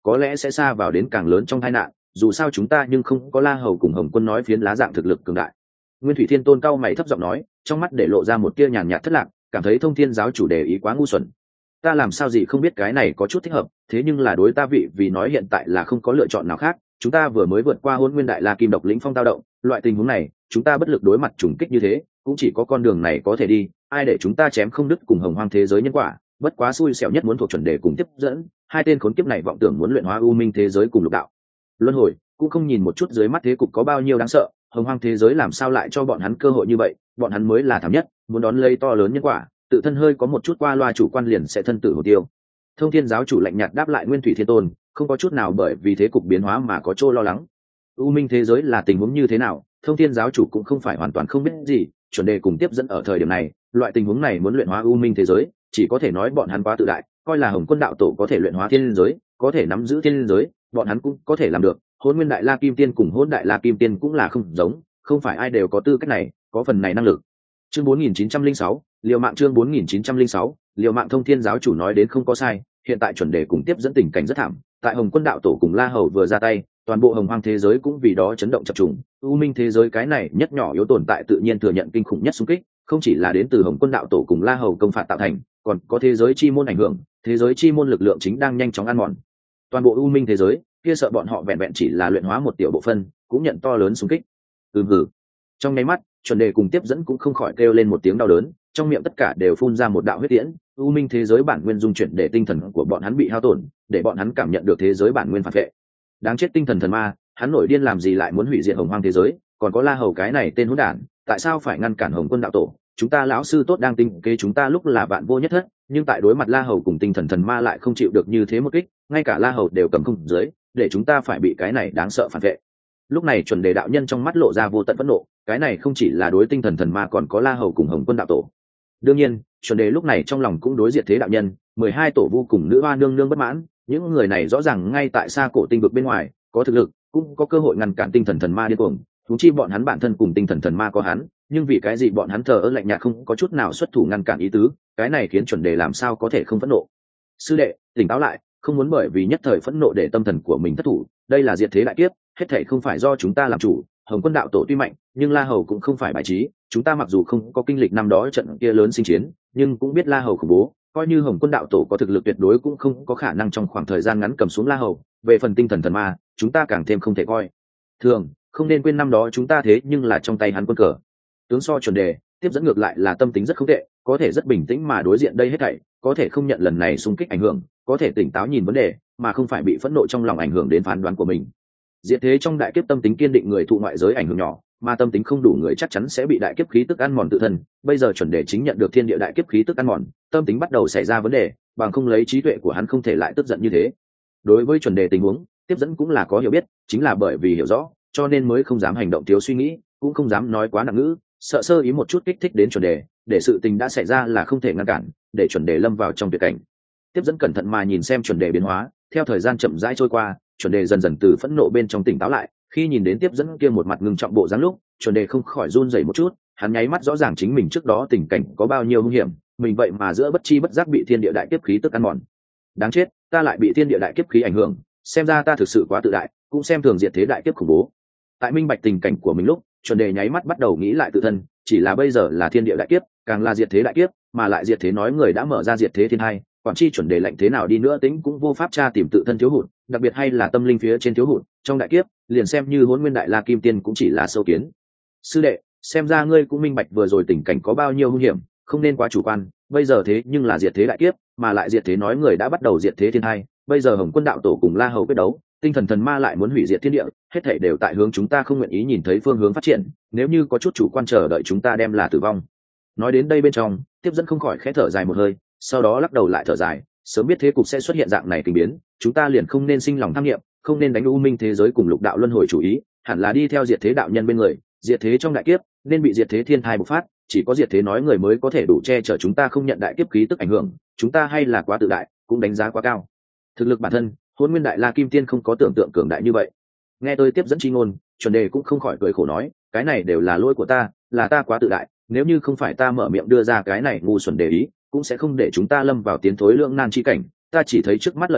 có lẽ sẽ xa vào đến càng lớn trong tai nạn, dù sao chúng ta nhưng không có La Hầu cùng Hồng Quân nói phiến lá dạng thực lực cường đại. Nguyên Thủy Thiên Tôn cao mày thấp giọng nói, trong mắt để lộ ra một tia nhàn nhạt thất lạc, cảm thấy Thông Thiên giáo chủ đề ý quá ngu xuẩn. Ta làm sao gì không biết cái này có chút thích hợp, thế nhưng là đối ta vị vì nói hiện tại là không có lựa chọn nào khác, chúng ta vừa mới vượt qua Hỗn Nguyên Đại La Kim Độc lĩnh phong tao động, loại tình huống này, chúng ta bất lực đối mặt trùng kích như thế, cũng chỉ có con đường này có thể đi, ai để chúng ta chém không đứt cùng Hồng Hoang thế giới nhân quả, bất quá xui xẻo nhất muốn thuộc chuẩn đề cùng tiếp dẫn, hai tên khốn kiếp này vọng tưởng muốn luyện hóa U Minh thế giới cùng lục đạo luân hồi, cũng không nhìn một chút dưới mắt thế cục có bao nhiêu đáng sợ, Hồng Hoang thế giới làm sao lại cho bọn hắn cơ hội như vậy, bọn hắn mới là thảm nhất, muốn đón lấy to lớn nhân quả, tự thân hơi có một chút qua loa chủ quan liền sẽ thân tử hồn tiêu. Thông Thiên giáo chủ lạnh nhạt đáp lại Nguyên Thủy Thiên Tôn, không có chút nào bởi vì thế cục biến hóa mà có chỗ lo lắng. U Minh thế giới là tình huống như thế nào, Thông Thiên giáo chủ cũng không phải hoàn toàn không biết gì, chuẩn đề cùng tiếp dẫn ở thời điểm này, loại tình huống này muốn luyện hóa U Minh thế giới, chỉ có thể nói bọn hắn quá tự đại, coi là Hồng Quân đạo tổ có thể luyện hóa thiên giới, có thể nắm giữ thiên giới, bọn hắn cũng có thể làm được. Hỗn Nguyên Đại La Kim Tiên cùng Hỗn Đại La Kim Tiên cũng là không giống, không phải ai đều có tư cách này, có phần này năng lực. Chương bốn nghìn chín trăm lẻ sáu, liều mạng chương bốn nghìn chín trăm lẻ sáu, liều mạng. Thông Thiên giáo chủ nói đến không có sai, hiện tại chuẩn đề cùng tiếp dẫn tình cảnh rất thảm, tại Hồng Quân đạo tổ cùng La Hầu vừa ra tay, toàn bộ Hồng Hoang thế giới cũng vì đó chấn động chập trùng. U Minh thế giới cái này nhất nhỏ yếu tồn tại tự nhiên thừa nhận kinh khủng nhất xung kích, không chỉ là đến từ Hồng Quân đạo tổ cùng La Hầu công phạt tạo thành, còn có thế giới chi môn ảnh hưởng, thế giới chi môn lực lượng chính đang nhanh chóng ăn mòn toàn bộ U Minh thế giới, kia sợ bọn họ vẹn vẹn chỉ là luyện hóa một tiểu bộ phân, cũng nhận to lớn xung kích. Ừm hử. Trong nháy mắt, chuẩn đề cùng tiếp dẫn cũng không khỏi kêu lên một tiếng đau đớn, trong miệng tất cả đều phun ra một đạo huyết tiễn. U Minh thế giới bản nguyên dung chuyển để tinh thần của bọn hắn bị hao tổn, để bọn hắn cảm nhận được thế giới bản nguyên phản vệ. Đáng chết tinh thần thần ma, hắn nổi điên làm gì lại muốn hủy diệt Hồng Hoang thế giới, còn có La Hầu cái này tên hỗn đản, tại sao phải ngăn cản Hồng Quân đạo tổ? Chúng ta lão sư tốt đang tinh kế chúng ta lúc là bạn vô nhất thất, nhưng tại đối mặt La Hầu cùng tinh thần thần ma lại không chịu được như thế một kích, ngay cả La Hầu đều cầm không dưới, để chúng ta phải bị cái này đáng sợ phản vệ. Lúc này chuẩn đề đạo nhân trong mắt lộ ra vô tận phẫn nộ, cái này không chỉ là đối tinh thần thần ma còn có La Hầu cùng Hồng Quân đạo tổ. Đương nhiên, chuẩn đề lúc này trong lòng cũng đối diệt thế đạo nhân, mười hai tổ vu cùng nữ hoa nương nương bất mãn, những người này rõ ràng ngay tại xa cổ tinh vực bên ngoài, có thực lực, cũng có cơ hội ngăn cản tinh thần thần ma điên cuồng, thú chi bọn hắn bản thân cùng tinh thần thần ma có hắn, nhưng vì cái gì bọn hắn thờ ơ lạnh nhạt không có chút nào xuất thủ ngăn cản ý tứ, cái này khiến chuẩn đề làm sao có thể không phẫn nộ. Sư đệ, tỉnh táo lại, không muốn bởi vì nhất thời phẫn nộ để tâm thần của mình thất thủ, đây là diệt thế đại kiếp, hết thảy không phải do chúng ta làm chủ. Hồng Quân đạo tổ tuy mạnh, nhưng La Hầu cũng không phải bài trí, chúng ta mặc dù không có kinh lịch năm đó trận kia lớn sinh chiến, nhưng cũng biết La Hầu khủng bố, coi như Hồng Quân đạo tổ có thực lực tuyệt đối cũng không có khả năng trong khoảng thời gian ngắn cầm xuống La Hầu. Về phần tinh thần thần ma, chúng ta càng thêm không thể coi thường, không nên quên năm đó chúng ta thế nhưng là trong tay hắn quân cờ. Tướng so chuẩn đề, tiếp dẫn ngược lại là tâm tính rất không tệ, có thể rất bình tĩnh mà đối diện đây hết thảy, có thể không nhận lần này xung kích ảnh hưởng, có thể tỉnh táo nhìn vấn đề, mà không phải bị phẫn nộ trong lòng ảnh hưởng đến phán đoán của mình. Diệt thế trong đại kiếp tâm tính kiên định người thụ ngoại giới ảnh hưởng nhỏ, mà tâm tính không đủ người chắc chắn sẽ bị đại kiếp khí tức ăn mòn tự thân. Bây giờ chuẩn đề chính nhận được thiên địa đại kiếp khí tức ăn mòn, tâm tính bắt đầu xảy ra vấn đề, bằng không lấy trí tuệ của hắn không thể lại tức giận như thế. Đối với chuẩn đề tình huống, tiếp dẫn cũng là có hiểu biết, chính là bởi vì hiểu rõ, cho nên mới không dám hành động thiếu suy nghĩ, cũng không dám nói quá nặng ngữ, sợ sơ ý một chút kích thích đến chuẩn đề, để sự tình đã xảy ra là không thể ngăn cản, để chuẩn đề lâm vào trong tuyệt cảnh. Tiếp dẫn cẩn thận mà nhìn xem chuẩn đề biến hóa, theo thời gian chậm rãi trôi qua, chuẩn đề dần dần từ phẫn nộ bên trong tỉnh táo lại, khi nhìn đến tiếp dẫn kia một mặt ngưng trọng bộ dáng lúc, chuẩn đề không khỏi run rẩy một chút, hắn nháy mắt rõ ràng chính mình trước đó tình cảnh có bao nhiêu nguy hiểm, mình vậy mà giữa bất chi bất giác bị thiên địa đại kiếp khí tức ăn mòn. Đáng chết, ta lại bị thiên địa đại kiếp khí ảnh hưởng, xem ra ta thực sự quá tự đại, cũng xem thường diệt thế đại kiếp khủng bố. Tại minh bạch tình cảnh của mình lúc, chuẩn đề nháy mắt bắt đầu nghĩ lại tự thân, chỉ là bây giờ là thiên địa đại kiếp, càng là diệt thế đại kiếp, mà lại diệt thế nói người đã mở ra diệt thế thiên hai, quản chi chuẩn đề lạnh thế nào đi nữa tính cũng vô pháp tra tìm tự thân thiếu hụt, đặc biệt hay là tâm linh phía trên thiếu hụt, trong đại kiếp, liền xem như Hỗn Nguyên Đại La Kim Tiên cũng chỉ là sâu kiến. Sư đệ, xem ra ngươi cũng minh bạch vừa rồi tình cảnh có bao nhiêu nguy hiểm, không nên quá chủ quan, bây giờ thế nhưng là diệt thế đại kiếp, mà lại diệt thế nói người đã bắt đầu diệt thế thiên hai, bây giờ Hồng Quân đạo tổ cùng La Hầu quyết đấu, tinh thần thần ma lại muốn hủy diệt thiên địa, hết thảy đều tại hướng chúng ta không nguyện ý nhìn thấy phương hướng phát triển, nếu như có chút chủ quan chờ đợi chúng ta đem là tử vong. Nói đến đây bên trong, tiếp dẫn không khỏi khẽ thở dài một hơi, sau đó lắc đầu lại thở dài, sớm biết thế cục sẽ xuất hiện dạng này tình biến, chúng ta liền không nên sinh lòng tham nghiệm, không nên đánh U Minh thế giới cùng lục đạo luân hồi chủ ý, hẳn là đi theo diệt thế đạo nhân bên người, diệt thế trong đại kiếp, nên bị diệt thế thiên thai bộc phát, chỉ có diệt thế nói người mới có thể đủ che chở chúng ta không nhận đại kiếp khí tức ảnh hưởng, chúng ta hay là quá tự đại, cũng đánh giá quá cao. Thực lực bản thân, Hỗn Nguyên Đại La Kim Tiên không có tưởng tượng cường đại như vậy. Nghe tôi tiếp dẫn chi ngôn, chuẩn đề cũng không khỏi cười khổ nói, cái này đều là lỗi của ta, là ta quá tự đại, nếu như không phải ta mở miệng đưa ra cái này ngu xuẩn để ý, cũng sẽ không để chúng ta lâm vào tiến thối lưỡng nan chi cảnh, ta chỉ thấy trước mắt lợi ích,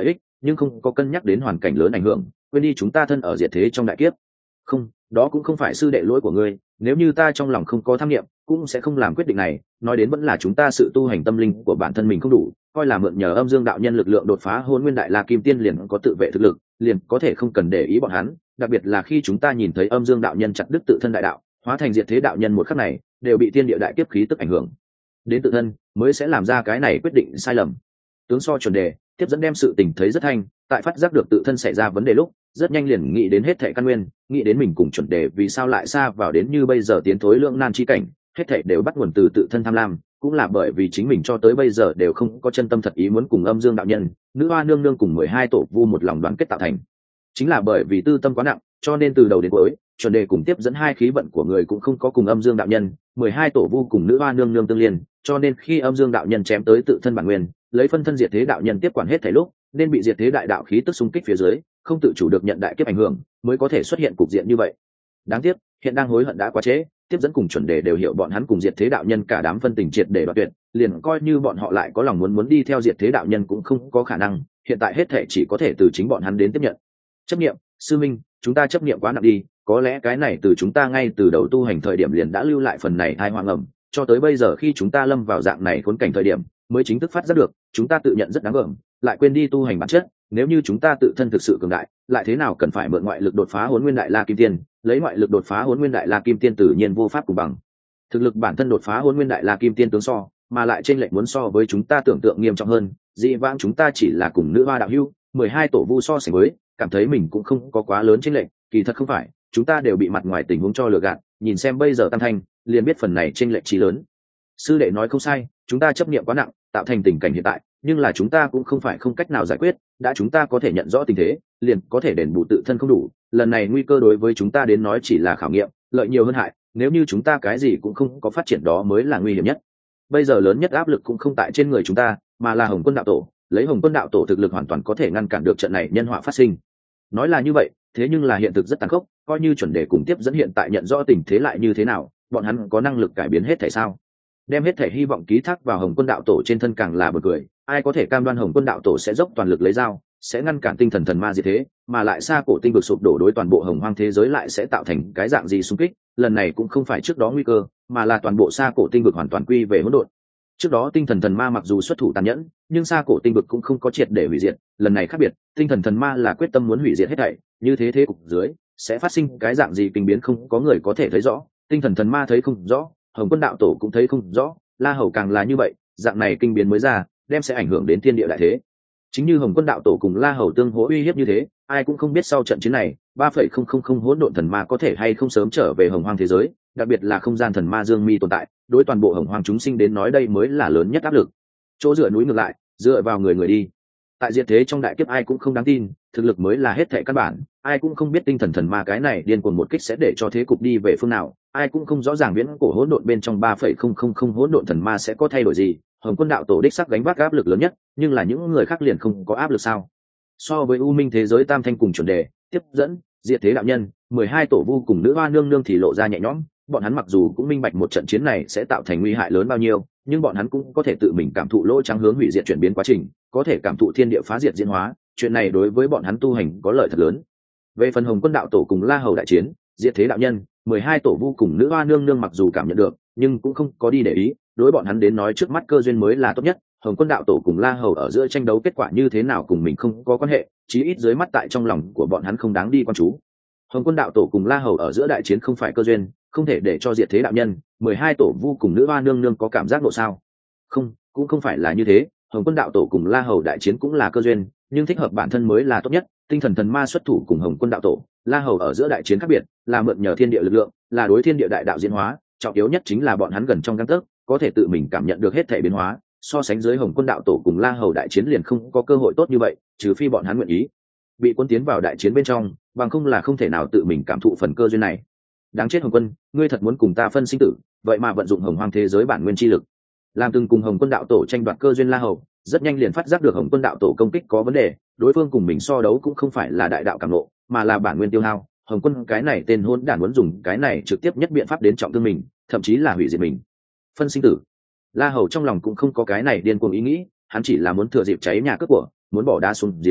nhưng không có cân nhắc đến hoàn cảnh lớn ảnh hưởng, quên đi chúng ta thân ở diệt thế trong đại kiếp. Không, đó cũng không phải sư đệ lỗi của ngươi, nếu như ta trong lòng không có tham nghiệm cũng sẽ không làm quyết định này. Nói đến vẫn là chúng ta sự tu hành tâm linh của bản thân mình không đủ, coi là mượn nhờ âm dương đạo nhân lực lượng đột phá hôn nguyên đại la kim tiên liền có tự vệ thực lực, liền có thể không cần để ý bọn hắn. Đặc biệt là khi chúng ta nhìn thấy âm dương đạo nhân chặt đứt tự thân đại đạo, hóa thành diệt thế đạo nhân một khắc này đều bị tiên địa đại kiếp khí tức ảnh hưởng đến tự thân, mới sẽ làm ra cái này quyết định sai lầm. Tướng so chuẩn đề tiếp dẫn đem sự tình thấy rất thanh, tại phát giác được tự thân xảy ra vấn đề lúc rất nhanh liền nghĩ đến hết thệ căn nguyên, nghĩ đến mình cùng chuẩn đề vì sao lại xa vào đến như bây giờ tiến thối lưỡng nan chi cảnh, hết thệ đều bắt nguồn từ tự thân tham lam, cũng là bởi vì chính mình cho tới bây giờ đều không có chân tâm thật ý muốn cùng âm dương đạo nhân, nữ hoa nương nương cùng mười hai tổ vu một lòng đoàn kết tạo thành. Chính là bởi vì tư tâm quá nặng, cho nên từ đầu đến cuối chuẩn đề cùng tiếp dẫn hai khí vận của người cũng không có cùng âm dương đạo nhân, mười hai tổ vu cùng nữ hoa nương nương tương liên, cho nên khi âm dương đạo nhân chém tới tự thân bản nguyên, lấy phân thân diệt thế đạo nhân tiếp quản hết thảy lúc, nên bị diệt thế đại đạo khí tức xung kích phía dưới, không tự chủ được nhận đại kiếp ảnh hưởng, mới có thể xuất hiện cục diện như vậy. Đáng tiếc, hiện đang hối hận đã quá trễ, tiếp dẫn cùng chuẩn đề đều hiểu bọn hắn cùng diệt thế đạo nhân cả đám phân tình triệt để đoạt tuyệt, liền coi như bọn họ lại có lòng muốn muốn đi theo diệt thế đạo nhân cũng không có khả năng, hiện tại hết thảy chỉ có thể từ chính bọn hắn đến tiếp nhận. Chấp niệm, sư minh, chúng ta chấp niệm quá nặng đi, có lẽ cái này từ chúng ta ngay từ đầu tu hành thời điểm liền đã lưu lại phần này tai họa ngầm, cho tới bây giờ khi chúng ta lâm vào dạng này khốn cảnh thời điểm, mới chính thức phát giác được, chúng ta tự nhận rất đáng gờm, lại quên đi tu hành bản chất. Nếu như chúng ta tự thân thực sự cường đại, lại thế nào cần phải mượn ngoại lực đột phá Hỗn Nguyên Đại La Kim Tiên, lấy ngoại lực đột phá Hỗn Nguyên Đại La Kim Tiên tự nhiên vô pháp cùng bằng. Thực lực bản thân đột phá Hỗn Nguyên Đại La Kim Tiên tướng so, mà lại chênh lệch muốn so với chúng ta tưởng tượng nghiêm trọng hơn, dị vãng chúng ta chỉ là cùng nữ hoa đạo hữu, mười hai tổ vu so sánh với, cảm thấy mình cũng không có quá lớn chênh lệch, kỳ thật không phải, chúng ta đều bị mặt ngoài tình huống cho lừa gạt, nhìn xem bây giờ Tam Thanh, liền biết phần này chênh lệch chí lớn. Sư đệ nói không sai, chúng ta chấp niệm quá nặng, tạo thành tình cảnh hiện tại, nhưng là chúng ta cũng không phải không cách nào giải quyết, đã chúng ta có thể nhận rõ tình thế, liền có thể đền bù tự thân không đủ, lần này nguy cơ đối với chúng ta đến nói chỉ là khảo nghiệm, lợi nhiều hơn hại, nếu như chúng ta cái gì cũng không có phát triển đó mới là nguy hiểm nhất. Bây giờ lớn nhất áp lực cũng không tại trên người chúng ta, mà là Hồng Quân đạo tổ, lấy Hồng Quân đạo tổ thực lực hoàn toàn có thể ngăn cản được trận này nhân họa phát sinh. Nói là như vậy, thế nhưng là hiện thực rất tàn khốc, coi như chuẩn đề cùng tiếp dẫn hiện tại nhận rõ tình thế lại như thế nào, bọn hắn có năng lực cải biến hết thảy sao? Đem hết thảy hy vọng ký thác vào Hồng Quân đạo tổ trên thân càng là bực cười, ai có thể cam đoan Hồng Quân đạo tổ sẽ dốc toàn lực lấy dao, sẽ ngăn cản tinh thần thần ma diệt thế, mà lại xa cổ tinh vực sụp đổ đối toàn bộ hồng hoang thế giới lại sẽ tạo thành cái dạng gì xung kích, lần này cũng không phải trước đó nguy cơ, mà là toàn bộ xa cổ tinh vực hoàn toàn quy về hỗn độn. Trước đó tinh thần thần ma mặc dù xuất thủ tàn nhẫn, nhưng xa cổ tinh vực cũng không có triệt để hủy diệt, lần này khác biệt, tinh thần thần ma là quyết tâm muốn hủy diệt hết thảy, như thế thế cục dưới sẽ phát sinh cái dạng gì kinh biến không có người có thể thấy rõ, tinh thần thần ma thấy không rõ, Hồng Quân đạo tổ cũng thấy không rõ, La Hầu càng là như vậy, dạng này kinh biến mới ra, đem sẽ ảnh hưởng đến thiên địa đại thế. Chính như Hồng Quân đạo tổ cùng La Hầu tương hỗ uy hiếp như thế, ai cũng không biết sau trận chiến này, ba phẩy không không không hỗn độn thần ma có thể hay không sớm trở về hồng hoang thế giới, đặc biệt là không gian thần ma Dương Mi tồn tại, đối toàn bộ hồng hoang chúng sinh đến nói đây mới là lớn nhất áp lực. Chỗ dựa núi ngược lại, dựa vào người người đi. Tại diệt thế trong đại kiếp ai cũng không đáng tin, thực lực mới là hết thảy căn bản, ai cũng không biết tinh thần thần ma cái này điên cuồng một kích sẽ để cho thế cục đi về phương nào, ai cũng không rõ ràng viễn cổ hỗn độn bên trong ba phẩy không không không hỗn độn thần ma sẽ có thay đổi gì. Hồng Quân đạo tổ đích sắc gánh vác áp lực lớn nhất, nhưng là những người khác liền không có áp lực sao? So với u minh thế giới Tam Thanh cùng chuẩn đề, tiếp dẫn, diệt thế đạo nhân, mười hai tổ vu cùng nữ hoa nương nương thì lộ ra nhẹ nhõm, bọn hắn mặc dù cũng minh bạch một trận chiến này sẽ tạo thành nguy hại lớn bao nhiêu, nhưng bọn hắn cũng có thể tự mình cảm thụ lỗ trắng hướng hủy diệt chuyển biến quá trình, có thể cảm thụ thiên địa phá diệt diễn hóa, chuyện này đối với bọn hắn tu hành có lợi thật lớn. Về phần Hồng Quân đạo tổ cùng La Hầu đại chiến, diệt thế đạo nhân, mười hai tổ vu cùng nữ hoa nương nương mặc dù cảm nhận được, nhưng cũng không có đi để ý, đối bọn hắn đến nói trước mắt cơ duyên mới là tốt nhất. Hồng Quân đạo tổ cùng La Hầu ở giữa tranh đấu kết quả như thế nào cùng mình không có quan hệ, chí ít dưới mắt tại trong lòng của bọn hắn không đáng đi quan chú. Hồng Quân đạo tổ cùng La Hầu ở giữa đại chiến không phải cơ duyên, không thể để cho diệt thế đạo nhân, mười hai tổ vu cùng nữ hoa nương nương có cảm giác độ sao? Không, cũng không phải là như thế, Hồng Quân đạo tổ cùng La Hầu đại chiến cũng là cơ duyên, nhưng thích hợp bản thân mới là tốt nhất. Tinh thần thần ma xuất thủ cùng Hồng Quân đạo tổ, La Hầu ở giữa đại chiến khác biệt, là mượn nhờ thiên địa lực lượng, là đối thiên địa đại đạo diễn hóa, trọng yếu nhất chính là bọn hắn gần trong gang tấc, có thể tự mình cảm nhận được hết thể biến hóa. So sánh dưới Hồng Quân đạo tổ cùng La Hầu đại chiến liền không có cơ hội tốt như vậy, trừ phi bọn hắn nguyện ý bị quân tiến vào đại chiến bên trong, bằng không là không thể nào tự mình cảm thụ phần cơ duyên này. Đáng chết Hồng Quân, ngươi thật muốn cùng ta phân sinh tử, vậy mà vận dụng hồng hoang thế giới bản nguyên chi lực, làm từng cùng Hồng Quân đạo tổ tranh đoạt cơ duyên. La Hầu rất nhanh liền phát giác được Hồng Quân đạo tổ công kích có vấn đề, đối phương cùng mình so đấu cũng không phải là đại đạo cảm ngộ, mà là bản nguyên tiêu hao. Hồng Quân cái này tên hôn đản muốn dùng cái này trực tiếp nhất biện pháp đến trọng thương mình, thậm chí là hủy diệt mình. Phân sinh tử. La Hầu trong lòng cũng không có cái này điên cuồng ý nghĩ, hắn chỉ là muốn thừa dịp cháy nhà cướp của, muốn bỏ đá xuống giếng,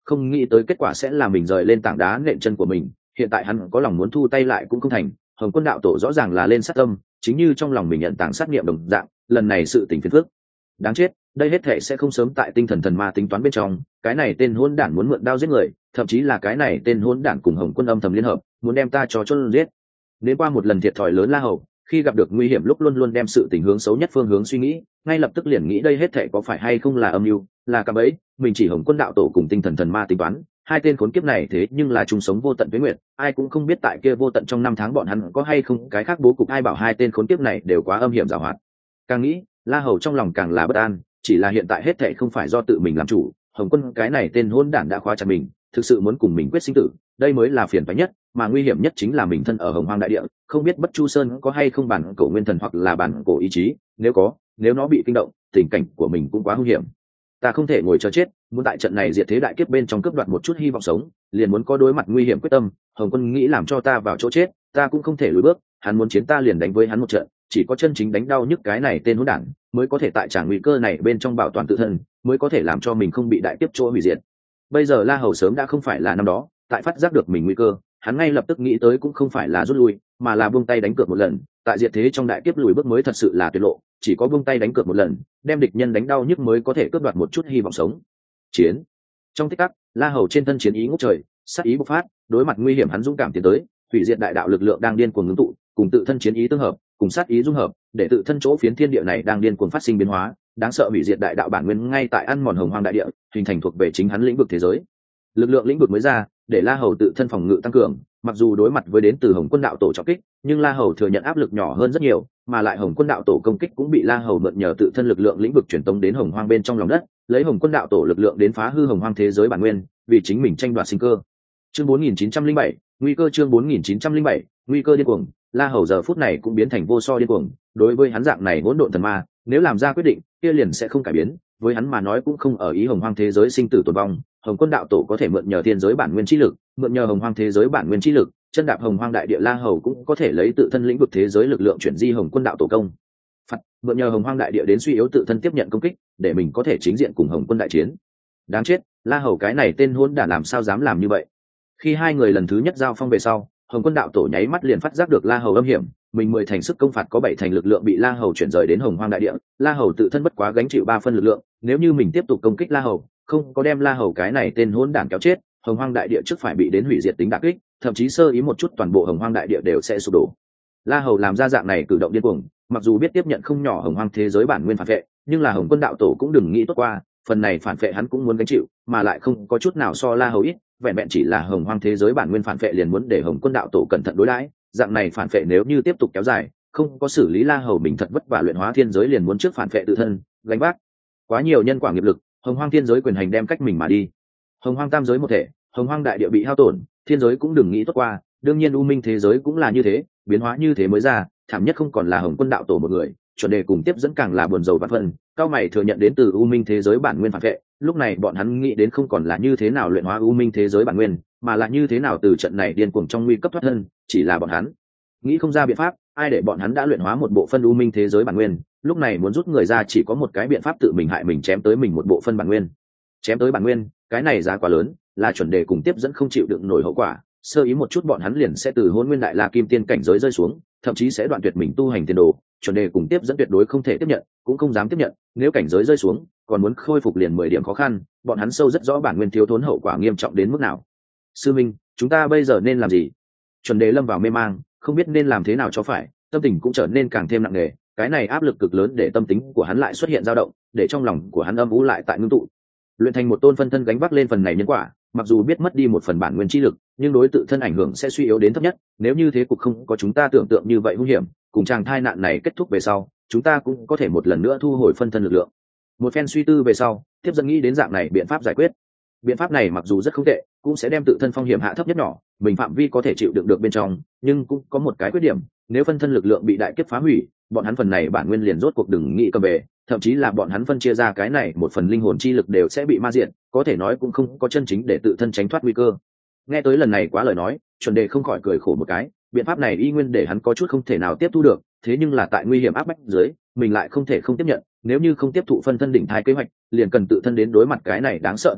không nghĩ tới kết quả sẽ là mình rời lên tảng đá nện chân của mình. Hiện tại hắn có lòng muốn thu tay lại cũng không thành. Hồng Quân đạo tổ rõ ràng là lên sát tâm, chính như trong lòng mình nhận tàng sát nghiệm đồng dạng, lần này sự tình phiền phức. Đáng chết, đây hết thể sẽ không sớm tại tinh thần thần ma tính toán bên trong. Cái này tên hỗn đản muốn mượn đao giết người, thậm chí là cái này tên hỗn đản cùng Hồng Quân âm thầm liên hợp, muốn đem ta cho chôn giết. Đến qua một lần thiệt thòi lớn La Hầu, khi gặp được nguy hiểm lúc luôn luôn đem sự tình hướng xấu nhất phương hướng suy nghĩ, ngay lập tức liền nghĩ đây hết thể có phải hay không là âm mưu, là cạm bẫy. Mình chỉ Hồng Quân đạo tổ cùng tinh thần thần ma tính toán, hai tên khốn kiếp này thế nhưng là chung sống vô tận với nguyệt, ai cũng không biết tại kia vô tận trong năm tháng bọn hắn có hay không cái khác bố cục. Ai bảo hai tên khốn kiếp này đều quá âm hiểm giàu hoạt. Càng nghĩ, La Hầu trong lòng càng là bất an, chỉ là hiện tại hết thệ không phải do tự mình làm chủ. Hồng Quân cái này tên hỗn đản đã khóa chặt mình, thực sự muốn cùng mình quyết sinh tử, đây mới là phiền phức nhất, mà nguy hiểm nhất chính là mình thân ở Hồng Hoang đại địa, không biết Bất Chu Sơn có hay không bản cổ nguyên thần hoặc là bản cổ ý chí, nếu có, nếu nó bị kinh động, tình cảnh của mình cũng quá nguy hiểm. Ta không thể ngồi chờ chết, muốn tại trận này diệt thế đại kiếp bên trong cướp đoạt một chút hy vọng sống, liền muốn có đối mặt nguy hiểm quyết tâm. Hồng Quân nghĩ làm cho ta vào chỗ chết, ta cũng không thể lùi bước, hắn muốn chiến ta liền đánh với hắn một trận, chỉ có chân chính đánh đau nhức cái này tên hỗn đản, mới có thể tại tràng nguy cơ này bên trong bảo toàn tự thân, mới có thể làm cho mình không bị đại kiếp chỗ hủy diệt. Bây giờ La Hầu sớm đã không phải là năm đó, tại phát giác được mình nguy cơ, hắn ngay lập tức nghĩ tới cũng không phải là rút lui, mà là buông tay đánh cược một lần. Tại diệt thế trong đại kiếp lùi bước mới thật sự là tuyệt lộ, chỉ có buông tay đánh cược một lần, đem địch nhân đánh đau nhức mới có thể cướp đoạt một chút hy vọng sống. Chiến. Trong tích tắc, La Hầu trên thân chiến ý ngút trời, sát ý bộc phát, đối mặt nguy hiểm hắn dũng cảm tiến tới, hủy diệt đại đạo lực lượng đang điên cuồng ngưng tụ, cùng tự thân chiến ý tương hợp, cùng sát ý dung hợp, để tự thân chỗ phiến thiên địa này đang điên cuồng phát sinh biến hóa, đáng sợ hủy diệt đại đạo bản nguyên ngay tại ăn mòn Hồng Hoang đại địa, hình thành thuộc về chính hắn lĩnh vực thế giới. Lực lượng lĩnh vực mới ra, để La Hầu tự thân phòng ngự tăng cường, mặc dù đối mặt với đến từ Hồng Quân đạo tổ trọng kích, nhưng La Hầu thừa nhận áp lực nhỏ hơn rất nhiều, mà lại Hồng Quân đạo tổ công kích cũng bị La Hầu mượn nhờ tự thân lực lượng lĩnh vực truyền tống đến Hồng Hoang bên trong lòng đất, lấy Hồng Quân đạo tổ lực lượng đến phá hư Hồng Hoang thế giới bản nguyên, vì chính mình tranh đoạt sinh cơ. Chương bốn nghìn chín trăm lẻ bảy, nguy cơ. Chương bốn nghìn chín trăm lẻ bảy, nguy cơ điên cuồng. La Hầu giờ phút này cũng biến thành vô so điên cuồng, đối với hắn dạng này hỗn độn thần ma, nếu làm ra quyết định, kia liền sẽ không cải biến, với hắn mà nói cũng không ở ý Hồng Hoang thế giới sinh tử tồn vong. Hồng Quân đạo tổ có thể mượn nhờ thiên giới bản nguyên chi lực, mượn nhờ Hồng Hoang thế giới bản nguyên chi lực, chân đạp Hồng Hoang đại địa. La Hầu cũng có thể lấy tự thân lĩnh vực thế giới lực lượng chuyển di Hồng Quân đạo tổ công phạt, mượn nhờ Hồng Hoang đại địa đến suy yếu tự thân tiếp nhận công kích, để mình có thể chính diện cùng Hồng Quân đại chiến. Đáng chết, La Hầu cái này tên hỗn đản làm sao dám làm như vậy? Khi hai người lần thứ nhất giao phong về sau, Hồng Quân đạo tổ nháy mắt liền phát giác được La Hầu âm hiểm, mình mười thành sức công phạt có bảy thành lực lượng bị La Hầu chuyển rời đến Hồng Hoang đại địa. La Hầu tự thân bất quá gánh chịu ba phân lực lượng, nếu như mình tiếp tục công kích La Hầu, không có đem La Hầu cái này tên hỗn đản kéo chết, Hồng Hoang đại địa trước phải bị đến hủy diệt tính đả kích, thậm chí sơ ý một chút toàn bộ Hồng Hoang đại địa đều sẽ sụp đổ. La Hầu làm ra dạng này cử động điên cuồng, mặc dù biết tiếp nhận không nhỏ Hồng Hoang thế giới bản nguyên phản vệ, nhưng là Hồng Quân đạo tổ cũng đừng nghĩ tốt qua, phần này phản vệ hắn cũng muốn gánh chịu, mà lại không có chút nào so La Hầu ít, vẹn vẹn chỉ là Hồng Hoang thế giới bản nguyên phản vệ liền muốn để Hồng Quân đạo tổ cẩn thận đối đãi, dạng này phản vệ nếu như tiếp tục kéo dài, không có xử lý La Hầu mình thật vất vả luyện hóa thiên giới liền muốn trước phản vệ tự thân, gánh vác quá nhiều nhân quả nghiệp lực, Hồng Hoang thiên giới quyền hành đem cách mình mà đi. Hồng Hoang tam giới một thể, Hồng Hoang đại địa bị hao tổn, thiên giới cũng đừng nghĩ tốt qua, đương nhiên U Minh thế giới cũng là như thế, biến hóa như thế mới ra, thảm nhất không còn là Hồng Quân đạo tổ một người, chuẩn đề cùng tiếp dẫn càng là buồn rầu vạn phần, cao mày thừa nhận đến từ U Minh thế giới bản nguyên phản vệ, lúc này bọn hắn nghĩ đến không còn là như thế nào luyện hóa U Minh thế giới bản nguyên, mà là như thế nào từ trận này điên cuồng trong nguy cấp thoát thân, chỉ là bọn hắn nghĩ không ra biện pháp, ai để bọn hắn đã luyện hóa một bộ phân U Minh thế giới bản nguyên, lúc này muốn rút người ra chỉ có một cái biện pháp, tự mình hại mình, chém tới mình một bộ phân bản nguyên. Chém tới bản nguyên, cái này giá quá lớn, là chuẩn đề cùng tiếp dẫn không chịu đựng nổi hậu quả, sơ ý một chút bọn hắn liền sẽ từ Hỗn Nguyên Đại La Kim Tiên cảnh giới rơi xuống, thậm chí sẽ đoạn tuyệt mình tu hành tiền đồ. Chuẩn đề cùng tiếp dẫn tuyệt đối không thể tiếp nhận, cũng không dám tiếp nhận, nếu cảnh giới rơi xuống, còn muốn khôi phục liền mười điểm khó khăn, bọn hắn sâu rất rõ bản nguyên thiếu thốn hậu quả nghiêm trọng đến mức nào. Sư minh, chúng ta bây giờ nên làm gì? Chuẩn đề lâm vào mê mang, không biết nên làm thế nào cho phải, tâm tình cũng trở nên càng thêm nặng nề, cái này áp lực cực lớn để tâm tính của hắn lại xuất hiện dao động, để trong lòng của hắn âm u lại tại ngưng tụ. Luyện thành một tôn phân thân gánh vác lên phần này nhân quả, mặc dù biết mất đi một phần bản nguyên chi lực, nhưng đối tự thân ảnh hưởng sẽ suy yếu đến thấp nhất, nếu như thế cục không có chúng ta tưởng tượng như vậy nguy hiểm, cùng chàng thai nạn này kết thúc về sau, chúng ta cũng có thể một lần nữa thu hồi phân thân lực lượng. Một phen suy tư về sau, tiếp dẫn nghĩ đến dạng này biện pháp giải quyết. Biện pháp này mặc dù rất không tệ, cũng sẽ đem tự thân phong hiểm hạ thấp nhất nhỏ, mình phạm vi có thể chịu đựng được bên trong, nhưng cũng có một cái khuyết điểm, nếu phân thân lực lượng bị đại kiếp phá hủy, bọn hắn phần này bản nguyên liền rốt cuộc đừng nghĩ cầm về, thậm chí là bọn hắn phân chia ra cái này một phần linh hồn chi lực đều sẽ bị ma diệt, có thể nói cũng không có chân chính để tự thân tránh thoát nguy cơ. Nghe tới lần này quá lời nói, chuẩn đề không khỏi cười khổ một cái, biện pháp này y nguyên để hắn có chút không thể nào tiếp thu được, thế nhưng là tại nguy hiểm áp bách dưới, mình lại không thể không tiếp nhận, nếu như không tiếp thụ phân thân đỉnh thai kế hoạch, liền cần tự thân đến đối mặt cái này đáng sợ tai nạn,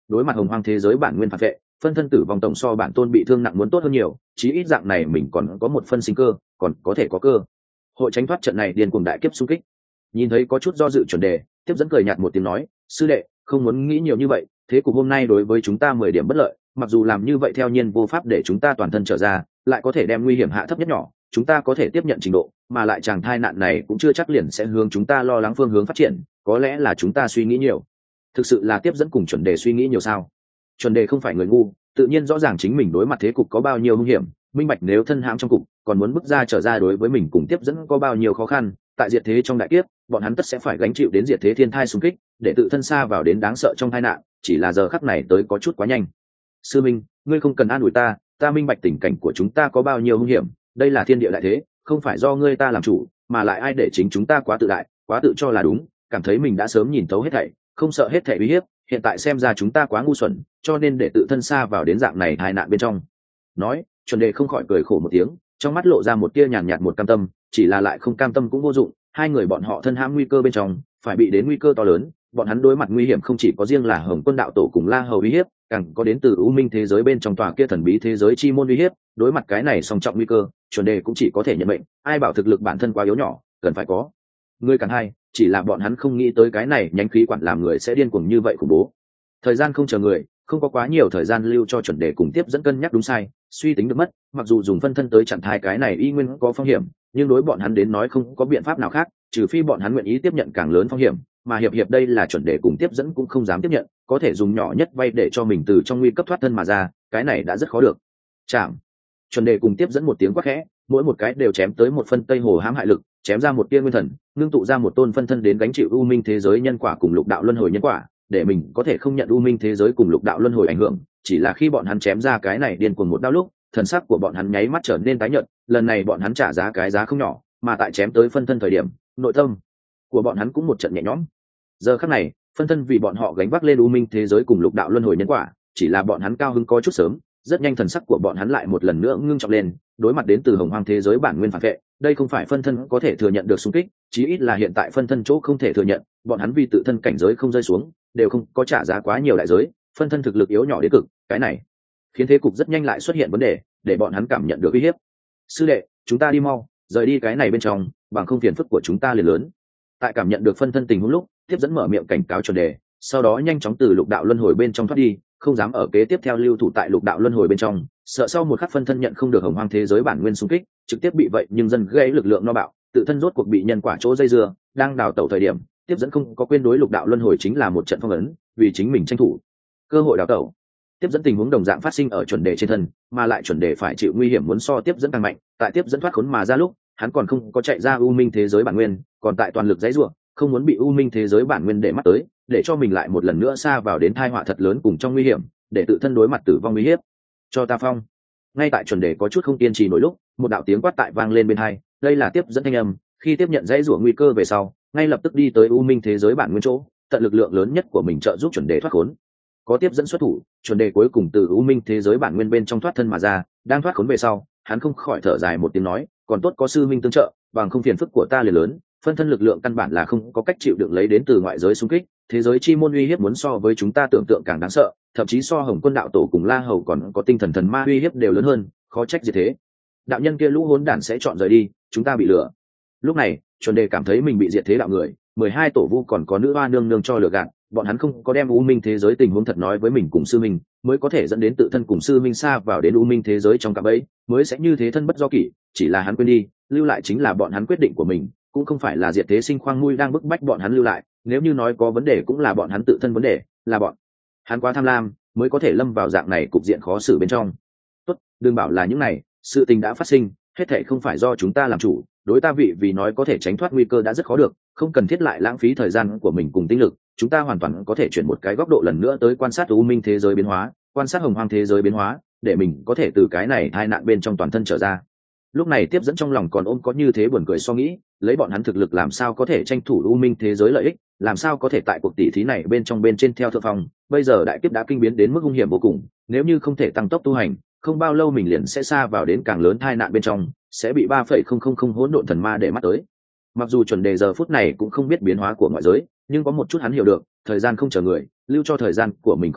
đối mặt hồng hoang thế giới bản nguyên phản vệ, phân thân tử vong tổng so bản tôn bị thương nặng muốn tốt hơn nhiều, chí ít dạng này mình còn có một phân sinh cơ, còn có thể có cơ hội tránh thoát trận này điên cuồng đại kiếp xung kích. Nhìn thấy có chút do dự chuẩn đề, tiếp dẫn cười nhạt một tiếng nói, sư đệ không muốn nghĩ nhiều như vậy, thế cục hôm nay đối với chúng ta mười điểm bất lợi, mặc dù làm như vậy theo nhiên vô pháp để chúng ta toàn thân trở ra, lại có thể đem nguy hiểm hạ thấp nhất nhỏ, chúng ta có thể tiếp nhận trình độ, mà lại chàng thai nạn này cũng chưa chắc liền sẽ hướng chúng ta lo lắng phương hướng phát triển, có lẽ là chúng ta suy nghĩ nhiều. Thực sự là tiếp dẫn cùng chuẩn đề suy nghĩ nhiều sao? Chuẩn đề không phải người ngu, tự nhiên rõ ràng chính mình đối mặt thế cục có bao nhiêu nguy hiểm, minh bạch nếu thân hãm trong cục, còn muốn bước ra trở ra đối với mình cùng tiếp dẫn có bao nhiêu khó khăn, tại diệt thế trong đại kiếp, bọn hắn tất sẽ phải gánh chịu đến diệt thế thiên thai xung kích, để tự thân xa vào đến đáng sợ trong tai nạn, chỉ là giờ khắc này tới có chút quá nhanh. Sư minh, ngươi không cần an ủi ta, ta minh bạch tình cảnh của chúng ta có bao nhiêu nguy hiểm, đây là thiên địa đại thế, không phải do ngươi ta làm chủ, mà lại ai để chính chúng ta quá tự đại, quá tự cho là đúng, cảm thấy mình đã sớm nhìn thấu hết thảy, không sợ hết thảy uy hiếp, hiện tại xem ra chúng ta quá ngu xuẩn, cho nên để tự thân xa vào đến dạng này tai nạn bên trong. Nói, chuẩn đề không khỏi cười khổ một tiếng, trong mắt lộ ra một tia nhàn nhạt một cam tâm, chỉ là lại không cam tâm cũng vô dụng, hai người bọn họ thân hãm nguy cơ bên trong, phải bị đến nguy cơ to lớn, bọn hắn đối mặt nguy hiểm không chỉ có riêng là Hồng Quân đạo tổ cùng La Hầu uy hiếp, càng có đến từ U Minh thế giới bên trong tòa kia thần bí thế giới chi môn uy hiếp, đối mặt cái này song trọng nguy cơ, chuẩn đề cũng chỉ có thể nhận mệnh, ai bảo thực lực bản thân quá yếu nhỏ, cần phải có người càng hay, chỉ là bọn hắn không nghĩ tới cái này nhánh khí quản làm người sẽ điên cuồng như vậy khủng bố. Thời gian không chờ người, không có quá nhiều thời gian lưu cho chuẩn đề cùng tiếp dẫn cân nhắc đúng sai, suy tính được mất, mặc dù dùng phân thân tới chặn thai cái này y nguyên có phong hiểm, nhưng đối bọn hắn đến nói không có biện pháp nào khác, trừ phi bọn hắn nguyện ý tiếp nhận càng lớn phong hiểm, mà hiệp hiệp đây là chuẩn đề cùng tiếp dẫn cũng không dám tiếp nhận, có thể dùng nhỏ nhất vay để cho mình từ trong nguy cấp thoát thân mà ra, cái này đã rất khó được. Chạm. Chuẩn đề cùng tiếp dẫn một tiếng quát khẽ, mỗi một cái đều chém tới một phân tây hồ hãm hại lực, chém ra một tia nguyên thần, ngưng tụ ra một tôn phân thân đến gánh chịu u minh thế giới nhân quả cùng lục đạo luân hồi nhân quả, để mình có thể không nhận u minh thế giới cùng lục đạo luân hồi ảnh hưởng. Chỉ là khi bọn hắn chém ra cái này điên cuồng một đao lúc, thần sắc của bọn hắn nháy mắt trở nên tái nhợt, lần này bọn hắn trả giá cái giá không nhỏ, mà tại chém tới phân thân thời điểm, nội tâm của bọn hắn cũng một trận nhẹ nhõm. Giờ khắc này, phân thân vì bọn họ gánh vác lên u minh thế giới cùng lục đạo luân hồi nhân quả, chỉ là bọn hắn cao hứng có chút sớm, rất nhanh thần sắc của bọn hắn lại một lần nữa ngưng trọng lên, đối mặt đến từ hồng hoang thế giới bản nguyên phản vệ, đây không phải phân thân có thể thừa nhận được xung kích, chí ít là hiện tại phân thân chỗ không thể thừa nhận, bọn hắn vì tự thân cảnh giới không rơi xuống, đều không có trả giá quá nhiều đại giới, phân thân thực lực yếu nhỏ đến cực, cái này khiến thế cục rất nhanh lại xuất hiện vấn đề, để bọn hắn cảm nhận được uy hiếp. Sư đệ, chúng ta đi mau, rời đi cái này bên trong, bằng không phiền phức của chúng ta liền lớn. Tại cảm nhận được phân thân tình huống lúc, tiếp dẫn mở miệng cảnh cáo chuẩn đề, sau đó nhanh chóng từ lục đạo luân hồi bên trong thoát đi, không dám ở kế tiếp theo lưu thủ tại lục đạo luân hồi bên trong, sợ sau một khắc phân thân nhận không được hồng hoang thế giới bản nguyên xung kích, trực tiếp bị vậy nhưng dân gây lực lượng no bạo, tự thân rốt cuộc bị nhân quả chỗ dây dưa, đang đào tẩu thời điểm, tiếp dẫn không có quên đối lục đạo luân hồi chính là một trận phong ấn, vì chính mình tranh thủ cơ hội đào tẩu. Tiếp dẫn tình huống đồng dạng phát sinh ở chuẩn đề trên thân, mà lại chuẩn đề phải chịu nguy hiểm muốn so tiếp dẫn càng mạnh, tại tiếp dẫn thoát khốn mà ra lúc, hắn còn không có chạy ra u minh thế giới bản nguyên, còn tại toàn lực dãy rủa, không muốn bị u minh thế giới bản nguyên để mắt tới, để cho mình lại một lần nữa xa vào đến tai họa thật lớn cùng trong nguy hiểm, để tự thân đối mặt tử vong uy hiếp. Cho ta phong. Ngay tại chuẩn đề có chút không kiên trì nổi lúc, một đạo tiếng quát tại vang lên bên tai, đây là tiếp dẫn thanh âm, khi tiếp nhận dãy rủa nguy cơ về sau, ngay lập tức đi tới u minh thế giới bản nguyên chỗ, tận lực lượng lớn nhất của mình trợ giúp chuẩn đề thoát khốn. Có tiếp dẫn xuất thủ, chuẩn đề cuối cùng từ u minh thế giới bản nguyên bên trong thoát thân mà ra, đang thoát khốn về sau, hắn không khỏi thở dài một tiếng nói, còn tốt có sư minh tương trợ, bằng không phiền phức của ta liền lớn, phân thân lực lượng căn bản là không có cách chịu đựng lấy đến từ ngoại giới xung kích, thế giới chi môn uy hiếp muốn so với chúng ta tưởng tượng càng đáng sợ, thậm chí so Hồng Quân đạo tổ cùng La Hầu còn có tinh thần thần ma uy hiếp đều lớn hơn, khó trách gì thế. Đạo nhân kia lũ hỗn đản sẽ chọn rời đi, chúng ta bị lừa. Lúc này, chuẩn đề cảm thấy mình bị diệt thế đạo người, mười hai tổ vu còn có nữ hoa nương nương cho lừa gạt, bọn hắn không có đem u minh thế giới tình huống thật nói với mình cùng sư minh, mới có thể dẫn đến tự thân cùng sư minh xa vào đến u minh thế giới trong cạm bẫy, mới sẽ như thế thân bất do kỷ, chỉ là hắn quên đi, lưu lại chính là bọn hắn quyết định của mình, cũng không phải là diệt thế sinh khoang mui đang bức bách bọn hắn lưu lại, nếu như nói có vấn đề cũng là bọn hắn tự thân vấn đề, là bọn hắn quá tham lam, mới có thể lâm vào dạng này cục diện khó xử bên trong. Tốt, đừng bảo là những này, sự tình đã phát sinh, hết thảy không phải do chúng ta làm chủ, đối ta vị vì nói có thể tránh thoát nguy cơ đã rất khó được, không cần thiết lại lãng phí thời gian của mình cùng tinh lực, chúng ta hoàn toàn có thể chuyển một cái góc độ lần nữa tới quan sát u minh thế giới biến hóa, quan sát hồng hoang thế giới biến hóa, để mình có thể từ cái này tai nạn bên trong toàn thân trở ra. Lúc này tiếp dẫn trong lòng còn ôm có như thế buồn cười so nghĩ, lấy bọn hắn thực lực làm sao có thể tranh thủ u minh thế giới lợi ích, làm sao có thể tại cuộc tỷ thí này bên trong bên trên theo thượng phong, bây giờ đại kiếp đã kinh biến đến mức hung hiểm vô cùng, nếu như không thể tăng tốc tu hành, không bao lâu mình liền sẽ xa vào đến càng lớn tai nạn bên trong, sẽ bị ba phẩy không không không hỗn độn thần ma để mắt tới. Mặc dù chuẩn đề giờ phút này cũng không biết biến hóa của ngoại giới, nhưng có một chút hắn hiểu được, thời gian không chờ người, lưu cho thời gian của mình không nhiều,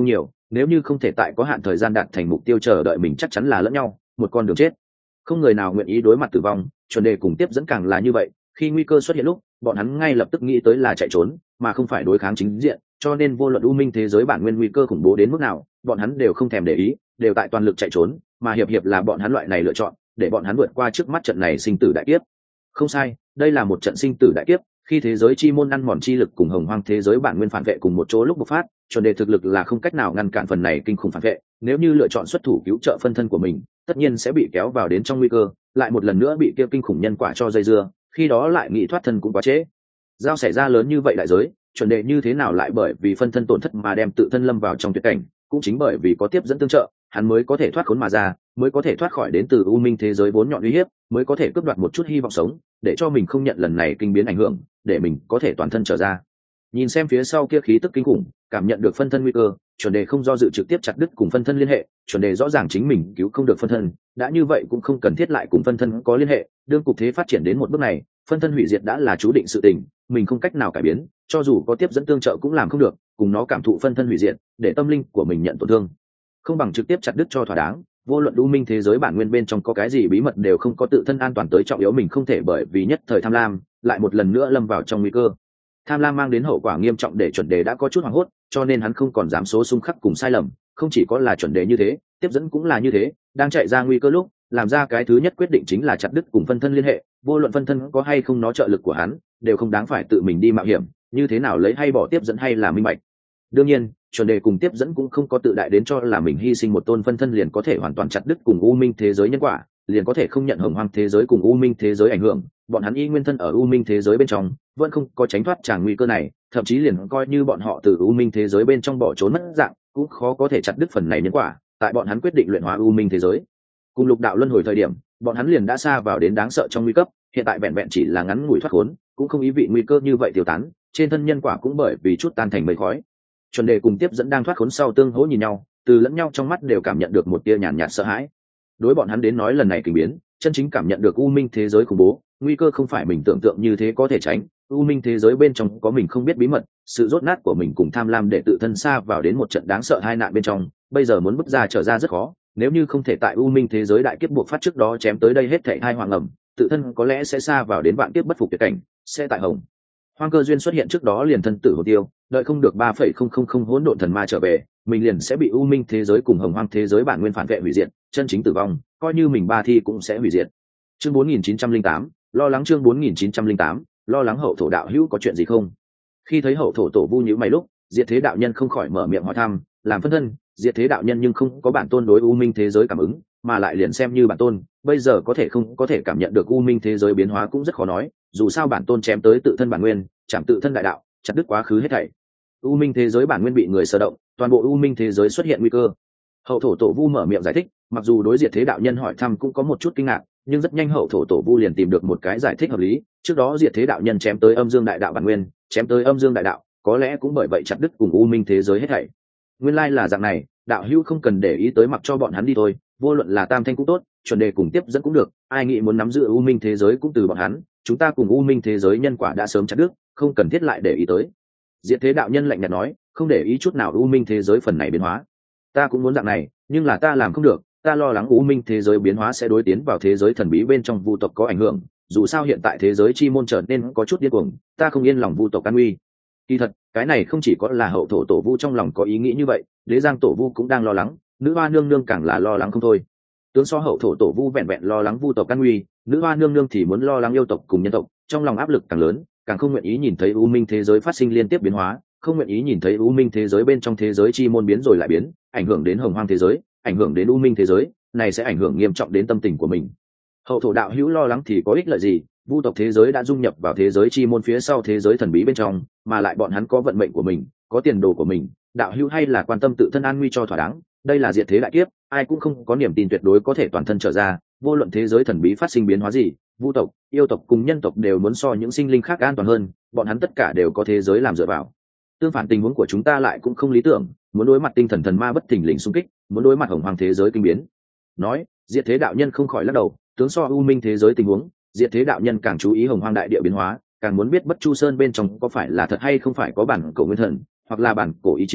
nếu như không thể tại có hạn thời gian đạt thành mục tiêu chờ đợi mình chắc chắn là lẫn nhau một con đường chết. Không người nào nguyện ý đối mặt tử vong, chuẩn đề cùng tiếp dẫn càng là như vậy. Khi nguy cơ xuất hiện lúc, bọn hắn ngay lập tức nghĩ tới là chạy trốn mà không phải đối kháng chính diện, cho nên vô luận u minh thế giới bản nguyên nguy cơ khủng bố đến mức nào, bọn hắn đều không thèm để ý, đều tại toàn lực chạy trốn, mà hiệp hiệp là bọn hắn loại này lựa chọn để bọn hắn vượt qua trước mắt trận này sinh tử đại kiếp. Không sai, đây là một trận sinh tử đại kiếp. Khi thế giới chi môn ăn mòn chi lực cùng hồng hoang thế giới bản nguyên phản vệ cùng một chỗ lúc bộc phát, chuẩn đề thực lực là không cách nào ngăn cản phần này kinh khủng phản vệ. Nếu như lựa chọn xuất thủ cứu trợ phân thân của mình, tất nhiên sẽ bị kéo vào đến trong nguy cơ, lại một lần nữa bị kia kinh khủng nhân quả cho dây dưa, khi đó lại nghĩ thoát thân cũng quá trễ. Giao xảy ra lớn như vậy đại giới, chuẩn đề như thế nào lại bởi vì phân thân tổn thất mà đem tự thân lâm vào trong tuyệt cảnh, cũng chính bởi vì có tiếp dẫn tương trợ, hắn mới có thể thoát khốn mà ra, mới có thể thoát khỏi đến từ u minh thế giới vốn nhọn uy hiếp, mới có thể cướp đoạt một chút hy vọng sống, để cho mình không nhận lần này kinh biến ảnh hưởng, để mình có thể toàn thân trở ra. Nhìn xem phía sau kia khí tức kinh khủng, cảm nhận được phân thân nguy cơ, chuẩn đề không do dự trực tiếp chặt đứt cùng phân thân liên hệ. Chuẩn đề rõ ràng chính mình cứu không được phân thân, đã như vậy cũng không cần thiết lại cùng phân thân có liên hệ. Đương cục thế phát triển đến một bước này, phân thân hủy diệt đã là chú định sự tình, mình không cách nào cải biến, cho dù có tiếp dẫn tương trợ cũng làm không được, cùng nó cảm thụ phân thân hủy diệt, để tâm linh của mình nhận tổn thương, không bằng trực tiếp chặt đứt cho thỏa đáng. Vô luận u minh thế giới bản nguyên bên trong có cái gì bí mật đều không có tự thân an toàn tới trọng yếu, mình không thể bởi vì nhất thời tham lam lại một lần nữa lâm vào trong nguy cơ. Tham lam mang đến hậu quả nghiêm trọng để chuẩn đề đã có chút hoảng hốt, cho nên hắn không còn dám số xung khắc cùng sai lầm. Không chỉ có là chuẩn đề như thế, tiếp dẫn cũng là như thế, đang chạy ra nguy cơ lúc làm ra cái thứ nhất quyết định chính là chặt đứt cùng phân thân liên hệ. Vô luận phân thân có hay không nó trợ lực của hắn đều không đáng phải tự mình đi mạo hiểm, như thế nào lấy hay bỏ tiếp dẫn hay là minh bạch. Đương nhiên chuẩn đề cùng tiếp dẫn cũng không có tự đại đến cho là mình hy sinh một tôn phân thân liền có thể hoàn toàn chặt đứt cùng u minh thế giới nhân quả, liền có thể không nhận hồng hoang thế giới cùng u minh thế giới ảnh hưởng. Bọn hắn y nguyên thân ở u minh thế giới bên trong, vẫn không có tránh thoát tràng nguy cơ này, thậm chí liền coi như bọn họ từ u minh thế giới bên trong bỏ trốn mất dạng, cũng khó có thể chặt đứt phần này nhân quả. Tại bọn hắn quyết định luyện hóa u minh thế giới cùng lục đạo luân hồi thời điểm, bọn hắn liền đã xa vào đến đáng sợ trong nguy cấp. Hiện tại vẹn vẹn chỉ là ngắn ngủi thoát khốn, cũng không ý vị nguy cơ như vậy tiêu tán, trên thân nhân quả cũng bởi vì chút tan thành mây khói. Chuẩn đề cùng tiếp dẫn đang thoát khốn sau tương hỗ nhìn nhau, từ lẫn nhau trong mắt đều cảm nhận được một tia nhàn nhạt sợ hãi. Đối bọn hắn đến nói lần này kinh biến, chân chính cảm nhận được u minh thế giới khủng bố, nguy cơ không phải mình tưởng tượng như thế có thể tránh. U minh thế giới bên trong có mình không biết bí mật, sự rốt nát của mình cùng tham lam để tự thân xa vào đến một trận đáng sợ hai nạn bên trong, bây giờ muốn bước ra trở ra rất khó. Nếu như không thể tại u minh thế giới đại kiếp buộc phát trước đó chém tới đây hết thảy hai hoàng ẩm, tự thân có lẽ sẽ xa vào đến vạn kiếp bất phục tuyệt cảnh, sẽ tại hồng hoang cơ duyên xuất hiện trước đó liền thân tử hồn tiêu, đợi không được ba phẩy không không không hỗn độn thần ma trở về, mình liền sẽ bị u minh thế giới cùng hồng hoang thế giới bản nguyên phản vệ hủy diệt, chân chính tử vong, coi như mình ba thi cũng sẽ hủy diệt. Chương bốn nghìn chín trăm linh tám, lo lắng. Chương bốn nghìn chín trăm linh tám, lo lắng. Hậu thổ đạo hữu có chuyện gì không? Khi thấy hậu thổ tổ vu nhíu mày lúc, Diệt Thế đạo nhân không khỏi mở miệng hỏi thăm. Làm phân thân, Diệt Thế đạo nhân nhưng không có bản tôn đối u minh thế giới cảm ứng, mà lại liền xem như bản tôn, bây giờ có thể không có thể cảm nhận được u minh thế giới biến hóa cũng rất khó nói. Dù sao bản tôn chém tới tự thân bản nguyên, chạm tự thân đại đạo, chặt đứt quá khứ hết thảy. U minh thế giới bản nguyên bị người sờ động, toàn bộ u minh thế giới xuất hiện nguy cơ. Hậu thổ tổ vu mở miệng giải thích, mặc dù đối Diệt Thế đạo nhân hỏi thăm cũng có một chút kinh ngạc, nhưng rất nhanh hậu thổ tổ vu liền tìm được một cái giải thích hợp lý. Trước đó Diệt Thế đạo nhân chém tới âm dương đại đạo bản nguyên, chém tới âm dương đại đạo, có lẽ cũng bởi vậy chặt đứt cùng u minh thế giới hết thảy. Nguyên lai là dạng này, đạo hữu không cần để ý tới, mặc cho bọn hắn đi thôi. Vô luận là tam thanh cũng tốt, chuẩn đề cùng tiếp dẫn cũng được, ai nghĩ muốn nắm giữ u minh thế giới cũng từ bọn hắn. Chúng ta cùng u minh thế giới nhân quả đã sớm chặt đứt, không cần thiết lại để ý tới. Diệt Thế đạo nhân lạnh nhạt nói, không để ý chút nào u minh thế giới phần này biến hóa. Ta cũng muốn dạng này, nhưng là ta làm không được. Ta lo lắng u minh thế giới biến hóa sẽ đối tiến vào thế giới thần bí bên trong vu tộc có ảnh hưởng. Dù sao hiện tại thế giới chi môn trở nên có chút điên cuồng, ta không yên lòng vu tộc an nguy. Kỳ thật, cái này không chỉ có là hậu thổ tổ vu trong lòng có ý nghĩ như vậy, đế giang tổ vu cũng đang lo lắng, nữ hoa nương nương càng là lo lắng không thôi. Tướng so hậu thổ tổ vu vẹn vẹn lo lắng vu tộc an nguy, nữ hoa nương nương thì muốn lo lắng yêu tộc cùng nhân tộc, trong lòng áp lực càng lớn, càng không nguyện ý nhìn thấy u minh thế giới phát sinh liên tiếp biến hóa, không nguyện ý nhìn thấy u minh thế giới bên trong thế giới chi môn biến rồi lại biến, ảnh hưởng đến hồng hoang thế giới, ảnh hưởng đến u minh thế giới, này sẽ ảnh hưởng nghiêm trọng đến tâm tình của mình. Hậu thổ đạo hữu lo lắng thì có ích lợi gì? Vu tộc thế giới đã dung nhập vào thế giới chi môn phía sau thế giới thần bí bên trong, mà lại bọn hắn có vận mệnh của mình, có tiền đồ của mình, đạo hữu hay là quan tâm tự thân an nguy cho thỏa đáng. Đây là diệt thế đại kiếp, ai cũng không có niềm tin tuyệt đối có thể toàn thân trở ra. Vô luận thế giới thần bí phát sinh biến hóa gì, vu tộc, yêu tộc cùng nhân tộc đều muốn so những sinh linh khác an toàn hơn, bọn hắn tất cả đều có thế giới làm dựa vào. Tương phản tình huống của chúng ta lại cũng không lý tưởng, muốn đối mặt tinh thần thần ma bất thình lình xung kích, muốn đối mặt hồng hoàng thế giới kinh biến. Nói, diệt thế đạo nhân không khỏi lắc đầu, tướng so u minh thế giới tình huống, diệt thế đạo nhân càng chú ý hồng hoang đại địa biến hóa, càng muốn biết bất chu sơn bên trong có phải là thật hay không phải có bản cổ nguyên thần, hoặc là bản cổ ý chí.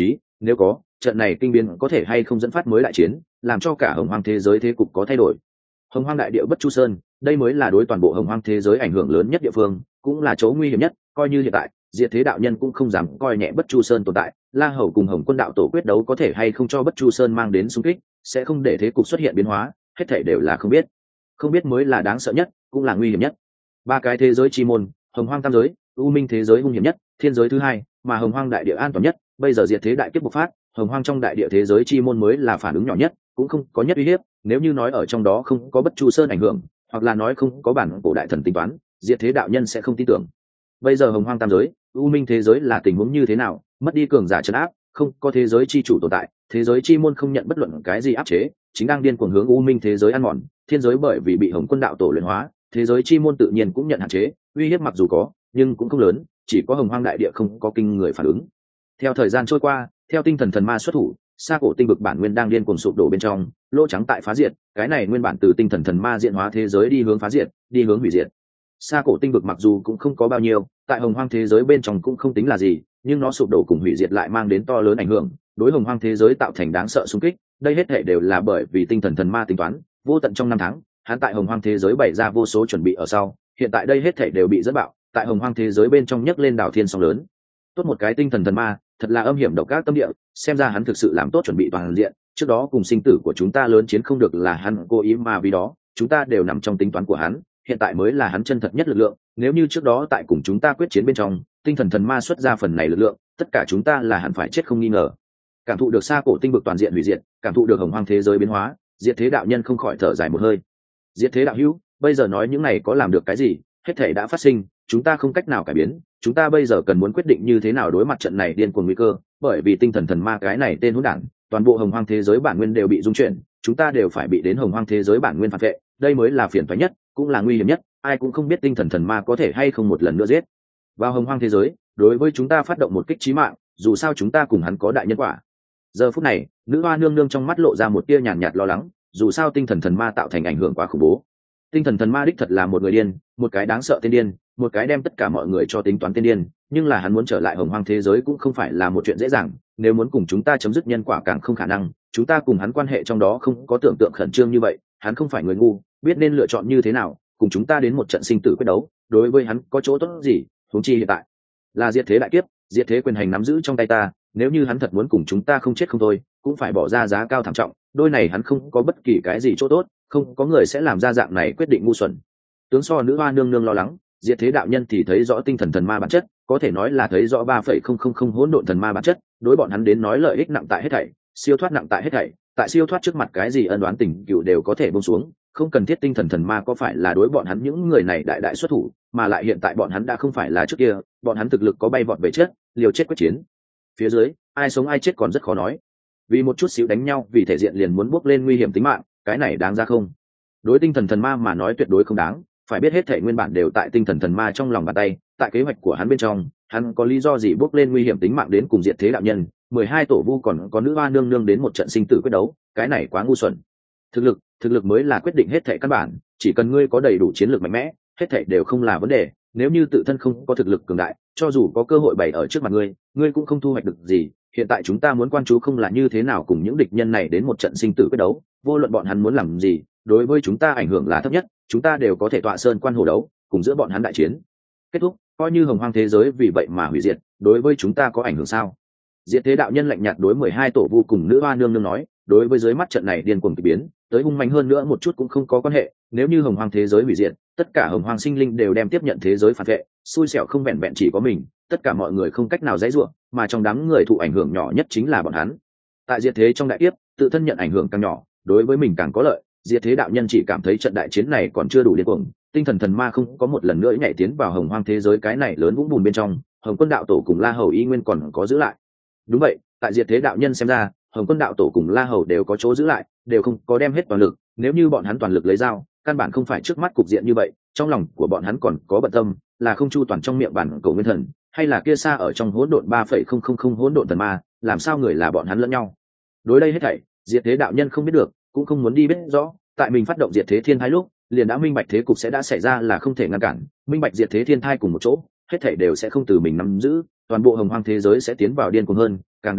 nếu có, trận này kinh biến có thể hay không dẫn phát mới đại chiến, làm cho cả hồng hoang thế giới thế cục có thay đổi. Hồng hoang đại địa Bất Chu Sơn, đây mới là đối toàn bộ hồng hoang thế giới ảnh hưởng lớn nhất địa phương, cũng là chỗ nguy hiểm nhất. Coi như hiện tại Diệt Thế đạo nhân cũng không dám coi nhẹ Bất Chu Sơn tồn tại. La Hầu cùng Hồng Quân đạo tổ quyết đấu có thể hay không cho Bất Chu Sơn mang đến xung kích, sẽ không để thế cục xuất hiện biến hóa, hết thảy đều là không biết. Không biết mới là đáng sợ nhất, cũng là nguy hiểm nhất. Ba cái thế giới chi môn, hồng hoang tam giới, u minh thế giới hung hiểm nhất, thiên giới thứ hai, mà hồng hoang đại địa an toàn nhất. Bây giờ Diệt Thế đại kiếp bộc phát, hồng hoang trong đại địa thế giới chi môn mới là phản ứng nhỏ nhất, cũng không có nhất uy hiếp. Nếu như nói ở trong đó không có Bất Chu Sơn ảnh hưởng, hoặc là nói không có bản cổ đại thần tính toán, Diệt Thế đạo nhân sẽ không tin tưởng. Bây giờ hồng hoang tam giới, u minh thế giới là tình huống như thế nào? Mất đi cường giả trấn áp, không có thế giới chi chủ tồn tại, thế giới chi môn không nhận bất luận cái gì áp chế, chính đang điên cuồng hướng u minh thế giới ăn mòn. Thiên giới bởi vì bị Hồng Quân đạo tổ luyện hóa, thế giới chi môn tự nhiên cũng nhận hạn chế, uy hiếp mặc dù có, nhưng cũng không lớn, chỉ có hồng hoang đại địa không có kinh người phản ứng. Theo thời gian trôi qua, theo tinh thần thần ma xuất thủ, sa cổ tinh vực bản nguyên đang điên cuồng sụp đổ bên trong, lỗ trắng tại phá diệt, cái này nguyên bản từ tinh thần thần ma diễn hóa thế giới đi hướng phá diệt, đi hướng hủy diệt. Sa cổ tinh vực mặc dù cũng không có bao nhiêu, tại hồng hoang thế giới bên trong cũng không tính là gì, nhưng nó sụp đổ cùng hủy diệt lại mang đến to lớn ảnh hưởng, đối hồng hoang thế giới tạo thành đáng sợ xung kích. Đây hết thảy đều là bởi vì tinh thần thần ma tính toán, vô tận trong năm tháng, hắn tại hồng hoang thế giới bày ra vô số chuẩn bị ở sau, hiện tại đây hết thảy đều bị dẫn bạo, tại hồng hoang thế giới bên trong nhấc lên đảo thiên sóng lớn. Tốt một cái tinh thần thần ma, thật là âm hiểm độc ác tâm địa, xem ra hắn thực sự làm tốt chuẩn bị toàn diện, trước đó cùng sinh tử của chúng ta lớn chiến không được là hắn cố ý mà vì đó, chúng ta đều nằm trong tính toán của hắn, hiện tại mới là hắn chân thật nhất lực lượng. Nếu như trước đó tại cùng chúng ta quyết chiến bên trong, tinh thần thần ma xuất ra phần này lực lượng, tất cả chúng ta là hẳn phải chết không nghi ngờ. Cảm thụ được sa cổ tinh vực toàn diện hủy diệt, cảm thụ được hồng hoang thế giới biến hóa, Diệt Thế đạo nhân không khỏi thở dài một hơi. Diệt Thế đạo hữu, bây giờ nói những này có làm được cái gì? Hết thảy đã phát sinh, chúng ta không cách nào cải biến, chúng ta bây giờ cần muốn quyết định như thế nào đối mặt trận này điên cuồng nguy cơ, bởi vì tinh thần thần ma cái này tên hỗn đản, toàn bộ hồng hoang thế giới bản nguyên đều bị dung chuyển, chúng ta đều phải bị đến hồng hoang thế giới bản nguyên phản vệ, đây mới là phiền toái nhất, cũng là nguy hiểm nhất, ai cũng không biết tinh thần thần ma có thể hay không một lần nữa giết vào hồng hoang thế giới, đối với chúng ta phát động một kích chí mạng, dù sao chúng ta cùng hắn có đại nhân quả. Giờ phút này, nữ hoa nương nương trong mắt lộ ra một tia nhàn nhạt lo lắng, dù sao tinh thần thần ma tạo thành ảnh hưởng quá khủng bố. Tinh thần thần ma đích thật là một người điên, một cái đáng sợ tên điên, một cái đem tất cả mọi người cho tính toán tên điên, nhưng là hắn muốn trở lại hồng hoang thế giới cũng không phải là một chuyện dễ dàng, nếu muốn cùng chúng ta chấm dứt nhân quả càng không khả năng, chúng ta cùng hắn quan hệ trong đó không có tưởng tượng khẩn trương như vậy, hắn không phải người ngu, biết nên lựa chọn như thế nào, cùng chúng ta đến một trận sinh tử quyết đấu, đối với hắn có chỗ tốt gì, huống chi hiện tại là Diệt Thế đại kiếp, Diệt Thế quyền hành nắm giữ trong tay ta, nếu như hắn thật muốn cùng chúng ta không chết không thôi, cũng phải bỏ ra giá cao thảm trọng, đôi này hắn không có bất kỳ cái gì chỗ tốt, không có người sẽ làm ra dạng này quyết định ngu xuẩn. Tướng so nữ hoa nương nương lo lắng, Diệt Thế đạo nhân thì thấy rõ tinh thần thần ma bản chất, có thể nói là thấy rõ ba phẩy không không không hỗn độn thần ma bản chất, đối bọn hắn đến nói lợi ích nặng tại hết thảy, siêu thoát nặng tại hết thảy, tại siêu thoát trước mặt cái gì ân oán tình cựu đều có thể buông xuống, không cần thiết tinh thần thần ma có phải là đối bọn hắn những người này đại đại xuất thủ, mà lại hiện tại bọn hắn đã không phải là trước kia, bọn hắn thực lực có bay vọt về chết, liều chết quyết chiến. Phía dưới, ai sống ai chết còn rất khó nói. Vì một chút xíu đánh nhau, vì thể diện liền muốn bước lên nguy hiểm tính mạng, cái này đáng ra không? Đối tinh thần thần ma mà nói tuyệt đối không đáng, phải biết hết thảy nguyên bản đều tại tinh thần thần ma trong lòng bàn tay, tại kế hoạch của hắn bên trong, hắn có lý do gì bước lên nguy hiểm tính mạng đến cùng Diệt Thế đạo nhân, mười hai tổ vu còn có nữ hoa nương nương đến một trận sinh tử quyết đấu, cái này quá ngu xuẩn. Thực lực, thực lực mới là quyết định hết thảy căn bản, chỉ cần ngươi có đầy đủ chiến lược mạnh mẽ, hết thảy đều không là vấn đề, nếu như tự thân không có thực lực cường đại, cho dù có cơ hội bày ở trước mặt ngươi, ngươi cũng không thu hoạch được gì. Hiện tại chúng ta muốn quan chú không là như thế nào cùng những địch nhân này đến một trận sinh tử quyết đấu, vô luận bọn hắn muốn làm gì, đối với chúng ta ảnh hưởng là thấp nhất, chúng ta đều có thể tọa sơn quan hồ đấu, cùng giữa bọn hắn đại chiến kết thúc, coi như hồng hoang thế giới vì vậy mà hủy diệt, đối với chúng ta có ảnh hưởng sao? Diệt Thế đạo nhân lạnh nhạt đối mười hai tổ vu cùng nữ hoa nương nương nói, đối với dưới mắt trận này điên cuồng kỳ biến, tới hung mạnh hơn nữa một chút cũng không có quan hệ, nếu như hồng hoang thế giới hủy diệt, tất cả hồng hoang sinh linh đều đem tiếp nhận thế giới phản vệ, xui xẻo không vẹn vẹn chỉ có mình, tất cả mọi người không cách nào dãy rủa, mà trong đám người thụ ảnh hưởng nhỏ nhất chính là bọn hắn. Tại Diệt Thế trong đại kiếp, tự thân nhận ảnh hưởng càng nhỏ, đối với mình càng có lợi. Diệt Thế đạo nhân chỉ cảm thấy trận đại chiến này còn chưa đủ điên cuồng, tinh thần thần ma không có một lần nữa nhảy tiến vào hồng hoang thế giới cái này lớn vũng bùn bên trong, Hồng Quân đạo tổ cùng La Hầu y nguyên còn có giữ lại. Đúng vậy, tại Diệt Thế đạo nhân xem ra, Hồng Quân đạo tổ cùng La Hầu đều có chỗ giữ lại, đều không có đem hết toàn lực, nếu như bọn hắn toàn lực lấy dao, căn bản không phải trước mắt cục diện như vậy, trong lòng của bọn hắn còn có bận tâm, là không chu toàn trong miệng bản cổ nguyên thần, hay là kia xa ở trong hỗn độn ba phẩy không không không hỗn độn thần ma, làm sao người là bọn hắn lẫn nhau. Đối đây hết thảy, Diệt Thế đạo nhân không biết được, cũng không muốn đi biết rõ, tại mình phát động Diệt Thế thiên thai lúc, liền đã minh bạch thế cục sẽ đã xảy ra là không thể ngăn cản, minh bạch Diệt Thế thiên thai cùng một chỗ, hết thảy đều sẽ không từ mình nắm giữ, toàn bộ hồng hoang thế giới sẽ tiến vào điên cuồng hơn, càng đáng sợ,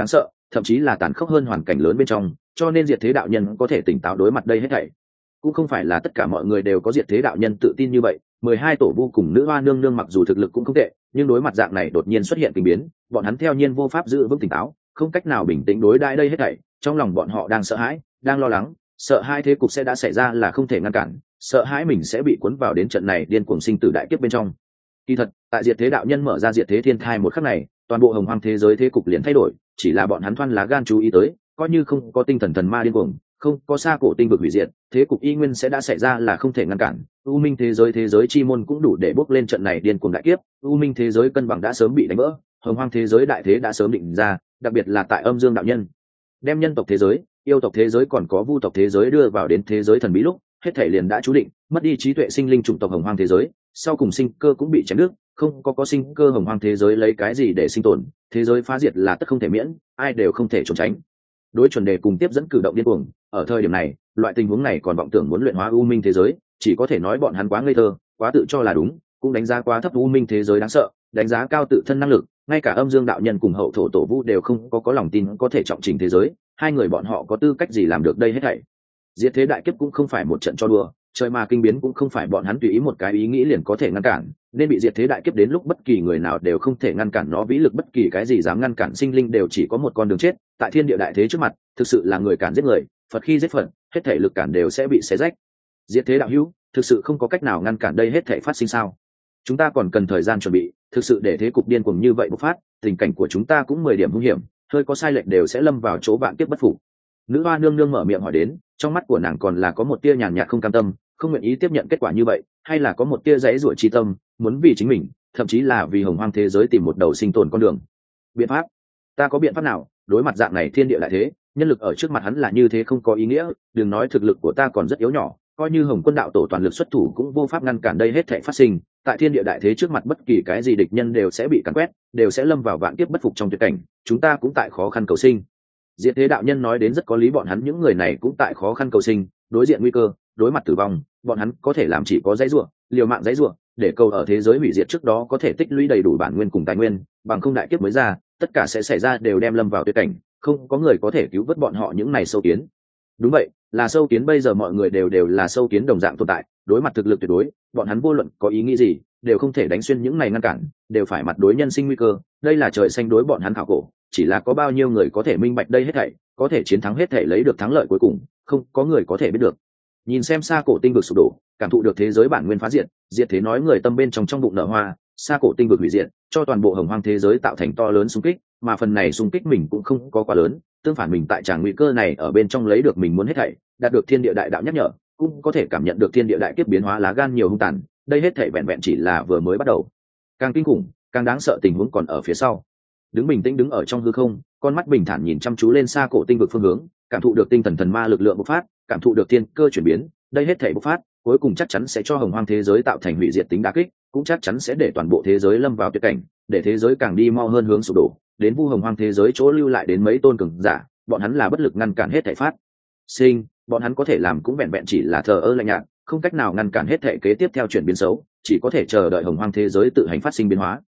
thậm chí là tàn khốc hơn hoàn cảnh lớn bên trong, cho nên diệt thế đạo nhân có thể tỉnh táo đối mặt đây hết thảy. Cũng không phải là tất cả mọi người đều có diệt thế đạo nhân tự tin như vậy. Mười hai tổ vu cùng nữ hoa nương nương mặc dù thực lực cũng không tệ, nhưng đối mặt dạng này đột nhiên xuất hiện kinh biến, bọn hắn theo nhiên vô pháp giữ vững tỉnh táo, không cách nào bình tĩnh đối đãi đây hết thảy. Trong lòng bọn họ đang sợ hãi, đang lo lắng, sợ hai thế cục sẽ đã xảy ra là không thể ngăn cản, sợ hãi mình sẽ bị cuốn vào đến trận này điên cuồng sinh tử đại kiếp bên trong. Kỳ thật, tại diệt thế đạo nhân mở ra diệt thế thiên thai một khắc này, toàn bộ hồng hoang thế giới thế cục liền thay đổi, chỉ là bọn hắn thoăn lá gan chú ý tới, coi như không có tinh thần thần ma điên cuồng, không có xa cổ tinh vực hủy diệt, thế cục y nguyên sẽ đã xảy ra là không thể ngăn cản. U minh thế giới thế giới chi môn cũng đủ để bốc lên trận này điên cuồng đại kiếp, u minh thế giới cân bằng đã sớm bị đánh vỡ, hồng hoang thế giới đại thế đã sớm định ra, đặc biệt là tại âm dương đạo nhân đem nhân tộc thế giới, yêu tộc thế giới còn có vu tộc thế giới đưa vào đến thế giới thần bí lúc, hết thể liền đã chú định, mất đi trí tuệ sinh linh chủng tộc hồng hoang thế giới, sau cùng sinh cơ cũng bị chém đứt, không có có sinh cơ hồng hoang thế giới lấy cái gì để sinh tồn, thế giới phá diệt là tất không thể miễn, ai đều không thể trốn tránh. Đối chuẩn đề cùng tiếp dẫn cử động điên cuồng, ở thời điểm này, loại tình huống này còn vọng tưởng muốn luyện hóa u minh thế giới, chỉ có thể nói bọn hắn quá ngây thơ, quá tự cho là đúng, cũng đánh giá quá thấp u minh thế giới đáng sợ, đánh giá cao tự thân năng lực, ngay cả âm dương đạo nhân cùng hậu thổ tổ vu đều không có có lòng tin có thể trọng trình thế giới, hai người bọn họ có tư cách gì làm được đây hết thảy. Diệt thế đại kiếp cũng không phải một trận cho đùa, trời mà kinh biến cũng không phải bọn hắn tùy ý một cái ý nghĩ liền có thể ngăn cản, nên bị diệt thế đại kiếp đến lúc bất kỳ người nào đều không thể ngăn cản nó, vĩ lực bất kỳ cái gì dám ngăn cản sinh linh đều chỉ có một con đường chết, tại thiên địa đại thế trước mặt, thực sự là người cản giết người, Phật khi giết Phật, hết thể lực cản đều sẽ bị xé rách. Diệt thế đạo hữu, thực sự không có cách nào ngăn cản đây hết thể phát sinh sao? Chúng ta còn cần thời gian chuẩn bị, thực sự để thế cục điên cuồng như vậy bộc phát, tình cảnh của chúng ta cũng mười điểm nguy hiểm, hơi có sai lệch đều sẽ lâm vào chỗ vạn kiếp bất phục. Nữ hoa nương nương mở miệng hỏi đến, trong mắt của nàng còn là có một tia nhàn nhạt không cam tâm, không nguyện ý tiếp nhận kết quả như vậy, hay là có một tia giãy giụa chi tâm, muốn vì chính mình, thậm chí là vì hồng hoang thế giới tìm một đầu sinh tồn con đường. Biện pháp? Ta có biện pháp nào? Đối mặt dạng này thiên địa lại thế, nhân lực ở trước mặt hắn là như thế không có ý nghĩa, đừng nói thực lực của ta còn rất yếu nhỏ, coi như Hồng Quân đạo tổ toàn lực xuất thủ cũng vô pháp ngăn cản đây hết thảy phát sinh, tại thiên địa đại thế trước mặt bất kỳ cái gì địch nhân đều sẽ bị càn quét, đều sẽ lâm vào vạn kiếp bất phục trong tuyệt cảnh, chúng ta cũng tại khó khăn cầu sinh. Diệt thế đạo nhân nói đến rất có lý, bọn hắn những người này cũng tại khó khăn cầu sinh, đối diện nguy cơ, đối mặt tử vong, bọn hắn có thể làm chỉ có dãy rủa, liều mạng dãy rủa, để cầu ở thế giới hủy diệt trước đó có thể tích lũy đầy đủ bản nguyên cùng tài nguyên, bằng không đại kiếp mới ra, tất cả sẽ xảy ra đều đem lâm vào tuyệt cảnh, không có người có thể cứu vớt bọn họ những này sâu kiến. Đúng vậy, là sâu kiến, bây giờ mọi người đều đều là sâu kiến đồng dạng tồn tại, đối mặt thực lực tuyệt đối, bọn hắn vô luận có ý nghĩ gì, đều không thể đánh xuyên những này ngăn cản, đều phải mặt đối nhân sinh nguy cơ, đây là trời xanh đối bọn hắn khảo cổ, chỉ là có bao nhiêu người có thể minh bạch đây hết thảy, có thể chiến thắng hết thảy lấy được thắng lợi cuối cùng, không có người có thể biết được. Nhìn xem xa cổ tinh vực sụp đổ, cảm thụ được thế giới bản nguyên phá diệt, diệt thế nói người tâm bên trong trong bụng nở hoa, xa cổ tinh vực hủy diệt, cho toàn bộ hồng hoang thế giới tạo thành to lớn xung kích, mà phần này xung kích mình cũng không có quá lớn, tương phản mình tại tràng nguy cơ này ở bên trong lấy được mình muốn hết thảy, đạt được thiên địa đại đạo nhắc nhở, cũng có thể cảm nhận được thiên địa đại kiếp biến hóa lá gan nhiều hung tàn, đây hết thảy vẹn vẹn chỉ là vừa mới bắt đầu. Càng kinh khủng, càng đáng sợ tình huống còn ở phía sau. Đứng bình tĩnh đứng ở trong hư không, con mắt bình thản nhìn chăm chú lên xa cổ tinh vực phương hướng, cảm thụ được tinh thần thần ma lực lượng bộc phát, cảm thụ được thiên cơ chuyển biến, đây hết thảy bộc phát, cuối cùng chắc chắn sẽ cho hồng hoang thế giới tạo thành hủy diệt tính đả kích, cũng chắc chắn sẽ để toàn bộ thế giới lâm vào tuyệt cảnh, để thế giới càng đi mau hơn hướng sụp đổ, đến vu hồng hoang thế giới chỗ lưu lại đến mấy tôn cường giả, bọn hắn là bất lực ngăn cản hết thảy phát sinh, bọn hắn có thể làm cũng vẹn vẹn chỉ là thờ ơ lạnh nhạt, không cách nào ngăn cản hết thảy kế tiếp theo chuyển biến xấu, chỉ có thể chờ đợi hồng hoang thế giới tự hành phát sinh biến hóa.